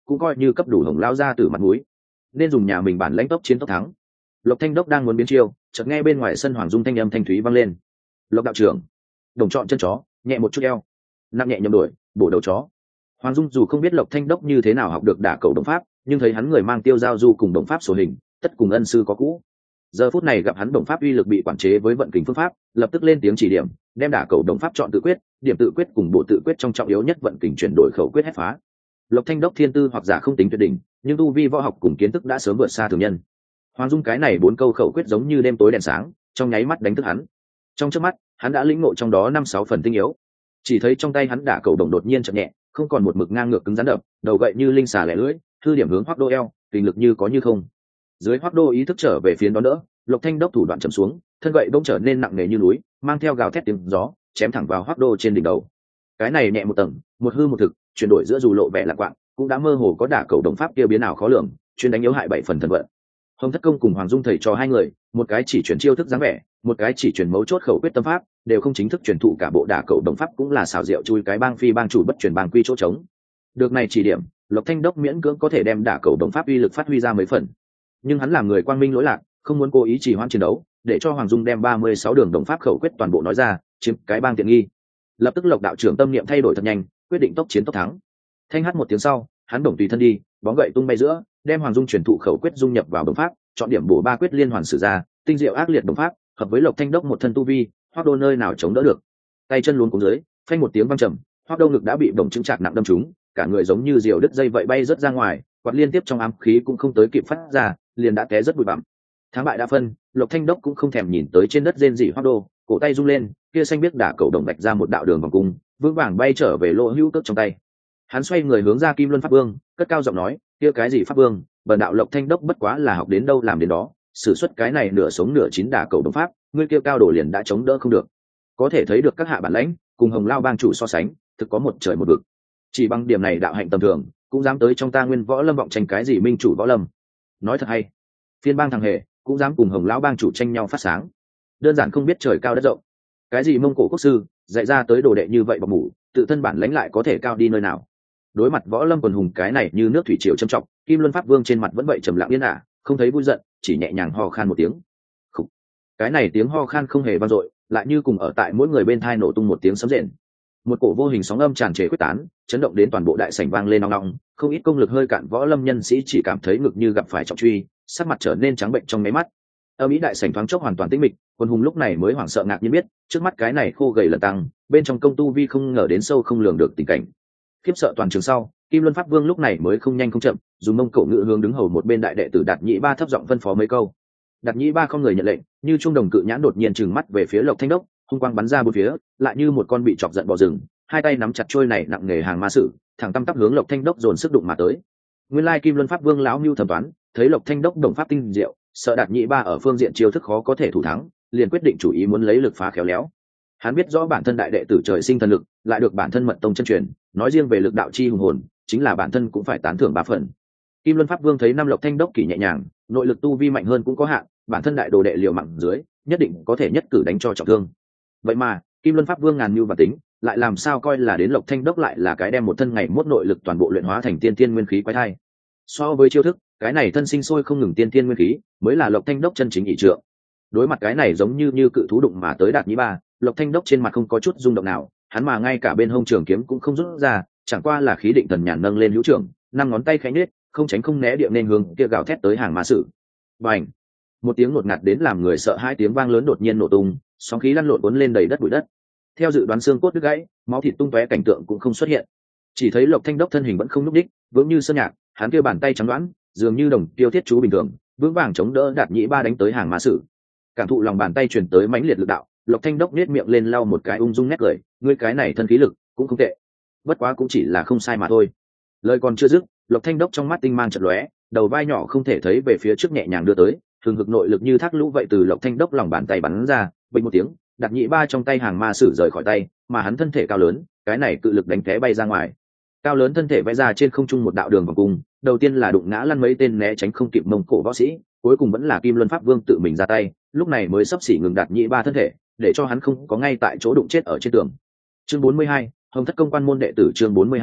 S1: cũng coi như cấp đủ Hồng lao ra từ mặt mũi, nên dùng nhà mình bản lãnh tốc chiến tốc thắng. Lộc Thanh Đốc đang muốn biến chiêu, chợt nghe bên ngoài sân Hoàng Dung thanh âm thanh thúy vang lên: "Lộc đạo trưởng, đồng chọn chân chó, nhẹ một chút eo, nặng nhẹ nhầm đổi, bổ đầu chó." Hoàng Dung dù không biết Lộc Thanh Đốc như thế nào học được đả cầu đồng pháp, nhưng thấy hắn người mang tiêu giao du cùng đồng pháp sổ hình, tất cùng ân sư có cũ. Giờ phút này gặp hắn đồng pháp uy lực bị quản chế với vận kình phương pháp, lập tức lên tiếng chỉ điểm, đem đả cầu đồng pháp chọn tự quyết, điểm tự quyết cùng bộ tự quyết trong trọng yếu nhất vận kình chuyển đổi khẩu quyết hết phá. Lộc Thanh Đốc thiên tư hoặc giả không tính tuyệt đỉnh, nhưng tu vi võ học cùng kiến thức đã sớm vượt xa thường nhân. Hoàng Dung cái này 4 câu khẩu quyết giống như đêm tối đèn sáng, trong nháy mắt đánh thức hắn. Trong chớp mắt, hắn đã lĩnh ngộ trong đó 5-6 phần tinh yếu. Chỉ thấy trong tay hắn đả cầu đồng đột nhiên chậm nhẹ, không còn một mực ngang ngược cứng rắn đập, đầu gậy như linh xà lẻ lưỡi, thư điểm hướng Hoắc Đô eo, kinh lực như có như không. Dưới Hoắc Đô ý thức trở về phiến đón đỡ, Lộc Thanh Đốc thủ đoạn chậm xuống, thân gậy bỗng trở nên nặng nề như núi, mang theo gào thét tiếng gió, chém thẳng vào Hoắc Đô trên đỉnh đầu. Cái này nhẹ một tầng, một hư một thực, chuyển đổi giữa dù lộ vẻ lạc quạng, cũng đã mơ hồ có đả cầu đồng pháp kia biến ảo khó lường, chuyên đánh yếu hại 7 phần thần vận. Hồng Thất Công cùng Hoàng Dung thầy trò hai người, một cái chỉ chuyển chiêu thức dáng vẻ, một cái chỉ chuyển mấu chốt khẩu quyết tâm pháp, đều không chính thức truyền thụ cả bộ đả cầu đồng pháp, cũng là xảo diệu chui cái bang phi bang chủ bất truyền bang quy chỗ trống. Được này chỉ điểm, Lộc Thanh Đốc miễn cưỡng có thể đem đả cầu đồng pháp uy lực phát huy ra mấy phần. Nhưng hắn làm người quang minh lỗi lạc, không muốn cố ý trì hoãn chiến đấu, để cho Hoàng Dung đem 36 đường đồng pháp khẩu quyết toàn bộ nói ra, chiếm cái bang tiện nghi. Lập tức Lộc đạo trưởng tâm niệm thay đổi thật nhanh, quyết định tốc chiến tốc thắng. Thanh hát một tiếng sau, hắn đồng tùy thân đi, bóng gậy tung bay giữa, đem Hoàng Dung truyền thụ khẩu quyết dung nhập vào đồng pháp, chọn điểm bổ 3 quyết liên hoàn sử ra, tinh diệu ác liệt đồng pháp, hợp với Lộc Thanh Đốc một thân tu vi, Hoắc Đô nơi nào chống đỡ được. Tay chân luống cuống dưới, phanh một tiếng vang trầm, Hoắc Đô ngực đã bị đồng chứng chạc nặng đâm trúng, cả người giống như diều đứt dây vậy bay rớt ra ngoài, quạt liên tiếp trong ám khí cũng không tới kịp phát ra, liền đã té rất bụi bặm. Thắng bại đã phân, Lộc Thanh Đốc cũng không thèm nhìn tới trên đất rên rỉ Hoắc Đô, cổ tay rung lên, kia xanh biết đả cầu đồng bạch ra một đạo đường vòng cung, vững vàng bay trở về lỗ hữu cước trong tay. Hắn xoay người hướng ra Kim Luân Pháp Vương, cất cao giọng nói: "Kia cái gì Pháp Vương, bần đạo Lộc Thanh Đốc bất quá là học đến đâu làm đến đó, sử xuất cái này nửa sống nửa chín đả cầu đồng pháp, ngươi kia cao độ liền đã chống đỡ không được. Có thể thấy được các hạ bản lãnh, cùng Hồng Lao bang chủ so sánh, thực có một trời một vực. Chỉ bằng điểm này đạo hạnh tầm thường, cũng dám tới trong ta Nguyên Võ Lâm vọng tranh cái gì minh chủ võ lâm. Nói thật hay, phiên bang thằng hề, cũng dám cùng Hồng Lão bang chủ tranh nhau phát sáng. Đơn giản không biết trời cao đất rộng. Cái gì Mông Cổ quốc sư, dạy ra tới đồ đệ như vậy bọc mủ, tự thân bản lãnh lại có thể cao đi nơi nào?" Đối mặt Võ Lâm quần hùng cái này như nước thủy triều trầm trọng, Kim Luân Pháp Vương trên mặt vẫn vậy trầm lặng yên ả, không thấy vui giận, chỉ nhẹ nhàng ho khan một tiếng. Khủ. Cái này tiếng ho khan không hề vang dội, lại như cùng ở tại mỗi người bên thai nổ tung một tiếng sấm rền. Một cổ vô hình sóng âm tràn trề quyết tán, chấn động đến toàn bộ đại sảnh vang lên ong ong, không ít công lực hơi cạn võ lâm nhân sĩ chỉ cảm thấy ngực như gặp phải trọng truy, sắc mặt trở nên trắng bệnh trong mấy mắt. Ở Mỹ đại sảnh thoáng chốc hoàn toàn tĩnh mịch, quân hùng lúc này mới hoảng sợ ngạc nhiên biết, trước mắt cái này khô gầy lần tăng, bên trong công tu vi không ngờ đến sâu không lường được tình cảnh. Khiếp sợ toàn trường sau, Kim Luân Pháp Vương lúc này mới không nhanh không chậm, dùng Mông Cổ ngữ hướng đứng hầu một bên đại đệ tử Đạt Nhĩ Ba thấp giọng phân phó mấy câu. Đạt Nhĩ Ba không người nhận lệnh, như trung đồng cự nhãn đột nhiên trừng mắt về phía Lộc Thanh Đốc, hung quang bắn ra bốn phía, lại như một con bị chọc giận bò rừng, hai tay nắm chặt trôi này nặng nghề hàng ma sử, thẳng tăm tắp hướng Lộc Thanh Đốc dồn sức đụng mà tới. Nguyên lai Kim Luân Pháp Vương lão mưu thẩm toán, thấy Lộc Thanh Đốc đồng pháp tinh diệu, sợ Đạt Nhĩ Ba ở phương diện chiêu thức khó có thể thủ thắng, liền quyết định chủ ý muốn lấy lực phá khéo léo. Hắn biết rõ bản thân đại đệ tử trời sinh thần lực, lại được bản thân mật tông chân truyền, nói riêng về lực đạo chi hùng hồn, chính là bản thân cũng phải tán thưởng 3 phần. Kim Luân Pháp Vương thấy năm Lộc Thanh Đốc kỳ nhẹ nhàng, nội lực tu vi mạnh hơn cũng có hạn, bản thân đại đồ đệ liều mạng dưới, nhất định có thể nhất cử đánh cho trọng thương. Vậy mà, Kim Luân Pháp Vương ngàn mưu và tính, lại làm sao coi là đến Lộc Thanh Đốc lại là cái đem một thân ngày mốt nội lực toàn bộ luyện hóa thành tiên tiên nguyên khí quái thai. So với chiêu thức, cái này thân sinh sôi không ngừng tiên tiên nguyên khí, mới là Lộc Thanh Đốc chân chính ỷ trượng. Đối mặt cái này giống như cự thú đụng mà tới Đạt Nhĩ Ba, Lộc Thanh Đốc trên mặt không có chút rung động nào, hắn mà ngay cả bên hông trường kiếm cũng không rút ra, chẳng qua là khí định thần nhàn nâng lên hữu trưởng, 5 ngón tay khẽ nhếch, không tránh không né địa nên hướng kia gào thét tới hàng ma sử. Bành! Một tiếng ngột ngạt đến làm người sợ hai tiếng vang lớn đột nhiên nổ tung, sóng khí lăn lộn cuốn lên đầy đất bụi đất. Theo dự đoán xương cốt đứt gãy, máu thịt tung tóe cảnh tượng cũng không xuất hiện. Chỉ thấy Lộc Thanh Đốc thân hình vẫn không nhúc nhích, vững như sơn nhạc, hắn kia bàn tay trắng đoán, dường như đồng tiêu thiết chú bình thường, vững vàng chống đỡ Đạt Nhĩ Ba đánh tới hàng ma sử. Cảm thụ lòng bàn tay truyền tới mãnh liệt lực đạo, Lộc Thanh Đốc nhếch miệng lên lau một cái ung dung nét cười, ngươi cái này thân khí lực cũng không tệ, bất quá cũng chỉ là không sai mà thôi. Lời còn chưa dứt, Lộc Thanh Đốc trong mắt tinh mang chợt lóe, đầu vai nhỏ không thể thấy về phía trước nhẹ nhàng đưa tới, thường hực nội lực như thác lũ vậy từ Lộc Thanh Đốc lòng bàn tay bắn ra, bình một tiếng, Đạt Nhĩ Ba trong tay hàng ma sử rời khỏi tay, mà hắn thân thể cao lớn, cái này cự lực đánh té bay ra ngoài. Cao lớn thân thể vẽ ra trên không trung một đạo đường vòng cung, đầu tiên là đụng ngã lăn mấy tên né tránh không kịp Mông Cổ võ sĩ, cuối cùng vẫn là Kim Luân Pháp Vương tự mình ra tay, lúc này mới sắp xỉ ngừng Đạt Nhĩ Ba thân thể, để cho hắn không có ngay tại chỗ đụng chết ở trên tường. Chương 42, Hồng Thất Công quan môn đệ tử chương 42,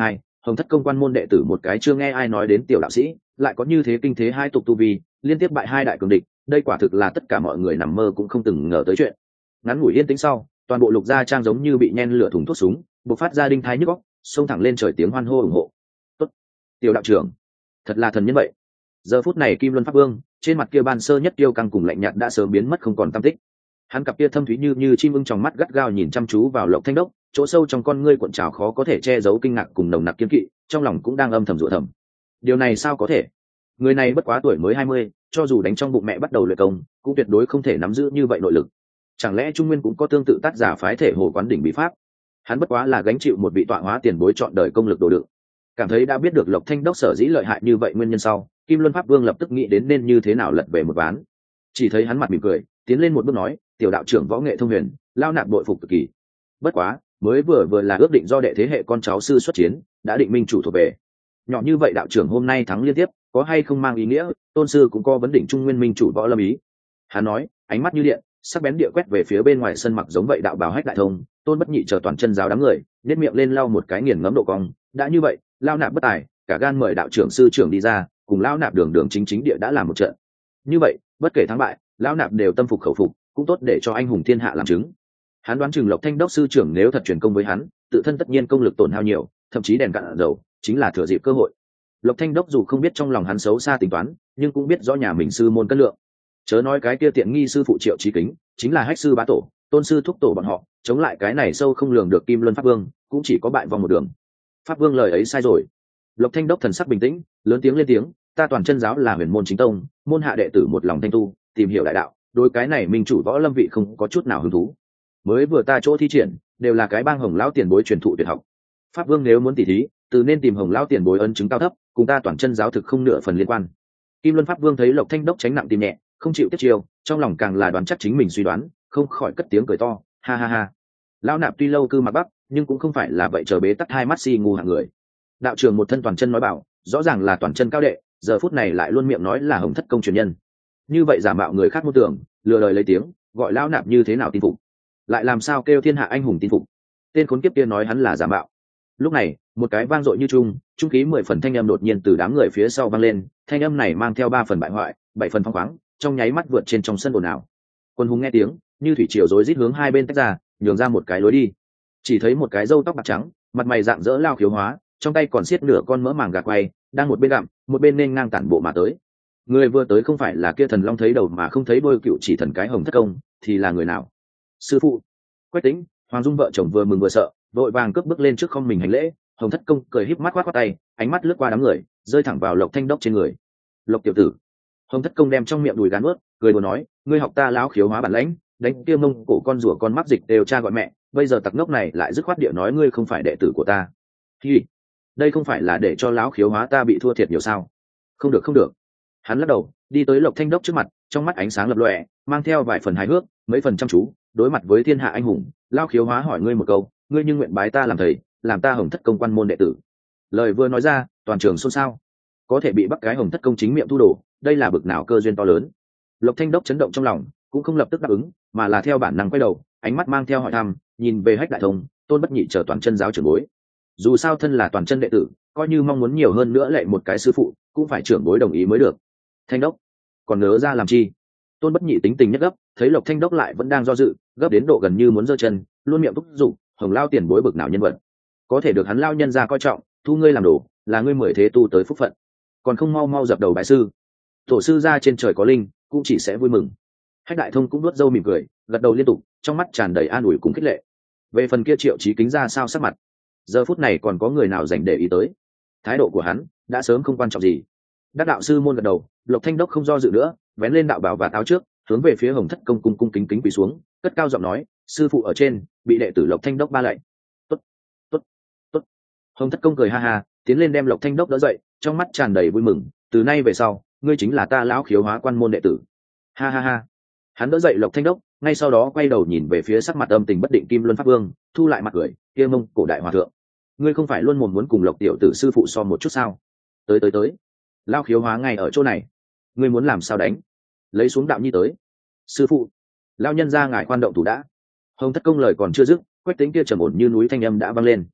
S1: Hồng Thất Công quan môn đệ tử một cái chưa nghe ai nói đến tiểu đạo sĩ lại có như thế kinh thế hai tục tu vi, liên tiếp bại hai đại cường địch, đây quả thực là tất cả mọi người nằm mơ cũng không từng ngờ tới chuyện. Ngắn ngủi yên tĩnh sau, toàn bộ Lục Gia Trang giống như bị nhen lửa thùng thuốc súng, bộc phát ra đinh thái nhức óc, xông thẳng lên trời tiếng hoan hô ủng hộ. Tốt, tiểu đạo trưởng, thật là thần nhân vậy. Giờ phút này Kim Luân Pháp Vương trên mặt kia ban sơ nhất tiêu căng cùng lạnh nhạt đã sớm biến mất không còn tăm tích. Hắn cặp kia thâm thúy như chim ưng trong mắt gắt gao nhìn chăm chú vào Lộc Thanh Đốc, chỗ sâu trong con ngươi cuộn trào khó có thể che giấu kinh ngạc cùng nồng nặc kiên kỵ, trong lòng cũng đang âm thầm rủa thầm. Điều này sao có thể? Người này bất quá tuổi mới 20, cho dù đánh trong bụng mẹ bắt đầu luyện công, cũng tuyệt đối không thể nắm giữ như vậy nội lực. Chẳng lẽ Trung Nguyên cũng có tương tự tác giả phái thể Hồ Quán đỉnh bí pháp? Hắn bất quá là gánh chịu một vị tọa hóa tiền bối chọn đời công lực đồ đựng. Cảm thấy đã biết được Lộc Thanh Đốc sở dĩ lợi hại như vậy nguyên nhân sau, Kim Luân Pháp Vương lập tức nghĩ đến nên như thế nào lật về một ván. Chỉ thấy hắn mặt mỉm cười, tiến lên một bước nói, tiểu đạo trưởng võ nghệ thông huyền, lao nạp bội phục cực kỳ. Bất quá, mới vừa là ước định do đệ thế hệ con cháu sư xuất chiến, đã định minh chủ thuộc về. Nhỏ như vậy đạo trưởng hôm nay thắng liên tiếp, có hay không mang ý nghĩa tôn sư cũng có vấn định Trung Nguyên minh chủ võ lâm ý. Hắn nói, ánh mắt như điện, sắc bén địa quét về phía bên ngoài sân mặc giống vậy đạo bào Hách Đại Thông, Tôn Bất Nhị chờ toàn chân giáo đám người, nét miệng lên lau một cái nghiền ngẫm độ cong, đã như vậy, lao nạp bất tài, cả gan mời đạo trưởng sư trưởng đi ra, cùng lao nạp đường chính địa đã làm một trận. Như vậy, bất kể thắng bại, lao nạp đều tâm phục khẩu phục, cũng tốt để cho anh hùng thiên hạ làm chứng. Hắn đoán chừng Lộc Thanh Đốc sư trưởng nếu thật truyền công với hắn, tự thân tất nhiên công lực tổn hao nhiều, thậm chí đèn cạn dầu, chính là thừa dịp cơ hội. Lộc Thanh Đốc dù không biết trong lòng hắn xấu xa tính toán, nhưng cũng biết rõ nhà mình sư môn cân lượng. Chớ nói cái kia tiện nghi sư phụ Triệu Chí Kính, chính là Hách sư bá tổ, tôn sư thúc tổ bọn họ, chống lại cái này sâu không lường được Kim Luân Pháp Vương, cũng chỉ có bại vòng một đường. Pháp Vương lời ấy sai rồi. Lộc Thanh Đốc thần sắc bình tĩnh, lớn tiếng lên tiếng, ta toàn chân giáo là huyền môn chính tông, môn hạ đệ tử một lòng thanh tu, tìm hiểu đại đạo, đối cái này minh chủ võ lâm vị không có chút nào hứng thú. Mới vừa ta chỗ thi triển, đều là cái bang Hồng lão tiền bối truyền thụ tuyệt học. Pháp Vương nếu muốn tỉ thí, từ nên tìm Hồng lão tiền bối ân chứng cao thấp, cùng ta toàn chân giáo thực không nửa phần liên quan. Kim Luân Pháp Vương thấy Lộc Thanh Đốc tránh nặng tìm nhẹ, không chịu tiếp chiêu, trong lòng càng là đoán chắc chính mình suy đoán, không khỏi cất tiếng cười to, ha ha ha. Lão nạp tuy lâu cư mặt Bắc, nhưng cũng không phải là vậy chờ bế tắc hai mắt si ngu hạng người. Đạo trưởng một thân toàn chân nói bảo, rõ ràng là toàn chân cao đệ, giờ phút này lại luôn miệng nói là Hồng Thất Công truyền nhân. Như vậy giả mạo người khác mô tưởng, lừa lời lấy tiếng, gọi lão nạp như thế nào tin phục? Lại làm sao kêu thiên hạ anh hùng tin phục? Tên khốn kiếp kia nói hắn là giả mạo. Lúc này, một cái vang dội như trung khí 10 phần thanh âm đột nhiên từ đám người phía sau vang lên, thanh âm này mang theo 3 phần bại hoại, 7 phần phong khoáng, trong nháy mắt vượt trên trong sân ồn ào. Quân hùng nghe tiếng, như thủy triều rối rít hướng hai bên tách ra, nhường ra một cái lối đi. Chỉ thấy một cái râu tóc bạc trắng, mặt mày rạng rỡ lao khiếu hóa, trong tay còn siết nửa con mỡ màng gà quay, đang một bên gặm, một bên nên ngang tản bộ mà tới. Người vừa tới không phải là kia thần long thấy đầu mà không thấy đuôi cựu chỉ thần cái Hồng Thất Công, thì là người nào? Sư phụ. Quách Tĩnh, Hoàng Dung vợ chồng vừa mừng vừa sợ, vội vàng cướp bước lên trước không mình hành lễ. Hồng Thất Công cười híp mắt quát tay, ánh mắt lướt qua đám người, rơi thẳng vào Lộc Thanh Đốc trên người. Lộc tiểu tử. Hồng Thất Công đem trong miệng đùi gán ướt, cười đùa nói, ngươi học ta lão khiếu hóa bản lãnh, đánh kia mông cổ con rùa con mắc dịch đều cha gọi mẹ, bây giờ tặc ngốc này lại dứt khoát địa nói ngươi không phải đệ tử của ta. Hi, đây không phải là để cho lão khiếu hóa ta bị thua thiệt nhiều sao? Không được không được. Hắn lắc đầu, đi tới Lộc Thanh Đốc trước mặt, trong mắt ánh sáng lập lòe, mang theo vài phần hài hước, mấy phần chăm chú, đối mặt với thiên hạ anh hùng, lão khiếu hóa hỏi ngươi một câu, ngươi nhưng nguyện bái ta làm thầy, làm ta Hồng Thất Công quan môn đệ tử. Lời vừa nói ra, toàn trường xôn xao. Có thể bị bắt cái Hồng Thất Công chính miệng thu đồ, đây là bực nào cơ duyên to lớn. Lộc Thanh Đốc chấn động trong lòng, cũng không lập tức đáp ứng, mà là theo bản năng quay đầu, ánh mắt mang theo hỏi thăm, nhìn về Hách Đại Thông, Tôn Bất Nhị chờ toàn chân giáo trưởng bối. Dù sao thân là toàn chân đệ tử, coi như mong muốn nhiều hơn nữa lệ một cái sư phụ, cũng phải trưởng bối đồng ý mới được. Thanh Đốc, còn nhớ ra làm chi? Tôn Bất Nhị tính tình nhất gấp, thấy Lộc Thanh Đốc lại vẫn đang do dự, gấp đến độ gần như muốn giơ chân, luôn miệng thúc giục, Hồng lao tiền bối bực nào nhân vật, có thể được hắn lao nhân ra coi trọng, thu ngươi làm đồ, là ngươi mười thế tu tới phúc phận, còn không mau mau dập đầu bái sư. Tổ sư ra trên trời có linh, cũng chỉ sẽ vui mừng. Hách Đại Thông cũng nuốt râu mỉm cười, gật đầu liên tục, trong mắt tràn đầy an ủi cùng khích lệ. Về phần kia Triệu Chí Kính ra sao sắc mặt, giờ phút này còn có người nào dành để ý tới? Thái độ của hắn đã sớm không quan trọng gì. Đắc đạo sư môn gật đầu, Lộc Thanh Đốc không do dự nữa, vén lên đạo bào và áo trước, hướng về phía Hồng Thất Công cung cung kính kính quỳ xuống, cất cao giọng nói, sư phụ ở trên, bị đệ tử Lộc Thanh Đốc ba lạy. Tốt, tốt, tốt. Hồng Thất Công cười ha ha, tiến lên đem Lộc Thanh Đốc đỡ dậy, trong mắt tràn đầy vui mừng, từ nay về sau, ngươi chính là ta lão khiếu hóa quan môn đệ tử. Ha ha ha. Hắn đỡ dậy Lộc Thanh Đốc, ngay sau đó quay đầu nhìn về phía sắc mặt âm tình bất định Kim Luân Pháp Vương, thu lại mặt cười, kia mông cổ đại hòa thượng, ngươi không phải luôn mồm muốn cùng Lộc tiểu tử sư phụ so một chút sao? Tới, lão khiếu hóa ngay ở chỗ này, ngươi muốn làm sao đánh? Lấy xuống đạo nhi tới. Sư phụ, lão nhân ra ngài khoan động thủ đã. Hồng Thất Công lời còn chưa dứt, Quách Tĩnh kia trầm ổn như núi thanh âm đã vang lên.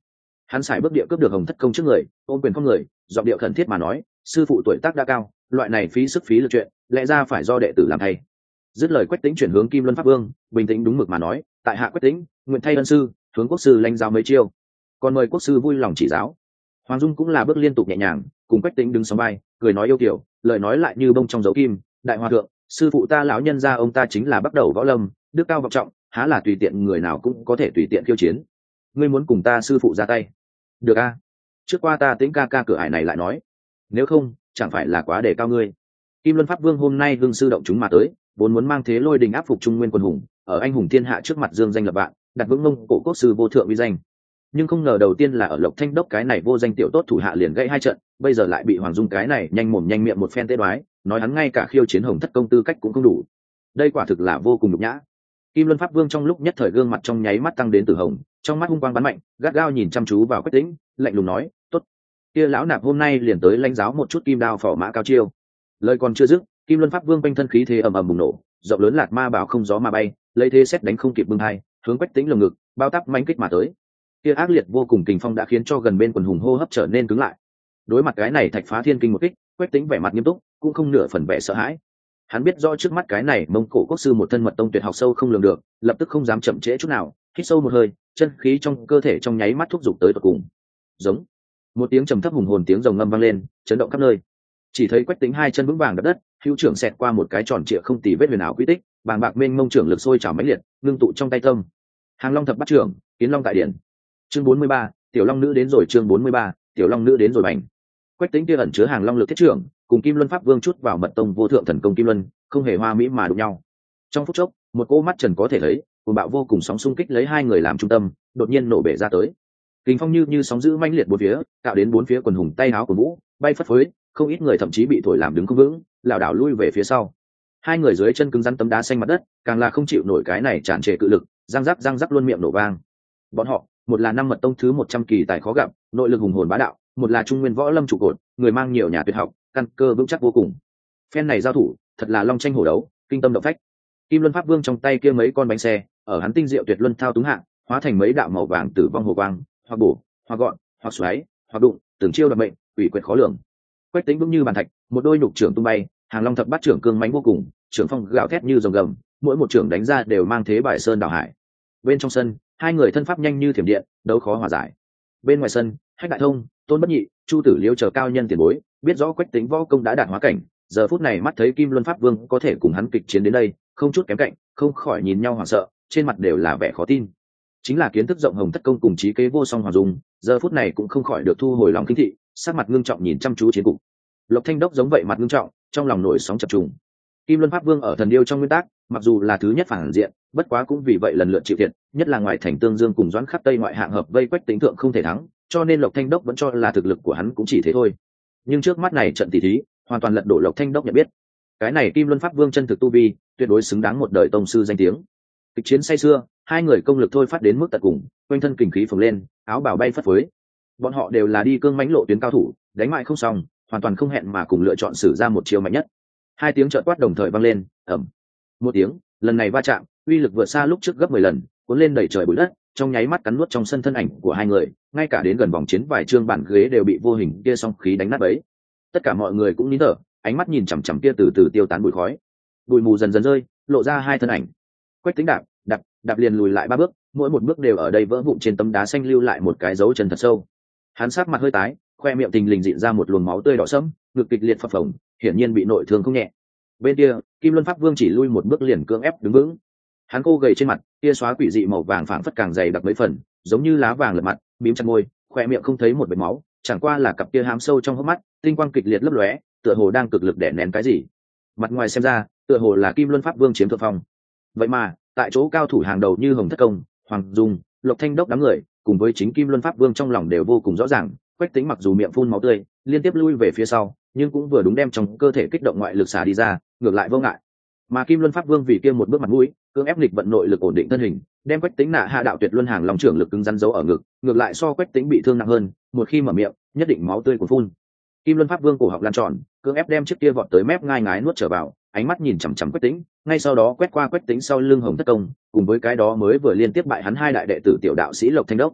S1: Hắn xài bước địa cướp được hồng thất công trước người, ôm quyền con người, giọng điệu khẩn thiết mà nói, sư phụ tuổi tác đã cao, loại này phí sức phí lực chuyện, lẽ ra phải do đệ tử làm thay. Dứt lời, Quách Tĩnh chuyển hướng Kim Luân Pháp Vương, bình tĩnh đúng mực mà nói, tại hạ Quách Tĩnh nguyện thay ân sư hướng quốc sư lãnh giáo mấy chiêu, còn mời quốc sư vui lòng chỉ giáo. Hoàng Dung cũng là bước liên tục nhẹ nhàng, cùng Quách Tĩnh đứng sóng vai, cười nói yêu kiều, lời nói lại như bông trong dấu kim. Đại hòa thượng, sư phụ ta lão nhân gia ông ta chính là bắt đầu võ lâm, đức cao vọng trọng, há là tùy tiện người nào cũng có thể tùy tiện khiêu chiến. Ngươi muốn cùng ta sư phụ ra tay? Được a. Trước qua ta Tĩnh ca ca cửa ải này lại nói, nếu không chẳng phải là quá để cao ngươi. Kim Luân Pháp Vương hôm nay hưng sư động chúng mà tới, vốn muốn mang thế lôi đình áp phục trung nguyên quân hùng, ở anh hùng thiên hạ trước mặt dương danh lập vạn, đặt vững mông cổ quốc sư vô thượng uy danh. Nhưng không ngờ đầu tiên là ở Lộc Thanh Đốc cái này vô danh tiểu tốt thủ hạ liền gãy hai trận, bây giờ lại bị Hoàng Dung cái này nhanh mồm nhanh miệng một phen tế đoái, nói hắn ngay cả khiêu chiến hồng thất công tư cách cũng không đủ. Đây quả thực là vô cùng nhục nhã. Kim Luân Pháp Vương trong lúc nhất thời gương mặt trong nháy mắt tăng đến tử hồng, trong mắt hung quang bắn mạnh, gắt gao nhìn chăm chú vào Quách Tĩnh, lạnh lùng nói, "Tốt, kia lão nạp hôm nay liền tới lãnh giáo một chút kim đao phỏ mã cao chiêu." Lời còn chưa dứt, Kim Luân Pháp Vương quanh thân khí thế ầm ầm bùng nổ, rộng lớn lạt ma bảo không gió mà bay, lấy thế xét đánh không kịp bưng hai, hướng Quách Tĩnh lồng ngực, bao táp mãnh kích mà tới. Kia ác liệt vô cùng kình phong đã khiến cho gần bên quần hùng hô hấp trở nên cứng lại. Đối mặt cái này thạch phá thiên kinh một kích, Quách Tĩnh vẻ mặt nghiêm túc, cũng không nửa phần vẻ sợ hãi. Hắn biết rõ trước mắt cái này mông cổ quốc sư một thân mật tông tuyệt học sâu không lường được, lập tức không dám chậm trễ chút nào, hít sâu một hơi, chân khí trong cơ thể trong nháy mắt thúc giục tới tận cùng. Giống. Một tiếng trầm thấp hùng hồn tiếng rồng ngâm vang lên, chấn động khắp nơi. Chỉ thấy Quách Tĩnh hai chân vững vàng đập đất, hữu trưởng xẹt qua một cái tròn trịa không tì vết huyền ảo quy tích, bàng bạc mênh mông trưởng lực sôi trào mãnh liệt, ngưng tụ trong tay tâm. Hàng Long thập bắt trưởng, Kiến Long tại điển. Chương 43, Tiểu Long nữ đến rồi, chương 43, Tiểu Long nữ đến rồi bành. Quách Tĩnh kia ẩn chứa Hàng Long lực thiết trưởng, cùng Kim Luân Pháp Vương chút vào mật tông vô thượng thần công Kim Luân, không hề hoa mỹ mà đụng nhau. Trong phút chốc, một cỗ mắt trần có thể thấy, cuồng bạo vô cùng sóng xung kích lấy hai người làm trung tâm, đột nhiên nổ bể ra tới. Kình phong như sóng dữ mãnh liệt bốn phía, tạo đến bốn phía quần hùng tay áo của vũ, bay phất phới, không ít người thậm chí bị thổi làm đứng không vững, lảo đảo lui về phía sau. Hai người dưới chân cứng rắn tấm đá xanh mặt đất, càng là không chịu nổi cái này tràn trề cự lực, răng rắc luôn miệng nổ vang. Bọn họ, một là năm mật tông thứ 100 kỳ tài khó gặp, nội lực hùng hồn bá đạo, một là trung nguyên võ lâm trụ cột, người mang nhiều nhà tuyệt học, căn cơ vững chắc vô cùng. Phen này giao thủ, thật là long tranh hổ đấu, kinh tâm động phách. Kim Luân Pháp Vương trong tay kia mấy con bánh xe, ở hắn tinh diệu tuyệt luân thao túng hạ, hóa thành mấy đạo màu vàng tử vong hồ quang, hoặc bổ, hoặc gọn, hoặc xoáy, hoặc đụng, từng chiêu đập mệnh, quỷ quyệt khó lường. Quách Tĩnh vững như bàn thạch, một đôi nhục trưởng tung bay, Hàng Long thập bát trưởng cương mãnh vô cùng, trưởng phong gào thét như rồng gầm, mỗi một trưởng đánh ra đều mang thế bài sơn đảo hải. Bên trong sân, hai người thân pháp nhanh như thiểm điện, đấu khó hòa giải. Bên ngoài sân, Hách Đại Thông, Tôn Bất Nhị, Chu Tử Liêu chờ cao nhân tiền bối, biết rõ Quách Tĩnh võ công đã đạt hóa cảnh, giờ phút này mắt thấy Kim Luân Pháp Vương có thể cùng hắn kịch chiến đến đây, không chút kém cạnh, không khỏi nhìn nhau hoảng sợ, trên mặt đều là vẻ khó tin. Chính là kiến thức rộng hồng thất công cùng trí kế vô song Hoàng Dung, giờ phút này cũng không khỏi được thu hồi lòng kinh thị, sắc mặt ngưng trọng nhìn chăm chú chiến cục. Lộc Thanh Đốc giống vậy mặt ngưng trọng, trong lòng nổi sóng chập trùng. Kim Luân Pháp Vương ở thần điêu trong nguyên tắc, mặc dù là thứ nhất phản diện, bất quá cũng vì vậy lần lượt chịu thiệt, nhất là ngoại thành Tương Dương cùng Doãn Khắc Tây ngoại hạng hợp vây Quách Tĩnh thượng không thể thắng, cho nên Lộc Thanh Đốc vẫn cho là thực lực của hắn cũng chỉ thế thôi. Nhưng trước mắt này trận tỷ thí, hoàn toàn lật đổ Lộc Thanh Đốc nhận biết. Cái này Kim Luân Pháp Vương chân thực tu vi, tuyệt đối xứng đáng một đời tông sư danh tiếng. Kịch chiến say xưa, hai người công lực thôi phát đến mức tận cùng, quanh thân kình khí phồng lên, áo bào bay phất phới. Bọn họ đều là đi cương mãnh lộ tuyến cao thủ, đánh mại không xong, hoàn toàn không hẹn mà cùng lựa chọn sử ra một chiêu mạnh nhất. Hai tiếng chợt quát đồng thời vang lên, ầm. Một tiếng, lần này va chạm, uy lực vượt xa lúc trước gấp 10 lần, cuốn lên đẩy trời bụi đất, trong nháy mắt cắn nuốt trong sân thân ảnh của hai người, ngay cả đến gần vòng chiến vài trương bản ghế đều bị vô hình kia song khí đánh nát bấy. Tất cả mọi người cũng nín thở, ánh mắt nhìn chằm chằm kia từ từ tiêu tán bụi khói. Bụi mù dần dần rơi, lộ ra hai thân ảnh. Quách Tĩnh đạp liền lùi lại 3 bước, mỗi một bước đều ở đây vỡ vụn trên tấm đá xanh lưu lại một cái dấu chân thật sâu. Hắn sắc mặt hơi tái, khoe miệng tình lình dịn ra một luồng máu tươi đỏ sẫm, ngực kịch liệt phập phồng, hiển nhiên bị nội thương không nhẹ. Bên kia, Kim Luân Pháp Vương chỉ lui một bước liền cưỡng ép đứng vững. Hắn cô gầy trên mặt, kia xóa quỷ dị màu vàng phảng phất càng dày đặc mấy phần, giống như lá vàng lật mặt, bím chặt môi, khoe miệng không thấy một vệt máu, chẳng qua là cặp kia hám sâu trong hốc mắt, tinh quang kịch liệt lấp lóe, tựa hồ đang cực lực đè nén cái gì. Mặt ngoài xem ra, tựa hồ là Kim Luân Pháp Vương chiếm thượng phong. Vậy mà, tại chỗ cao thủ hàng đầu như Hồng Thất Công, Hoàng Dung, Lộc Thanh Đốc đám người, cùng với chính Kim Luân Pháp Vương trong lòng đều vô cùng rõ ràng, Quách Tĩnh mặc dù miệng phun máu tươi, liên tiếp lui về phía sau, nhưng cũng vừa đúng đem trong cơ thể kích động ngoại lực xả đi ra, ngược lại vô ngại. Mà Kim Luân Pháp Vương vì kia một bước mặt mũi, cưỡng ép nghịch vận nội lực ổn định thân hình, đem Quách Tĩnh nạ hạ đạo tuyệt luân hàng lòng trưởng lực cứng rắn giấu ở ngực, ngược lại so Quách Tĩnh bị thương nặng hơn, một khi mở miệng, nhất định máu tươi cuồn phun. Kim Luân Pháp Vương cổ họng lan tròn, cưỡng ép đem chiếc kia vọt tới mép ngai ngái nuốt trở vào, ánh mắt nhìn chằm chằm Quách Tĩnh, ngay sau đó quét qua Quách Tĩnh sau lưng Hồng Thất Công, cùng với cái đó mới vừa liên tiếp bại hắn hai đại đệ tử tiểu đạo sĩ Lộc Thanh Đốc.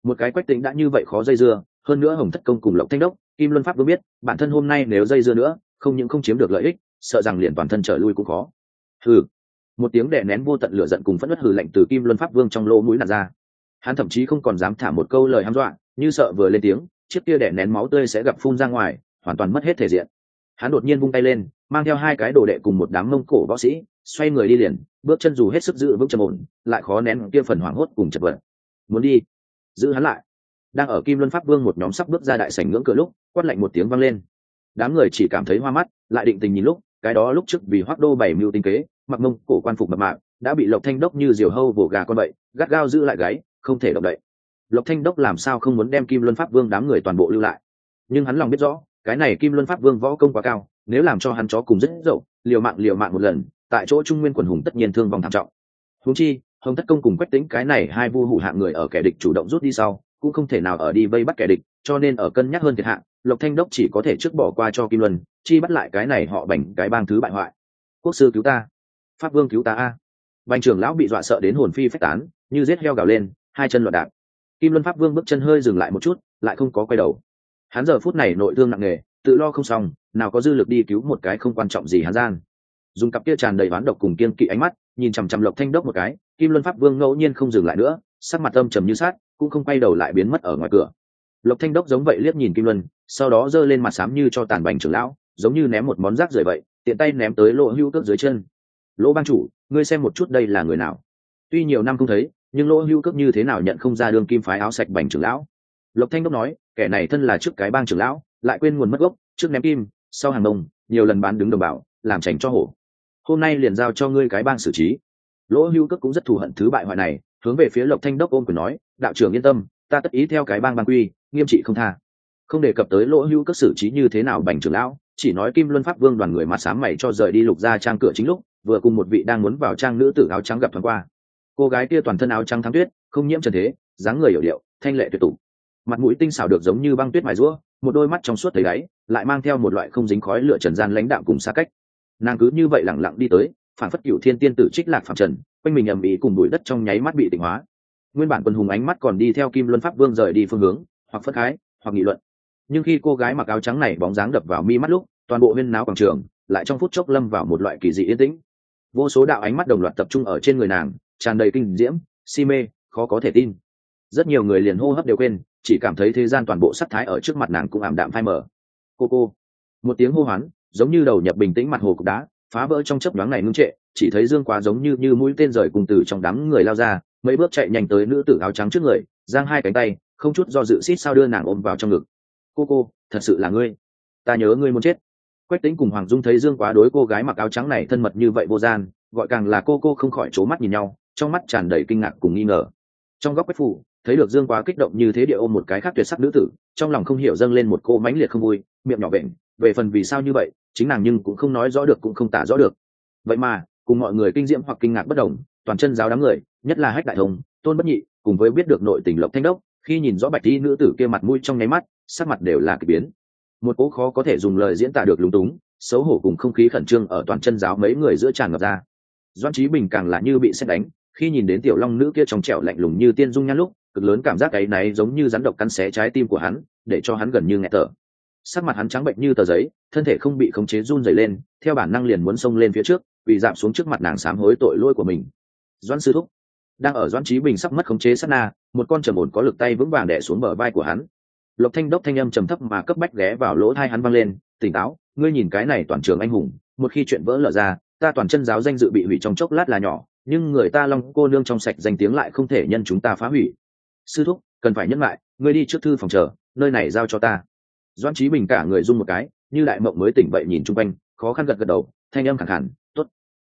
S1: một cái Quách Tĩnh đã như vậy khó dây dưa, hơn nữa Hồng Thất Công cùng Lộc Thanh Đốc, Kim Luân Pháp Vương biết bản thân hôm nay nếu dây dưa nữa không những không chiếm được lợi ích, sợ rằng liền toàn thân trở lui cũng khó. Hừ. Một tiếng đè nén vô tận lửa giận cùng phẫn nộ hừ lạnh từ Kim Luân Pháp Vương trong lỗ mũi nạt ra. Hắn thậm chí không còn dám thả một câu lời hăm dọa, như sợ vừa lên tiếng chiếc kia đè nén máu tươi sẽ gặp phun ra ngoài, hoàn toàn mất hết thể diện. Hắn đột nhiên vung tay lên, mang theo hai cái đồ đệ cùng một đám mông cổ võ sĩ xoay người đi liền, bước chân dù hết sức giữ vững trầm ổn, lại khó nén kia phần hoảng hốt cùng chật vật. Muốn đi, giữ hắn lại. Đang ở Kim Luân Pháp Vương một nhóm sắp bước ra đại sảnh ngưỡng cửa lúc, quát lạnh một tiếng vang lên. Đám người chỉ cảm thấy hoa mắt, lại định tình nhìn lúc, cái đó lúc trước vì Hoắc Đô bảy mưu tinh kế, mặc mông cổ quan phục mập mạp, đã bị Lộc Thanh Đốc như diều hâu vồ gà con bậy, gắt gao giữ lại gáy, không thể động đậy. Lộc Thanh Đốc làm sao không muốn đem Kim Luân Pháp Vương đám người toàn bộ lưu lại, nhưng hắn lòng biết rõ, cái này Kim Luân Pháp Vương võ công quá cao, nếu làm cho hắn chó cùng rất dậu, liều mạng một lần, tại chỗ Trung Nguyên quần hùng tất nhiên thương vong thảm trọng. Huống chi, Hồng Thất Công cùng Quách Tĩnh cái này hai vu hủ hạng người ở kẻ địch chủ động rút đi sau, cũng không thể nào ở đi vây bắt kẻ địch, cho nên ở cân nhắc hơn thiệt hạng, Lộc Thanh Đốc chỉ có thể trước bỏ qua cho Kim Luân, chi bắt lại cái này họ Bành cái bang thứ bại hoại. Quốc sư cứu ta, Pháp Vương cứu ta a! Bành trưởng lão bị dọa sợ đến hồn phi phách tán, như giết heo gào lên, hai chân loạn đạp. Kim Luân Pháp Vương bước chân hơi dừng lại một chút, lại không có quay đầu. Hắn giờ phút này nội thương nặng nề, tự lo không xong, nào có dư lực đi cứu một cái không quan trọng gì hắn gian. Dùng cặp kia tràn đầy oán độc cùng kiên kỵ ánh mắt, nhìn chằm chằm Lộc Thanh Đốc một cái, Kim Luân Pháp Vương ngẫu nhiên không dừng lại nữa, sắc mặt âm trầm như sát, cũng không quay đầu lại biến mất ở ngoài cửa. Lộc Thanh Đốc giống vậy liếc nhìn Kim Luân, sau đó giơ lên mặt xám như cho tàn Bành trưởng lão, giống như ném một món rác rưởi vậy, tiện tay ném tới Lỗ Hưu Cước dưới chân. Lỗ bang chủ, ngươi xem một chút đây là người nào? Tuy nhiều năm không thấy, nhưng Lỗ Hưu Cước như thế nào nhận không ra đương kim phái áo sạch Bành trưởng lão? Lộc Thanh Đốc nói, kẻ này thân là trước cái bang trưởng lão, lại quên nguồn mất gốc, trước ném kim, sau hàng đồng, nhiều lần bán đứng đồng bào, làm chảnh cho hổ. Hôm nay liền giao cho ngươi cái bang xử trí. Lỗ Hưu Cước cũng rất thù hận thứ bại hoại này, hướng về phía Lộc Thanh Đốc ôm quyền nói, đạo trưởng yên tâm, ta tất ý theo cái bang quy, nghiêm trị không tha. Không đề cập tới Lỗ Hưu Cước xử trí như thế nào Bành trưởng lão, chỉ nói Kim Luân Pháp Vương đoàn người mà sám mày cho rời đi Lục gia trang cửa chính lúc, vừa cùng một vị đang muốn vào trang nữ tử áo trắng gặp thoáng qua. Cô gái kia toàn thân áo trắng thắm tuyết, không nhiễm trần thế, dáng người hiểu điệu, thanh lệ tuyệt tục, mặt mũi tinh xảo được giống như băng tuyết mài rũa, một đôi mắt trong suốt thấy đáy, lại mang theo một loại không dính khói lửa trần gian lãnh đạm cùng xa cách. Nàng cứ như vậy lặng lặng đi tới, phản phất cửu thiên tiên tử trích lạc phạm trần, quanh mình ầm ĩ cùng bụi đất trong nháy mắt bị tịnh hóa. Nguyên bản quân hùng ánh mắt còn đi theo Kim Luân Pháp Vương rời đi phương hướng, hoặc phất khái, hoặc nghị luận. Nhưng khi cô gái mặc áo trắng này bóng dáng đập vào mi mắt lúc, toàn bộ huyên náo quảng trường lại trong phút chốc lâm vào một loại kỳ dị yên tĩnh. Vô số đạo ánh mắt đồng loạt tập trung ở trên người nàng, tràn đầy kinh diễm, si mê, khó có thể tin. Rất nhiều người liền hô hấp đều quên, chỉ cảm thấy thế gian toàn bộ sắc thái ở trước mặt nàng cũng ảm đạm phai mờ. Cô, một tiếng hô hoán, giống như đầu nhập bình tĩnh mặt hồ cục đá, phá vỡ trong chớp nhoáng này ngưng trệ, chỉ thấy Dương Quá giống như mũi tên rời cùng từ trong đám người lao ra, mấy bước chạy nhanh tới nữ tử áo trắng trước người, giang hai cánh tay, không chút do dự xít sao đưa nàng ôm vào trong ngực. Cô, thật sự là ngươi, ta nhớ ngươi muốn chết. Quách Tĩnh cùng Hoàng Dung thấy Dương Quá đối cô gái mặc áo trắng này thân mật như vậy vô gian, gọi càng là cô không khỏi trố mắt nhìn nhau, trong mắt tràn đầy kinh ngạc cùng nghi ngờ. Trong góc Quách phủ, thấy được Dương Quá kích động như thế địa ôm một cái khác tuyệt sắc nữ tử, trong lòng không hiểu dâng lên một cô mãnh liệt không vui, miệng nhỏ vện, về phần vì sao như vậy, chính nàng nhưng cũng không nói rõ được cũng không tả rõ được. Vậy mà, cùng mọi người kinh diễm hoặc kinh ngạc bất đồng, toàn chân giáo đám người, nhất là Hách Đại Thông, Tôn Bất Nhị, cùng với biết được nội tình Lộc Thanh Đốc, khi nhìn rõ bạch y nữ tử kia mặt mũi trong nháy mắt, sắc mặt đều là kỳ biến. Một cố khó có thể dùng lời diễn tả được lúng túng, xấu hổ cùng không khí khẩn trương ở toàn chân giáo mấy người giữa tràn ngập ra. Doãn Chí Bình càng là như bị sét đánh, khi nhìn đến tiểu long nữ kia trong trẻo lạnh lùng như tiên dung nhan lúc, cực lớn cảm giác ấy náy giống như rắn độc cắn xé trái tim của hắn, để cho hắn gần như nghẹt thở. Sắc mặt hắn trắng bệnh như tờ giấy, thân thể không bị khống chế run rẩy lên, theo bản năng liền muốn xông lên phía trước, quỳ dạp xuống trước mặt nàng sám hối tội lỗi của mình. Doãn sư thúc. Đang ở Doãn Chí Bình sắp mất khống chế sát na, một con trầm ổn có lực tay vững vàng đè xuống bờ vai của hắn. Lộc Thanh Đốc thanh âm trầm thấp mà cấp bách ghé vào lỗ tai hắn vang lên, tỉnh táo, ngươi nhìn cái này toàn trường anh hùng, một khi chuyện vỡ lở ra, ta toàn chân giáo danh dự bị hủy trong chốc lát là nhỏ, nhưng người ta Long cô nương trong sạch danh tiếng lại không thể nhân chúng ta phá hủy. Sư thúc, cần phải nhẫn lại, ngươi đi trước thư phòng chờ, nơi này giao cho ta. Doãn Chí Bình cả người run một cái, như đại mộng mới tỉnh vậy nhìn chung quanh, khó khăn gật gật đầu, thanh âm khàn khàn, tốt,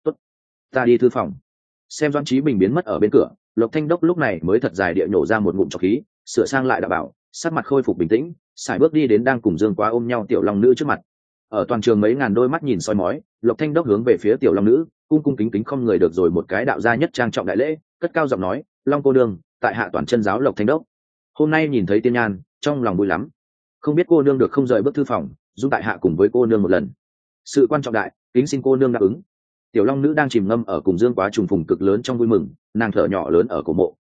S1: ta đi thư phòng. Xem Doãn Chí Bình biến mất ở bên cửa, Lộc Thanh Đốc lúc này mới thật dài địa nhổ ra một ngụm trọc khí, sửa sang lại đạo bảo, sắc mặt khôi phục bình tĩnh, sải bước đi đến đang cùng Dương Quá ôm nhau tiểu long nữ trước mặt. Ở toàn trường mấy ngàn đôi mắt nhìn soi mói, Lộc Thanh Đốc hướng về phía tiểu long nữ, cung cung kính kính không người được rồi một cái đạo gia nhất trang trọng đại lễ, cất cao giọng nói, Long cô nương, tại hạ toàn chân giáo Lộc Thanh Đốc, hôm nay nhìn thấy tiên nhan, trong lòng vui lắm, không biết cô nương được không rời bước thư phòng, dung tại hạ cùng với cô nương một lần. Sự quan trọng đại, kính xin cô nương đáp ứng. Tiểu long nữ đang chìm ngâm ở cùng Dương Quá trùng phùng cực lớn trong vui mừng, nàng thở nhỏ lớn ở cổ mộ,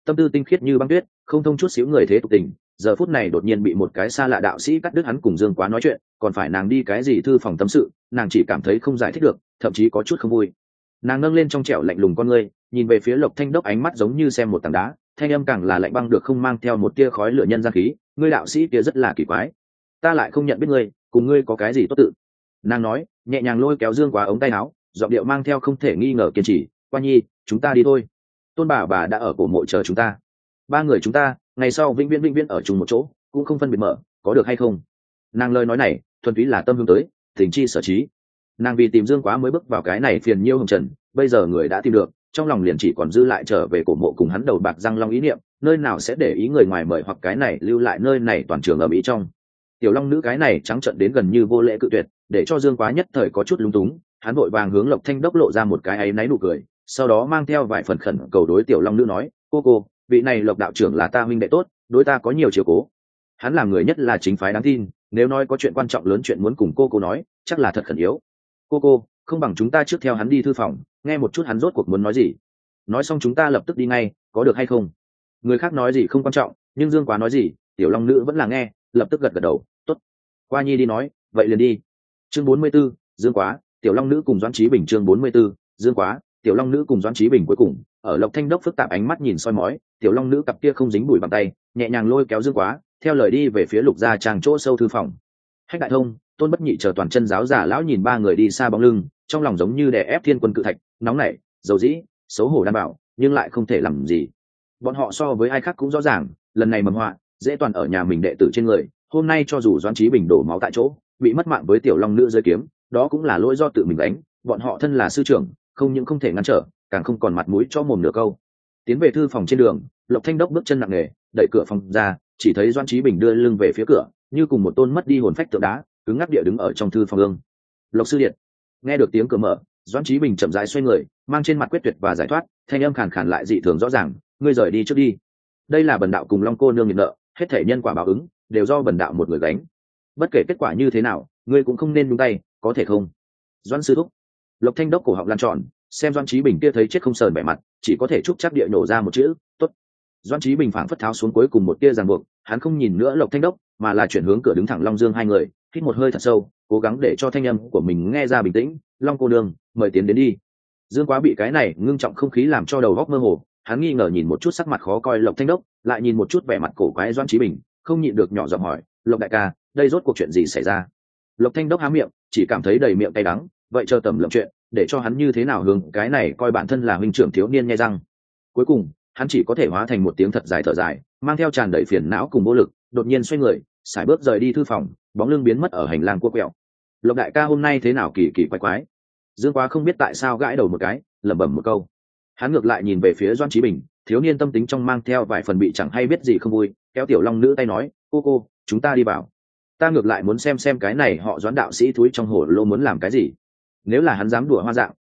S1: tâm tư tinh khiết như băng tuyết, không thông chút xíu người thế tục tình, giờ phút này đột nhiên bị một cái xa lạ đạo sĩ cắt đứt hắn cùng Dương Quá nói chuyện, còn phải nàng đi cái gì thư phòng tâm sự, nàng chỉ cảm thấy không giải thích được, thậm chí có chút không vui. Nàng nâng lên trong trẻo lạnh lùng con ngươi, nhìn về phía Lộc Thanh Đốc, ánh mắt giống như xem một tảng đá, thanh âm càng là lạnh băng được không mang theo một tia khói lửa nhân gian khí. Ngươi đạo sĩ kia rất là kỳ quái, ta lại không nhận biết ngươi, cùng ngươi có cái gì tốt tự. Nàng nói, nhẹ nhàng lôi kéo Dương Quá ống tay áo, giọng điệu mang theo không thể nghi ngờ kiên trì. Qua nhi, chúng ta đi thôi. Tôn bà đã ở cổ mộ chờ chúng ta. Ba người chúng ta ngày sau vĩnh viễn ở chung một chỗ, cũng không phân biệt mở, có được hay không? Nàng lời nói này thuần túy là tâm hướng tới, tình chi sở trí. Nàng vì tìm Dương Quá mới bước vào cái này phiền nhiêu hồng trần, bây giờ người đã tìm được, trong lòng liền chỉ còn dư lại trở về cổ mộ cùng hắn đầu bạc răng long ý niệm, nơi nào sẽ để ý người ngoài mời hoặc cái này lưu lại nơi này toàn trường ở mỹ trong. Tiểu long nữ cái này trắng trợn đến gần như vô lễ cự tuyệt, để cho Dương Quá nhất thời có chút lúng túng, hắn vội vàng hướng Lộc Thanh Đốc lộ ra một cái áy náy nụ cười, sau đó mang theo vài phần khẩn cầu đối tiểu long nữ nói, cô, vị này Lộc đạo trưởng là ta huynh đệ tốt, đối ta có nhiều chiều cố. Hắn là người nhất là chính phái đáng tin, nếu nói có chuyện quan trọng lớn chuyện muốn cùng cô nói, chắc là thật khẩn yếu. Cô, không bằng chúng ta trước theo hắn đi thư phòng, nghe một chút hắn rốt cuộc muốn nói gì. Nói xong chúng ta lập tức đi ngay, có được hay không? Người khác nói gì không quan trọng, nhưng Dương Quá nói gì, tiểu long nữ vẫn là nghe, lập tức gật đầu, tốt. Qua nhi đi nói, vậy liền đi. Chương 44, Dương Quá, tiểu long nữ cùng Doãn Chí Bình. Chương 44, Dương Quá, tiểu long nữ cùng Doãn Chí Bình. Cuối cùng, ở Lộc Thanh Đốc phức tạp ánh mắt nhìn soi mói, tiểu long nữ cặp kia không dính bụi bằng tay, nhẹ nhàng lôi kéo Dương Quá, theo lời đi về phía Lục gia trang chỗ sâu thư phòng. Hách Đại Thông, Tôn Bất Nhị chờ toàn chân giáo giả lão nhìn ba người đi xa bóng lưng, trong lòng giống như đè ép thiên quân cự thạch, nóng nảy, dầu dĩ, xấu hổ đảm bảo, nhưng lại không thể làm gì. Bọn họ so với ai khác cũng rõ ràng, lần này mầm họa dễ toàn ở nhà mình đệ tử trên người. Hôm nay cho dù Doãn Chí Bình đổ máu tại chỗ, bị mất mạng với tiểu long nữ dưới kiếm, đó cũng là lỗi do tự mình đánh. Bọn họ thân là sư trưởng, không những không thể ngăn trở, càng không còn mặt mũi cho mồm nửa câu. Tiến về thư phòng trên đường, Lộc Thanh Đốc bước chân nặng nề, đẩy cửa phòng ra, chỉ thấy Doãn Chí Bình đưa lưng về phía cửa, như cùng một tôn mất đi hồn phách tượng đá, cứng ngắc địa đứng ở trong thư phòng ương. Lộc sư điện. Nghe được tiếng cửa mở, Doãn Chí Bình chậm rãi xoay người, mang trên mặt quyết tuyệt và giải thoát, thanh âm khàn khàn lại dị thường rõ ràng, ngươi rời đi trước đi. Đây là bần đạo cùng Long cô nương nhận nợ, hết thể nhân quả báo ứng đều do bần đạo một người gánh. Bất kể kết quả như thế nào, ngươi cũng không nên nhúng tay, có thể không? Doãn sư thúc. Lộc Thanh Đốc cổ họng lan tròn, xem Doãn Chí Bình kia thấy chết không sờn bẻ mặt, chỉ có thể chúc chắc địa nổ ra một chữ, tốt. Doãn Chí Bình phảng phất tháo xuống cuối cùng một tia ràng buộc, hắn không nhìn nữa Lộc Thanh Đốc, mà là chuyển hướng cửa đứng thẳng Long Dương hai người, hít một hơi thật sâu, cố gắng để cho thanh âm của mình nghe ra bình tĩnh. Long cô nương, mời tiến đến đi. Dương Quá bị cái này ngưng trọng không khí làm cho đầu óc mơ hồ, hắn nghi ngờ nhìn một chút sắc mặt khó coi Lộc Thanh Đốc, lại nhìn một chút vẻ mặt cổ quái Doãn Chí Bình, không nhịn được nhỏ giọng hỏi, Lộc đại ca, đây rốt cuộc chuyện gì xảy ra? Lộc Thanh Đốc há miệng, chỉ cảm thấy đầy miệng cay đắng, vậy chờ tầm lộng chuyện, để cho hắn như thế nào hướng cái này coi bản thân là huynh trưởng thiếu niên nghe răng. Cuối cùng, hắn chỉ có thể hóa thành một tiếng thật dài thở dài, mang theo tràn đầy phiền não cùng vô lực, đột nhiên xoay người, sải bước rời đi thư phòng, bóng lưng biến mất ở hành lang cua quẹo. Lộc đại ca hôm nay thế nào kỳ kỳ quái quái? Dương Quá không biết tại sao gãi đầu một cái, lẩm bẩm một câu. Hắn ngược lại nhìn về phía Doãn Chí Bình, thiếu niên tâm tính trong mang theo vài phần bị chẳng hay biết gì không vui, kéo tiểu long nữ tay nói, cô, chúng ta đi vào. Ta ngược lại muốn xem cái này họ Doãn đạo sĩ thúi trong hồ lô muốn làm cái gì. Nếu là hắn dám đùa hoa dạng,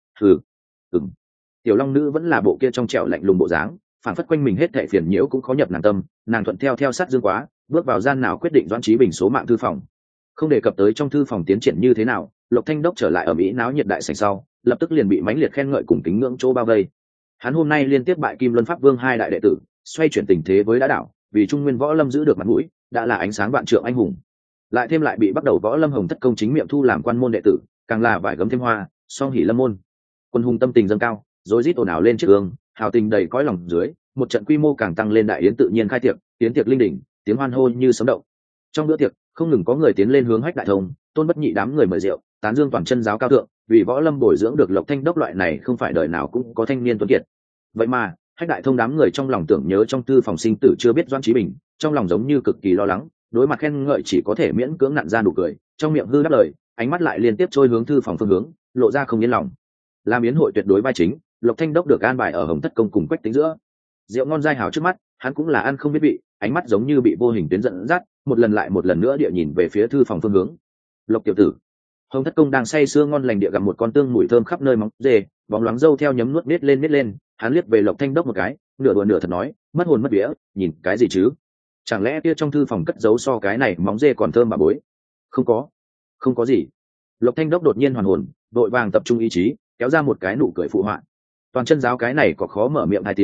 S1: tiểu long nữ vẫn là bộ kia trong trẻo lạnh lùng bộ dáng, phản phất quanh mình hết thệ phiền nhiễu cũng khó nhập nàng tâm, nàng thuận theo sát Dương Quá, bước vào gian nào quyết định Doãn Chí Bình số mạng thư phòng. Không đề cập tới trong thư phòng tiến triển như thế nào, Lộc Thanh Đốc trở lại ở Mỹ náo nhiệt đại sảnh sau, lập tức liền bị mãnh liệt khen ngợi cùng kính ngưỡng chỗ bao vây. Hắn hôm nay liên tiếp bại Kim Luân Pháp Vương hai đại đệ tử, xoay chuyển tình thế với Đã Đảo, vì Trung Nguyên Võ Lâm giữ được mặt mũi, đã là ánh sáng vạn trượng anh hùng. Lại thêm lại bị bắt đầu Võ Lâm Hồng Thất công chính miệng thu làm quan môn đệ tử, càng là vải gấm thêm hoa, song hỉ lâm môn. Quân hùng tâm tình dâng cao, rối rít ồn ào lên trước gương, hào tình đầy cõi lòng dưới, một trận quy mô càng tăng lên đại yến tự nhiên khai tiệc, tiến tiệc linh đỉnh, tiếng hoan hô như sấm động. Trong bữa tiệc, không ngừng có người tiến lên hướng Hách Đại Thông, Tôn Bất Nhị đám người mời rượu, tán dương toàn chân giáo cao thượng, vì Võ Lâm bồi dưỡng được Lộc Thanh Đốc loại này không phải đời nào cũng có thanh niên tuấn kiệt. Vậy mà, Hách Đại Thông đám người trong lòng tưởng nhớ trong thư phòng sinh tử chưa biết Doãn Chí Bình, trong lòng giống như cực kỳ lo lắng, đối mặt khen ngợi chỉ có thể miễn cưỡng nặn ra nụ cười, trong miệng hư đáp lời, ánh mắt lại liên tiếp trôi hướng thư phòng phương hướng, lộ ra không yên lòng. Làm yến hội tuyệt đối vai chính, Lộc Thanh Đốc được an bài ở Hồng Thất công cùng Quách Tính giữa. Rượu ngon dai hảo trước mắt, hắn cũng là ăn không biết vị, ánh mắt giống như bị vô hình tuyến dẫn dắt, một lần lại một lần nữa địa nhìn về phía thư phòng phương hướng. Lộc tiểu tử. Hồng Thất công đang say sưa ngon lành địa gặp một con tương mùi thơm khắp nơi móng dê, bóng loáng râu theo nhấm nuốt nết lên, hắn liếc về Lộc Thanh Đốc một cái, nửa đùa nửa thật nói, mất hồn mất vía, nhìn cái gì chứ? Chẳng lẽ kia trong thư phòng cất giấu so cái này móng dê còn thơm bà bối? Không có gì. Lộc Thanh Đốc đột nhiên hoàn hồn, đội vàng tập trung ý chí, kéo ra một cái nụ cười phụ họa. Toàn chân giáo cái này có khó mở miệng hai tiếng,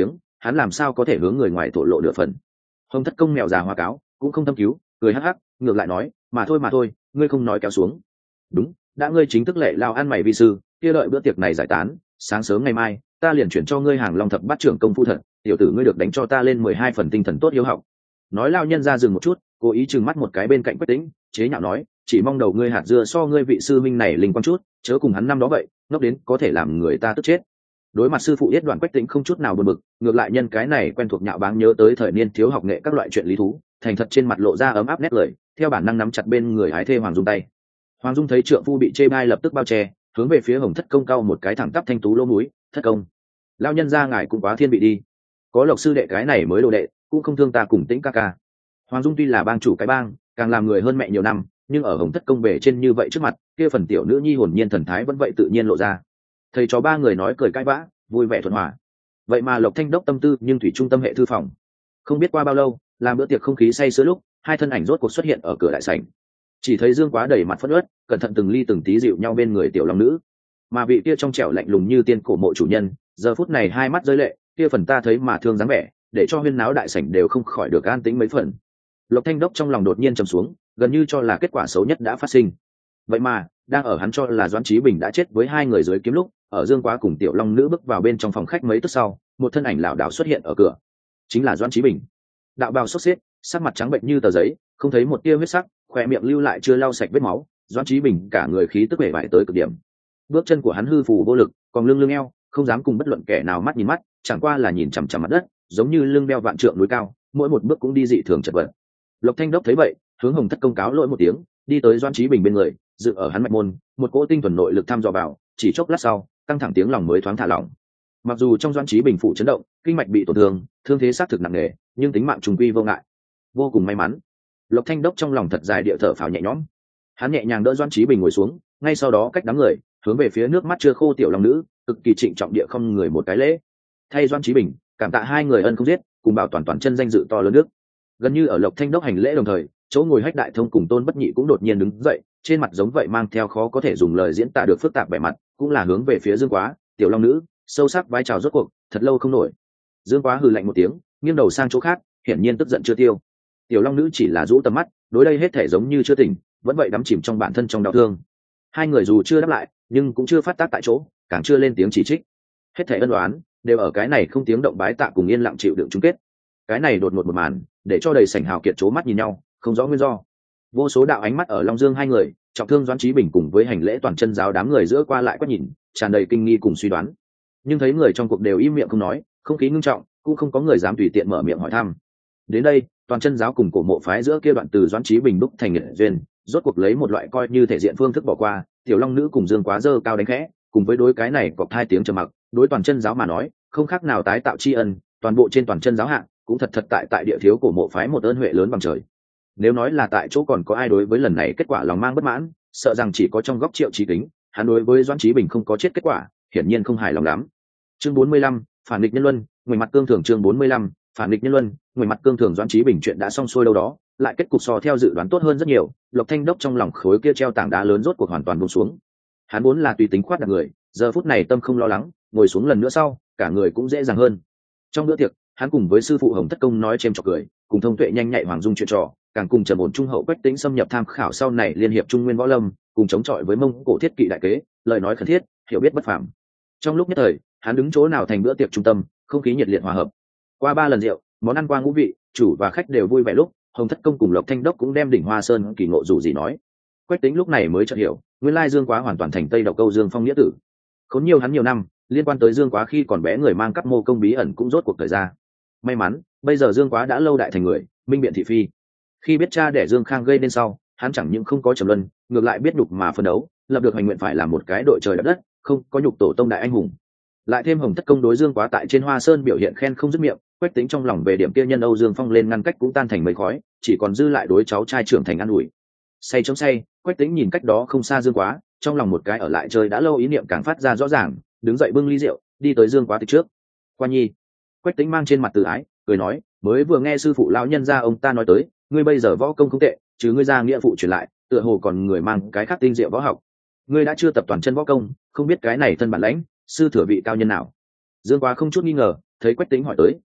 S1: hắn làm sao có thể hướng người ngoài thổ lộ nửa phần. Hồng Thất Công mèo già hoa cáo cũng không thâm cứu, cười hắc hắc, ngược lại nói, mà thôi, ngươi không nói kéo xuống. Đúng, đã ngươi chính thức lệ lao ăn mày vi sư, kia đợi bữa tiệc này giải tán, sáng sớm ngày mai ta liền chuyển cho ngươi hàng long thập bát trưởng công phu thật, tiểu tử ngươi được đánh cho ta lên 12 phần tinh thần tốt hiếu học. Nói lao nhân ra dừng một chút, cố ý trừng mắt một cái bên cạnh Quách Tĩnh, chế nhạo nói, chỉ mong đầu ngươi hạt dưa so ngươi vị sư minh này linh quang chút, chớ cùng hắn năm đó vậy, ngốc đến có thể làm người ta tức chết. Đối mặt sư phụ yết đoạn, Quách Tĩnh không chút nào buồn bực, ngược lại nhân cái này quen thuộc nhạo báng nhớ tới thời niên thiếu học nghệ các loại chuyện lý thú, thành thật trên mặt lộ ra ấm áp nét lời, theo bản năng nắm chặt bên người hái thê Hoàng Dung tay. Hoàng Dung thấy trượng phu bị chê bai lập tức bao che, hướng về phía Hồng Thất Công cao một cái thẳng tắp thanh tú lỗ mũi, thất công, lao nhân ra ngài cũng quá thiên vị đi, có Lộc sư đệ cái này mới đồ đệ, cũng không thương ta cùng Tĩnh ca ca. Hoàng Dung tuy là bang chủ cái bang, càng làm người hơn mẹ nhiều năm, nhưng ở Hồng Thất Công bề trên như vậy trước mặt, kia phần tiểu nữ nhi hồn nhiên thần thái vẫn vậy tự nhiên lộ ra. Thầy trò ba người nói cười cãi vã, vui vẻ thuận hòa. Vậy mà Lộc Thanh Đốc tâm tư nhưng thủy trung tâm hệ thư phòng. Không biết qua bao lâu, làm bữa tiệc không khí say sưa lúc, hai thân ảnh rốt cuộc xuất hiện ở cửa đại sảnh. Chỉ thấy Dương Quá đầy mặt phẫn uất, cẩn thận từng ly từng tí dịu nhau bên người tiểu long nữ, mà vị kia trong trẻo lạnh lùng như tiên cổ mộ chủ nhân, giờ phút này hai mắt rơi lệ, kia phần ta thấy mà thương dáng vẻ, để cho huyên náo đại sảnh đều không khỏi được an tĩnh mấy phần. Lộc Thanh Đốc trong lòng đột nhiên trầm xuống, gần như cho là kết quả xấu nhất đã phát sinh. Vậy mà đang ở hắn cho là Doãn Chí Bình đã chết với hai người dưới kiếm lúc, ở Dương Quá cùng tiểu long nữ bước vào bên trong phòng khách mấy tức sau, một thân ảnh lảo đảo xuất hiện ở cửa, chính là Doãn Chí Bình. Đạo bào xốc xếp, sắc mặt trắng bệnh như tờ giấy, không thấy một tia huyết sắc, khỏe miệng lưu lại chưa lau sạch vết máu. Doãn Chí Bình cả người khí tức bể bại tới cực điểm, bước chân của hắn hư phù vô lực, còn lưng eo, không dám cùng bất luận kẻ nào mắt nhìn mắt, chẳng qua là nhìn chằm chằm mặt đất, giống như lưng đeo vạn trượng núi cao, mỗi một bước cũng đi dị thường chật vật. Lộc Thanh Đốc thấy vậy, hướng Hồng Thất Công cáo lỗi một tiếng, đi tới Doãn Chí Bình bên người, dựng ở hắn mạch môn, một cỗ tinh thuần nội lực thăm dò vào, chỉ chốc lát sau, căng thẳng tiếng lòng mới thoáng thả lỏng. Mặc dù trong Doãn Chí Bình phụ chấn động, kinh mạch bị tổn thương, thương thế xác thực nặng nề, nhưng tính mạng trùng quy vô ngại, vô cùng may mắn. Lộc Thanh Đốc trong lòng thật dài địa thở phào nhẹ nhõm. Hắn nhẹ nhàng đỡ Doãn Chí Bình ngồi xuống, ngay sau đó cách đám người, hướng về phía nước mắt chưa khô tiểu long nữ, cực kỳ trịnh trọng địa không người một cái lễ. Thay Doãn Chí Bình, cảm tạ hai người ân không giết, cùng bảo toàn chân danh dự to lớn nước. Gần như ở Lộc Thanh Đốc hành lễ đồng thời, chỗ ngồi Hách Đại Thông cùng Tôn Bất Nhị cũng đột nhiên đứng dậy, trên mặt giống vậy mang theo khó có thể dùng lời diễn tả được phức tạp vẻ mặt, cũng là hướng về phía Dương Quá, tiểu long nữ, sâu sắc vái chào rốt cuộc, thật lâu không nổi. Dương Quá hừ lạnh một tiếng, nghiêng đầu sang chỗ khác, hiển nhiên tức giận chưa tiêu. Tiểu long nữ chỉ là rũ tầm mắt, đối đây hết thể giống như chưa tỉnh, vẫn vậy đắm chìm trong bản thân trong đau thương. Hai người dù chưa đáp lại, nhưng cũng chưa phát tác tại chỗ, càng chưa lên tiếng chỉ trích. Hết thể ân oán đều ở cái này không tiếng động bái tạ cùng yên lặng chịu đựng chung kết. Cái này đột ngột một màn, để cho đầy sảnh hào kiệt chố mắt nhìn nhau, không rõ nguyên do. Vô số đạo ánh mắt ở Long Dương hai người, trọng thương Doãn Chí Bình cùng với hành lễ toàn chân giáo đám người giữa qua lại quét nhìn, tràn đầy kinh nghi cùng suy đoán. Nhưng thấy người trong cuộc đều im miệng không nói, không khí ngưng trọng, cũng không có người dám tùy tiện mở miệng hỏi thăm. Đến đây, toàn chân giáo cùng cổ mộ phái giữa kia đoạn từ Doãn Chí Bình đúc thành nghiệt duyên, rốt cuộc lấy một loại coi như thể diện phương thức bỏ qua, tiểu long nữ cùng Dương Quá dơ cao đánh khẽ, cùng với đối cái này cọp hai tiếng trầm mặc, đối toàn chân giáo mà nói, không khác nào tái tạo tri ân, toàn bộ trên toàn chân giáo hạng, cũng thật tại địa thiếu cổ mộ phái một ơn huệ lớn bằng trời. Nếu nói là tại chỗ còn có ai đối với lần này kết quả lòng mang bất mãn, sợ rằng chỉ có trong góc Triệu Chí Kính, hắn đối với Doãn Chí Bình không có chết kết quả, hiển nhiên không hài lòng lắm. Chương 45, phản nghịch nhân luân, ngoài mặt cương thường chương 45, phản nghịch nhân luân, ngoài mặt cương thường Doãn Chí Bình chuyện đã xong xuôi đâu đó, lại kết cục so theo dự đoán tốt hơn rất nhiều, Lộc Thanh Đốc trong lòng khối kia treo tảng đá lớn rốt cuộc hoàn toàn buông xuống. Hắn vốn là tùy tính khoát đặt người, giờ phút này tâm không lo lắng, ngồi xuống lần nữa sau, cả người cũng dễ dàng hơn. Trong bữa tiệc, hắn cùng với sư phụ Hồng Thất Công nói chêm chọc cười, cùng thông tuệ nhanh nhạy Hoàng Dung chuyện trò, càng cùng trầm ổn trung hậu Quách Tĩnh xâm nhập tham khảo sau này liên hiệp trung nguyên võ lâm, cùng chống chọi với Mông Cổ thiết kỵ đại kế, lời nói khẩn thiết, hiểu biết bất phàm. Trong lúc nhất thời, hắn đứng chỗ nào thành bữa tiệc trung tâm, không khí nhiệt liệt hòa hợp. Qua 3 lần rượu, món ăn qua ngũ vị, chủ và khách đều vui vẻ lúc, Hồng Thất Công cùng Lộc Thanh Đốc cũng đem đỉnh Hoa Sơn kỳ ngộ dù gì nói. Quách Tĩnh lúc này mới chợt hiểu, nguyên lai Dương Quá hoàn toàn thành Tây Độc Câu Dương Phong nghĩa tử. Khốn nhiều hắn nhiều năm, liên quan tới Dương Quá khi còn bé người mang cắp mô công bí ẩn cũng rốt cuộc thời ra. May mắn, bây giờ Dương Quá đã lâu đại thành người, minh biện thị phi. Khi biết cha đẻ Dương Khang gây nên sau, hắn chẳng những không có trầm luân, ngược lại biết nhục mà phân đấu, lập được hành nguyện phải làm một cái đội trời đập đất, không có nhục tổ tông đại anh hùng. Lại thêm Hồng Thất Công đối Dương Quá tại trên Hoa Sơn biểu hiện khen không dứt miệng, Quách Tĩnh trong lòng về điểm kia nhân Âu Dương Phong lên ngăn cách cũng tan thành mây khói, chỉ còn dư lại đối cháu trai trưởng thành ăn ủi. Say chống say, Quách Tĩnh nhìn cách đó không xa Dương Quá, trong lòng một cái ở lại chơi đã lâu ý niệm càng phát ra rõ ràng, đứng dậy bưng ly rượu, đi tới Dương Quá tịch trước. Quan nhi. Quách Tĩnh mang trên mặt từ ái, cười nói, mới vừa nghe sư phụ lão nhân gia ông ta nói tới, ngươi bây giờ võ công không tệ, chứ ngươi ra nghĩa phụ truyền lại, tựa hồ còn người mang cái khác tinh diệu võ học. Ngươi đã chưa tập toàn chân võ công, không biết cái này thân bản lãnh, sư thừa vị cao nhân nào? Dương Quá không chút nghi ngờ, thấy Quách Tĩnh hỏi tới,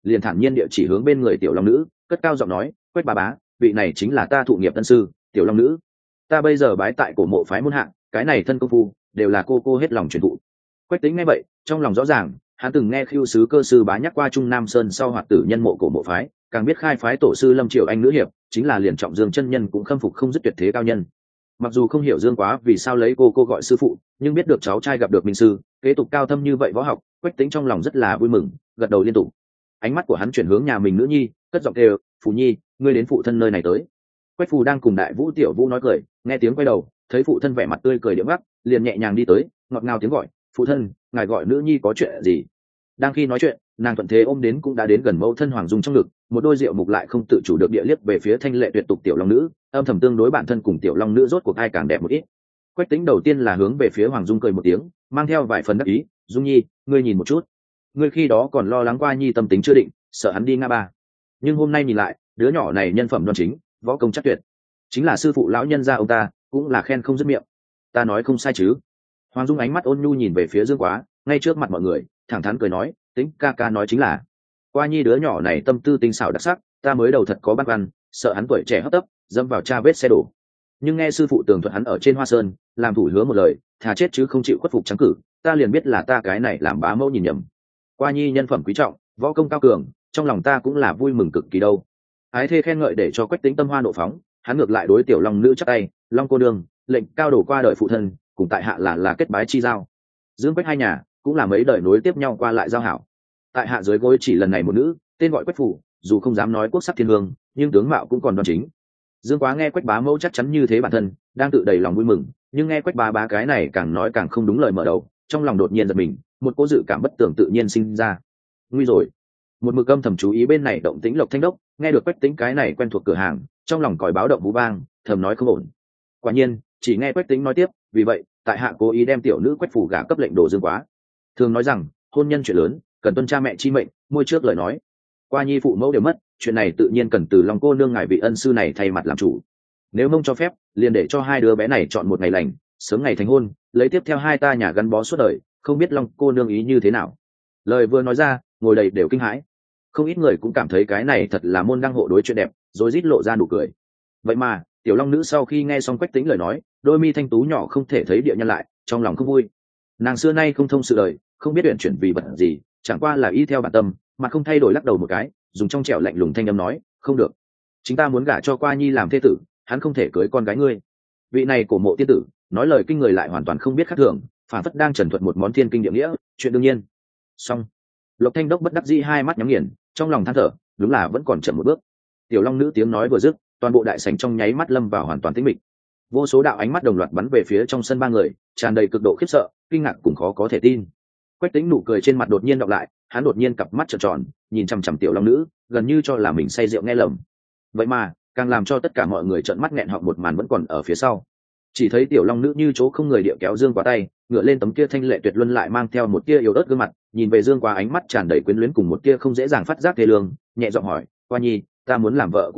S1: liền thản nhiên địa chỉ hướng bên người tiểu long nữ, cất cao giọng nói, Quách bá, vị này chính là ta thụ nghiệp tân sư, tiểu long nữ. Ta bây giờ bái tại cổ mộ phái môn hạ, cái này thân công phu đều là cô hết lòng truyền thụ. Quách Tĩnh nghe vậy, trong lòng rõ ràng, hắn từng nghe Khưu sứ cơ sư bá nhắc qua Trung Nam Sơn sau hoạt tử nhân mộ cổ mộ phái, càng biết khai phái tổ sư Lâm Triều Anh nữ hiệp, chính là liền trọng Dương chân nhân cũng khâm phục không dứt tuyệt thế cao nhân. Mặc dù không hiểu Dương Quá vì sao lấy cô gọi sư phụ, nhưng biết được cháu trai gặp được minh sư, kế tục cao thâm như vậy võ học, Quách Tĩnh trong lòng rất là vui mừng, gật đầu liên tục. Ánh mắt của hắn chuyển hướng nhà mình nữ nhi, cất giọng kêu, "Phù Nhi, ngươi đến phụ thân nơi này tới." Quách Phù đang cùng Đại Vũ Tiểu Vũ nói cười, nghe tiếng quay đầu, thấy phụ thân vẻ mặt tươi cười điệu ngắc, liền nhẹ nhàng đi tới, ngọt ngào tiếng gọi, "Phụ thân, ngài gọi nữ nhi có chuyện gì?" Đang khi nói chuyện, nàng thuận thế ôm đến cũng đã đến gần mẫu thân Hoàng Dung trong ngực, một đôi rượu mục lại không tự chủ được địa liếc về phía thanh lệ tuyệt tục tiểu long nữ, âm thầm tương đối bản thân cùng tiểu long nữ rốt cuộc ai càng đẹp một ít. Quách Tĩnh đầu tiên là hướng về phía Hoàng Dung cười một tiếng, mang theo vài phần đắc ý, "Dung Nhi, ngươi nhìn một chút, ngươi khi đó còn lo lắng qua Nhi tâm tính chưa định, sợ hắn đi ngã ba, nhưng hôm nay nhìn lại, đứa nhỏ này nhân phẩm đoan chính, võ công chắc tuyệt, chính là sư phụ lão nhân gia ông ta, cũng là khen không dứt miệng. Ta nói không sai chứ?" Hoàng Dung ánh mắt ôn nhu nhìn về phía Dương Quá, ngay trước mặt mọi người, thẳng thắn cười nói, "Tĩnh ca ca nói chính là, qua Nhi đứa nhỏ này tâm tư tinh xảo đặc sắc, ta mới đầu thật có băn khoăn, sợ hắn tuổi trẻ hấp tấp, dẫm vào cha vết xe đổ. Nhưng nghe sư phụ tường thuật hắn ở trên Hoa Sơn, làm thủ hứa một lời, thà chết chứ không chịu khuất phục trắng cử, ta liền biết là ta cái này làm bá mẫu nhìn nhầm. Qua Nhi nhân phẩm quý trọng, võ công cao cường, trong lòng ta cũng là vui mừng cực kỳ đâu." Ái thê khen ngợi để cho Quách Tĩnh tâm hoa nộ phóng, hắn ngược lại đối tiểu long nữ chắc tay, "Long cô đương, lệnh cao đổ qua đời phụ thân, cùng tại hạ là kết bái chi giao." Dương Quách hai nhà cũng là mấy đời nối tiếp nhau qua lại giao hảo. Tại hạ dưới gối chỉ lần này một nữ, tên gọi Quách Phủ, dù không dám nói quốc sắc thiên hương, nhưng tướng mạo cũng còn đoan chính. Dương Quá nghe Quách bá mẫu chắc chắn như thế bản thân, đang tự đầy lòng vui mừng, nhưng nghe Quách bá cái này càng nói càng không đúng lời mở đầu, trong lòng đột nhiên giật mình, một cố dự cảm bất tưởng tự nhiên sinh ra. Nguy rồi! Một mực âm thầm chú ý bên này động tĩnh Lộc Thanh Đốc, nghe được Quách Tĩnh cái này quen thuộc cửa hàng, trong lòng còi báo động vũ vang, thầm nói không ổn. Quả nhiên, chỉ nghe Quách Tĩnh nói tiếp, "Vì vậy, tại hạ cố ý đem tiểu nữ Quách Phủ gả cấp lệnh đồ Dương Quá. Thường nói rằng, hôn nhân chuyện lớn, cần tuân cha mẹ chi mệnh, môi trước lời nói. Qua Nhi phụ mẫu đều mất, chuyện này tự nhiên cần từ Long cô nương ngài vị ân sư này thay mặt làm chủ. Nếu mông cho phép, liền để cho hai đứa bé này chọn một ngày lành, sớm ngày thành hôn, lấy tiếp theo hai ta nhà gắn bó suốt đời, không biết Long cô nương ý như thế nào." Lời vừa nói ra, ngồi đầy đều kinh hãi. Không ít người cũng cảm thấy cái này thật là môn đăng hộ đối chuyện đẹp, rồi rít lộ ra nụ cười. Vậy mà, tiểu long nữ sau khi nghe xong Quách Tĩnh lời nói, đôi mi thanh tú nhỏ không thể thấy địa nhân lại, trong lòng không vui. Nàng xưa nay không thông sự đời, không biết luyện chuyển vì vật gì, chẳng qua là y theo bản tâm, mà không thay đổi lắc đầu một cái, dùng trong trẻo lạnh lùng thanh âm nói, "Không được, chúng ta muốn gả cho Qua Nhi làm thê tử, hắn không thể cưới con gái ngươi." Vị này của mộ tiên tử nói lời kinh người lại hoàn toàn không biết khác thường, phản phất đang trần thuật một món thiên kinh địa nghĩa, chuyện đương nhiên. Xong, Lộc Thanh Đốc bất đắc dĩ hai mắt nhắm nghiền, trong lòng than thở, đúng là vẫn còn chậm một bước. Tiểu long nữ tiếng nói vừa dứt, toàn bộ đại sảnh trong nháy mắt lâm vào hoàn toàn tĩnh mịch. Vô số đạo ánh mắt đồng loạt bắn về phía trong sân ba người, tràn đầy cực độ khiếp sợ, kinh ngạc cùng khó có thể tin. Quách Tĩnh nụ cười trên mặt đột nhiên đọc lại, hắn đột nhiên cặp mắt trợn tròn, nhìn chằm chằm tiểu long nữ, gần như cho là mình say rượu nghe lầm. Vậy mà, càng làm cho tất cả mọi người trợn mắt nghẹn họng một màn vẫn còn ở phía sau. Chỉ thấy tiểu long nữ như chỗ không người địa kéo Dương Quá tay, ngựa lên tấm kia thanh lệ tuyệt luân lại mang theo một tia yếu ớt gương mặt, nhìn về Dương Quá ánh mắt tràn đầy quyến luyến cùng một tia không dễ dàng phát giác thê lương, nhẹ giọng hỏi, "Qua Nhi, ta muốn làm vợ của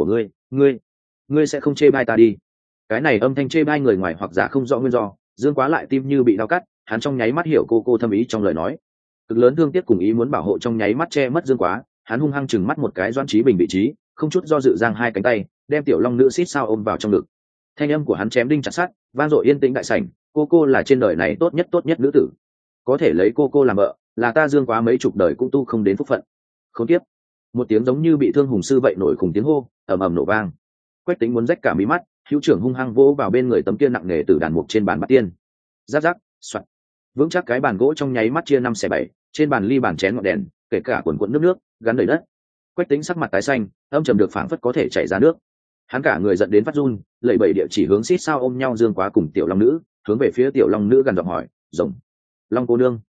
S1: ngươi sẽ không chê bai ta đi?" Cái này âm thanh chê bai người ngoài hoặc giả không rõ nguyên do, Dương Quá lại tim như bị đau cắt, hắn trong nháy mắt hiểu cô thâm ý trong lời nói. Cực lớn thương tiếc cùng ý muốn bảo hộ trong nháy mắt che mất Dương Quá, hắn hung hăng chừng mắt một cái Doãn Chí Bình vị trí, không chút do dự giang hai cánh tay, đem tiểu long nữ xít sao ôm vào trong ngực. Thanh âm của hắn chém đinh chặt sắt, vang dội yên tĩnh đại sảnh, cô là trên đời này tốt nhất nữ tử, có thể lấy cô làm vợ, là ta Dương Quá mấy chục đời cũng tu không đến phúc phận. Khốn kiếp! Một tiếng giống như bị thương hùng sư vậy nổi khủng tiếng hô, ầm ầm nổ vang. Quách Tĩnh muốn rách cả mí mắt, hữu trưởng hung hăng vỗ vào bên người tấm kia nặng nề từ đàn mục trên bàn bát tiên. Rắc rắc, soạt. Vững chắc cái bàn gỗ trong nháy mắt chia 5/7, trên bàn ly bàn chén ngọn đèn, kể cả cuộn cuộn nước gắn đầy đất. Quách Tĩnh sắc mặt tái xanh, âm trầm được phảng phất có thể chảy ra nước. Hắn cả người giận đến phát run, lẩy bẩy địa chỉ hướng xít sao ôm nhau Dương Quá cùng tiểu long nữ, hướng về phía tiểu long nữ gần giọng hỏi, "Rồng, Long cô nương,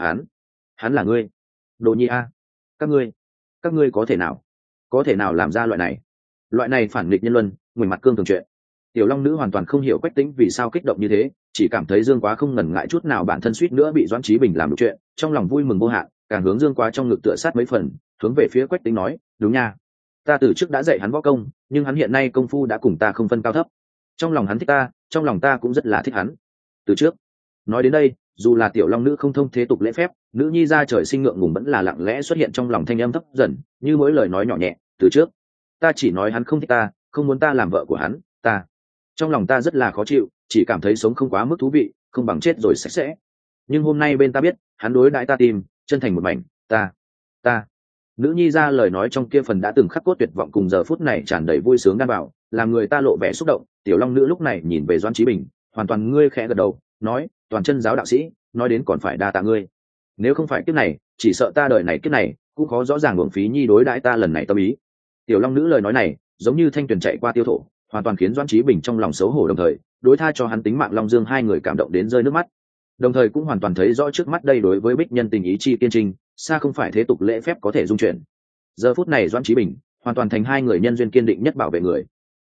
S1: hắn là ngươi? Đồ Nhi a, các ngươi có thể nào làm ra loại này phản nghịch nhân luân, nguyền mặt cương thường chuyện?" Tiểu long nữ hoàn toàn không hiểu Quách Tĩnh vì sao kích động như thế, chỉ cảm thấy Dương Quá không ngần ngại chút nào bản thân suýt nữa bị Doãn Chí Bình làm được chuyện, trong lòng vui mừng vô hạn, càng hướng Dương Quá trong ngực tựa sát mấy phần, hướng về phía Quách Tĩnh nói, "Đúng nha, ta từ trước đã dạy hắn võ công, nhưng hắn hiện nay công phu đã cùng ta không phân cao thấp. Trong lòng hắn thích ta, trong lòng ta cũng rất là thích hắn." Từ trước. Nói đến đây, dù là tiểu long nữ không thông thế tục lễ phép, nữ nhi ra trời sinh ngượng ngùng vẫn là lặng lẽ xuất hiện trong lòng thanh âm thấp dần, như mỗi lời nói nhỏ nhẹ. Từ trước ta chỉ nói hắn không thích ta, không muốn ta làm vợ của hắn, ta trong lòng ta rất là khó chịu, chỉ cảm thấy sống không quá mức thú vị, không bằng chết rồi sạch sẽ. Nhưng hôm nay bên ta biết hắn đối đãi ta tìm chân thành một mảnh. Ta nữ nhi ra lời nói trong kia phần đã từng khắc cốt tuyệt vọng cùng giờ phút này tràn đầy vui sướng đan bảo, làm người ta lộ vẻ xúc động. Tiểu long nữ lúc này nhìn về Doãn Chí Bình, hoàn toàn ngươi khẽ gật đầu nói, toàn chân giáo đạo sĩ, nói đến còn phải đa tạ ngươi, nếu không phải kiếp này chỉ sợ ta đời này kiếp này cũng khó rõ ràng uổng phí nhi đối đãi ta lần này tâm ý. Tiểu long nữ lời nói này giống như thanh tuyền chạy qua tiêu thổ, hoàn toàn khiến Doãn Chí Bình trong lòng xấu hổ, đồng thời đối tha cho hắn tính mạng Long Dương hai người cảm động đến rơi nước mắt, đồng thời cũng hoàn toàn thấy rõ trước mắt đây đối với bích nhân tình ý chi kiên trinh xa không phải thế tục lễ phép có thể dung chuyển. Giờ phút này Doãn Chí Bình hoàn toàn thành hai người nhân duyên kiên định nhất bảo vệ người.